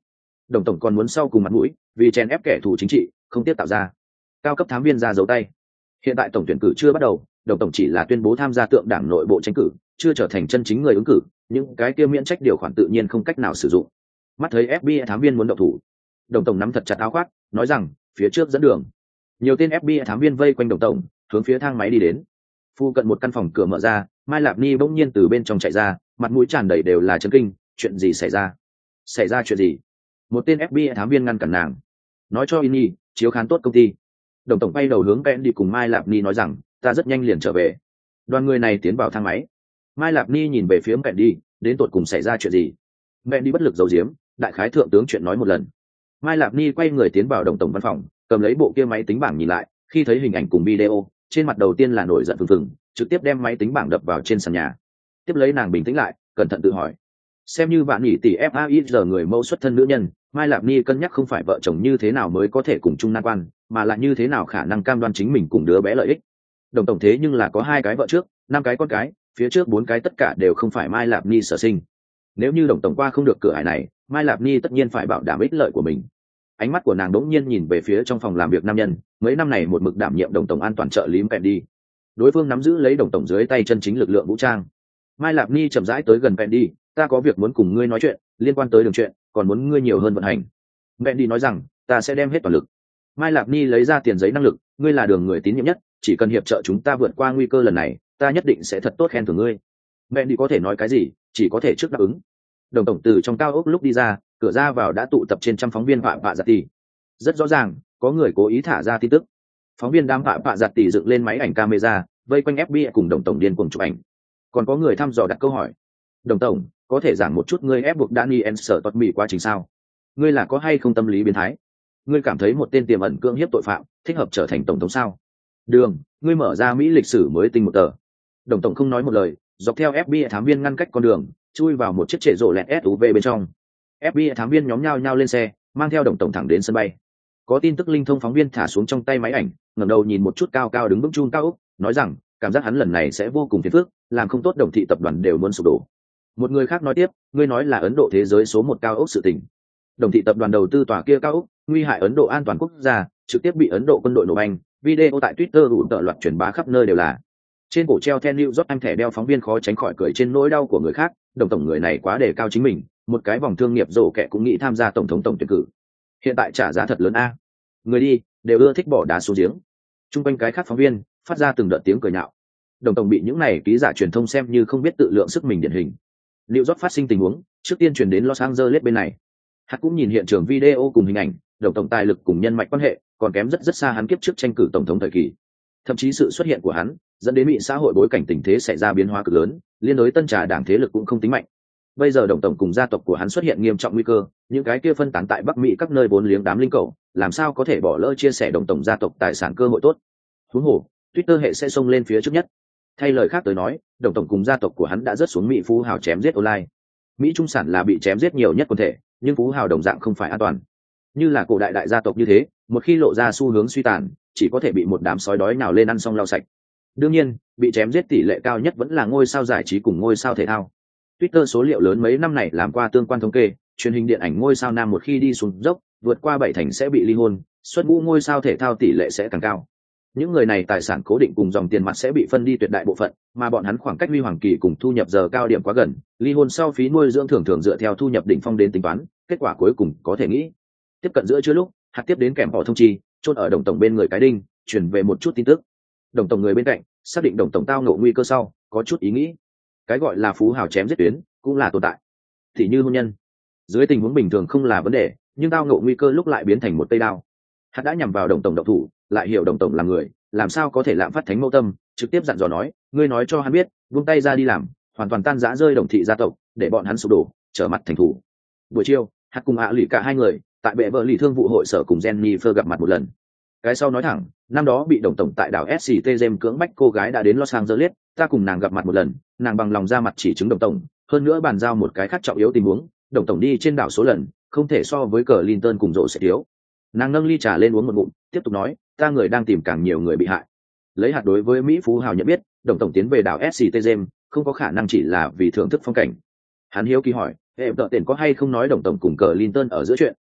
Đồng tổng còn muốn sau cùng mặt mũi, vì chèn ép kẻ thù chính trị không tiếp tạo ra cao cấp thám viên ra dấu tay. Hiện tại tổng tuyển cử chưa bắt đầu, đồng tổng chỉ là tuyên bố tham gia tượng đảng nội bộ tranh cử, chưa trở thành chân chính người ứng cử, những cái kia miễn trách điều khoản tự nhiên không cách nào sử dụng. Mắt thấy FBI thám viên muốn động thủ, đồng tổng nắm thật chặt áo khoác, nói rằng phía trước dẫn đường. Nhiều tên FBI thám viên vây quanh đồng tổng, hướng phía thang máy đi đến. Phu cận một căn phòng cửa mở ra, Mai Lạp Ni bỗng nhiên từ bên trong chạy ra, mặt mũi tràn đầy đều là chấn kinh. Chuyện gì xảy ra? Xảy ra chuyện gì? Một tên FBI thám viên ngăn cản nàng, nói cho Inni chiếu khán tốt công ty. Đồng tổng bay đầu hướng Ben đi cùng Mai Lạp Ni nói rằng ta rất nhanh liền trở về. Đoàn người này tiến vào thang máy. Mai Lạp Ni nhìn về phía Ben đi, đến tột cùng xảy ra chuyện gì? Ben đi bất lực giấu giếm, đại khái thượng tướng chuyện nói một lần. Mai Lạp Ni quay người tiến vào đồng tổng văn phòng, cầm lấy bộ kia máy tính bảng nhìn lại, khi thấy hình ảnh cùng video, trên mặt đầu tiên là nổi giận phừng phừng, trực tiếp đem máy tính bảng đập vào trên sàn nhà. Tiếp lấy nàng bình tĩnh lại, cẩn thận tự hỏi. Xem như bạn nhỉ tỷ FAIR người mẫu xuất thân nữ nhân, Mai Lạp Ni cân nhắc không phải vợ chồng như thế nào mới có thể cùng chung nan quan, mà là như thế nào khả năng cam đoan chính mình cùng đứa bé lợi ích. Đồng tổng thế nhưng là có 2 cái vợ trước, 5 cái con cái, phía trước 4 cái tất cả đều không phải Mai Lạp Ni sở sinh. Nếu như đồng tổng qua không được cửa ải này, Mai Lạp Ni tất nhiên phải bảo đảm ích lợi của mình. Ánh mắt của nàng đống nhiên nhìn về phía trong phòng làm việc nam nhân, mấy năm này một mực đảm nhiệm đồng tổng an toàn trợ lý Pendy. Đối phương nắm giữ lấy đồng tổng dưới tay chân chính lực lượng vũ trang. Mai Lạp Ni chậm rãi tới gần Pendy, ta có việc muốn cùng ngươi nói chuyện, liên quan tới đường chuyện, còn muốn ngươi nhiều hơn vận hành. Pendy nói rằng, ta sẽ đem hết toàn lực. Mai Lạp Ni lấy ra tiền giấy năng lực, ngươi là đường người tín nhiệm nhất, chỉ cần hiệp trợ chúng ta vượt qua nguy cơ lần này, ta nhất định sẽ thật tốt khen thưởng ngươi. Pendy có thể nói cái gì, chỉ có thể trước đáp ứng. Đồng tổng từ trong cao ốc lúc đi ra, cửa ra vào đã tụ tập trên trăm phóng viên vạ giặt tỉ. Rất rõ ràng, có người cố ý thả ra tin tức. Phóng viên đám vạ giặt tỉ dựng lên máy ảnh camera, vây quanh FBI cùng đồng tổng điên cuồng chụp ảnh. Còn có người thăm dò đặt câu hỏi. Đồng tổng, có thể giảng một chút ngươi ép buộc Daniel sở tuật mỹ quá trình sao? Ngươi là có hay không tâm lý biến thái? Ngươi cảm thấy một tên tiềm ẩn cưỡng hiếp tội phạm thích hợp trở thành tổng thống sao? Đường, ngươi mở ra Mỹ lịch sử mới tinh một tờ. Đồng tổng không nói một lời, dọc theo FBI thám viên ngăn cách con đường, chui vào một chiếc trệ rộ lẹt SUV bên trong. FBI thám viên nhóm nhao nhao lên xe, mang theo đồng tổng thẳng đến sân bay. Có tin tức linh thông phóng viên thả xuống trong tay máy ảnh, ngẩng đầu nhìn một chút cao cao đứng vững chun cao ốc, nói rằng cảm giác hắn lần này sẽ vô cùng phiền phức, làm không tốt đồng thị tập đoàn đều muốn sụp đổ. Một người khác nói tiếp, ngươi nói là Ấn Độ thế giới số 1 cao ốc sự tình. Đồng thị tập đoàn đầu tư tòa kia cao ốc, nguy hại Ấn Độ an toàn quốc gia, trực tiếp bị Ấn Độ quân đội nổ banh, video tại Twitter đủ tợ loạt truyền bá khắp nơi đều là. Trên cổ treo The New York Times thẻ đeo phóng viên khó tránh khỏi cười trên nỗi đau của người khác, đồng tổng người này quá đề cao chính mình, một cái vòng thương nghiệp rổ kẻ cũng nghĩ tham gia tổng thống tổng tuyển cử. Hiện tại trả giá thật lớn a. Người đi, đều ưa thích bỏ đá xuống giếng. Trung quanh cái khác phóng viên phát ra từng đợt tiếng cười nhạo. Đồng tổng bị những này ký giả truyền thông xem như không biết tự lượng sức mình điển hình. New York phát sinh tình huống, trước tiên truyền đến Los Angeles bên này. Hắn cũng nhìn hiện trường video cùng hình ảnh, đồng tổng tài lực cùng nhân mạch quan hệ, còn kém rất xa hắn kiếp trước tranh cử tổng thống thời kỳ. Thậm chí sự xuất hiện của hắn dẫn đến Mỹ xã hội bối cảnh tình thế xảy ra biến hóa cực lớn, liên đối tân trà đảng thế lực cũng không tính mạnh. Bây giờ đồng tổng cùng gia tộc của hắn xuất hiện nghiêm trọng nguy cơ, những cái kia phân tán tại Bắc Mỹ các nơi vốn liếng đám linh cầu, làm sao có thể bỏ lỡ chia sẻ đồng tổng gia tộc tài sản cơ hội tốt. Huống hồ, Twitter hệ sẽ xông lên phía trước nhất. Thay lời khác tới nói, đồng tổng cùng gia tộc của hắn đã rớt xuống Mỹ phú hào chém giết online. Mỹ trung sản là bị chém giết nhiều nhất quần thể, nhưng phú hào đồng dạng không phải an toàn. Như là cổ đại đại gia tộc như thế, một khi lộ ra xu hướng suy tàn, chỉ có thể bị một đám sói đói nào lên ăn xong lau sạch. Đương nhiên, bị chém giết tỷ lệ cao nhất vẫn là ngôi sao giải trí cùng ngôi sao thể thao. Twitter số liệu lớn mấy năm này làm qua tương quan thống kê, truyền hình điện ảnh ngôi sao nam một khi đi xuống dốc, vượt qua 7 thành sẽ bị ly hôn, xuất ngũ ngôi sao thể thao tỷ lệ sẽ càng cao. Những người này tài sản cố định cùng dòng tiền mặt sẽ bị phân đi tuyệt đại bộ phận, mà bọn hắn khoảng cách huy hoàng kỳ cùng thu nhập giờ cao điểm quá gần, ly hôn sau phí nuôi dưỡng thường thường dựa theo thu nhập đỉnh phong đến tính toán, kết quả cuối cùng có thể nghĩ. Tiếp cận giữa trưa lúc, hạt tiếp đến kèm họ thông chi, chôn ở đồng tổng bên người cái đinh, truyền về một chút tin tức. Đồng tổng người bên cạnh xác định đồng tổng tao ngộ nguy cơ sau, có chút ý nghĩ. Cái gọi là phú hào chém giết tuyến cũng là tồn tại. Thì như hôn nhân, dưới tình huống bình thường không là vấn đề, nhưng tao ngộ nguy cơ lúc lại biến thành một cây đao. Hạt đã nhằm vào đồng tổng động thủ, lại hiểu đồng tổng là người, làm sao có thể lạm phát thánh mẫu tâm, trực tiếp dặn dò nói, ngươi nói cho hắn biết, buông tay ra đi làm, hoàn toàn tan rã rơi đồng thị gia tộc, để bọn hắn sụp đổ, trở mặt thành thủ. Buổi chiều, hạt cùng lụy cả hai người tại bệ vợ lì thương vụ hội sở cùng Jennifer gặp mặt một lần. Cái sau nói thẳng, năm đó bị đồng tổng tại đảo SCT James cưỡng bách cô gái đã đến Los Angeles, ta cùng nàng gặp mặt một lần, nàng bằng lòng ra mặt chỉ chứng đồng tổng, hơn nữa bàn giao một cái khác trọng yếu tình huống, đồng tổng đi trên đảo số lần, không thể so với Clinton cùng rộ sẽ thiếu. Nàng nâng ly trà lên uống một ngụm, tiếp tục nói, ta người đang tìm càng nhiều người bị hại. Lấy hạt đối với Mỹ phú hào nhận biết, đồng tổng tiến về đảo SCT James không có khả năng chỉ là vì thưởng thức phong cảnh. Hắn hiếu kỳ hỏi, hệ vợ tiền có hay không nói đồng tổng cùng Clinton ở giữa chuyện?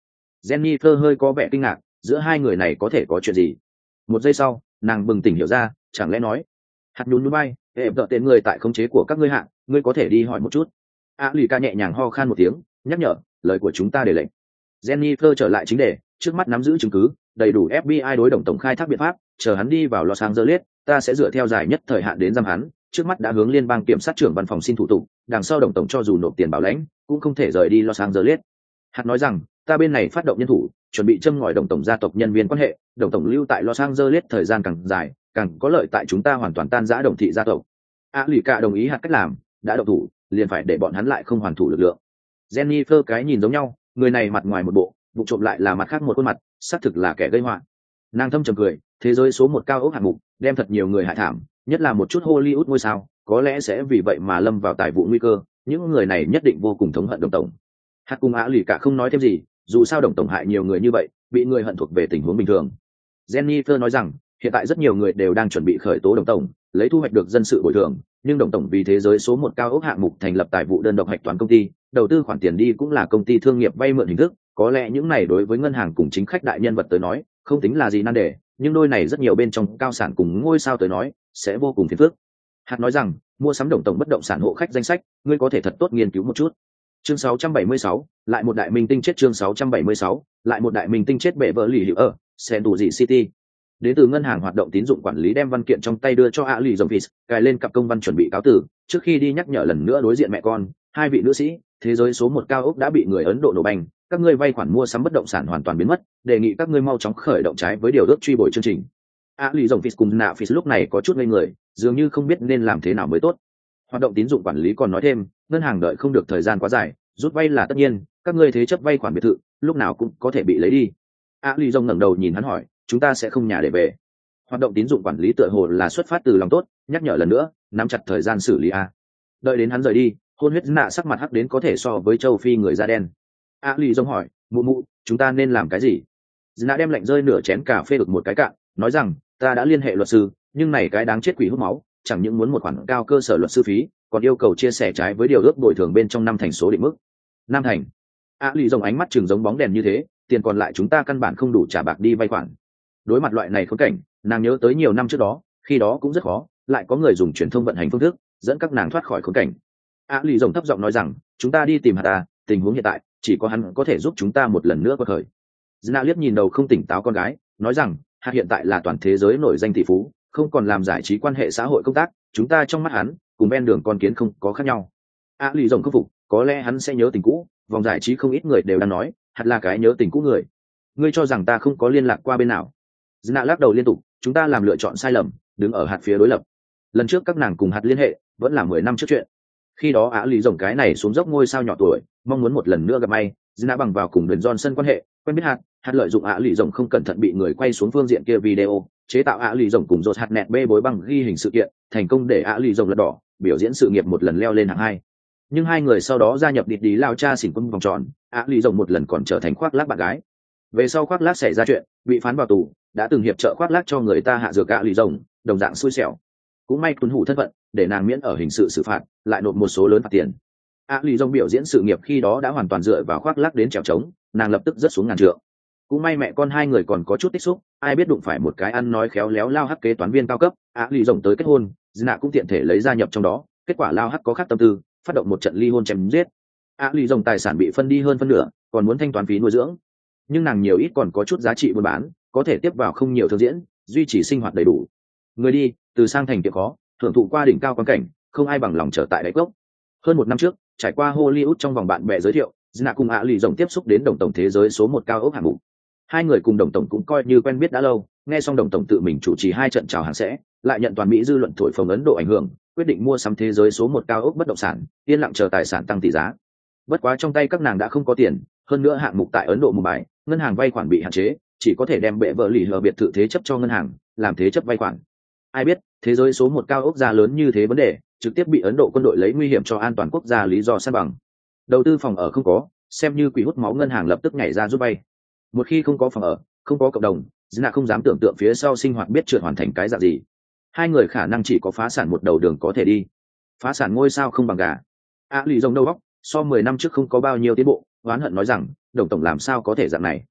Jennifer hơi có vẻ kinh ngạc, giữa hai người này có thể có chuyện gì? Một giây sau, nàng bừng tỉnh hiểu ra, chẳng lẽ nói hạt nhún núi bay, hệ vợ tên người tại khống chế của các ngươi hạng, ngươi có thể đi hỏi một chút. Lì ca nhẹ nhàng ho khan một tiếng, nhắc nhở, lời của chúng ta để lệnh. Jennifer trở lại chính đề, trước mắt nắm giữ chứng cứ, đầy đủ FBI đối đồng tổng khai thác biện pháp, chờ hắn đi vào Los Angeles, ta sẽ dựa theo dài nhất thời hạn đến giam hắn. Trước mắt đã hướng liên bang kiểm sát trưởng văn phòng xin thủ tục, đằng sau đồng tổng cho dù nộp tiền bảo lãnh, cũng không thể rời đi Los Angeles. Hạt nói rằng, ta bên này phát động nhân thủ, chuẩn bị châm ngòi đồng tổng gia tộc nhân viên quan hệ, đồng tổng lưu tại Los Angeles thời gian càng dài, càng có lợi tại chúng ta hoàn toàn tan rã đồng thị gia tộc. Lì cả đồng ý hạt cách làm, đã động thủ, liền phải để bọn hắn lại không hoàn thủ lực lượng. Jennifer cái nhìn giống nhau, người này mặt ngoài một bộ, vụ trộm lại là mặt khác một khuôn mặt, xác thực là kẻ gây họa. Nàng thâm trầm cười, thế giới số một cao ốc hạng mục, đem thật nhiều người hại thảm, nhất là một chút Hollywood ngôi sao, có lẽ sẽ vì vậy mà lâm vào tài vụ nguy cơ, những người này nhất định vô cùng thống hận đồng tổng. Hạt cùng lì cả không nói thêm gì, dù sao đồng tổng hại nhiều người như vậy, bị người hận thuộc về tình huống bình thường. Jennifer nói rằng, hiện tại rất nhiều người đều đang chuẩn bị khởi tố đồng tổng, lấy thu hoạch được dân sự bồi thường, nhưng đồng tổng vì thế giới số một cao ốc hạng mục thành lập tài vụ đơn độc hạch toán công ty, đầu tư khoản tiền đi cũng là công ty thương nghiệp vay mượn hình thức, có lẽ những này đối với ngân hàng cùng chính khách đại nhân vật tới nói, không tính là gì nan đề, nhưng đôi này rất nhiều bên trong cao sản cùng ngôi sao tới nói, sẽ vô cùng phiền phức. Hạt nói rằng, mua sắm đồng tổng bất động sản hộ khách danh sách, ngươi có thể thật tốt nghiên cứu một chút. Chương 676, lại một đại minh tinh chết. Chương 676, lại một đại minh tinh chết. Bệ vợ lì hiệu ở Century City. Đến từ ngân hàng hoạt động tín dụng quản lý đem văn kiện trong tay đưa cho lì dòng Fis, cài lên cặp công văn chuẩn bị cáo tử, trước khi đi nhắc nhở lần nữa đối diện mẹ con, hai vị nữ sĩ, thế giới số một cao ốc đã bị người Ấn Độ nổ bành, các ngươi vay khoản mua sắm bất động sản hoàn toàn biến mất, đề nghị các ngươi mau chóng khởi động trái với điều ước truy bồi chương trình. Lì dòng Fis cùng nạ Fis lúc này có chút ngây người, dường như không biết nên làm thế nào mới tốt. Hoạt động tín dụng quản lý còn nói thêm, ngân hàng đợi không được thời gian quá dài, rút vay là tất nhiên, các ngươi thế chấp vay khoản biệt thự lúc nào cũng có thể bị lấy đi. Lì dòng ngẩng đầu nhìn hắn hỏi, chúng ta sẽ không nhà để về. Hoạt động tín dụng quản lý tựa hồ là xuất phát từ lòng tốt, nhắc nhở lần nữa, nắm chặt thời gian xử lý đợi đến hắn rời đi, hôn huyết nạ sắc mặt hắc đến có thể so với châu Phi người da đen. Lì dòng hỏi, mụ mụ, chúng ta nên làm cái gì? Nạ đem lạnh rơi nửa chén cà phê được một cái cạn, nói rằng, ta đã liên hệ luật sư, nhưng này cái đáng chết quỷ hút máu, chẳng những muốn một khoản cao cơ sở luật sư phí, còn yêu cầu chia sẻ trái với điều ước bồi thường bên trong 5 thành số định mức. 5 thành? Lì dòng ánh mắt chừng giống bóng đèn như thế, tiền còn lại chúng ta căn bản không đủ trả bạc đi vay khoản. Đối mặt loại này khốn cảnh, nàng nhớ tới nhiều năm trước đó, khi đó cũng rất khó, lại có người dùng truyền thông vận hành phương thức dẫn các nàng thoát khỏi khốn cảnh. Lì rồng thấp giọng nói rằng, chúng ta đi tìm hạt tình huống hiện tại chỉ có hắn có thể giúp chúng ta một lần nữa quật khởi. Zna liếc nhìn đầu không tỉnh táo con gái, nói rằng, hạt hiện tại là toàn thế giới nổi danh tỷ phú, không còn làm giải trí quan hệ xã hội công tác, chúng ta trong mắt hắn cùng ven đường con kiến không có khác nhau. Lì rồng khâm phục, có lẽ hắn sẽ nhớ tình cũ, vòng giải trí không ít người đều đang nói, hạt là cái nhớ tình cũ người. Ngươi cho rằng ta không có liên lạc qua bên nào? Zna lắc đầu liên tục, chúng ta làm lựa chọn sai lầm, đứng ở hạt phía đối lập. Lần trước các nàng cùng hạt liên hệ, vẫn là 10 năm trước chuyện. Khi đó Lý rồng cái này xuống dốc ngôi sao nhỏ tuổi, mong muốn một lần nữa gặp may, Zna bằng vào cùng Dwayne Johnson quan hệ, quen biết hạt lợi dụng Lý rồng không cẩn thận bị người quay xuống phương diện kia video, chế tạo Lý rồng cùng Rốt hạt nẹt bê bối bằng ghi hình sự kiện, thành công để Lý rồng lật đỏ, biểu diễn sự nghiệp một lần leo lên hạng 2. Nhưng hai người sau đó gia nhập địt đi lao cha xỉn quân vòng tròn, Lý rồng một lần còn trở thành khoác lác bạn gái. Về sau khoác lác xảy ra chuyện, bị phán vào tù, đã từng hiệp trợ khoác lác cho người ta hạ dược Lý rồng, đồng dạng xui xẻo. Cũng may tuân thủ thân phận, để nàng miễn ở hình sự xử phạt, lại nộp một số lớn phạt tiền. Lý rồng biểu diễn sự nghiệp khi đó đã hoàn toàn dựa vào khoác lác đến trèo trống, nàng lập tức rớt xuống ngàn trượng. Cũng may mẹ con hai người còn có chút tích xúc, ai biết đụng phải một cái ăn nói khéo léo lao hắc kế toán viên cao cấp, Lý rồng tới kết hôn, Zna cũng tiện thể lấy gia nhập trong đó, kết quả lao hắc có khác tâm tư, phát động một trận ly hôn chém giết. Lý rồng tài sản bị phân đi hơn phân nửa, còn muốn thanh toán phí nuôi dưỡng, nhưng nàng nhiều ít còn có chút giá trị buôn bán, có thể tiếp vào không nhiều thương diễn, duy trì sinh hoạt đầy đủ. Người đi, từ sang thành tiệm khó, thưởng thụ qua đỉnh cao quan cảnh, không ai bằng lòng trở tại đáy cốc. Hơn một năm trước, trải qua Hollywood trong vòng bạn bè giới thiệu, Zna cùng Lý rồng tiếp xúc đến đồng tổng thế giới số 1 cao ốc hạng mục. Hai người cùng đồng tổng cũng coi như quen biết đã lâu, nghe xong đồng tổng tự mình chủ trì 2 trận chào hàng sẽ, lại nhận toàn Mỹ dư luận thổi phồng Ấn Độ ảnh hưởng, quyết định mua sắm thế giới số 1 cao ốc bất động sản, yên lặng chờ tài sản tăng tỷ giá. Bất quá trong tay các nàng đã không có tiền, hơn nữa hạng mục tại Ấn Độ Mumbai, ngân hàng vay khoản bị hạn chế, chỉ có thể đem bệ vợ lì hờ biệt thự thế chấp cho ngân hàng, làm thế chấp vay khoản. Ai biết, thế giới số 1 cao ốc ra lớn như thế vấn đề, trực tiếp bị Ấn Độ quân đội lấy nguy hiểm cho an toàn quốc gia lý do san bằng. Đầu tư phòng ở không có, xem như quỷ hút máu ngân hàng lập tức nhảy ra giúp vay. Một khi không có phòng ở, không có cộng đồng, Zna không dám tưởng tượng phía sau sinh hoạt biết trượt hoàn thành cái dạng gì. Hai người khả năng chỉ có phá sản một đầu đường có thể đi. Phá sản ngôi sao không bằng gà. Lý rồng đầu óc, so 10 năm trước không có bao nhiêu tiến bộ, oán hận nói rằng, đồng tổng làm sao có thể dạng này.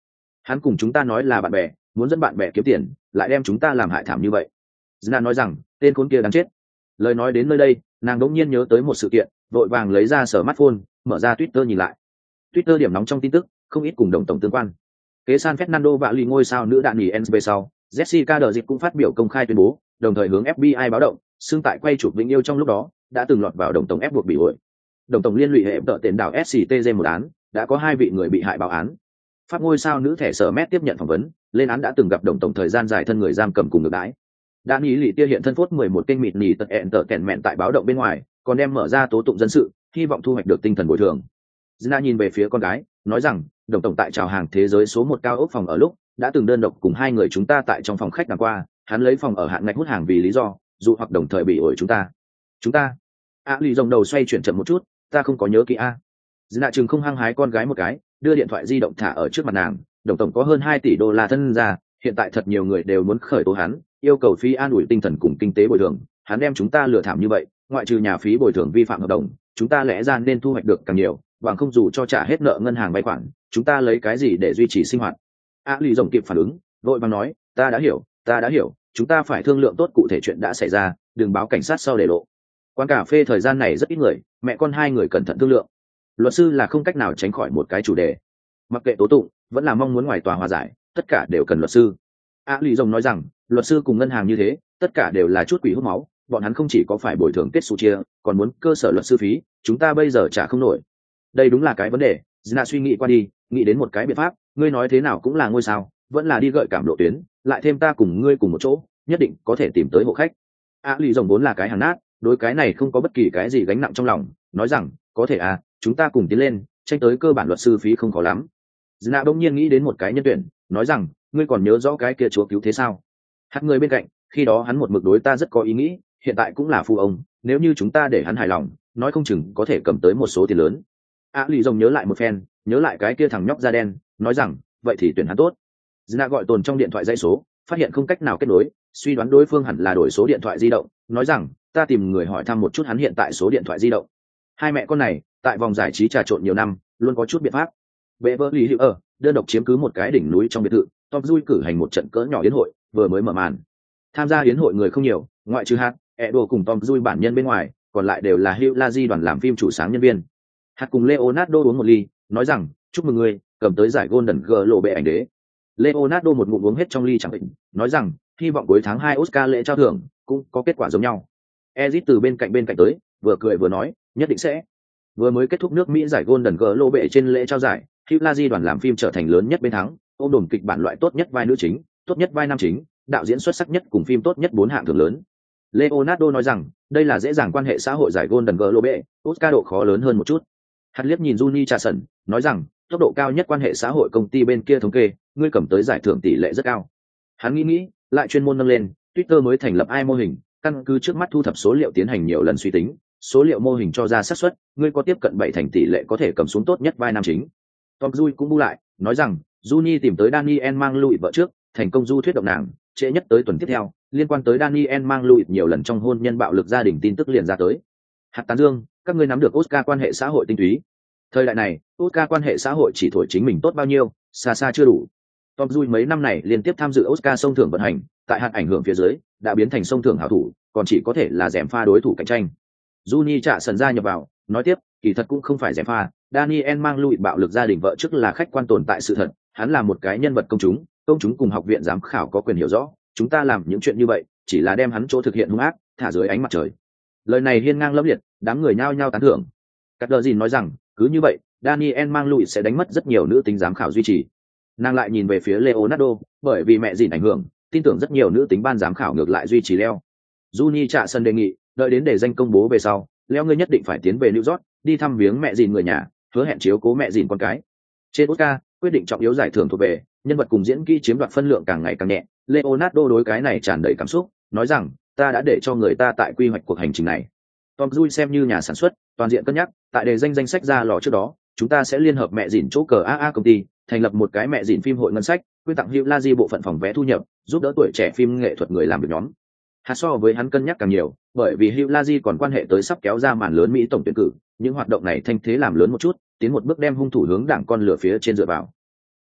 Hắn cùng chúng ta nói là bạn bè, muốn dẫn bạn bè kiếm tiền, lại đem chúng ta làm hại thảm như vậy. Zna nói rằng tên khốn kia đáng chết. Lời nói đến nơi đây, nàng đỗng nhiên nhớ tới một sự kiện, vội vàng lấy ra smartphone, mở ra Twitter nhìn lại. Twitter điểm nóng trong tin tức, không ít cùng đồng tổng tương quan. Kế San Fernando và lì ngôi sao nữ đạn nhì NB sau, Jessica Đờ Dịp cũng phát biểu công khai tuyên bố, đồng thời hướng FBI báo động, xưng tại quay chụp Vĩnh Yêu trong lúc đó, đã từng lọt vào đồng tổng ép buộc bị ổi. Đồng tổng liên lụy hệ tợ tiền đảo SCTG một án, đã có 2 vị người bị hại báo án. Pháp ngôi sao nữ thẻ sở mét tiếp nhận phỏng vấn, lên án đã từng gặp đồng tổng thời gian dài thân người giam cầm cùng ngược đãi. Đạn nhì lì tia hiện thân phốt 11 kênh mịt nhì tật ẹn tợ kèn mẹn tại báo động bên ngoài, còn đem mở ra tố tụng dân sự, hy vọng thu hoạch được tinh thần bồi thường. Zina nhìn về phía con gái, nói rằng đồng tổng tại chào hàng thế giới số 1 cao ốc phòng ở lúc đã từng đơn độc cùng 2 người chúng ta tại trong phòng khách đằng qua, hắn lấy phòng ở hạn ngạch hút hàng vì lý do dụ hoặc đồng thời bị ổi chúng ta lì rồng đầu xoay chuyển chậm một chút, ta không có nhớ kỹ a. Dina chừng không hăng hái con gái một cái, đưa điện thoại di động thả ở trước mặt nàng. Đồng tổng có hơn 2 tỷ đô la thân ra, hiện tại thật nhiều người đều muốn khởi tố hắn, yêu cầu phí an ủi tinh thần cùng kinh tế bồi thường, hắn đem chúng ta lừa thảm như vậy, ngoại trừ nhà phí bồi thường vi phạm hợp đồng, chúng ta lẽ ra nên thu hoạch được càng nhiều, bằng không dù cho trả hết nợ ngân hàng vay khoản, chúng ta lấy cái gì để duy trì sinh hoạt. Lì rồng kịp phản ứng, vội vàng nói, ta đã hiểu, chúng ta phải thương lượng tốt cụ thể chuyện đã xảy ra, đừng báo cảnh sát sau để lộ. Quán cà phê thời gian này rất ít người, mẹ con 2 người cẩn thận thương lượng. Luật sư là không cách nào tránh khỏi một cái chủ đề, mặc kệ tố tụng vẫn là mong muốn ngoài tòa hòa giải, tất cả đều cần luật sư. Lì rồng nói rằng luật sư cùng ngân hàng như thế, tất cả đều là chút quỷ hút máu, bọn hắn không chỉ có phải bồi thường kết xu chia, còn muốn cơ sở luật sư phí, chúng ta bây giờ trả không nổi. Đây đúng là cái vấn đề. Gina suy nghĩ qua đi, nghĩ đến một cái biện pháp, ngươi nói thế nào cũng là ngôi sao, vẫn là đi gợi cảm độ tuyến, lại thêm ta cùng ngươi cùng một chỗ, nhất định có thể tìm tới hộ khách. Lì rồng vốn là cái hàng nát, đối cái này không có bất kỳ cái gì gánh nặng trong lòng, nói rằng có thể chúng ta cùng tiến lên, tranh tới cơ bản luật sư phí không khó lắm. Gina bỗng nhiên nghĩ đến một cái nhân tuyển, nói rằng ngươi còn nhớ rõ cái kia chúa cứu thế sao? Hát người bên cạnh, khi đó hắn một mực đối ta rất có ý nghĩ, hiện tại cũng là phu ông, nếu như chúng ta để hắn hài lòng, nói không chừng có thể cầm tới một số tiền lớn. Lì rồng nhớ lại một phen, nhớ lại cái kia thằng nhóc da đen, nói rằng vậy thì tuyển hắn tốt. Gina gọi tồn trong điện thoại dãy số, phát hiện không cách nào kết nối, suy đoán đối phương hẳn là đổi số điện thoại di động, nói rằng ta tìm người hỏi thăm một chút hắn hiện tại số điện thoại di động. Hai mẹ con này tại vòng giải trí trà trộn nhiều năm, luôn có chút biện pháp. Beverly Hills đơn độc chiếm cứ một cái đỉnh núi trong biệt thự, Tom Dui cử hành một trận cỡ nhỏ yến hội, vừa mới mở màn. Tham gia yến hội người không nhiều, ngoại trừ Hát, Edo cùng Tom Dui bản nhân bên ngoài, còn lại đều là Hugh Laji đoàn làm phim chủ sáng nhân viên. Hát cùng Leonardo uống một ly, nói rằng chúc mừng người cầm tới giải Golden Globe ảnh đế. Leonardo một ngụm uống hết trong ly chẳng định, nói rằng hy vọng cuối tháng 2 Oscar lễ trao thưởng cũng có kết quả giống nhau. Ezit từ bên cạnh tới, vừa cười vừa nói, nhất định sẽ. Vừa mới kết thúc nước Mỹ giải Golden Globe trên lễ trao giải, Hugh Laji đoàn làm phim trở thành lớn nhất bên thắng, ôm đồn kịch bản loại tốt nhất vai nữ chính, tốt nhất vai nam chính, đạo diễn xuất sắc nhất cùng phim tốt nhất 4 hạng thưởng lớn. Leonardo nói rằng, đây là dễ dàng quan hệ xã hội giải Golden Globe, Oscar độ khó lớn hơn một chút. Hắn liếc nhìn Juni Chason, nói rằng, tốc độ cao nhất quan hệ xã hội công ty bên kia thống kê, ngươi cầm tới giải thưởng tỷ lệ rất cao. Hắn nghĩ, lại chuyên môn nâng lên, Twitter mới thành lập ai mô hình, căn cứ trước mắt thu thập số liệu tiến hành nhiều lần suy tính, số liệu mô hình cho ra xác suất, ngươi có tiếp cận 7 thành tỷ lệ có thể cầm xuống tốt nhất vai nam chính. Tom Dui cũng bu lại, nói rằng, Juni tìm tới Daniel mang Louis vợ trước, thành công du thuyết động nàng, trễ nhất tới tuần tiếp theo, liên quan tới Daniel mang Louis nhiều lần trong hôn nhân bạo lực gia đình tin tức liền ra tới. Hạt tán dương, các ngươi nắm được Oscar quan hệ xã hội tinh túy. Thời đại này, Oscar quan hệ xã hội chỉ thổi chính mình tốt bao nhiêu, xa xa chưa đủ. Tom Dui mấy năm này liên tiếp tham dự Oscar sông thưởng vận hành, tại hạt ảnh hưởng phía dưới, đã biến thành sông thưởng hảo thủ, còn chỉ có thể là gièm pha đối thủ cạnh tranh. Juni trả sần ra nhập vào, nói tiếp, kỳ thật cũng không phải gièm pha, Daniel mang Louis bạo lực gia đình vợ trước là khách quan tồn tại sự thật, hắn là một cái nhân vật công chúng cùng học viện giám khảo có quyền hiểu rõ, chúng ta làm những chuyện như vậy, chỉ là đem hắn chỗ thực hiện hung ác, thả dưới ánh mặt trời. Lời này hiên ngang lẫm liệt, đám người nhao nhao tán thưởng. Cắt đờ nói rằng, cứ như vậy, Daniel mang Louis sẽ đánh mất rất nhiều nữ tính giám khảo duy trì. Nàng lại nhìn về phía Leonardo, bởi vì mẹ dìn ảnh hưởng, tin tưởng rất nhiều nữ tính ban giám khảo ngược lại duy trì Leo. Juni trả sân đề nghị, đợi đến để danh công bố về sau, Leo ngươi nhất định phải tiến về New York, đi thăm viếng mẹ dìn người nhà, hứa hẹn chiếu cố mẹ dìn con cái. Trên Oscar, quyết định trọng yếu giải thưởng thuộc về nhân vật cùng diễn kỹ chiếm đoạt phân lượng càng ngày càng nhẹ. Leonardo đối cái này tràn đầy cảm xúc, nói rằng, ta đã để cho người ta tại quy hoạch cuộc hành trình này. Tom Cruise xem như nhà sản xuất, toàn diện cân nhắc, tại đề danh sách ra lò trước đó, chúng ta sẽ liên hợp mẹ dìn chỗ cờ AA công ty, thành lập một cái mẹ dìn phim hội ngân sách, quyên tặng Hugh Laji bộ phận phòng vé thu nhập, giúp đỡ tuổi trẻ phim nghệ thuật người làm việc nhóm. Hạt so với hắn cân nhắc càng nhiều, bởi vì Hugh Laji còn quan hệ tới sắp kéo ra màn lớn Mỹ tổng tuyển cử, những hoạt động này thanh thế làm lớn một chút, tiến một bước đem hung thủ hướng đảng con lửa phía trên dựa vào.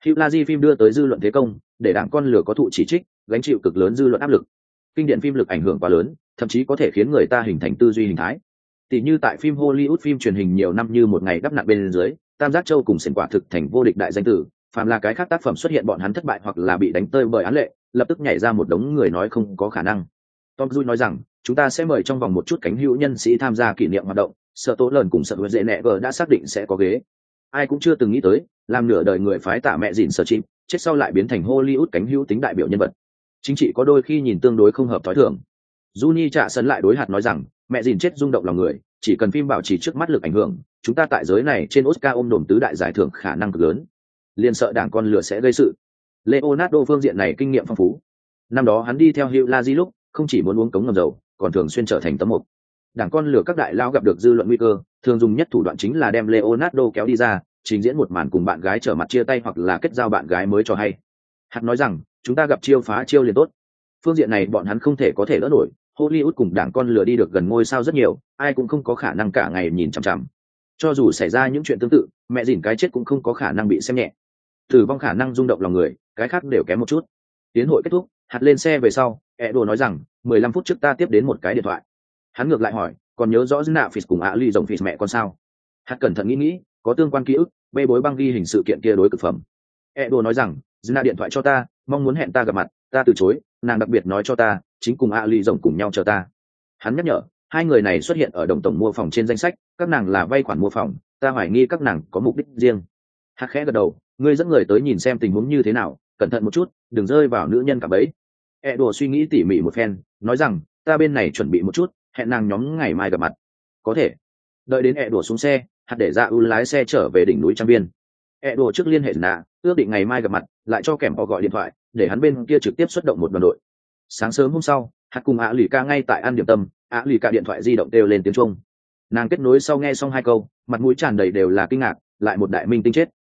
Hugh Laji phim đưa tới dư luận thế công, để đảng con lửa có thụ chỉ trích, gánh chịu cực lớn dư luận áp lực. Kinh điển phim lực ảnh hưởng quá lớn, thậm chí có thể khiến người ta hình thành tư duy hình thái. Tỷ như tại phim Hollywood phim truyền hình nhiều năm như Một Ngày Đắp Nặn Bên Dưới, Tam Giác Châu cùng Sển Quả Thực thành vô địch đại danh tử, phàm là cái khác tác phẩm xuất hiện bọn hắn thất bại hoặc là bị đánh tơi bởi án lệ, lập tức nhảy ra một đống người nói không có khả năng. Tom Cruise nói rằng, chúng ta sẽ mời trong vòng một chút cánh hữu nhân sĩ tham gia kỷ niệm hoạt động, Sợ Tố Lợn cùng Sợ Huệ Dễ Nẹ Vờ đã xác định sẽ có ghế. Ai cũng chưa từng nghĩ tới, làm nửa đời người phái tả mẹ dịn Sở Chim, chết sau lại biến thành Hollywood cánh hữu tính đại biểu nhân vật. Chính trị có đôi khi nhìn tương đối không hợp thói thường. Juni Trạ Sân lại đối hạt nói rằng, mẹ dìn chết rung động lòng người, chỉ cần phim bảo trì trước mắt lực ảnh hưởng, chúng ta tại giới này trên Oscar ôm đồm tứ đại giải thưởng khả năng cực lớn. Liên sợ đảng con lửa sẽ gây sự. Leonardo phương diện này kinh nghiệm phong phú. Năm đó hắn đi theo Hugh Laji lúc, không chỉ muốn uống cống ngầm dầu, còn thường xuyên trở thành tấm mục. Đảng con lửa các đại lao gặp được dư luận nguy cơ, thường dùng nhất thủ đoạn chính là đem Leonardo kéo đi ra, trình diễn một màn cùng bạn gái trở mặt chia tay hoặc là kết giao bạn gái mới cho hay. Hắn nói rằng, chúng ta gặp chiêu phá chiêu liền tốt. Phương diện này bọn hắn không thể có thể đỡ nổi. Hollywood cùng đảng con lừa đi được gần ngôi sao rất nhiều, ai cũng không có khả năng cả ngày nhìn chằm chằm. Cho dù xảy ra những chuyện tương tự, mẹ dìn cái chết cũng không có khả năng bị xem nhẹ. Tử vong khả năng rung động lòng người, cái khác đều kém một chút. Tiến hội kết thúc, hạt lên xe về sau, Edo nói rằng, 15 phút trước ta tiếp đến một cái điện thoại. Hắn ngược lại hỏi, còn nhớ rõ Nạ Phỉ cùng Ali rồng Phỉ mẹ con sao? Hạt cẩn thận nghĩ, có tương quan ký ức, bê bối băng ghi hình sự kiện kia đối cực phẩm. Edo nói rằng, Nạ điện thoại cho ta, mong muốn hẹn ta gặp mặt, ta từ chối, nàng đặc biệt nói cho ta, chính cùng Ali rồng cùng nhau chờ ta. Hắn nhắc nhở, hai người này xuất hiện ở đồng tổng mua phòng trên danh sách, các nàng là vay khoản mua phòng, ta hoài nghi các nàng có mục đích riêng. Hạt khẽ gật đầu, ngươi dẫn người tới nhìn xem tình huống như thế nào, cẩn thận một chút, đừng rơi vào nữ nhân cả bẫy. Edo suy nghĩ tỉ mỉ một phen, nói rằng, ta bên này chuẩn bị một chút, hẹn nàng nhóm ngày mai gặp mặt. Có thể. Đợi đến Edo xuống xe, hạt để ra lái xe trở về đỉnh núi Trang Viên. Edo trước liên hệ Nạ, ước định ngày mai gặp mặt, lại cho kèm họ gọi điện thoại, để hắn bên kia trực tiếp xuất động một đoàn đội. Sáng sớm hôm sau, hạt cùng ạ lì ca ngay tại ăn điểm tâm, ạ lì ca điện thoại di động đều lên tiếng chuông. Nàng kết nối sau nghe xong hai câu, mặt mũi tràn đầy đều là kinh ngạc, lại một đại minh tinh chết.